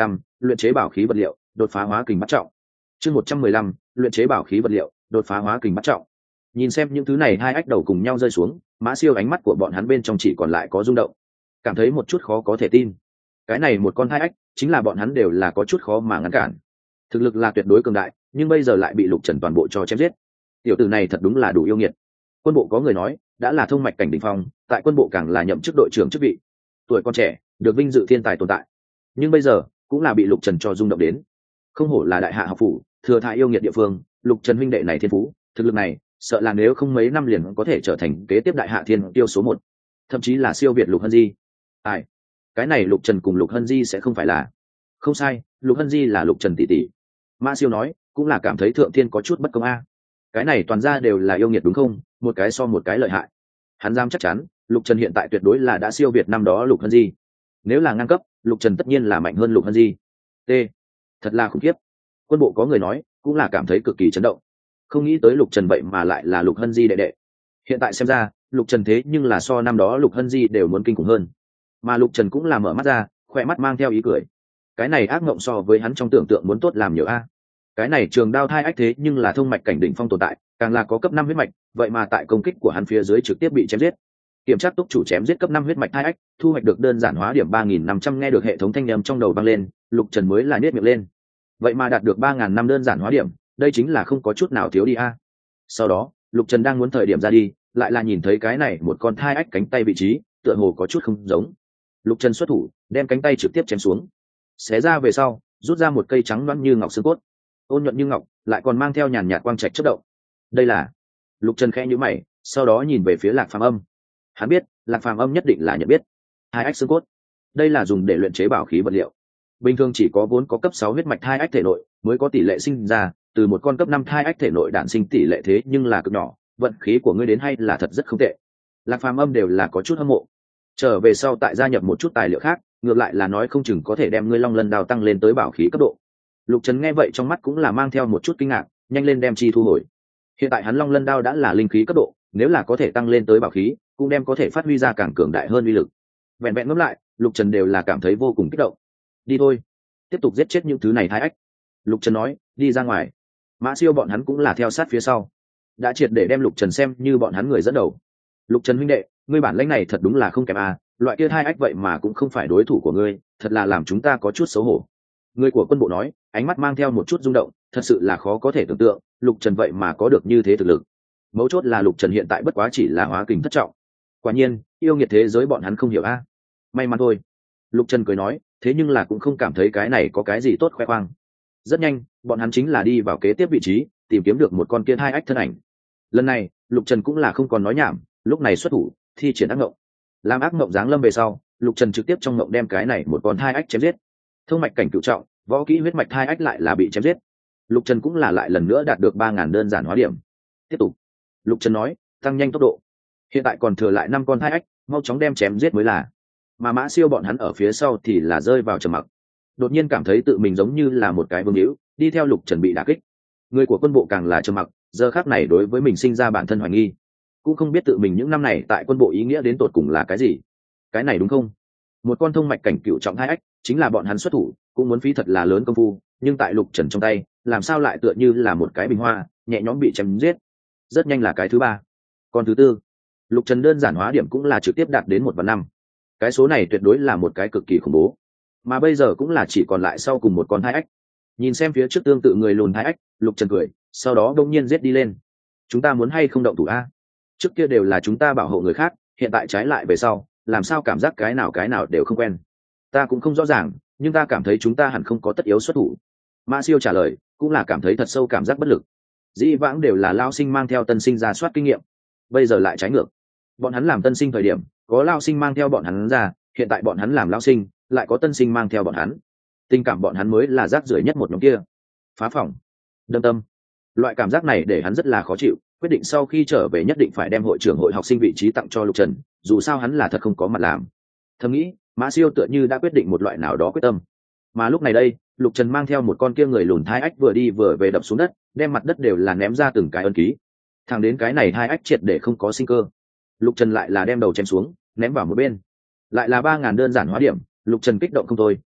luyện chế bảo khí vật liệu, đột phá hóa kình bắt trọng. Chương 115, luyện chế bảo khí vật liệu, đột phá hóa kình bắt trọng. Nhìn xem những thứ này hai ách đầu cùng nhau rơi xuống, Mã Siêu ánh mắt của bọn hắn bên trong chỉ còn lại có rung động, cảm thấy một chút khó có thể tin. Cái này một con hai ách, chính là bọn hắn đều là có chút khó mà ngăn cản. Thực lực là tuyệt đối cường đại, nhưng bây giờ lại bị Lục Trần toàn bộ cho chém giết. Tiểu tử này thật đúng là đủ yêu nghiệt. Quân bộ có người nói, đã là thông mạch cảnh đỉnh phong, tại quân bộ càng là nhậm chức đội trưởng chức vị. Tuổi còn trẻ, được vinh dự thiên tài tồn tại. Nhưng bây giờ, cũng là bị Lục Trần cho rung động đến. Không hổ là đại hạ học phủ, thừa thai yêu nghiệt địa phương, Lục Trần huynh đệ này thiên phú, thực lực này, sợ là nếu không mấy năm liền có thể trở thành kế tiếp đại hạ thiên tiêu số 1, thậm chí là siêu việt Lục Hân Di. Ai? Cái này Lục Trần cùng Lục Hân Di sẽ không phải là? Không sai, Lục Hân Di là Lục Trần tỷ tỷ. Mã Siêu nói, cũng là cảm thấy thượng thiên có chút bất công a. Cái này toàn ra đều là yêu nghiệt đúng không? Một cái so một cái lợi hại. Hắn dám chắc chắn, Lục Trần hiện tại tuyệt đối là đã siêu việt năm đó Lục Hân Di. Nếu là ngang cấp, Lục Trần tất nhiên là mạnh hơn Lục Hân Di. T. Thật là khủng khiếp. Quân bộ có người nói, cũng là cảm thấy cực kỳ chấn động. Không nghĩ tới Lục Trần vậy mà lại là Lục Hân Di đệ đệ. Hiện tại xem ra, Lục Trần thế nhưng là so năm đó Lục Hân Di đều muốn kinh khủng hơn. Mà Lục Trần cũng là mở mắt ra, khỏe mắt mang theo ý cười. Cái này ác mộng so với hắn trong tưởng tượng muốn tốt làm nhiều a. Cái này trường đao thai ách thế nhưng là thông mạch cảnh đỉnh phong tồn tại, càng là có cấp 5 huyết mạch, vậy mà tại công kích của hắn phía dưới trực tiếp bị chém giết. Kiểm tra túc chủ chém giết cấp 5 huyết mạch thai ách, thu hoạch được đơn giản hóa điểm 3500, nghe được hệ thống thanh âm trong đầu vang lên, Lục Trần mới là nhếch miệng lên. Vậy mà đạt được 3000 năm đơn giản hóa điểm, đây chính là không có chút nào thiếu đi a. Sau đó, Lục Trần đang muốn thời điểm ra đi, lại là nhìn thấy cái này một con thai ách cánh tay vị trí, tựa hồ có chút không giống. Lục Trần xuất thủ, đem cánh tay trực tiếp chém xuống. Xé ra về sau, rút ra một cây trắng loáng như ngọc xương cốt, ôn nhuận như ngọc, lại còn mang theo nhàn nhạt quang trạch chớp động. Đây là? Lục Trần khẽ nhíu mày, sau đó nhìn về phía Lạc Phàm Âm. Hắn biết, Lạc Phàm Âm nhất định là nhận biết. Hai ách xương cốt, đây là dùng để luyện chế bảo khí vật liệu. Bình thường chỉ có vốn có cấp 6 huyết mạch thai ách thể nội mới có tỷ lệ sinh ra, từ một con cấp 5 thai ách thể nội đản sinh tỷ lệ thế nhưng là cực nhỏ, vận khí của ngươi đến hay là thật rất không tệ. Lạc Phàm Âm đều là có chút hâm mộ. Trở về sau tại gia nhập một chút tài liệu khác, ngược lại là nói không chừng có thể đem ngươi Long Lân đao tăng lên tới bảo khí cấp độ. Lục Trần nghe vậy trong mắt cũng là mang theo một chút kinh ngạc, nhanh lên đem chi thu hồi. Hiện tại hắn Long Lân đao đã là linh khí cấp độ, nếu là có thể tăng lên tới bảo khí, cũng đem có thể phát huy ra càng cường đại hơn uy lực. Vẹn vẹn ngẫm lại, Lục Trần đều là cảm thấy vô cùng kích động. Đi thôi, tiếp tục giết chết những thứ này thái ách. Lục Trần nói, đi ra ngoài. Mã Siêu bọn hắn cũng là theo sát phía sau, đã triệt để đem Lục Trần xem như bọn hắn người dẫn đầu. Lục Trần huynh đệ, ngươi bản lĩnh này thật đúng là không kém à, loại kia thai ách vậy mà cũng không phải đối thủ của ngươi, thật là làm chúng ta có chút xấu hổ. Người của quân bộ nói, ánh mắt mang theo một chút rung động, thật sự là khó có thể tưởng tượng, Lục Trần vậy mà có được như thế thực lực. Mấu chốt là Lục Trần hiện tại bất quá chỉ là hóa kình thất trọng. Quả nhiên, yêu nghiệt thế giới bọn hắn không hiểu a. May mắn thôi. Lục Trần cười nói, thế nhưng là cũng không cảm thấy cái này có cái gì tốt khoe khoang. Rất nhanh, bọn hắn chính là đi vào kế tiếp vị trí, tìm kiếm được một con kia hai ách thân ảnh. Lần này, Lục Trần cũng là không còn nói nhảm, lúc này xuất thủ, thi triển ác mộng. Làm ác mộng giáng lâm về sau, Lục Trần trực tiếp trong mộng đem cái này một con hai ách chém giết. Thông mạch cảnh cửu trọng, võ kỹ huyết mạch hai ách lại là bị chém giết. Lục Trần cũng là lại lần nữa đạt được 3000 đơn giản hóa điểm. Tiếp tục. Lục Trần nói, tăng nhanh tốc độ. Hiện tại còn thừa lại 5 con hai ách, mau chóng đem chém giết mới là. Mà Mã Siêu bọn hắn ở phía sau thì là rơi vào trầm mặc. Đột nhiên cảm thấy tự mình giống như là một cái vương hữu, đi theo Lục Trần bị đả kích. Người của quân bộ càng là trầm mặc, giờ khắc này đối với mình sinh ra bản thân hoài nghi. Cũng không biết tự mình những năm này tại quân bộ ý nghĩa đến tột cùng là cái gì. Cái này đúng không? Một con thông mạch cảnh cửu trọng hai ách, chính là bọn hắn xuất thủ, cũng muốn phí thật là lớn công phu, nhưng tại Lục Trần trong tay, làm sao lại tựa như là một cái bình hoa, nhẹ nhõm bị chém giết. Rất nhanh là cái thứ 3. Còn thứ 4, Lục Trần đơn giản hóa điểm cũng là trực tiếp đạt đến 1/5. Cái số này tuyệt đối là một cái cực kỳ khủng bố. Mà bây giờ cũng là chỉ còn lại sau cùng một con hai ách. Nhìn xem phía trước tương tự người lùn hai ách, Lục Trần cười, sau đó đông nhiên giết đi lên. Chúng ta muốn hay không động thủ a? Trước kia đều là chúng ta bảo hộ người khác, hiện tại trái lại về sau, làm sao cảm giác cái nào đều không quen. Ta cũng không rõ ràng, nhưng ta cảm thấy chúng ta hẳn không có tất yếu xuất thủ. Mã Siêu trả lời, cũng là cảm thấy thật sâu cảm giác bất lực. Dĩ vãng đều là lao sinh mang theo tân sinh ra soát kinh nghiệm, bây giờ lại trái ngược. Bọn hắn làm tân sinh thời điểm, có lao sinh mang theo bọn hắn ra, hiện tại bọn hắn làm lao sinh, lại có tân sinh mang theo bọn hắn. Tình cảm bọn hắn mới là rác rưởi nhất một nhóm kia. Phá phỏng, đâm tâm. Loại cảm giác này để hắn rất là khó chịu, quyết định sau khi trở về nhất định phải đem hội trưởng hội học sinh vị trí tặng cho Lục Trần, dù sao hắn là thật không có mặt làm. Thầm nghĩ, Mã Siêu tựa như đã quyết định một loại nào đó quyết tâm. Mà lúc này đây, Lục Trần mang theo một con kia người lùn thai ách vừa đi vừa về đập xuống đất, đem mặt đất đều là ném ra từng cái ấn ký. Thẳng đến cái này hai ách triệt để không có sinh cơ, Lục Trần lại là đem đầu chém xuống, ném vào một bên. Lại là 3000 đơn giản hóa điểm, Lục Trần kích động không thôi,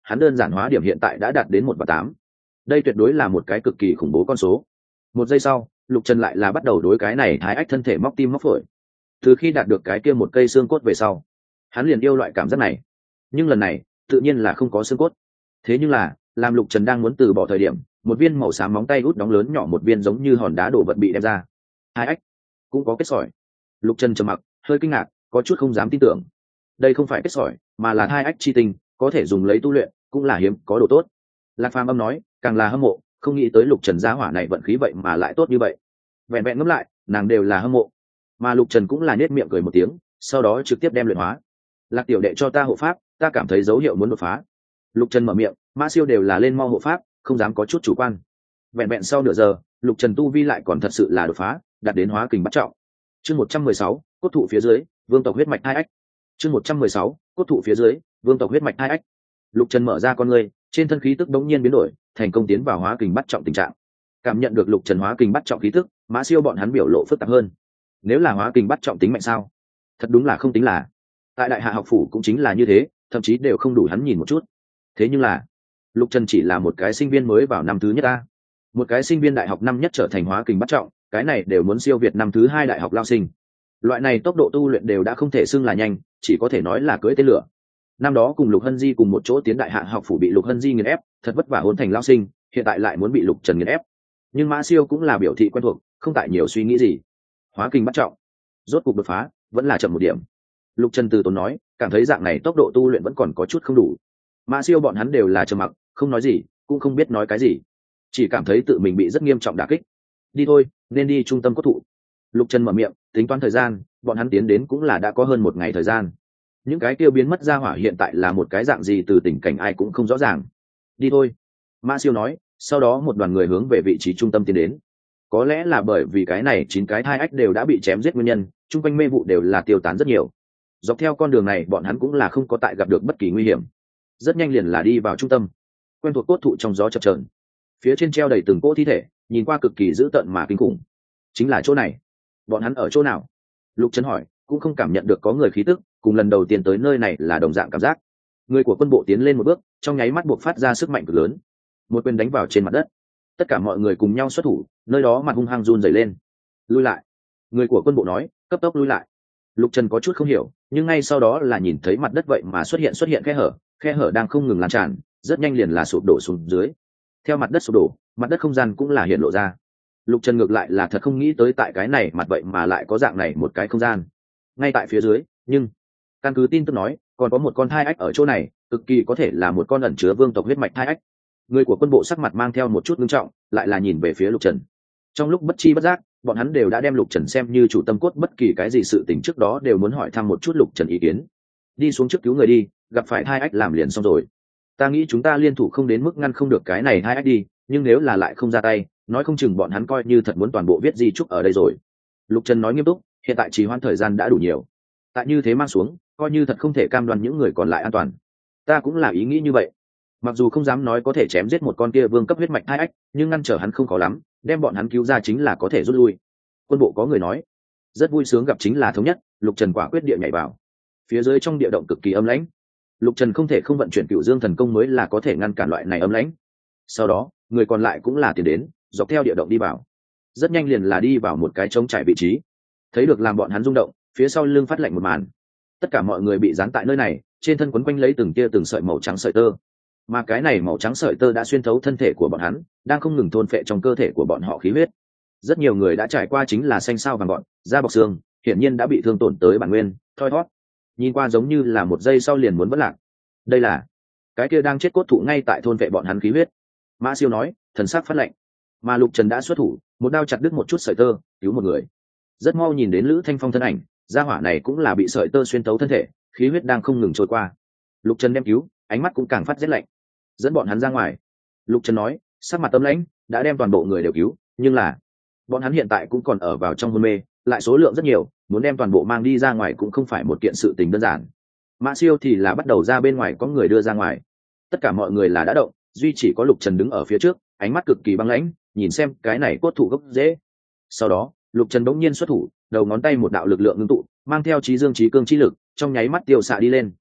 hắn đơn giản hóa điểm hiện tại đã đạt đến 1/8. Đây tuyệt đối là một cái cực kỳ khủng bố con số. Một giây sau, Lục Trần lại là bắt đầu đối cái này thái ách thân thể móc tim móc phổi. Từ khi đạt được cái kia một cây xương cốt về sau, hắn liền yêu loại cảm giác này. Nhưng lần này tự nhiên là không có xương cốt. Thế nhưng là làm Lục Trần đang muốn từ bỏ thời điểm, một viên màu xám móng tay út đóng lớn nhỏ một viên giống như hòn đá đổ vật bị đem ra. Hai ách cũng có kết sỏi. Lục Trần trầm mặc, hơi kinh ngạc, có chút không dám tin tưởng. Đây không phải kết sỏi, mà là hai ách chi tinh, có thể dùng lấy tu luyện, cũng là hiếm có đồ tốt. Lạc Phàm âm nói, càng là hâm mộ, không nghĩ tới Lục Trần gia hỏa này vận khí vậy mà lại tốt như vậy. Vẹn vẹn ngẫm lại, nàng đều là hâm mộ. Mà Lục Trần cũng là nhếch miệng cười một tiếng, sau đó trực tiếp đem luyện hóa. Lạc tiểu đệ cho ta hộ pháp, ta cảm thấy dấu hiệu muốn đột phá. Lục Trần mở miệng, Mã Siêu đều là lên mau hộ pháp, không dám có chút chủ quan. Vẹn vẹn sau nửa giờ, Lục Trần tu vi lại còn thật sự là đột phá, đạt đến hóa kình bắt trọng. Chương 116, cốt thụ phía dưới, vương tộc huyết mạch hai ách. Chương 116, cốt thụ phía dưới, vương tộc huyết mạch hai ách. Lục Trần mở ra con ngươi, trên thân khí tức bỗng nhiên biến đổi, thành công tiến vào hóa kình bắt trọng tình trạng. Cảm nhận được Lục Trần hóa kình bắt trọng khí tức, Mã Siêu bọn hắn biểu lộ phức tạp hơn. Nếu là hóa kình bắt trọng tính mạnh sao? Thật đúng là không tính là. Tại Đại Hạ học phủ cũng chính là như thế, thậm chí đều không đủ hắn nhìn một chút. Thế nhưng là, Lục Trần chỉ là một cái sinh viên mới vào năm thứ nhất a. Một cái sinh viên đại học năm nhất trở thành hóa kình bắt trọng, cái này đều muốn siêu việt năm thứ hai đại học lao sinh. Loại này tốc độ tu luyện đều đã không thể xưng là nhanh, chỉ có thể nói là cưỡi tên lửa. Năm đó cùng Lục Hân Di cùng một chỗ tiến Đại Hạ học phủ bị Lục Hân Di nghiền ép, thật vất vả hôn thành lao sinh, hiện tại lại muốn bị Lục Trần nghiền ép. Nhưng Mã Siêu cũng là biểu thị quen thuộc, không tại nhiều suy nghĩ gì. Hóa kình bắt trọng, rốt cục đột phá, vẫn là chậm một điểm. Lục Trần từ tốn nói, cảm thấy dạng này tốc độ tu luyện vẫn còn có chút không đủ. Mã Siêu bọn hắn đều là trầm mặc, không nói gì, cũng không biết nói cái gì, chỉ cảm thấy tự mình bị rất nghiêm trọng đả kích. Đi thôi, nên đi trung tâm cốt thụ. Lục Trần mở miệng, tính toán thời gian, bọn hắn tiến đến cũng là đã có hơn một ngày thời gian. Những cái tiêu biến mất ra hỏa hiện tại là một cái dạng gì từ tình cảnh ai cũng không rõ ràng. Đi thôi, Mã Siêu nói, sau đó một đoàn người hướng về vị trí trung tâm tiến đến. Có lẽ là bởi vì cái này 9 cái thai ách đều đã bị chém giết nguyên nhân, chung quanh mê vụ đều là tiêu tán rất nhiều. Dọc theo con đường này bọn hắn cũng là không có tại gặp được bất kỳ nguy hiểm. Rất nhanh liền là đi vào trung tâm. Quen thuộc cốt thụ trong gió chập chờn, phía trên treo đầy từng cỗ thi thể, nhìn qua cực kỳ dữ tợn mà kinh khủng. Chính là chỗ này. Bọn hắn ở chỗ nào? Lục Trần hỏi, cũng không cảm nhận được có người khí tức, cùng lần đầu tiên tới nơi này là đồng dạng cảm giác. Người của quân bộ tiến lên một bước, trong nháy mắt buộc phát ra sức mạnh cực lớn, một quyền đánh vào trên mặt đất. Tất cả mọi người cùng nhau xuất thủ, nơi đó mặt hung hăng run rẩy lên. Lui lại. Người của quân bộ nói, cấp tốc lui lại. Lục Trần có chút không hiểu, nhưng ngay sau đó là nhìn thấy mặt đất vậy mà xuất hiện khe hở đang không ngừng lan tràn, rất nhanh liền là sụp đổ xuống dưới. Theo mặt đất sụp đổ, mặt đất không gian cũng là hiện lộ ra. Lục Trần ngược lại là thật không nghĩ tới tại cái này mặt vậy mà lại có dạng này một cái không gian ngay tại phía dưới, nhưng căn cứ tin tức nói còn có một con thai ách ở chỗ này, cực kỳ có thể là một con ẩn chứa vương tộc huyết mạch thai ách. Người của quân bộ sắc mặt mang theo một chút nghiêm trọng, lại là nhìn về phía Lục Trần. Trong lúc bất chi bất giác, bọn hắn đều đã đem Lục Trần xem như chủ tâm cốt, bất kỳ cái gì sự tình trước đó đều muốn hỏi thăm một chút Lục Trần ý kiến. Đi xuống trước cứu người đi, gặp phải thai ách làm liền xong rồi. Ta nghĩ chúng ta liên thủ không đến mức ngăn không được cái này thai ách đi, nhưng nếu là lại không ra tay, nói không chừng bọn hắn coi như thật muốn toàn bộ viết di chúc ở đây rồi. Lục Trần nói nghiêm túc, hiện tại trì hoãn thời gian đã đủ nhiều, tại như thế mang xuống, coi như thật không thể cam đoan những người còn lại an toàn. Ta cũng là ý nghĩ như vậy, mặc dù không dám nói có thể chém giết một con kia vương cấp huyết mạch hai ách, nhưng ngăn trở hắn không khó lắm, đem bọn hắn cứu ra chính là có thể rút lui. Quân bộ có người nói, rất vui sướng gặp chính là thống nhất. Lục Trần quả quyết địa nhảy vào phía dưới trong địa động cực kỳ âm lãnh. Lục Trần không thể không vận chuyển Cửu Dương thần công mới là có thể ngăn cản loại này âm lãnh. Sau đó người còn lại cũng là tiến đến, dọc theo địa động đi vào, rất nhanh liền là đi vào một cái trống trải vị trí. Thấy được làm bọn hắn rung động, phía sau lưng phát lạnh một màn. Tất cả mọi người bị dán tại nơi này, trên thân quấn quanh lấy từng tia từng sợi màu trắng sợi tơ, mà cái này màu trắng sợi tơ đã xuyên thấu thân thể của bọn hắn, đang không ngừng thôn phệ trong cơ thể của bọn họ khí huyết. Rất nhiều người đã trải qua chính là xanh sao vàng gọn, da bọc xương, hiển nhiên đã bị thương tổn tới bản nguyên, thoi thoát. Nhìn qua giống như là một giây sau liền muốn vỡ lạc. Đây là cái kia đang chết cốt thụ ngay tại thôn vệ bọn hắn khí huyết. Mã Siêu nói, thần sắc phát lạnh. Mà Lục Trần đã xuất thủ, một đao chặt đứt một chút sợi tơ, cứu một người. Rất mau nhìn đến Lữ Thanh Phong thân ảnh, gia hỏa này cũng là bị sợi tơ xuyên tấu thân thể, khí huyết đang không ngừng trôi qua. Lục Trần đem cứu, ánh mắt cũng càng phát rét lạnh. Dẫn bọn hắn ra ngoài. Lục Trần nói, sắc mặt tâm lãnh, đã đem toàn bộ người đều cứu, nhưng là bọn hắn hiện tại cũng còn ở vào trong hôn mê, lại số lượng rất nhiều, muốn đem toàn bộ mang đi ra ngoài cũng không phải một kiện sự tình đơn giản. Mã Siêu thì là bắt đầu ra bên ngoài có người đưa ra ngoài. Tất cả mọi người là đã động, duy chỉ có Lục Trần đứng ở phía trước, ánh mắt cực kỳ băng lãnh, nhìn xem cái này cốt thụ gốc rễ. Sau đó Lục Trần bỗng nhiên xuất thủ, đầu ngón tay một đạo lực lượng ngưng tụ, mang theo trí dương trí cương trí lực, trong nháy mắt tiêu xạ đi lên.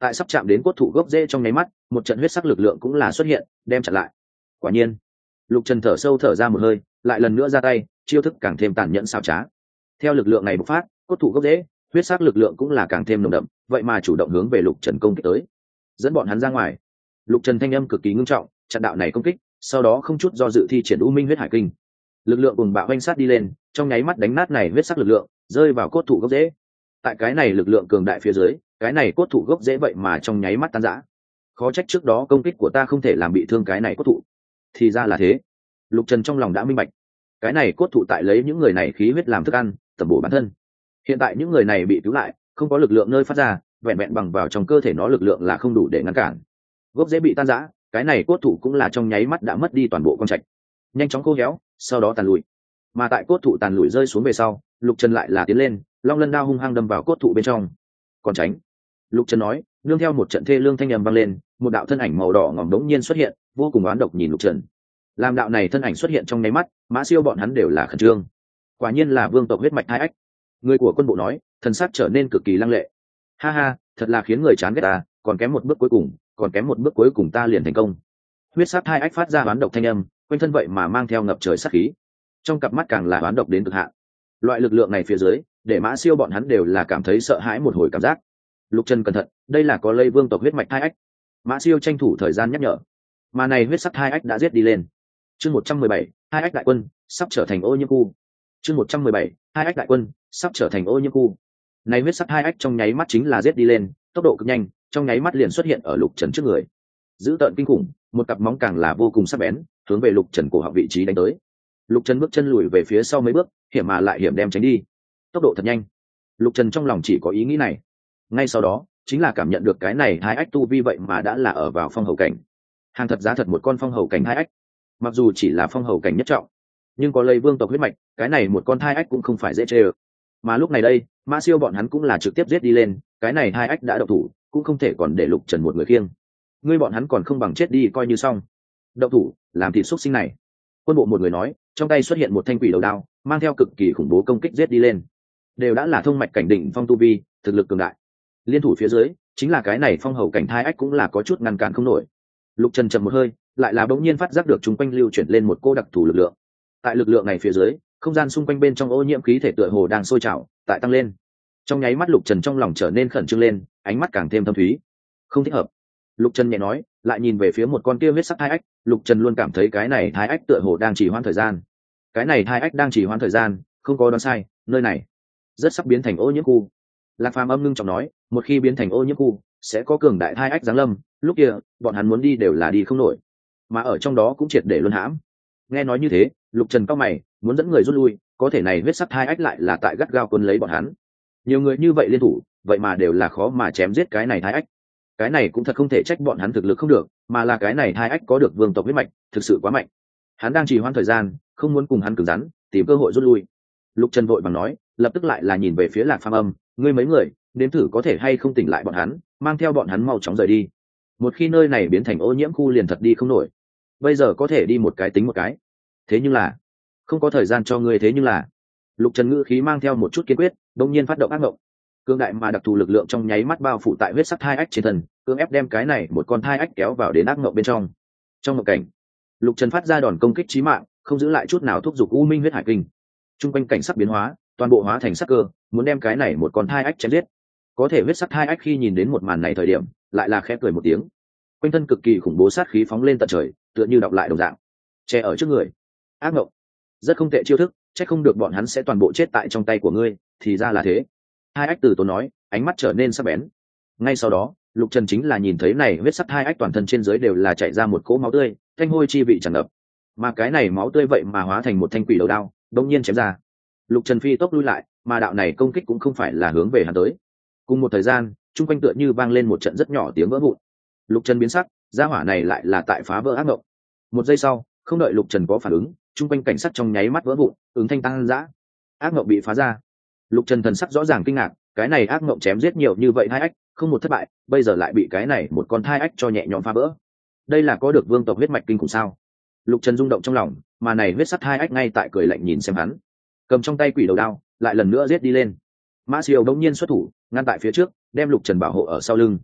tại sắp chạm đến cốt thụ gốc rễ trong nháy mắt, một trận huyết sắc lực lượng cũng là xuất hiện, đem chặn lại. Quả nhiên, Lục Trần thở sâu thở ra một hơi, lại lần nữa ra tay, chiêu thức càng thêm tàn nhẫn xảo trá. Theo lực lượng này bộc phát, cốt thụ gốc rễ, huyết sắc lực lượng cũng là càng thêm nồng đậm, vậy mà chủ động hướng về Lục Trần công kích tới, dẫn bọn hắn ra ngoài. Lục Trần thanh âm cực kỳ ngưng trọng, chặn đạo này công kích, sau đó không chút do dự thi triển U Minh huyết hải kinh. Lực lượng cùng bạo oanh sát đi lên, trong nháy mắt đánh nát này huyết sắc lực lượng, rơi vào cốt thụ gốc rễ. Tại cái này lực lượng cường đại phía dưới, cái này cốt thụ gốc rễ vậy mà trong nháy mắt tan rã. Khó trách trước đó công kích của ta không thể làm bị thương cái này cốt thụ. Thì ra là thế. Lục Trần trong lòng đã minh bạch. Cái này cốt thụ tại lấy những người này khí huyết làm thức ăn, tẩm bổ bản thân. Hiện tại những người này bị cứu lại, không có lực lượng nơi phát ra, vẹn vẹn bằng vào trong cơ thể nó lực lượng là không đủ để ngăn cản. Gốc rễ bị tan rã, cái này cốt thụ cũng là trong nháy mắt đã mất đi toàn bộ con trạch, nhanh chóng khô héo, sau đó tàn lụi. Mà tại cốt thụ tàn lụi rơi xuống về sau, Lục Trần lại là tiến lên, long lân đao hung hăng đâm vào cốt thụ bên trong. Còn tránh. Lục Trần nói, nương theo một trận thê lương thanh âm vang lên, một đạo thân ảnh màu đỏ ngòm đống nhiên xuất hiện, vô cùng oán độc nhìn Lục Trần. Làm đạo này thân ảnh xuất hiện trong nháy mắt, Mã Siêu bọn hắn đều là khẩn trương. Quả nhiên là vương tộc huyết mạch hai ách. Người của quân bộ nói, thần sắc trở nên cực kỳ lăng lệ. Ha ha, thật là khiến người chán ghét ta, còn kém một bước cuối cùng, còn kém một bước cuối cùng ta liền thành công. Huyết sát hai ách phát ra oán độc thanh âm, quanh thân vậy mà mang theo ngập trời sát khí, trong cặp mắt càng là oán độc đến cực hạn. Loại lực lượng này phía dưới, để Mã Siêu bọn hắn đều là cảm thấy sợ hãi một hồi cảm giác. Lục Trần cẩn thận, đây là có lây vương tộc huyết mạch hai ách. Mã Siêu tranh thủ thời gian nhắc nhở. Mà này huyết sắc hai ách đã giết đi lên. Chương 117, hai ách đại quân sắp trở thành ô nhiễm khu. Chương 117, hai ách đại quân sắp trở thành ô nhiễm khu. Này huyết sắc hai ách trong nháy mắt chính là giết đi lên, tốc độ cực nhanh, trong nháy mắt liền xuất hiện ở Lục Trần trước người. Dữ tợn kinh khủng, một cặp móng càng là vô cùng sắc bén, hướng về Lục Trần cổ họng vị trí đánh tới. Lục Trần bước chân lùi về phía sau mấy bước, hiểm mà lại hiểm đem tránh đi. Tốc độ thật nhanh. Lục Trần trong lòng chỉ có ý nghĩ này. Ngay sau đó, chính là cảm nhận được cái này hai ách tu vi vậy mà đã là ở vào phong hầu cảnh. Hàng thật giá thật một con phong hầu cảnh hai ách. Mặc dù chỉ là phong hầu cảnh nhất trọng, nhưng có lây vương tộc huyết mạch, cái này một con hai ách cũng không phải dễ chơi. Mà lúc này đây, Mã Siêu bọn hắn cũng là trực tiếp giết đi lên, cái này hai ách đã động thủ, cũng không thể còn để Lục Trần một người khiêng. Ngươi bọn hắn còn không bằng chết đi coi như xong. Động thủ, làm thịt xúc sinh này. Quân bộ một người nói, trong tay xuất hiện một thanh quỷ đầu đao, mang theo cực kỳ khủng bố công kích giết đi lên. Đều đã là thông mạch cảnh đỉnh phong tu vi, thực lực cường đại. Liên thủ phía dưới, chính là cái này phong hầu cảnh hai ách cũng là có chút ngăn cản không nổi. Lục Trần chậm một hơi, lại là bỗng nhiên phát giác được chúng quanh lưu chuyển lên một cô đặc thù lực lượng. Tại lực lượng này phía dưới, không gian xung quanh bên trong ô nhiễm khí thể tựa hồ đang sôi trào, tại tăng lên. Trong nháy mắt Lục Trần trong lòng trở nên khẩn trương lên, ánh mắt càng thêm thâm thúy. Không thích hợp. Lục Trần nhẹ nói, lại nhìn về phía một con kia huyết sắc hai ách, Lục Trần luôn cảm thấy cái này hai ách tựa hồ đang trì hoãn thời gian. Cái này hai ách đang trì hoãn thời gian, không có đoán sai, nơi này rất sắp biến thành ô nhiễm khu. Lạc Phàm âm ngưng trọng nói, một khi biến thành ô nhiễm khu, sẽ có cường đại hai ách giáng lâm, lúc kia, bọn hắn muốn đi đều là đi không nổi, mà ở trong đó cũng triệt để luân hãm. Nghe nói như thế, Lục Trần cao mày, muốn dẫn người rút lui, có thể này huyết sắc hai ách lại là tại gắt gao cuốn lấy bọn hắn. Nhiều người như vậy liên thủ, vậy mà đều là khó mà chém giết cái này hai ách. Cái này cũng thật không thể trách bọn hắn thực lực không được, mà là cái này hai ách có được vương tộc huyết mạch, thực sự quá mạnh. Hắn đang trì hoãn thời gian, không muốn cùng hắn cứng rắn, tìm cơ hội rút lui. Lục Trần vội vàng nói, lập tức lại là nhìn về phía Lạc Phàm Âm, ngươi mấy người, nếm thử có thể hay không tỉnh lại bọn hắn, mang theo bọn hắn mau chóng rời đi. Một khi nơi này biến thành ô nhiễm khu liền thật đi không nổi. Bây giờ có thể đi một cái tính một cái. Thế nhưng là, không có thời gian cho ngươi, thế nhưng là. Lục Trần ngữ khí mang theo một chút kiên quyết, đột nhiên phát động ác ngộng. Cương đại mà đặc thù lực lượng trong nháy mắt bao phủ tại huyết sắc thai ách trên thân, cưỡng ép đem cái này một con thai ách kéo vào đến ác ngộng bên trong. Trong ngộng cảnh, Lục Trần phát ra đòn công kích chí mạng, không giữ lại chút nào thúc giục U Minh huyết hải kinh. Trung quanh cảnh sắc biến hóa, toàn bộ hóa thành sắc cơ, muốn đem cái này một con thai ách chém giết. Có thể huyết sắc thai ách khi nhìn đến một màn này thời điểm, lại là khẽ cười một tiếng. Quanh thân cực kỳ khủng bố sát khí phóng lên tận trời, tựa như đọc lại đồng dạng. Che ở trước người. Ác ngộng. Rất không tệ chiêu thức, chắc không được bọn hắn sẽ toàn bộ chết tại trong tay của ngươi, thì ra là thế. Hai ách từ tốn nói, ánh mắt trở nên sắc bén. Ngay sau đó, Lục Trần chính là nhìn thấy này huyết sắc hai ách toàn thân trên dưới đều là chảy ra một cỗ máu tươi, thanh hôi chi vị tràn ngập. Mà cái này máu tươi vậy mà hóa thành một thanh quỷ đầu đao, đột nhiên chém ra. Lục Trần phi tốc lui lại, mà đạo này công kích cũng không phải là hướng về hắn tới. Cùng một thời gian, trung quanh tựa như vang lên một trận rất nhỏ tiếng vỡ vụn. Lục Trần biến sắc, gia hỏa này lại là tại phá vỡ ác mộng. Một giây sau, không đợi Lục Trần có phản ứng, trung quanh cảnh sắc trong nháy mắt vỡ vụn, ứng thanh tăng dã. Ác mộng bị phá ra. Lục Trần thần sắc rõ ràng kinh ngạc, cái này ác mộng chém giết nhiều như vậy hai ách, không một thất bại, bây giờ lại bị cái này một con thai ách cho nhẹ nhõm phá vỡ. Đây là có được vương tộc huyết mạch kinh khủng sao? Lục Trần rung động trong lòng, mà này huyết sắc hai ách ngay tại cười lạnh nhìn xem hắn, cầm trong tay quỷ đầu đao, lại lần nữa giết đi lên. Mã Siêu đống nhiên xuất thủ, ngăn tại phía trước, đem Lục Trần bảo hộ ở sau lưng.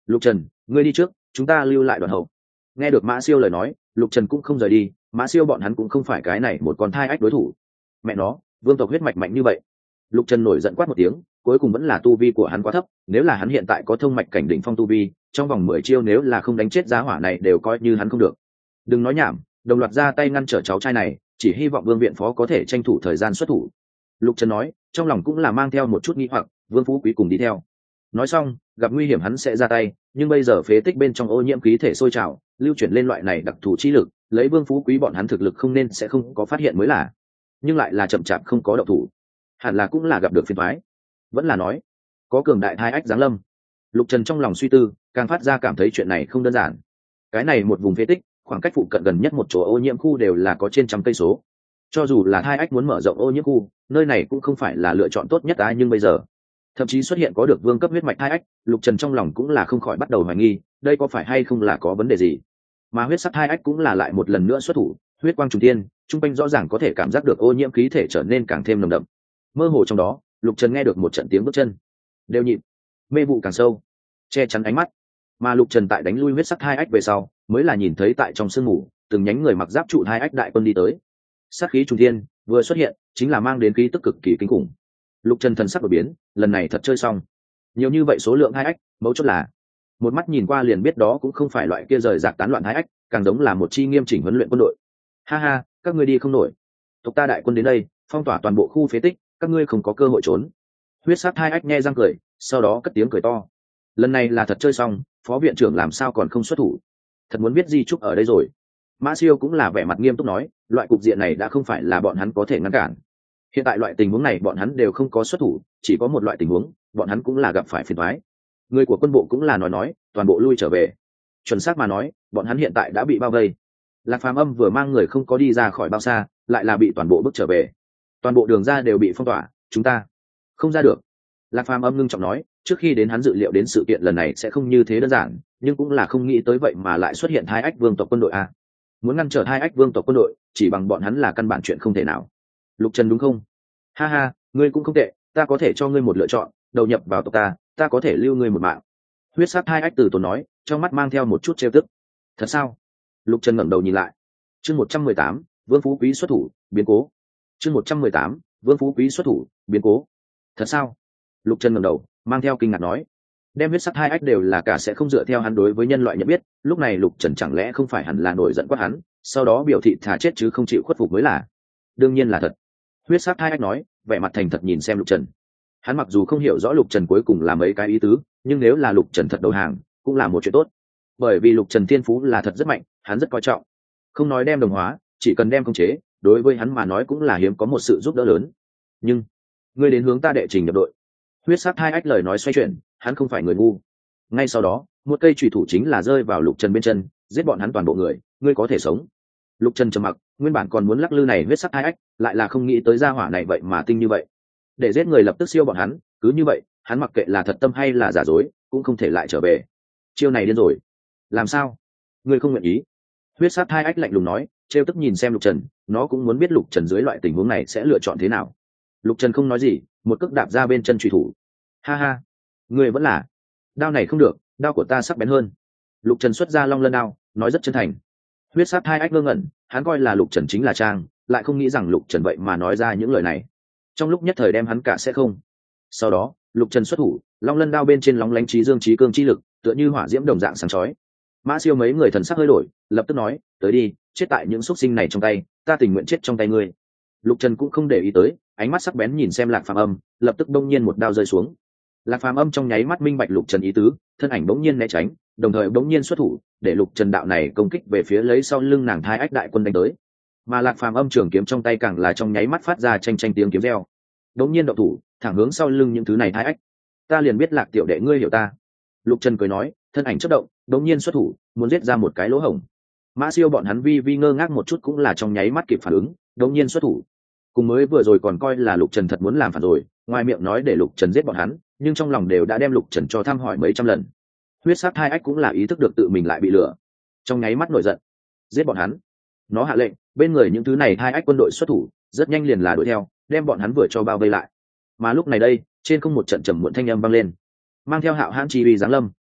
Lục Trần, ngươi đi trước, chúng ta lưu lại đoàn hậu. Nghe được Mã Siêu lời nói, Lục Trần cũng không rời đi. Mã Siêu bọn hắn cũng không phải cái này một con thai ách đối thủ. Mẹ nó, vương tộc huyết mạch mạnh như vậy. Lục Trần nổi giận quát một tiếng, cuối cùng vẫn là tu vi của hắn quá thấp. Nếu là hắn hiện tại có thông mạch cảnh đỉnh phong tu vi, trong vòng 10 chiêu nếu là không đánh chết giá hỏa này đều coi như hắn không được. Đừng nói nhảm, đồng loạt ra tay ngăn trở cháu trai này, chỉ hy vọng vương viện phó có thể tranh thủ thời gian xuất thủ. Lục Trần nói, trong lòng cũng là mang theo một chút nghi hoặc, Vương Phú Quý cùng đi theo. Nói xong, gặp nguy hiểm hắn sẽ ra tay, nhưng bây giờ phế tích bên trong ô nhiễm khí thể sôi trào, lưu chuyển lên loại này đặc thù chi lực, lấy Vương Phú Quý bọn hắn thực lực không nên sẽ không có phát hiện mới là, nhưng lại là chậm chạp không có động thủ, hẳn là cũng là gặp được phiền toái. Vẫn là nói, có cường đại thai ách giáng lâm. Lục Trần trong lòng suy tư, càng phát ra cảm thấy chuyện này không đơn giản. Cái này một vùng phế tích, khoảng cách phụ cận gần nhất một chỗ ô nhiễm khu đều là có trên trăm cây số. Cho dù là thai ách muốn mở rộng ô nhiễm khu, nơi này cũng không phải là lựa chọn tốt nhất nhưng bây giờ thậm chí xuất hiện có được vương cấp huyết mạch thai ách, Lục Trần trong lòng cũng là không khỏi bắt đầu hoài nghi, đây có phải hay không là có vấn đề gì. Mà huyết sắc thai ách cũng là lại một lần nữa xuất thủ, huyết quang trùng thiên, trung quanh rõ ràng có thể cảm giác được ô nhiễm khí thể trở nên càng thêm nồng đậm. Mơ hồ trong đó, Lục Trần nghe được một trận tiếng bước chân đều nhịp, mê vụ càng sâu, che chắn ánh mắt. Mà Lục Trần tại đánh lui huyết sắc thai ách về sau, mới là nhìn thấy tại trong sương mù, từng nhánh người mặc giáp trụ thai ách đại quân đi tới. Sát khí trùng thiên vừa xuất hiện, chính là mang đến khí tức cực kỳ kinh khủng. Lục Trần thần sắc đổi biến, lần này thật chơi xong. Nhiều như vậy số lượng hai ách, mấu chốt là một mắt nhìn qua liền biết đó cũng không phải loại kia rời rạc tán loạn hai ách, càng giống là một chi nghiêm chỉnh huấn luyện quân đội. Ha ha, các ngươi đi không nổi. Tộc ta đại quân đến đây, phong tỏa toàn bộ khu phế tích, các ngươi không có cơ hội trốn. Huyết sắc hai ách nhe răng cười, sau đó cất tiếng cười to. Lần này là thật chơi xong, phó viện trưởng làm sao còn không xuất thủ? Thật muốn biết di trúc ở đây rồi. Mã Siêu cũng là vẻ mặt nghiêm túc nói, loại cục diện này đã không phải là bọn hắn có thể ngăn cản. Hiện tại loại tình huống này bọn hắn đều không có xuất thủ, chỉ có một loại tình huống, bọn hắn cũng là gặp phải phiền toái. Người của quân bộ cũng là nói, toàn bộ lui trở về. Chuẩn xác mà nói, bọn hắn hiện tại đã bị bao vây. Lạc Phàm Âm vừa mang người không có đi ra khỏi bao xa, lại là bị toàn bộ bước trở về. Toàn bộ đường ra đều bị phong tỏa, chúng ta không ra được. Lạc Phàm Âm ngưng trọng nói, trước khi đến hắn dự liệu đến sự kiện lần này sẽ không như thế đơn giản, nhưng cũng là không nghĩ tới vậy mà lại xuất hiện hai ách vương tộc quân đội a. Muốn ngăn trở hai ách vương tộc quân đội, chỉ bằng bọn hắn là căn bản chuyện không thể nào. Lục Trần đúng không? Ha ha, ngươi cũng không tệ, ta có thể cho ngươi một lựa chọn, đầu nhập vào tộc ta có thể lưu ngươi một mạng. Huyết sắc hai ách từ tốn nói, trong mắt mang theo một chút trêu tức. Thật sao? Lục Trần ngẩng đầu nhìn lại. Chương 118, Vương Phú Quý xuất thủ, biến cố. Chương 118, Vương Phú Quý xuất thủ, biến cố. Thật sao? Lục Trần ngẩng đầu, mang theo kinh ngạc nói. Đem huyết sắc hai ách đều là cả sẽ không dựa theo hắn đối với nhân loại nhận biết, lúc này Lục Trần chẳng lẽ không phải hẳn là nổi giận quát hắn, sau đó biểu thị thà chết chứ không chịu khuất phục mới là. Đương nhiên là thật. Huyết sắc hai ách nói, vẻ mặt thành thật nhìn xem Lục Trần. Hắn mặc dù không hiểu rõ Lục Trần cuối cùng là mấy cái ý tứ, nhưng nếu là Lục Trần thật đầu hàng, cũng là một chuyện tốt. Bởi vì Lục Trần thiên phú là thật rất mạnh, hắn rất coi trọng. Không nói đem đồng hóa, chỉ cần đem khống chế, đối với hắn mà nói cũng là hiếm có một sự giúp đỡ lớn. Nhưng, ngươi đến hướng ta đệ trình nhập đội. Huyết sắc hai ách lời nói xoay chuyển, hắn không phải người ngu. Ngay sau đó, một cây chùy thủ chính là rơi vào Lục Trần bên chân, giết bọn hắn toàn bộ người, ngươi có thể sống. Lục Trần trầm mặc, nguyên bản còn muốn lắc lư này huyết sắc hai ách, lại là không nghĩ tới gia hỏa này vậy mà tinh như vậy. Để giết người lập tức siêu bọn hắn, cứ như vậy, hắn mặc kệ là thật tâm hay là giả dối, cũng không thể lại trở về. Chiêu này điên rồi. Làm sao? Ngươi không nguyện ý? Huyết sắc hai ách lạnh lùng nói, trêu tức nhìn xem Lục Trần, nó cũng muốn biết Lục Trần dưới loại tình huống này sẽ lựa chọn thế nào. Lục Trần không nói gì, một cước đạp ra bên chân chùy thủ. Ha ha, ngươi vẫn là, đao này không được, đao của ta sắc bén hơn. Lục Trần xuất ra long lân đao, nói rất chân thành. Huyết sắc hai ách ngơ ngẩn, hắn coi là Lục Trần chính là trang, lại không nghĩ rằng Lục Trần vậy mà nói ra những lời này. Trong lúc nhất thời đem hắn cả sẽ không. Sau đó, Lục Trần xuất thủ, long lân đao bên trên lóng lánh trí dương trí cương chi lực, tựa như hỏa diễm đồng dạng sáng chói. Mã Siêu mấy người thần sắc hơi đổi, lập tức nói, tới đi, chết tại những xúc sinh này trong tay, ta tình nguyện chết trong tay ngươi. Lục Trần cũng không để ý tới, ánh mắt sắc bén nhìn xem Lạc Phàm Âm, lập tức đông nhiên một đao rơi xuống. Lạc Phàm Âm trong nháy mắt minh bạch Lục Trần ý tứ, thân ảnh bỗng nhiên né tránh, đồng thời bỗng nhiên xuất thủ, để Lục Trần đạo này công kích về phía lấy sau lưng nàng hai ách đại quân đánh tới. Mà Lạc Phàm Âm trường kiếm trong tay càng là trong nháy mắt phát ra tranh tranh tiếng kiếm reo. Bỗng nhiên động thủ, thẳng hướng sau lưng những thứ này hai ách. Ta liền biết Lạc tiểu đệ ngươi hiểu ta. Lục Trần cười nói, thân ảnh chớp động, bỗng nhiên xuất thủ, muốn giết ra một cái lỗ hổng. Mã Siêu bọn hắn vi ngơ ngác một chút cũng là trong nháy mắt kịp phản ứng, bỗng nhiên xuất thủ. Cùng mới vừa rồi còn coi là Lục Trần thật muốn làm phản rồi, ngoài miệng nói để Lục Trần giết bọn hắn, nhưng trong lòng đều đã đem Lục Trần cho thăm hỏi mấy trăm lần. Huyết sắc hai ách cũng là ý thức được tự mình lại bị lừa, trong nháy mắt nổi giận, giết bọn hắn. Nó hạ lệnh, bên người những thứ này hai ách quân đội xuất thủ, rất nhanh liền là đuổi theo, đem bọn hắn vừa cho bao vây lại. Mà lúc này đây, trên không một trận trầm muộn thanh âm vang lên, mang theo hạo hãn chi uy giáng lâm.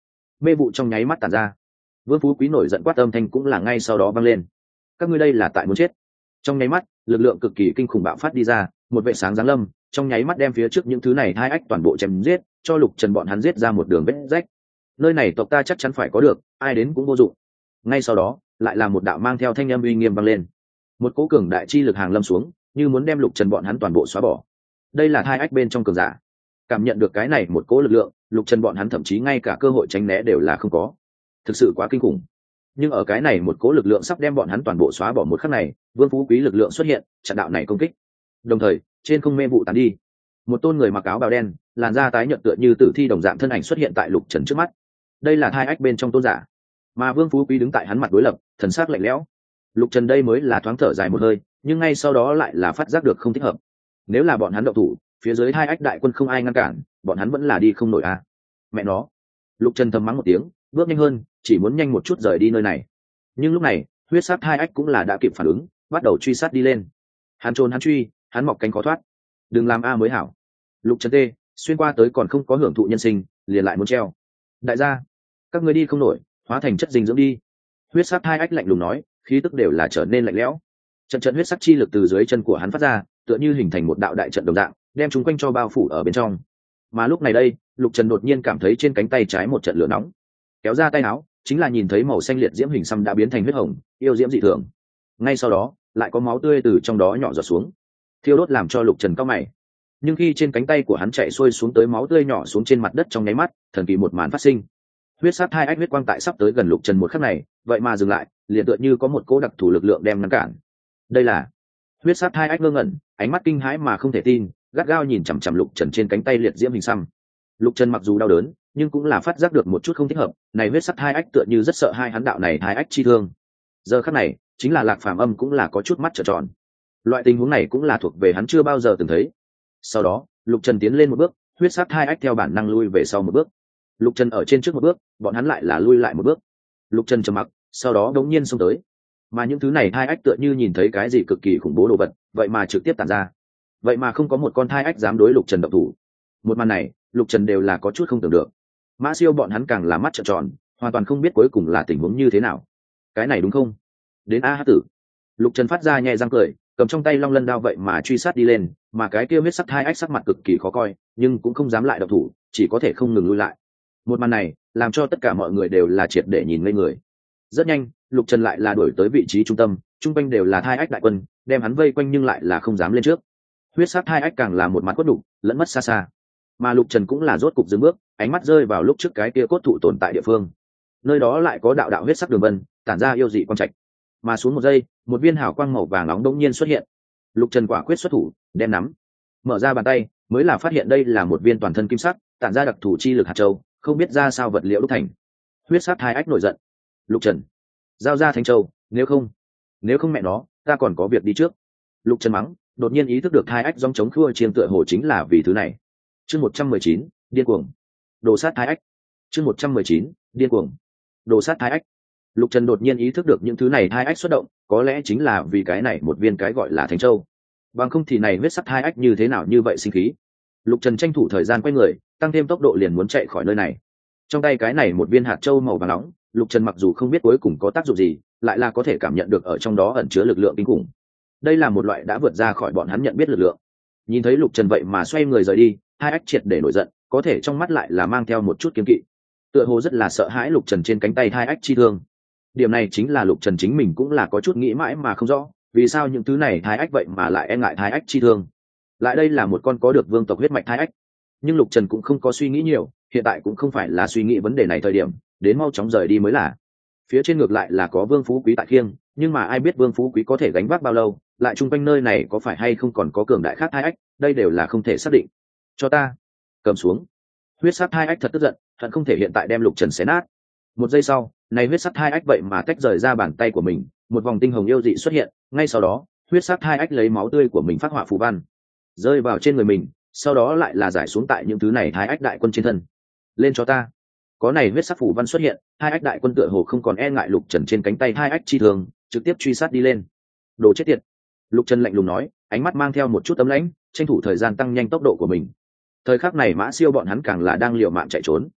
mê vụ trong nháy mắt tàn ra. Vương Phú Quý nổi giận quát âm thanh cũng là ngay sau đó vang lên. Các ngươi đây là tại muốn chết. Trong nháy mắt, lực lượng cực kỳ kinh khủng bạo phát đi ra, một vệ sáng giáng lâm, trong nháy mắt đem phía trước những thứ này hai ách toàn bộ chém giết, cho Lục Trần bọn hắn giết ra một đường vết rách. Nơi này tộc ta chắc chắn phải có được, ai đến cũng vô dụng. Ngay sau đó, lại là một đạo mang theo thanh âm uy nghiêm vang lên. Một cỗ cường đại chi lực hàng lâm xuống, như muốn đem Lục Trần bọn hắn toàn bộ xóa bỏ. Đây là hai ách bên trong cường giả. Cảm nhận được cái này một cỗ lực lượng, Lục Trần bọn hắn thậm chí ngay cả cơ hội tránh né đều là không có. Thực sự quá kinh khủng. Nhưng ở cái này một cỗ lực lượng sắp đem bọn hắn toàn bộ xóa bỏ một khắc này, Vương Phú Quý lực lượng xuất hiện, chặn đạo này công kích. Đồng thời, trên không mê vụ tàn đi, một tôn người mặc áo bào đen, làn da tái nhợt tựa như tử thi đồng dạng thân ảnh xuất hiện tại Lục Trần trước mắt. Đây là hai ách bên trong tôn giả, mà Vương Phú Quý đứng tại hắn mặt đối lập, thần sắc lạnh lẽo. Lục Trần đây mới là thoáng thở dài một hơi, nhưng ngay sau đó lại là phát giác được không thích hợp. Nếu là bọn hắn động thủ, phía dưới hai ách đại quân không ai ngăn cản, bọn hắn vẫn là đi không nổi à? Mẹ nó! Lục Trần thầm mắng một tiếng, bước nhanh hơn, chỉ muốn nhanh một chút rời đi nơi này. Nhưng lúc này, huyết sát hai ách cũng là đã kịp phản ứng, bắt đầu truy sát đi lên. Hắn trốn hắn truy, hắn mọc cánh khó thoát. Đừng làm a mới hảo. Lục Trần tê, xuyên qua tới còn không có hưởng thụ nhân sinh, liền lại muốn treo. Đại gia, các ngươi đi không nổi, hóa thành chất dinh dưỡng đi. Huyết sát hai ách lạnh lùng nói, khí tức đều là trở nên lạnh lẽo. Trận huyết sắc chi lực từ dưới chân của hắn phát ra, tựa như hình thành một đạo đại trận đồng dạng, đem chúng quanh cho bao phủ ở bên trong. Mà lúc này đây, Lục Trần đột nhiên cảm thấy trên cánh tay trái một trận lửa nóng. Kéo ra tay áo, chính là nhìn thấy màu xanh liệt diễm hình xăm đã biến thành huyết hồng, yêu diễm dị thường. Ngay sau đó, lại có máu tươi từ trong đó nhỏ giọt xuống, thiêu đốt làm cho Lục Trần cau mày. Nhưng khi trên cánh tay của hắn chạy xuôi xuống tới máu tươi nhỏ xuống trên mặt đất trong nháy mắt, thần kỳ một màn phát sinh. Huyết sát hai ách huyết quang tại sắp tới gần Lục Trần một khắc này, vậy mà dừng lại, liền tựa như có một cỗ đặc thù lực lượng đem ngăn cản. Đây là huyết sát hai ách ngơ ngẩn, ánh mắt kinh hãi mà không thể tin, gắt gao nhìn chằm chằm Lục Trần trên cánh tay liệt diễm hình xăm. Lục Trần mặc dù đau đớn, nhưng cũng là phát giác được một chút không thích hợp, này huyết sắc hai ách tựa như rất sợ hai hắn đạo này hai ách chi thương. Giờ khắc này, chính là Lạc Phàm Âm cũng là có chút mắt trợn tròn. Loại tình huống này cũng là thuộc về hắn chưa bao giờ từng thấy. Sau đó, Lục Trần tiến lên một bước, huyết sắc hai ách theo bản năng lui về sau một bước. Lục Trần ở trên trước một bước, bọn hắn lại là lui lại một bước. Lục Trần trầm mặc, sau đó đống nhiên xông tới. Mà những thứ này hai ách tựa như nhìn thấy cái gì cực kỳ khủng bố đồ vật, vậy mà trực tiếp tản ra. Vậy mà không có một con hai ách dám đối Lục Trần động thủ. Một màn này, Lục Trần đều là có chút không tưởng được. Mã Siêu bọn hắn càng là mắt trợn tròn, hoàn toàn không biết cuối cùng là tình huống như thế nào. Cái này đúng không? Đến A Hắc tử. Lục Trần phát ra nhẹ răng cười, cầm trong tay long lân đao vậy mà truy sát đi lên, mà cái kia huyết sắc hai ách sắc mặt cực kỳ khó coi, nhưng cũng không dám lại động thủ, chỉ có thể không ngừng lui lại. Một màn này làm cho tất cả mọi người đều là triệt để nhìn ngây người. Rất nhanh, Lục Trần lại là đuổi tới vị trí trung tâm, trung quanh đều là hai ách đại quân, đem hắn vây quanh nhưng lại là không dám lên trước. Huyết sắc hai ách càng là một mặt quất đục, lẫn mất xa xa. Mà Lục Trần cũng là rốt cục dừng bước, ánh mắt rơi vào lúc trước cái kia cốt thụ tồn tại địa phương. Nơi đó lại có đạo đạo huyết sắc đường vân, tản ra yêu dị quang trạch. Mà xuống một giây, một viên hào quang màu vàng nóng đột nhiên xuất hiện. Lục Trần quả quyết xuất thủ, đem nắm, mở ra bàn tay, mới là phát hiện đây là một viên toàn thân kim sắc, tản ra đặc thù chi lực hạt châu, không biết ra sao vật liệu đúc thành. Huyết sắc hai ách nổi giận. Lục Trần, giao ra Thánh Châu, nếu không mẹ nó, ta còn có việc đi trước. Lục Trần mắng, đột nhiên ý thức được hai ách dòng chống khua chiên tựa hồ chính là vì thứ này. Chương 119, điên cuồng. Đồ sát thái ách. Chương 119, điên cuồng. Đồ sát thái ách. Lục Trần đột nhiên ý thức được những thứ này thái ách xuất động, có lẽ chính là vì cái này một viên cái gọi là Thánh Châu. Bằng không thì này huyết sắc thái ách như thế nào như vậy sinh khí. Lục Trần tranh thủ thời gian quay người, tăng thêm tốc độ liền muốn chạy khỏi nơi này. Trong tay cái này một viên hạt châu màu vàng nóng, Lục Trần mặc dù không biết cuối cùng có tác dụng gì, lại là có thể cảm nhận được ở trong đó ẩn chứa lực lượng kinh khủng. Đây là một loại đã vượt ra khỏi bọn hắn nhận biết lực lượng. Nhìn thấy Lục Trần vậy mà xoay người rời đi, hai ách triệt để nổi giận, có thể trong mắt lại là mang theo một chút kiêng kỵ. Tựa hồ rất là sợ hãi Lục Trần trên cánh tay hai ách chi thương. Điểm này chính là Lục Trần chính mình cũng là có chút nghĩ mãi mà không rõ, vì sao những thứ này hai ách vậy mà lại e ngại hai ách chi thương. Lại đây là một con có được vương tộc huyết mạch hai ách. Nhưng Lục Trần cũng không có suy nghĩ nhiều, hiện tại cũng không phải là suy nghĩ vấn đề này thời điểm, đến mau chóng rời đi mới là. Phía trên ngược lại là có Vương Phú Quý tại khiêng, nhưng mà ai biết Vương Phú Quý có thể gánh vác bao lâu, lại chung quanh nơi này có phải hay không còn có cường đại khác hai ách, đây đều là không thể xác định. Cho ta cầm xuống. Huyết sắc hai ách thật tức giận, hận không thể hiện tại đem Lục Trần xé nát. Một giây sau, này huyết sắc hai ách vậy mà tách rời ra bàn tay của mình, một vòng tinh hồng yêu dị xuất hiện, ngay sau đó, huyết sắc hai ách lấy máu tươi của mình phát họa phù văn, rơi vào trên người mình, sau đó lại là giải xuống tại những thứ này hai ách đại quân trên thân. Lên cho ta. Có này huyết sắc phù văn xuất hiện, hai ách đại quân tựa hồ không còn e ngại Lục Trần trên cánh tay hai ách chi thường, trực tiếp truy sát đi lên. Đồ chết tiệt. Lục Trần lạnh lùng nói, ánh mắt mang theo một chút tấm lãnh, tranh thủ thời gian tăng nhanh tốc độ của mình. Thời khắc này Mã Siêu bọn hắn càng là đang liều mạng chạy trốn.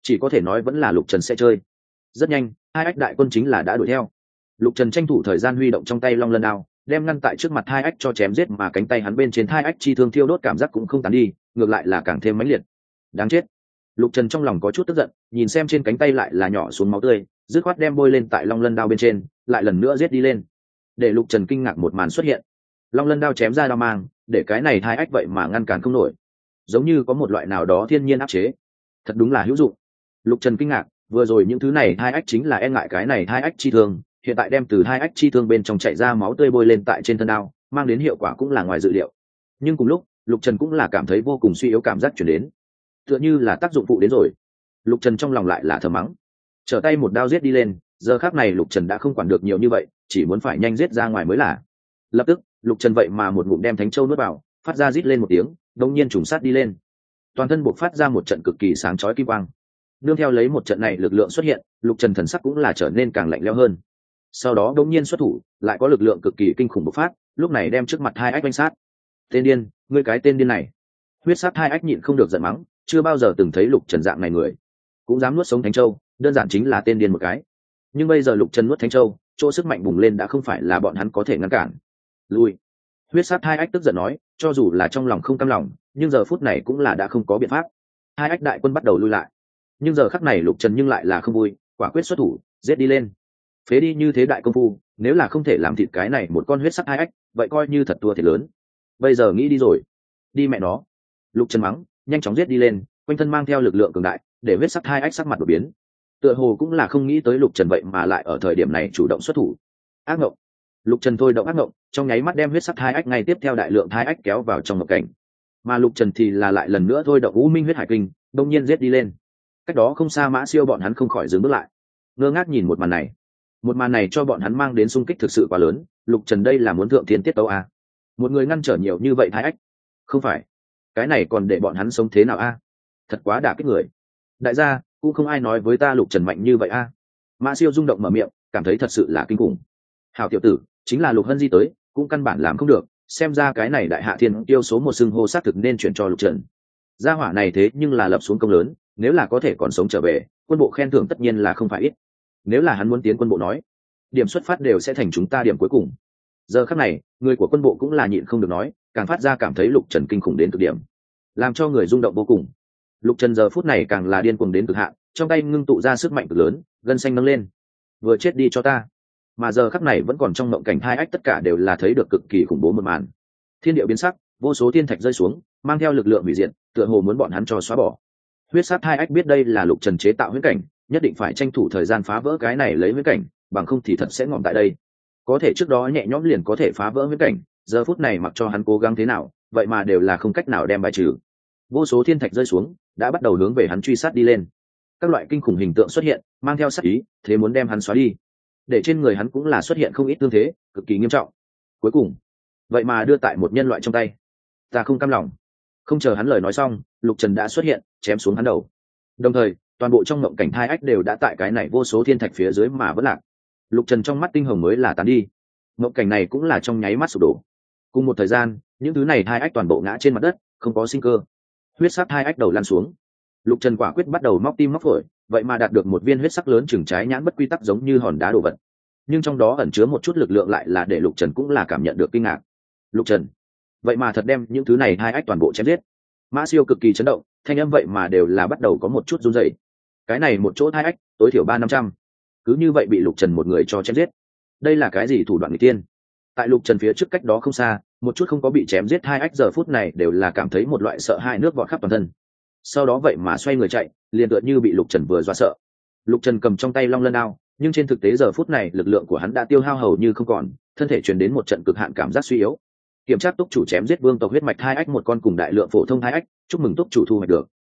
chỉ có thể nói vẫn là Lục Trần sẽ chơi. Rất nhanh, hai ách đại quân chính là đã đuổi theo. Lục Trần tranh thủ thời gian huy động trong tay long lân đao, đem ngăn tại trước mặt hai ách cho chém giết, mà cánh tay hắn bên trên hai ách chi thương thiêu đốt cảm giác cũng không tán đi, ngược lại là càng thêm mãnh liệt. Đáng chết. Lục Trần trong lòng có chút tức giận, nhìn xem trên cánh tay lại là nhỏ xuống máu tươi, dứt khoát đem bôi lên tại long lân đao bên trên, lại lần nữa giết đi lên. Để Lục Trần kinh ngạc một màn xuất hiện. Long lân đao chém ra đao mang, để cái này hai ách vậy mà ngăn cản không nổi, giống như có một loại nào đó thiên nhiên áp chế. Thật đúng là hữu dụng. Lục Trần kinh ngạc, vừa rồi những thứ này hai ách chính là e ngại cái này hai ách chi thương, hiện tại đem từ hai ách chi thương bên trong chảy ra máu tươi bôi lên tại trên thân đao, mang đến hiệu quả cũng là ngoài dự liệu. Nhưng cùng lúc, Lục Trần cũng là cảm thấy vô cùng suy yếu cảm giác chuyển đến, tựa như là tác dụng phụ đến rồi. Lục Trần trong lòng lại là thầm mắng, trở tay một đao giết đi lên. Giờ khắc này Lục Trần đã không quản được nhiều như vậy, chỉ muốn phải nhanh giết ra ngoài mới là. Lập tức, Lục Trần vậy mà một ngụm đem thánh châu nuốt vào, phát ra rít lên một tiếng, đột nhiên trùng sát đi lên. Toàn thân bộc phát ra một trận cực kỳ sáng chói kim quang. Nương theo lấy một trận này lực lượng xuất hiện, Lục Trần thần sắc cũng là trở nên càng lạnh lẽo hơn. Sau đó đột nhiên xuất thủ, lại có lực lượng cực kỳ kinh khủng bộc phát, lúc này đem trước mặt hai ách đánh sát. Tên điên, ngươi cái tên điên này! Huyết sát hai ách nhịn không được giận mắng, chưa bao giờ từng thấy Lục Trần dạng này người, cũng dám nuốt sống thánh châu, đơn giản chính là tên điên một cái. Nhưng bây giờ Lục Trần nuốt thánh châu, chỗ sức mạnh bùng lên đã không phải là bọn hắn có thể ngăn cản. Lui! Huyết sát hai ách tức giận nói, cho dù là trong lòng không cam lòng, nhưng giờ phút này cũng là đã không có biện pháp. Hai ách đại quân bắt đầu lui lại, nhưng giờ khắc này Lục Trần nhưng lại là không vui, quả quyết xuất thủ, giết đi lên. Phế đi như thế đại công phu, nếu là không thể làm thịt cái này một con huyết sắc hai ách, vậy coi như thật thua thiệt lớn. Bây giờ nghĩ đi rồi, đi mẹ nó! Lục Trần mắng, nhanh chóng giết đi lên, quanh thân mang theo lực lượng cường đại, để huyết sắc hai ách sắc mặt đột biến. Tựa hồ cũng là không nghĩ tới Lục Trần vậy mà lại ở thời điểm này chủ động xuất thủ. Ác ngộng! Lục Trần thôi động ác ngộng, trong nháy mắt đem huyết sắc hai ách ngay tiếp theo đại lượng hai ách kéo vào trong ngộng cảnh. Mà Lục Trần thì là lại lần nữa thôi động U Minh huyết hải kinh, đông nhiên giết đi lên. Cách đó không xa Mã Siêu bọn hắn không khỏi dừng bước lại, ngơ ngác nhìn một màn này. Một màn này cho bọn hắn mang đến xung kích thực sự quá lớn. Lục Trần đây là muốn thượng thiên tiết tấu a? Một người ngăn trở nhiều như vậy thái ách, không phải cái này còn để bọn hắn sống thế nào a? Thật quá đả kích người. Đại gia cũng không ai nói với ta Lục Trần mạnh như vậy a. Mã Siêu rung động mở miệng, cảm thấy thật sự là kinh khủng. Hảo tiểu tử, chính là Lục Hân Di tới cũng căn bản làm không được, xem ra cái này đại hạ thiên tiêu số một xưng hô xác thực nên chuyển cho Lục Trần. Gia hỏa này thế nhưng là lập xuống công lớn, nếu là có thể còn sống trở về, quân bộ khen thưởng tất nhiên là không phải ít. Nếu là hắn muốn tiến quân bộ nói, điểm xuất phát đều sẽ thành chúng ta điểm cuối cùng. Giờ khắc này, người của quân bộ cũng là nhịn không được nói, càng phát ra cảm thấy Lục Trần kinh khủng đến cực điểm, làm cho người rung động vô cùng. Lục Trần giờ phút này càng là điên cuồng đến cực hạn, trong tay ngưng tụ ra sức mạnh cực lớn, gân xanh nâng lên. Vừa chết đi cho ta. Mà giờ khắc này vẫn còn trong mộng cảnh hai ách, tất cả đều là thấy được cực kỳ khủng bố một màn. Thiên địa biến sắc, vô số thiên thạch rơi xuống, mang theo lực lượng hủy diệt, tựa hồ muốn bọn hắn cho xóa bỏ. Huyết sát hai ách biết đây là Lục Trần chế tạo huyễn cảnh, nhất định phải tranh thủ thời gian phá vỡ cái này lấy huyễn cảnh, bằng không thì thật sẽ ngỏm tại đây. Có thể trước đó nhẹ nhõm liền có thể phá vỡ huyễn cảnh, giờ phút này mặc cho hắn cố gắng thế nào, vậy mà đều là không cách nào đem bài trừ. Vô số thiên thạch rơi xuống, đã bắt đầu hướng về hắn truy sát đi lên. Các loại kinh khủng hình tượng xuất hiện, mang theo sát ý, thế muốn đem hắn xóa đi. Để trên người hắn cũng là xuất hiện không ít tương thế, cực kỳ nghiêm trọng. Cuối cùng, vậy mà đưa tại một nhân loại trong tay. Ta không cam lòng. Không chờ hắn lời nói xong, Lục Trần đã xuất hiện, chém xuống hắn đầu. Đồng thời, toàn bộ trong mộng cảnh hai ách đều đã tại cái này vô số thiên thạch phía dưới mà vẫn lạc. Lục Trần trong mắt tinh hồng mới là tán đi. Mộng cảnh này cũng là trong nháy mắt sụp đổ. Cùng một thời gian, những thứ này hai ách toàn bộ ngã trên mặt đất, không có sinh cơ. Huyết sắc hai ách đầu lăn xuống. Lục Trần quả quyết bắt đầu móc tim móc phổi, vậy mà đạt được một viên huyết sắc lớn chừng trái nhãn bất quy tắc giống như hòn đá đồ vật. Nhưng trong đó ẩn chứa một chút lực lượng lại là để Lục Trần cũng là cảm nhận được kinh ngạc. Lục Trần, vậy mà thật đem những thứ này hai ách toàn bộ chém giết. Mã Siêu cực kỳ chấn động, thanh âm vậy mà đều là bắt đầu có một chút run rẩy. Cái này một chỗ hai ách, tối thiểu 300-500, cứ như vậy bị Lục Trần một người cho chém giết. Đây là cái gì thủ đoạn nghịch tiên? Tại Lục Trần phía trước cách đó không xa, một chút không có bị chém giết hai ách giờ phút này đều là cảm thấy một loại sợ hãi nước vọt khắp toàn thân. Sau đó vậy mà xoay người chạy, liền tựa như bị Lục Trần vừa dọa sợ. Lục Trần cầm trong tay long lân đao, nhưng trên thực tế giờ phút này lực lượng của hắn đã tiêu hao hầu như không còn, thân thể truyền đến một trận cực hạn cảm giác suy yếu. Kiểm tra túc chủ chém giết vương tộc huyết mạch hai ách một con cùng đại lượng phổ thông hai ách, chúc mừng túc chủ thu hoạch được